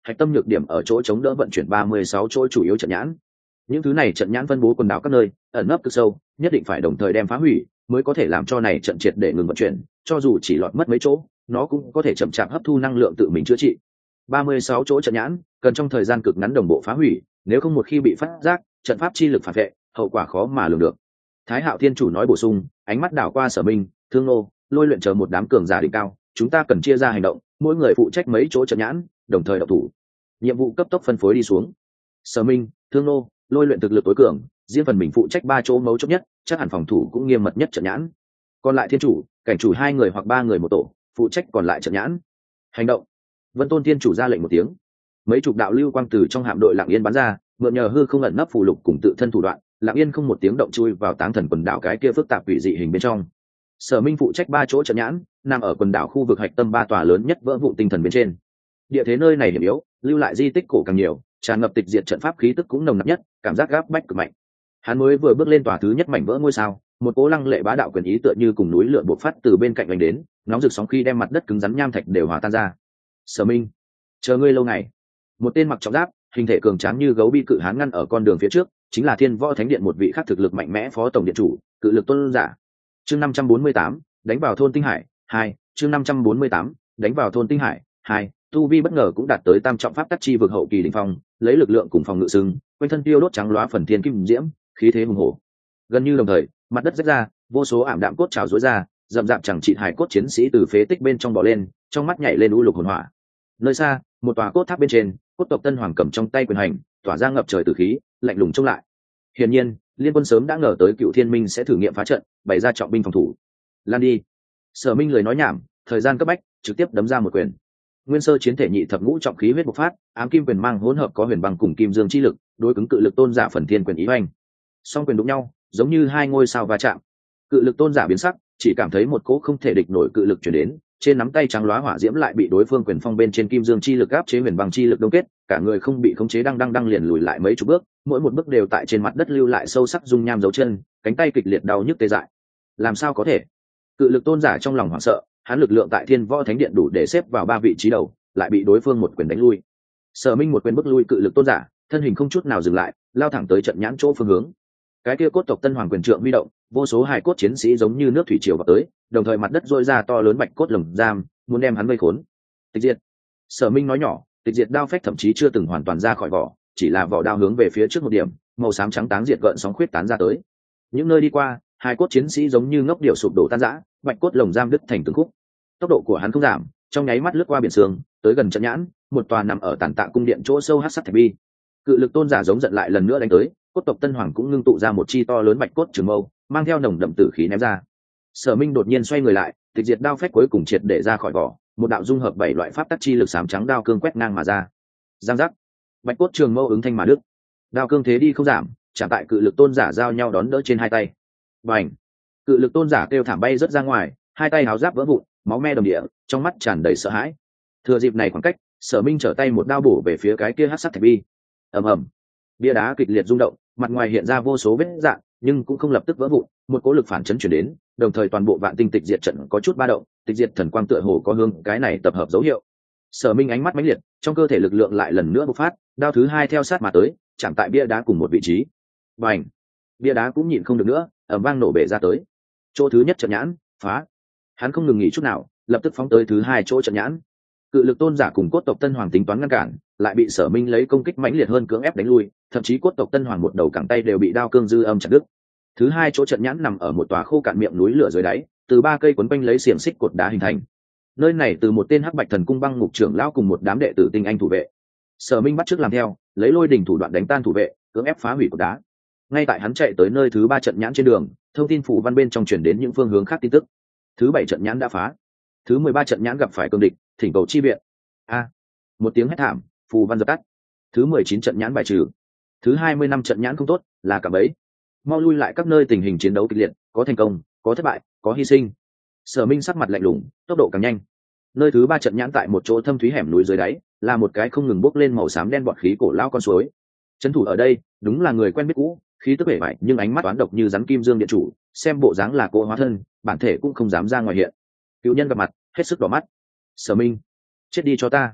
hạch tâm nhược điểm ở chỗ chống đỡ vận chuyển 36 chỗ chủ yếu trận nhãn. Những thứ này trận nhãn phân bố quần đảo các nơi, ẩn nấp cực sâu, nhất định phải đồng thời đem phá hủy mới có thể làm cho này trận triệt để ngừng vận chuyển, cho dù chỉ lọt mất mấy chỗ, nó cũng có thể chậm chạp hấp thu năng lượng tự mình chữa trị. 36 chỗ trận nhãn cần trong thời gian cực ngắn đồng bộ phá hủy, nếu không một khi bị phát giác, trận pháp chi lực phản vệ, hậu quả khó mà lường được. Thái Hạo Thiên Chủ nói bổ sung, ánh mắt đảo qua Sở Minh, Thương Nô, Lôi Luyện chờ một đám cường giả đỉnh cao, chúng ta cần chia ra hành động, mỗi người phụ trách mấy chỗ trận nhãn, đồng thời động thủ. Nhiệm vụ cấp tốc phân phối đi xuống. Sở Minh, Thương Nô, Lôi Luyện thực lực tối cường, riêng phần mình phụ trách 3 chỗ mấu chốt nhất, chắc hẳn phòng thủ cũng nghiêm mật nhất trận nhãn. Còn lại Thiên Chủ, Cảnh Chủ 2 người hoặc 3 người một tổ, phụ trách còn lại trận nhãn. Hành động. Vân Tôn Thiên Chủ ra lệnh một tiếng. Mấy chục đạo lưu quang từ trong hạm đội Lặng Yên bắn ra, mượn nhờ hư không ẩn nấp phù lục cùng tự thân thủ đoạn, Lặng Yên không một tiếng động chui vào Táng Thần quần đảo cái kia phức tạp quỷ dị hình bên trong. Sở Minh phụ trách 3 chỗ trận nhãn, nằm ở quần đảo khu vực hạch tâm 3 tòa lớn nhất vỡ vụn tinh thần bên trên. Địa thế nơi này hiểm yếu, lưu lại di tích cổ càng nhiều, tràn ngập tịch diệt trận pháp khí tức cũng nồng nặc nhất, cảm giác gáp bách cực mạnh. Hắn mới vừa bước lên tòa thứ nhất mảnh vỡ ngôi sao, một cỗ lăng lệ bá đạo quyền ý tựa như cùng núi lửa bộc phát từ bên cạnh đánh đến, nóng rực sóng khi đem mặt đất cứng rắn nham thạch đều hòa tan ra. Sở Minh, chờ ngươi lâu ngày. Một tên mặc trọng giáp, hình thể cường tráng như gấu bi cự hán ngăn ở con đường phía trước, chính là Thiên Võ Thánh Điện một vị khác thực lực mạnh mẽ phó tổng điện chủ, Cự Lực Tôn giả. Chương 548, đánh vào thôn Tinh Hải 2, chương 548, đánh vào thôn Tinh Hải 2, tu vi bất ngờ cũng đạt tới tam trọng pháp tắc chi vực hậu kỳ đỉnh phong, lấy lực lượng cùng phòng ngự sừng, quanh thân tiêu đốt trắng loá phần thiên kim diễm, khí thế hùng hổ. Gần như đồng thời, mặt đất rách ra, vô số ảm đạm cốt trào rối ra, rậm rạp chẳng trị hải cốt chiến sĩ từ phế tích bên trong bò lên, trong mắt nhảy lên u lục hồn hỏa. Nơi xa, một tòa cốt tháp bên trên, cốt tộc Tân Hoàng cầm trong tay quyền hành, tỏa ra ngập trời tử khí, lạnh lùng trông lại. Hiển nhiên, liên quân sớm đã ngờ tới Cựu Thiên Minh sẽ thử nghiệm phá trận, bày ra trọng binh phòng thủ. Lan đi. Sở Minh lời nói nhảm, thời gian cấp bách, trực tiếp đấm ra một quyền. Nguyên sơ chiến thể nhị thập ngũ trọng khí huyết bộc phát, ám kim quyền mang hỗn hợp có huyền băng cùng kim dương chi lực, đối cứng Cự Lực Tôn giả phần thiên quyền ý hoành. Song quyền đụng nhau, giống như hai ngôi sao va chạm. Cự Lực Tôn giả biến sắc, chỉ cảm thấy một cỗ không thể địch nổi cự lực truyền đến, trên nắm tay trắng lóa hỏa diễm lại bị đối phương quyền phong bên trên kim dương chi lực áp chế huyền băng chi lực đông kết, cả người không bị khống chế đang liền lùi lại mấy chục bước, mỗi một bước đều tại trên mặt đất lưu lại sâu sắc dung nham dấu chân, cánh tay kịch liệt đau nhức tê dại. Làm sao có thể? Cự Lực Tôn giả trong lòng hoảng sợ, hắn lực lượng tại Thiên Võ Thánh Điện đủ để xếp vào 3 vị trí đầu, lại bị đối phương một quyền đánh lui. Sở Minh một quyền bức lui Cự Lực Tôn giả, thân hình không chút nào dừng lại, lao thẳng tới trận nhãn chỗ phương hướng. Cái kia cốt tộc Tân Hoàng quyền trượng huy động, vô số hài cốt chiến sĩ giống như nước thủy triều vào tới, đồng thời mặt đất rôi ra to lớn bạch cốt lồng giam, muốn đem hắn vây khốn. Tịch diệt. Sở Minh nói nhỏ, tịch diệt đao phách thậm chí chưa từng hoàn toàn ra khỏi vỏ, chỉ là vỏ đao hướng về phía trước một điểm, màu xám trắng táng diệt gợn sóng khuyết tán ra tới. Những nơi đi qua, hài cốt chiến sĩ giống như ngốc điểu sụp đổ tan rã, bạch cốt lồng giam đứt thành từng khúc. Tốc độ của hắn không giảm, trong nháy mắt lướt qua biển sương, tới gần trận nhãn, một tòa nằm ở tản tạ cung điện chỗ sâu hắc sắc thạch bi. Cự Lực Tôn giả giống giận lại lần nữa đánh tới, cốt tộc Tân Hoàng cũng ngưng tụ ra một chi to lớn bạch cốt trường mâu, mang theo nồng đậm tử khí ném ra. Sở Minh đột nhiên xoay người lại, tịch diệt đao phách cuối cùng triệt để ra khỏi vỏ, một đạo dung hợp 7 loại pháp tắc chi lực xám trắng đao cương quét ngang mà ra. Giang giác, bạch cốt trường mâu ứng thanh mà đứt. Đao cương thế đi không giảm, chạm tại Cự Lực Tôn giả giao nhau đón đỡ trên hai tay. Bành! Cự Lực Tôn giả kêu thảm bay rất ra ngoài, hai tay háo giáp vỡ vụn, máu me đồng địa, trong mắt tràn đầy sợ hãi. Thừa dịp này khoảng cách, Sở Minh trở tay một đao bổ về phía cái kia hắc sắc thạch bi. Ầm ầm, bia đá kịch liệt rung động, mặt ngoài hiện ra vô số vết rạn, nhưng cũng không lập tức vỡ vụn, một cỗ lực phản chấn chuyển đến, đồng thời toàn bộ vạn tinh tịch diệt trận có chút ba động, tịch diệt thần quang tựa hồ có hương cái này tập hợp dấu hiệu. Sở Minh ánh mắt mãnh liệt, trong cơ thể lực lượng lại lần nữa bộc phát, đao thứ hai theo sát mà tới, chạm tại bia đá cùng một vị trí. Bành! Bia đá cũng nhịn không được nữa, ầm vang nổ bể ra tới. Chỗ thứ nhất trận nhãn phá. Hắn không ngừng nghỉ chút nào, lập tức phóng tới thứ hai chỗ trận nhãn. Cự Lực Tôn giả cùng cốt tộc Tân Hoàng tính toán ngăn cản, lại bị Sở Minh lấy công kích mãnh liệt hơn cưỡng ép đánh lui, thậm chí cốt tộc Tân Hoàng một đầu cẳng tay đều bị đao cương dư âm chặt đứt. Thứ hai chỗ trận nhãn nằm ở một tòa khô cạn miệng núi lửa dưới đáy, từ 3 cây quấn quanh lấy xiềng xích cột đá hình thành. Nơi này từ một tên Hắc Bạch Thần Cung băng ngục trưởng lão cùng một đám đệ tử tinh anh thủ vệ. Sở Minh bắt chước làm theo, lấy lôi đỉnh thủ đoạn đánh tan thủ vệ, cưỡng ép phá hủy cột đá. Ngay tại hắn chạy tới nơi thứ 3 trận nhãn trên đường, thông tin phủ văn bên trong truyền đến những phương hướng khác tin tức. Thứ 7 trận nhãn đã phá. Thứ 13 trận nhãn gặp phải cường địch, thỉnh cầu chi viện. Một tiếng hét thảm, phù văn dập tắt. Thứ 19 trận nhãn bài trừ. Thứ 25 trận nhãn không tốt, là cả bấy. Mau lui lại các nơi tình hình chiến đấu kịch liệt, có thành công, có thất bại, có hy sinh. Sở Minh sắc mặt lạnh lùng, tốc độ càng nhanh. Nơi thứ 3 trận nhãn tại một chỗ thâm thúy hẻm núi dưới đáy, là một cái không ngừng bốc lên màu xám đen bọt khí cổ lao con suối. Trấn thủ ở đây, đúng là người quen biết cũ, khí tức bể bại nhưng ánh mắt toán độc như rắn kim dương điện chủ, xem bộ dáng là cô hóa thân, bản thể cũng không dám ra ngoài hiện. Cựu nhân gặp mặt, hết sức đỏ mắt. Sở Minh, chết đi cho ta.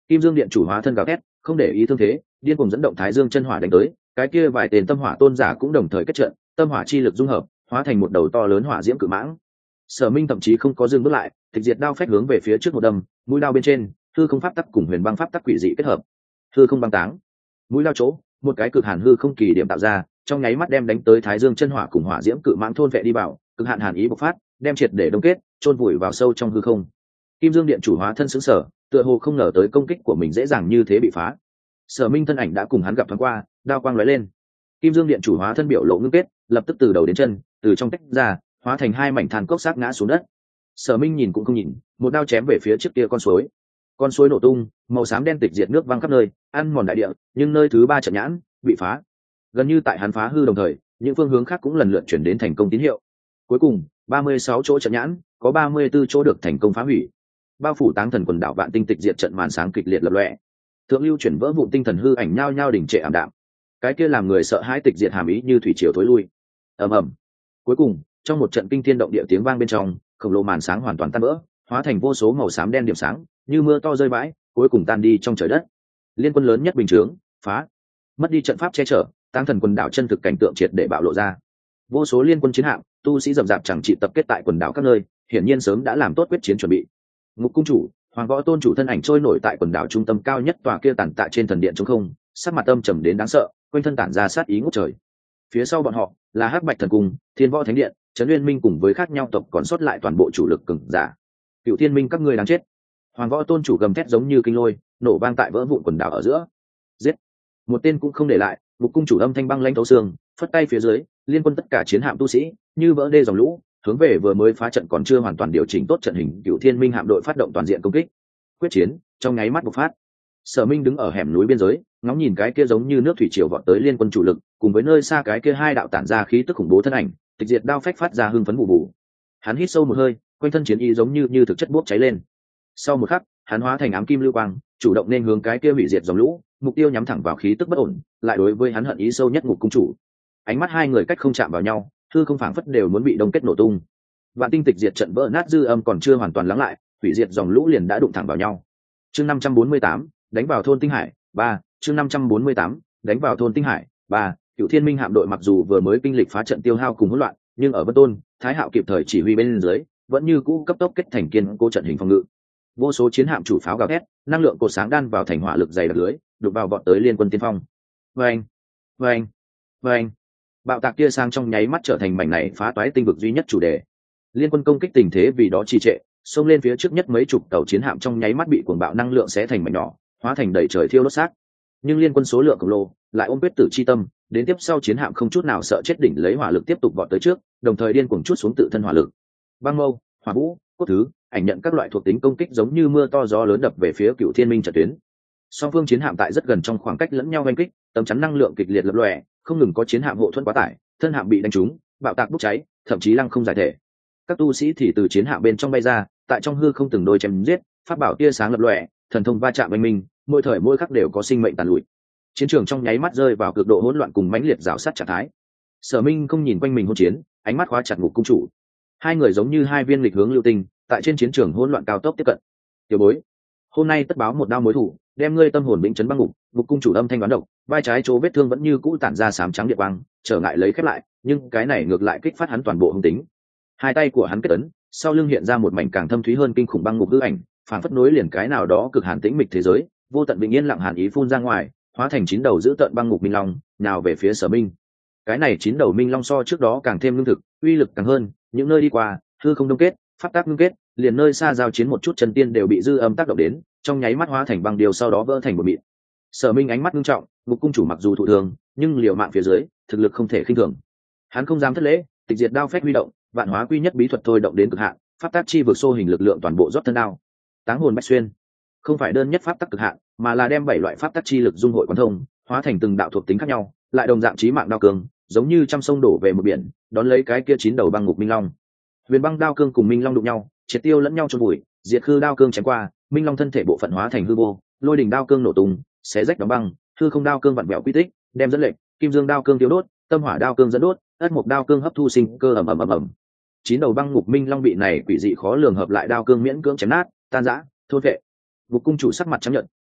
Kim Dương Điện chủ hóa thân gào thét, không để ý thương thế, điên cuồng dẫn động Thái Dương chân hỏa đánh tới, cái kia vài tên tâm hỏa tôn giả cũng đồng thời kết trận, tâm hỏa chi lực dung hợp, hóa thành một đầu to lớn hỏa diễm cự mãng. Sở Minh thậm chí không có dừng bước lại, tịch diệt đao phách hướng về phía trước một đâm, mũi đao bên trên, hư không pháp tắc cùng huyền băng pháp tắc quỷ dị kết hợp, hư không băng táng. Mũi đao chỗ, một cái cực hàn hư không kỳ điểm tạo ra, trong nháy mắt đem đánh tới Thái Dương chân hỏa cùng hỏa diễm cự mãng thôn vệ đi vào, cực hạn hàn ý bộc phát, đem triệt để đông kết, chôn vùi vào sâu trong hư không. Kim Dương Điện chủ hóa thân sững sờ, tựa hồ không ngờ tới công kích của mình dễ dàng như thế bị phá. Sở Minh thân ảnh đã cùng hắn gặp thoáng qua, đao quang lóe lên. Kim Dương Điện chủ hóa thân biểu lộ ngưng kết, lập tức từ đầu đến chân, từ trong tách ra, hóa thành hai mảnh than cốc xác ngã xuống đất. Sở Minh nhìn cũng không nhìn, một đao chém về phía trước kia con suối. Con suối nổ tung, màu xám đen tịch diệt nước văng khắp nơi, ăn mòn đại địa, nhưng nơi thứ ba trận nhãn bị phá. Gần như tại hắn phá hư đồng thời, những phương hướng khác cũng lần lượt chuyển đến thành công tín hiệu. Cuối cùng, 36 chỗ trận nhãn, có 34 chỗ được thành công phá hủy. Bao phủ Táng Thần quần đảo Vạn Tinh tịch diệt trận màn sáng kịch liệt lập lòe. Thượng lưu chuyển vỡ vụn tinh thần hư ảnh nhao nhao đỉnh trệ ảm đạm. Cái kia làm người sợ hãi tịch diệt hàm ý như thủy triều thối lui. Ầm ầm. Cuối cùng, trong một trận kinh thiên động địa tiếng vang bên trong, khổng lồ màn sáng hoàn toàn tan vỡ, hóa thành vô số màu xám đen điểm sáng, như mưa to rơi vãi, cuối cùng tan đi trong trời đất. Liên quân lớn nhất bình chướng phá, mất đi trận pháp che chở, Táng Thần quần đảo chân thực cảnh tượng triệt để bạo lộ ra. Vô số liên quân chiến hạm, tu sĩ rầm rạp chẳng trị tập kết tại quần đảo các nơi, hiển nhiên sớm đã làm tốt quyết chiến chuẩn bị. Ngục cung chủ, Hoàng Võ Tôn chủ thân ảnh trôi nổi tại quần đảo trung tâm cao nhất tòa kia tản tại trên thần điện trống không, sắc mặt âm trầm đến đáng sợ, quanh thân tản ra sát ý ngút trời. Phía sau bọn họ là Hắc Bạch Thần Cung, Thiên Võ Thánh Điện, Trấn Uyên Minh cùng với khác nhau tộc còn sót lại toàn bộ chủ lực cường giả. Cựu Thiên Minh các ngươi đáng chết! Hoàng Võ Tôn chủ gầm thét giống như kinh lôi, nổ vang tại vỡ vụn quần đảo ở giữa. Giết! Một tên cũng không để lại. Ngục cung chủ âm thanh băng lãnh thấu xương, phất tay phía dưới, liên quân tất cả chiến hạm tu sĩ như vỡ đê dòng lũ, hướng về vừa mới phá trận còn chưa hoàn toàn điều chỉnh tốt trận hình Cựu Thiên Minh hạm đội phát động toàn diện công kích. Quyết chiến trong nháy mắt bộc phát. Sở Minh đứng ở hẻm núi biên giới, ngóng nhìn cái kia giống như nước thủy triều vọt tới liên quân chủ lực, cùng với nơi xa cái kia hai đạo tản ra khí tức khủng bố thân ảnh, tịch diệt đao phách phát ra hưng phấn vụ vụ. Hắn hít sâu một hơi, quanh thân chiến ý giống như thực chất bốc cháy lên. Sau một khắc, hắn hóa thành ám kim lưu quang, chủ động nên hướng cái kia hủy diệt dòng lũ, mục tiêu nhắm thẳng vào khí tức bất ổn, lại đối với hắn hận ý sâu nhất Ngục cung chủ. Ánh mắt hai người cách không chạm vào nhau, hư không phảng phất đều muốn bị đông kết nổ tung. Vạn Tinh tịch diệt trận vỡ nát dư âm còn chưa hoàn toàn lắng lại, hủy diệt dòng lũ liền đã đụng thẳng vào nhau. Chương 548, đánh vào thôn Tinh Hải 3, chương 548, đánh vào thôn Tinh Hải 3. Cựu Thiên Minh hạm đội mặc dù vừa mới kinh lịch phá trận tiêu hao cùng hỗn loạn, nhưng ở Vân Tôn, Thái Hạo kịp thời chỉ huy bên dưới, vẫn như cũ cấp tốc kết thành kiên cố trận hình phòng ngự. Vô số chiến hạm chủ pháo gào thét, năng lượng cột sáng đan vào thành hỏa lực dày đặc lưới, đục vào bọn tới liên quân tiên phong. Vâng, vâng, vâng. Bạo tạc tia sang trong nháy mắt trở thành mảnh này phá toái tinh vực duy nhất chủ đề. Liên quân công kích tình thế vì đó trì trệ, xông lên phía trước nhất mấy chục tàu chiến hạm trong nháy mắt bị cuồng bạo năng lượng xé thành mảnh nhỏ, hóa thành đầy trời thiêu đốt xác. Nhưng liên quân số lượng khổng lồ lại ôm quyết tử chi tâm, đến tiếp sau chiến hạm không chút nào sợ chết đỉnh lấy hỏa lực tiếp tục vọt tới trước, đồng thời điên cuồng chút xuống tự thân hỏa lực. Băng mâu, hỏa vũ, cốt thứ, ảnh nhận các loại thuộc tính công kích giống như mưa to gió lớn đập về phía Cựu Thiên Minh trận tuyến. Song phương chiến hạm tại rất gần trong khoảng cách lẫn nhau oanh kích, tấm chắn năng lượng kịch liệt lập lòe, không ngừng có chiến hạm hộ thuẫn quá tải, thân hạm bị đánh trúng, bạo tạc bốc cháy, thậm chí lăng không giải thể. Các tu sĩ thì từ chiến hạm bên trong bay ra, tại trong hư không từng đôi chém giết, pháp bảo tia sáng lập lòe, thần thông va chạm oanh minh, mỗi thời mỗi khắc đều có sinh mệnh tàn lụi. Chiến trường trong nháy mắt rơi vào cực độ hỗn loạn cùng mãnh liệt rào sát trạng thái. Sở Minh không nhìn quanh mình hỗn chiến, ánh mắt khóa chặt Ngục cung chủ. Hai người giống như hai viên lịch hướng lưu tinh, tại trên chiến trường hỗn loạn cao tốc tiếp cận. Tiểu bối, hôm nay tất báo một đao mối thủ, đem ngươi tâm hồn vĩnh chấn băng ngục. Ngục cung chủ âm thanh đoán độc, vai trái chỗ vết thương vẫn như cũ tản ra xám trắng địa quang, trở ngại lấy khép lại, nhưng cái này ngược lại kích phát hắn toàn bộ hung tính. Hai tay của hắn kết ấn, sau lưng hiện ra một mảnh càng thâm thúy hơn kinh khủng băng ngục hư ảnh, phản phất nối liền cái nào đó cực hàn tĩnh mịch thế giới, vô tận bình yên lặng hàn ý phun ra ngoài, hóa thành 9 đầu giữ tận băng ngục minh long, nào về phía Sở Minh. Cái này 9 đầu minh long so trước đó càng thêm lương thực, uy lực càng hơn, những nơi đi qua, hư không đông kết, pháp tác ngưng kết, liền nơi xa giao chiến một chút chân tiên đều bị dư âm tác động đến, trong nháy mắt hóa thành băng điều sau đó vỡ thành một mịn. Sở Minh ánh mắt nghiêm trọng, Ngục cung chủ mặc dù thụ thương, nhưng liều mạng phía dưới, thực lực không thể khinh thường. Hắn không dám thất lễ, tịch diệt đao phách huy động, vạn hóa quy nhất bí thuật thôi động đến cực hạn, pháp tác chi vượt xô hình lực lượng toàn bộ rót thân đao. Táng hồn bách xuyên, không phải đơn nhất pháp tác cực hạn, mà là đem 7 loại pháp tác chi lực dung hội quán thông, hóa thành từng đạo thuộc tính khác nhau, lại đồng dạng chí mạng đao cương, giống như trăm sông đổ về một biển, đón lấy cái kia 9 đầu băng ngục minh long. Huyền băng đao cương cùng minh long đụng nhau, triệt tiêu lẫn nhau chôn bụi, diệt khư đao cương chém qua, minh long thân thể bộ phận hóa thành hư vô, lôi đỉnh đao cương nổ tung, xé rách đóng băng, hư không đao cương vặn vẹo quy tích, đem dẫn lệnh, kim dương đao cương tiêu đốt, tâm hỏa đao cương dẫn đốt, ất mục đao cương hấp thu sinh cơ ầm ầm ầm ầm. 9 đầu băng ngục minh long bị này quỷ dị khó lường hợp lại đao cương miễn cưỡng chém nát, tan rã, thôn vệ. Ngục cung chủ sắc mặt trắng nhợt,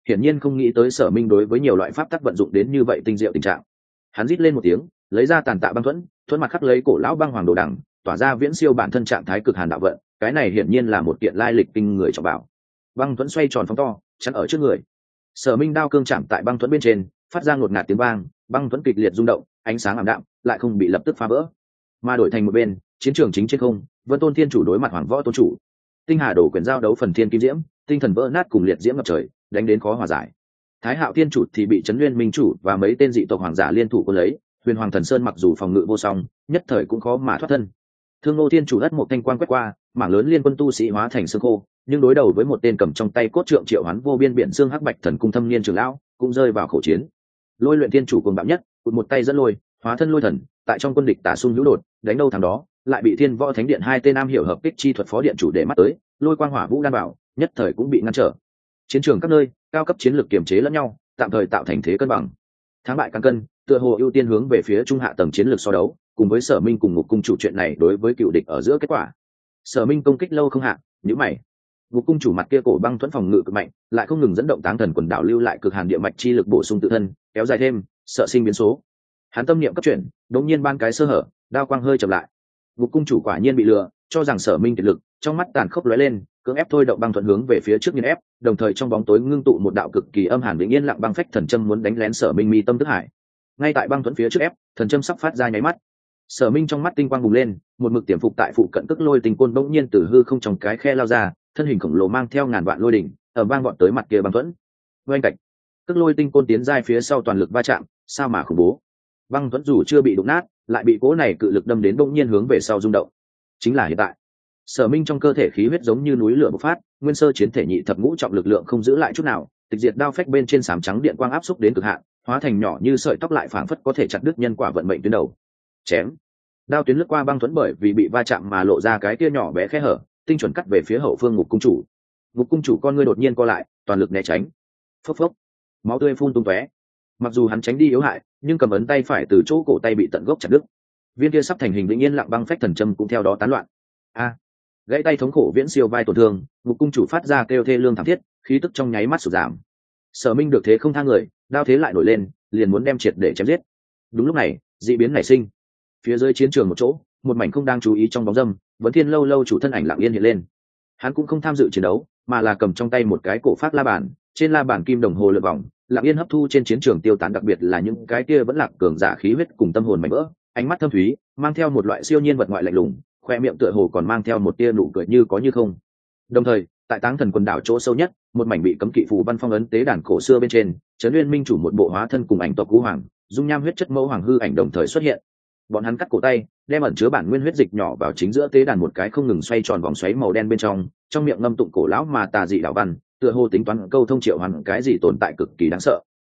hiển nhiên không nghĩ tới Sở Minh đối với nhiều loại pháp tắc vận dụng đến như vậy tinh diệu tình trạng. Hắn rít lên một tiếng, lấy ra tàn tạ băng thuẫn mặt khắc lấy cổ lão băng hoàng đồ đằng, tỏa ra viễn siêu bản thân trạng thái cực hàn đạo vận, cái này hiển nhiên là một kiện lai lịch kinh người trọng bảo. Băng thuẫn xoay tròn phóng to, chắn ở trước người. Sở Minh đao cương chạm tại băng thuẫn bên trên, phát ra ngột ngạt tiếng vang, băng thuẫn kịch liệt rung động, ánh sáng ảm đạm, lại không bị lập tức phá vỡ. Mà đổi thành một bên, chiến trường chính trên không, Vân Tôn Thiên Chủ đối mặt Hoàng Võ Tôn Chủ. Tinh Hà đổ quyền giao đấu phần thiên kim diễm, tinh thần vỡ nát cùng liệt diễm ngập trời, đánh đến khó hòa giải. Thái Hạo Thiên Chủ thì bị Trấn Nguyên Minh Chủ và mấy tên dị tộc hoàng giả liên thủ cuốn lấy, Huyền Hoàng Thần Sơn mặc dù phòng ngự vô song, nhất thời cũng khó mà thoát thân. Thương Ngô Thiên Chủ đất một thanh quang quét qua, mảng lớn liên quân tu sĩ hóa thành xương khô, nhưng đối đầu với một tên cầm trong tay cốt trượng triệu hoán vô biên biển xương hắc bạch thần cung thâm niên trưởng lão, cũng rơi vào khổ chiến. Lôi Luyện Thiên Chủ cuồng bạo nhất, cụt một tay dẫn lôi, hóa thân lôi thần, tại trong quân địch tả xung hữu đột, đánh đâu thằng đó, lại bị Thiên Võ Thánh Điện hai tên am hiểu hợp kích chi thuật phó điện chủ để mắt tới, lôi quang hỏa vũ đan bảo, nhất thời cũng bị ngăn trở. Chiến trường các nơi, cao cấp chiến lược kiềm chế lẫn nhau, tạm thời tạo thành thế cân bằng. Thắng bại căn cân, tựa hồ ưu tiên hướng về phía trung hạ tầng chiến lược so đấu, cùng với Sở Minh cùng Ngục Cung chủ chuyện này đối với cựu địch ở giữa kết quả. Sở Minh công kích lâu không hạ, nhíu mày. Ngục Cung chủ mặt kia cổ băng thuẫn phòng ngự cực mạnh, lại không ngừng dẫn động Táng Thần quần đảo lưu lại cực hàn địa mạch chi lực bổ sung tự thân, kéo dài thêm, sợ sinh biến số. Hắn tâm niệm cấp chuyển, đống nhiên ban cái sơ hở, đao quang hơi chậm lại. Ngục Cung chủ quả nhiên bị lừa, cho rằng Sở Minh kiệt lực, trong mắt tàn khốc lóe lên, cưỡng ép thôi động băng thuẫn hướng về phía trước nghiền ép, đồng thời trong bóng tối ngưng tụ một đạo cực kỳ âm hàn vĩnh yên lặng băng phách thần châm muốn đánh lén Sở Minh mi tâm thức hải. Ngay tại băng thuẫn phía trước ép, thần châm sắp phát ra nháy mắt. Sở Minh trong mắt tinh quang bùng lên, một mực tiềm phục tại phụ cận Cực Lôi Tinh Côn bỗng nhiên từ hư không trong cái khe lao ra, thân hình khổng lồ mang theo ngàn vạn lôi đỉnh, ở vang vọt tới mặt kia băng thuẫn. Oanh cạch, Cực Lôi Tinh Côn tiến giai phía sau toàn lực va chạm, sao mà khủng bố. Băng thuẫn dù chưa bị đụng nát, lại bị cỗ này cự lực đâm đến bỗng nhiên hướng về sau rung động. Chính là hiện tại, Sở Minh trong cơ thể khí huyết giống như núi lửa bộc phát, nguyên sơ chiến thể nhị thập ngũ trọng lực lượng không giữ lại chút nào, tịch diệt đao phách bên trên sám trắng điện quang áp xúc đến cực hạn, hóa thành nhỏ như sợi tóc lại phảng phất có thể chặt đứt nhân quả vận mệnh tuyến đầu. Chém. Đao tuyến lướt qua băng thuẫn bởi vì bị va chạm mà lộ ra cái kia nhỏ bé khe hở, tinh chuẩn cắt về phía hậu phương Ngục Cung chủ. Ngục Cung chủ con ngươi đột nhiên co lại, toàn lực né tránh. Phốc phốc. Máu tươi phun tung tóe. Mặc dù hắn tránh đi yếu hại, nhưng cầm ấn tay phải từ chỗ cổ tay bị tận gốc chặt đứt. Viên kia sắp thành hình vĩnh yên lặng băng phách thần châm cũng theo đó tán loạn. A. Gãy tay thống khổ viễn siêu vai tổn thương, Ngục Cung chủ phát ra kêu thê lương thảm thiết, khí tức trong nháy mắt sụt giảm. Sở Minh được thế không tha người, đao thế lại nổi lên, liền muốn đem triệt để chém giết. Đúng lúc này, dị biến nảy sinh. Phía dưới chiến trường một chỗ, một mảnh không đang chú ý trong bóng râm, Vấn Thiên lâu lâu chủ thân ảnh lặng yên hiện lên. Hắn cũng không tham dự chiến đấu, mà là cầm trong tay một cái cổ phát la bàn, trên la bàn kim đồng hồ lượn vòng, lặng yên hấp thu trên chiến trường tiêu tán, đặc biệt là những cái kia vẫn lạc cường giả khí huyết cùng tâm hồn mảnh vỡ, ánh mắt thâm thúy, mang theo một loại siêu nhiên vật ngoại lạnh lùng, khoe miệng tựa hồ còn mang theo một tia nụ cười như có như không. Đồng thời, tại Táng Thần quần đảo chỗ sâu nhất, một mảnh bị cấm kỵ phù văn phong ấn tế đàn cổ xưa bên trên, Trấn Nguyên Minh chủ một bộ hóa thân cùng ảnh tộc cú hoàng, dung nham huyết chất mẫu hoàng hư ảnh đồng thời xuất hiện. Bọn hắn cắt cổ tay, đem ẩn chứa bản nguyên huyết dịch nhỏ vào chính giữa tế đàn một cái không ngừng xoay tròn vòng xoáy màu đen bên trong miệng ngâm tụng cổ lão mà tà dị đạo văn, tựa hồ tính toán câu thông triệu hoàn cái gì tồn tại cực kỳ đáng sợ.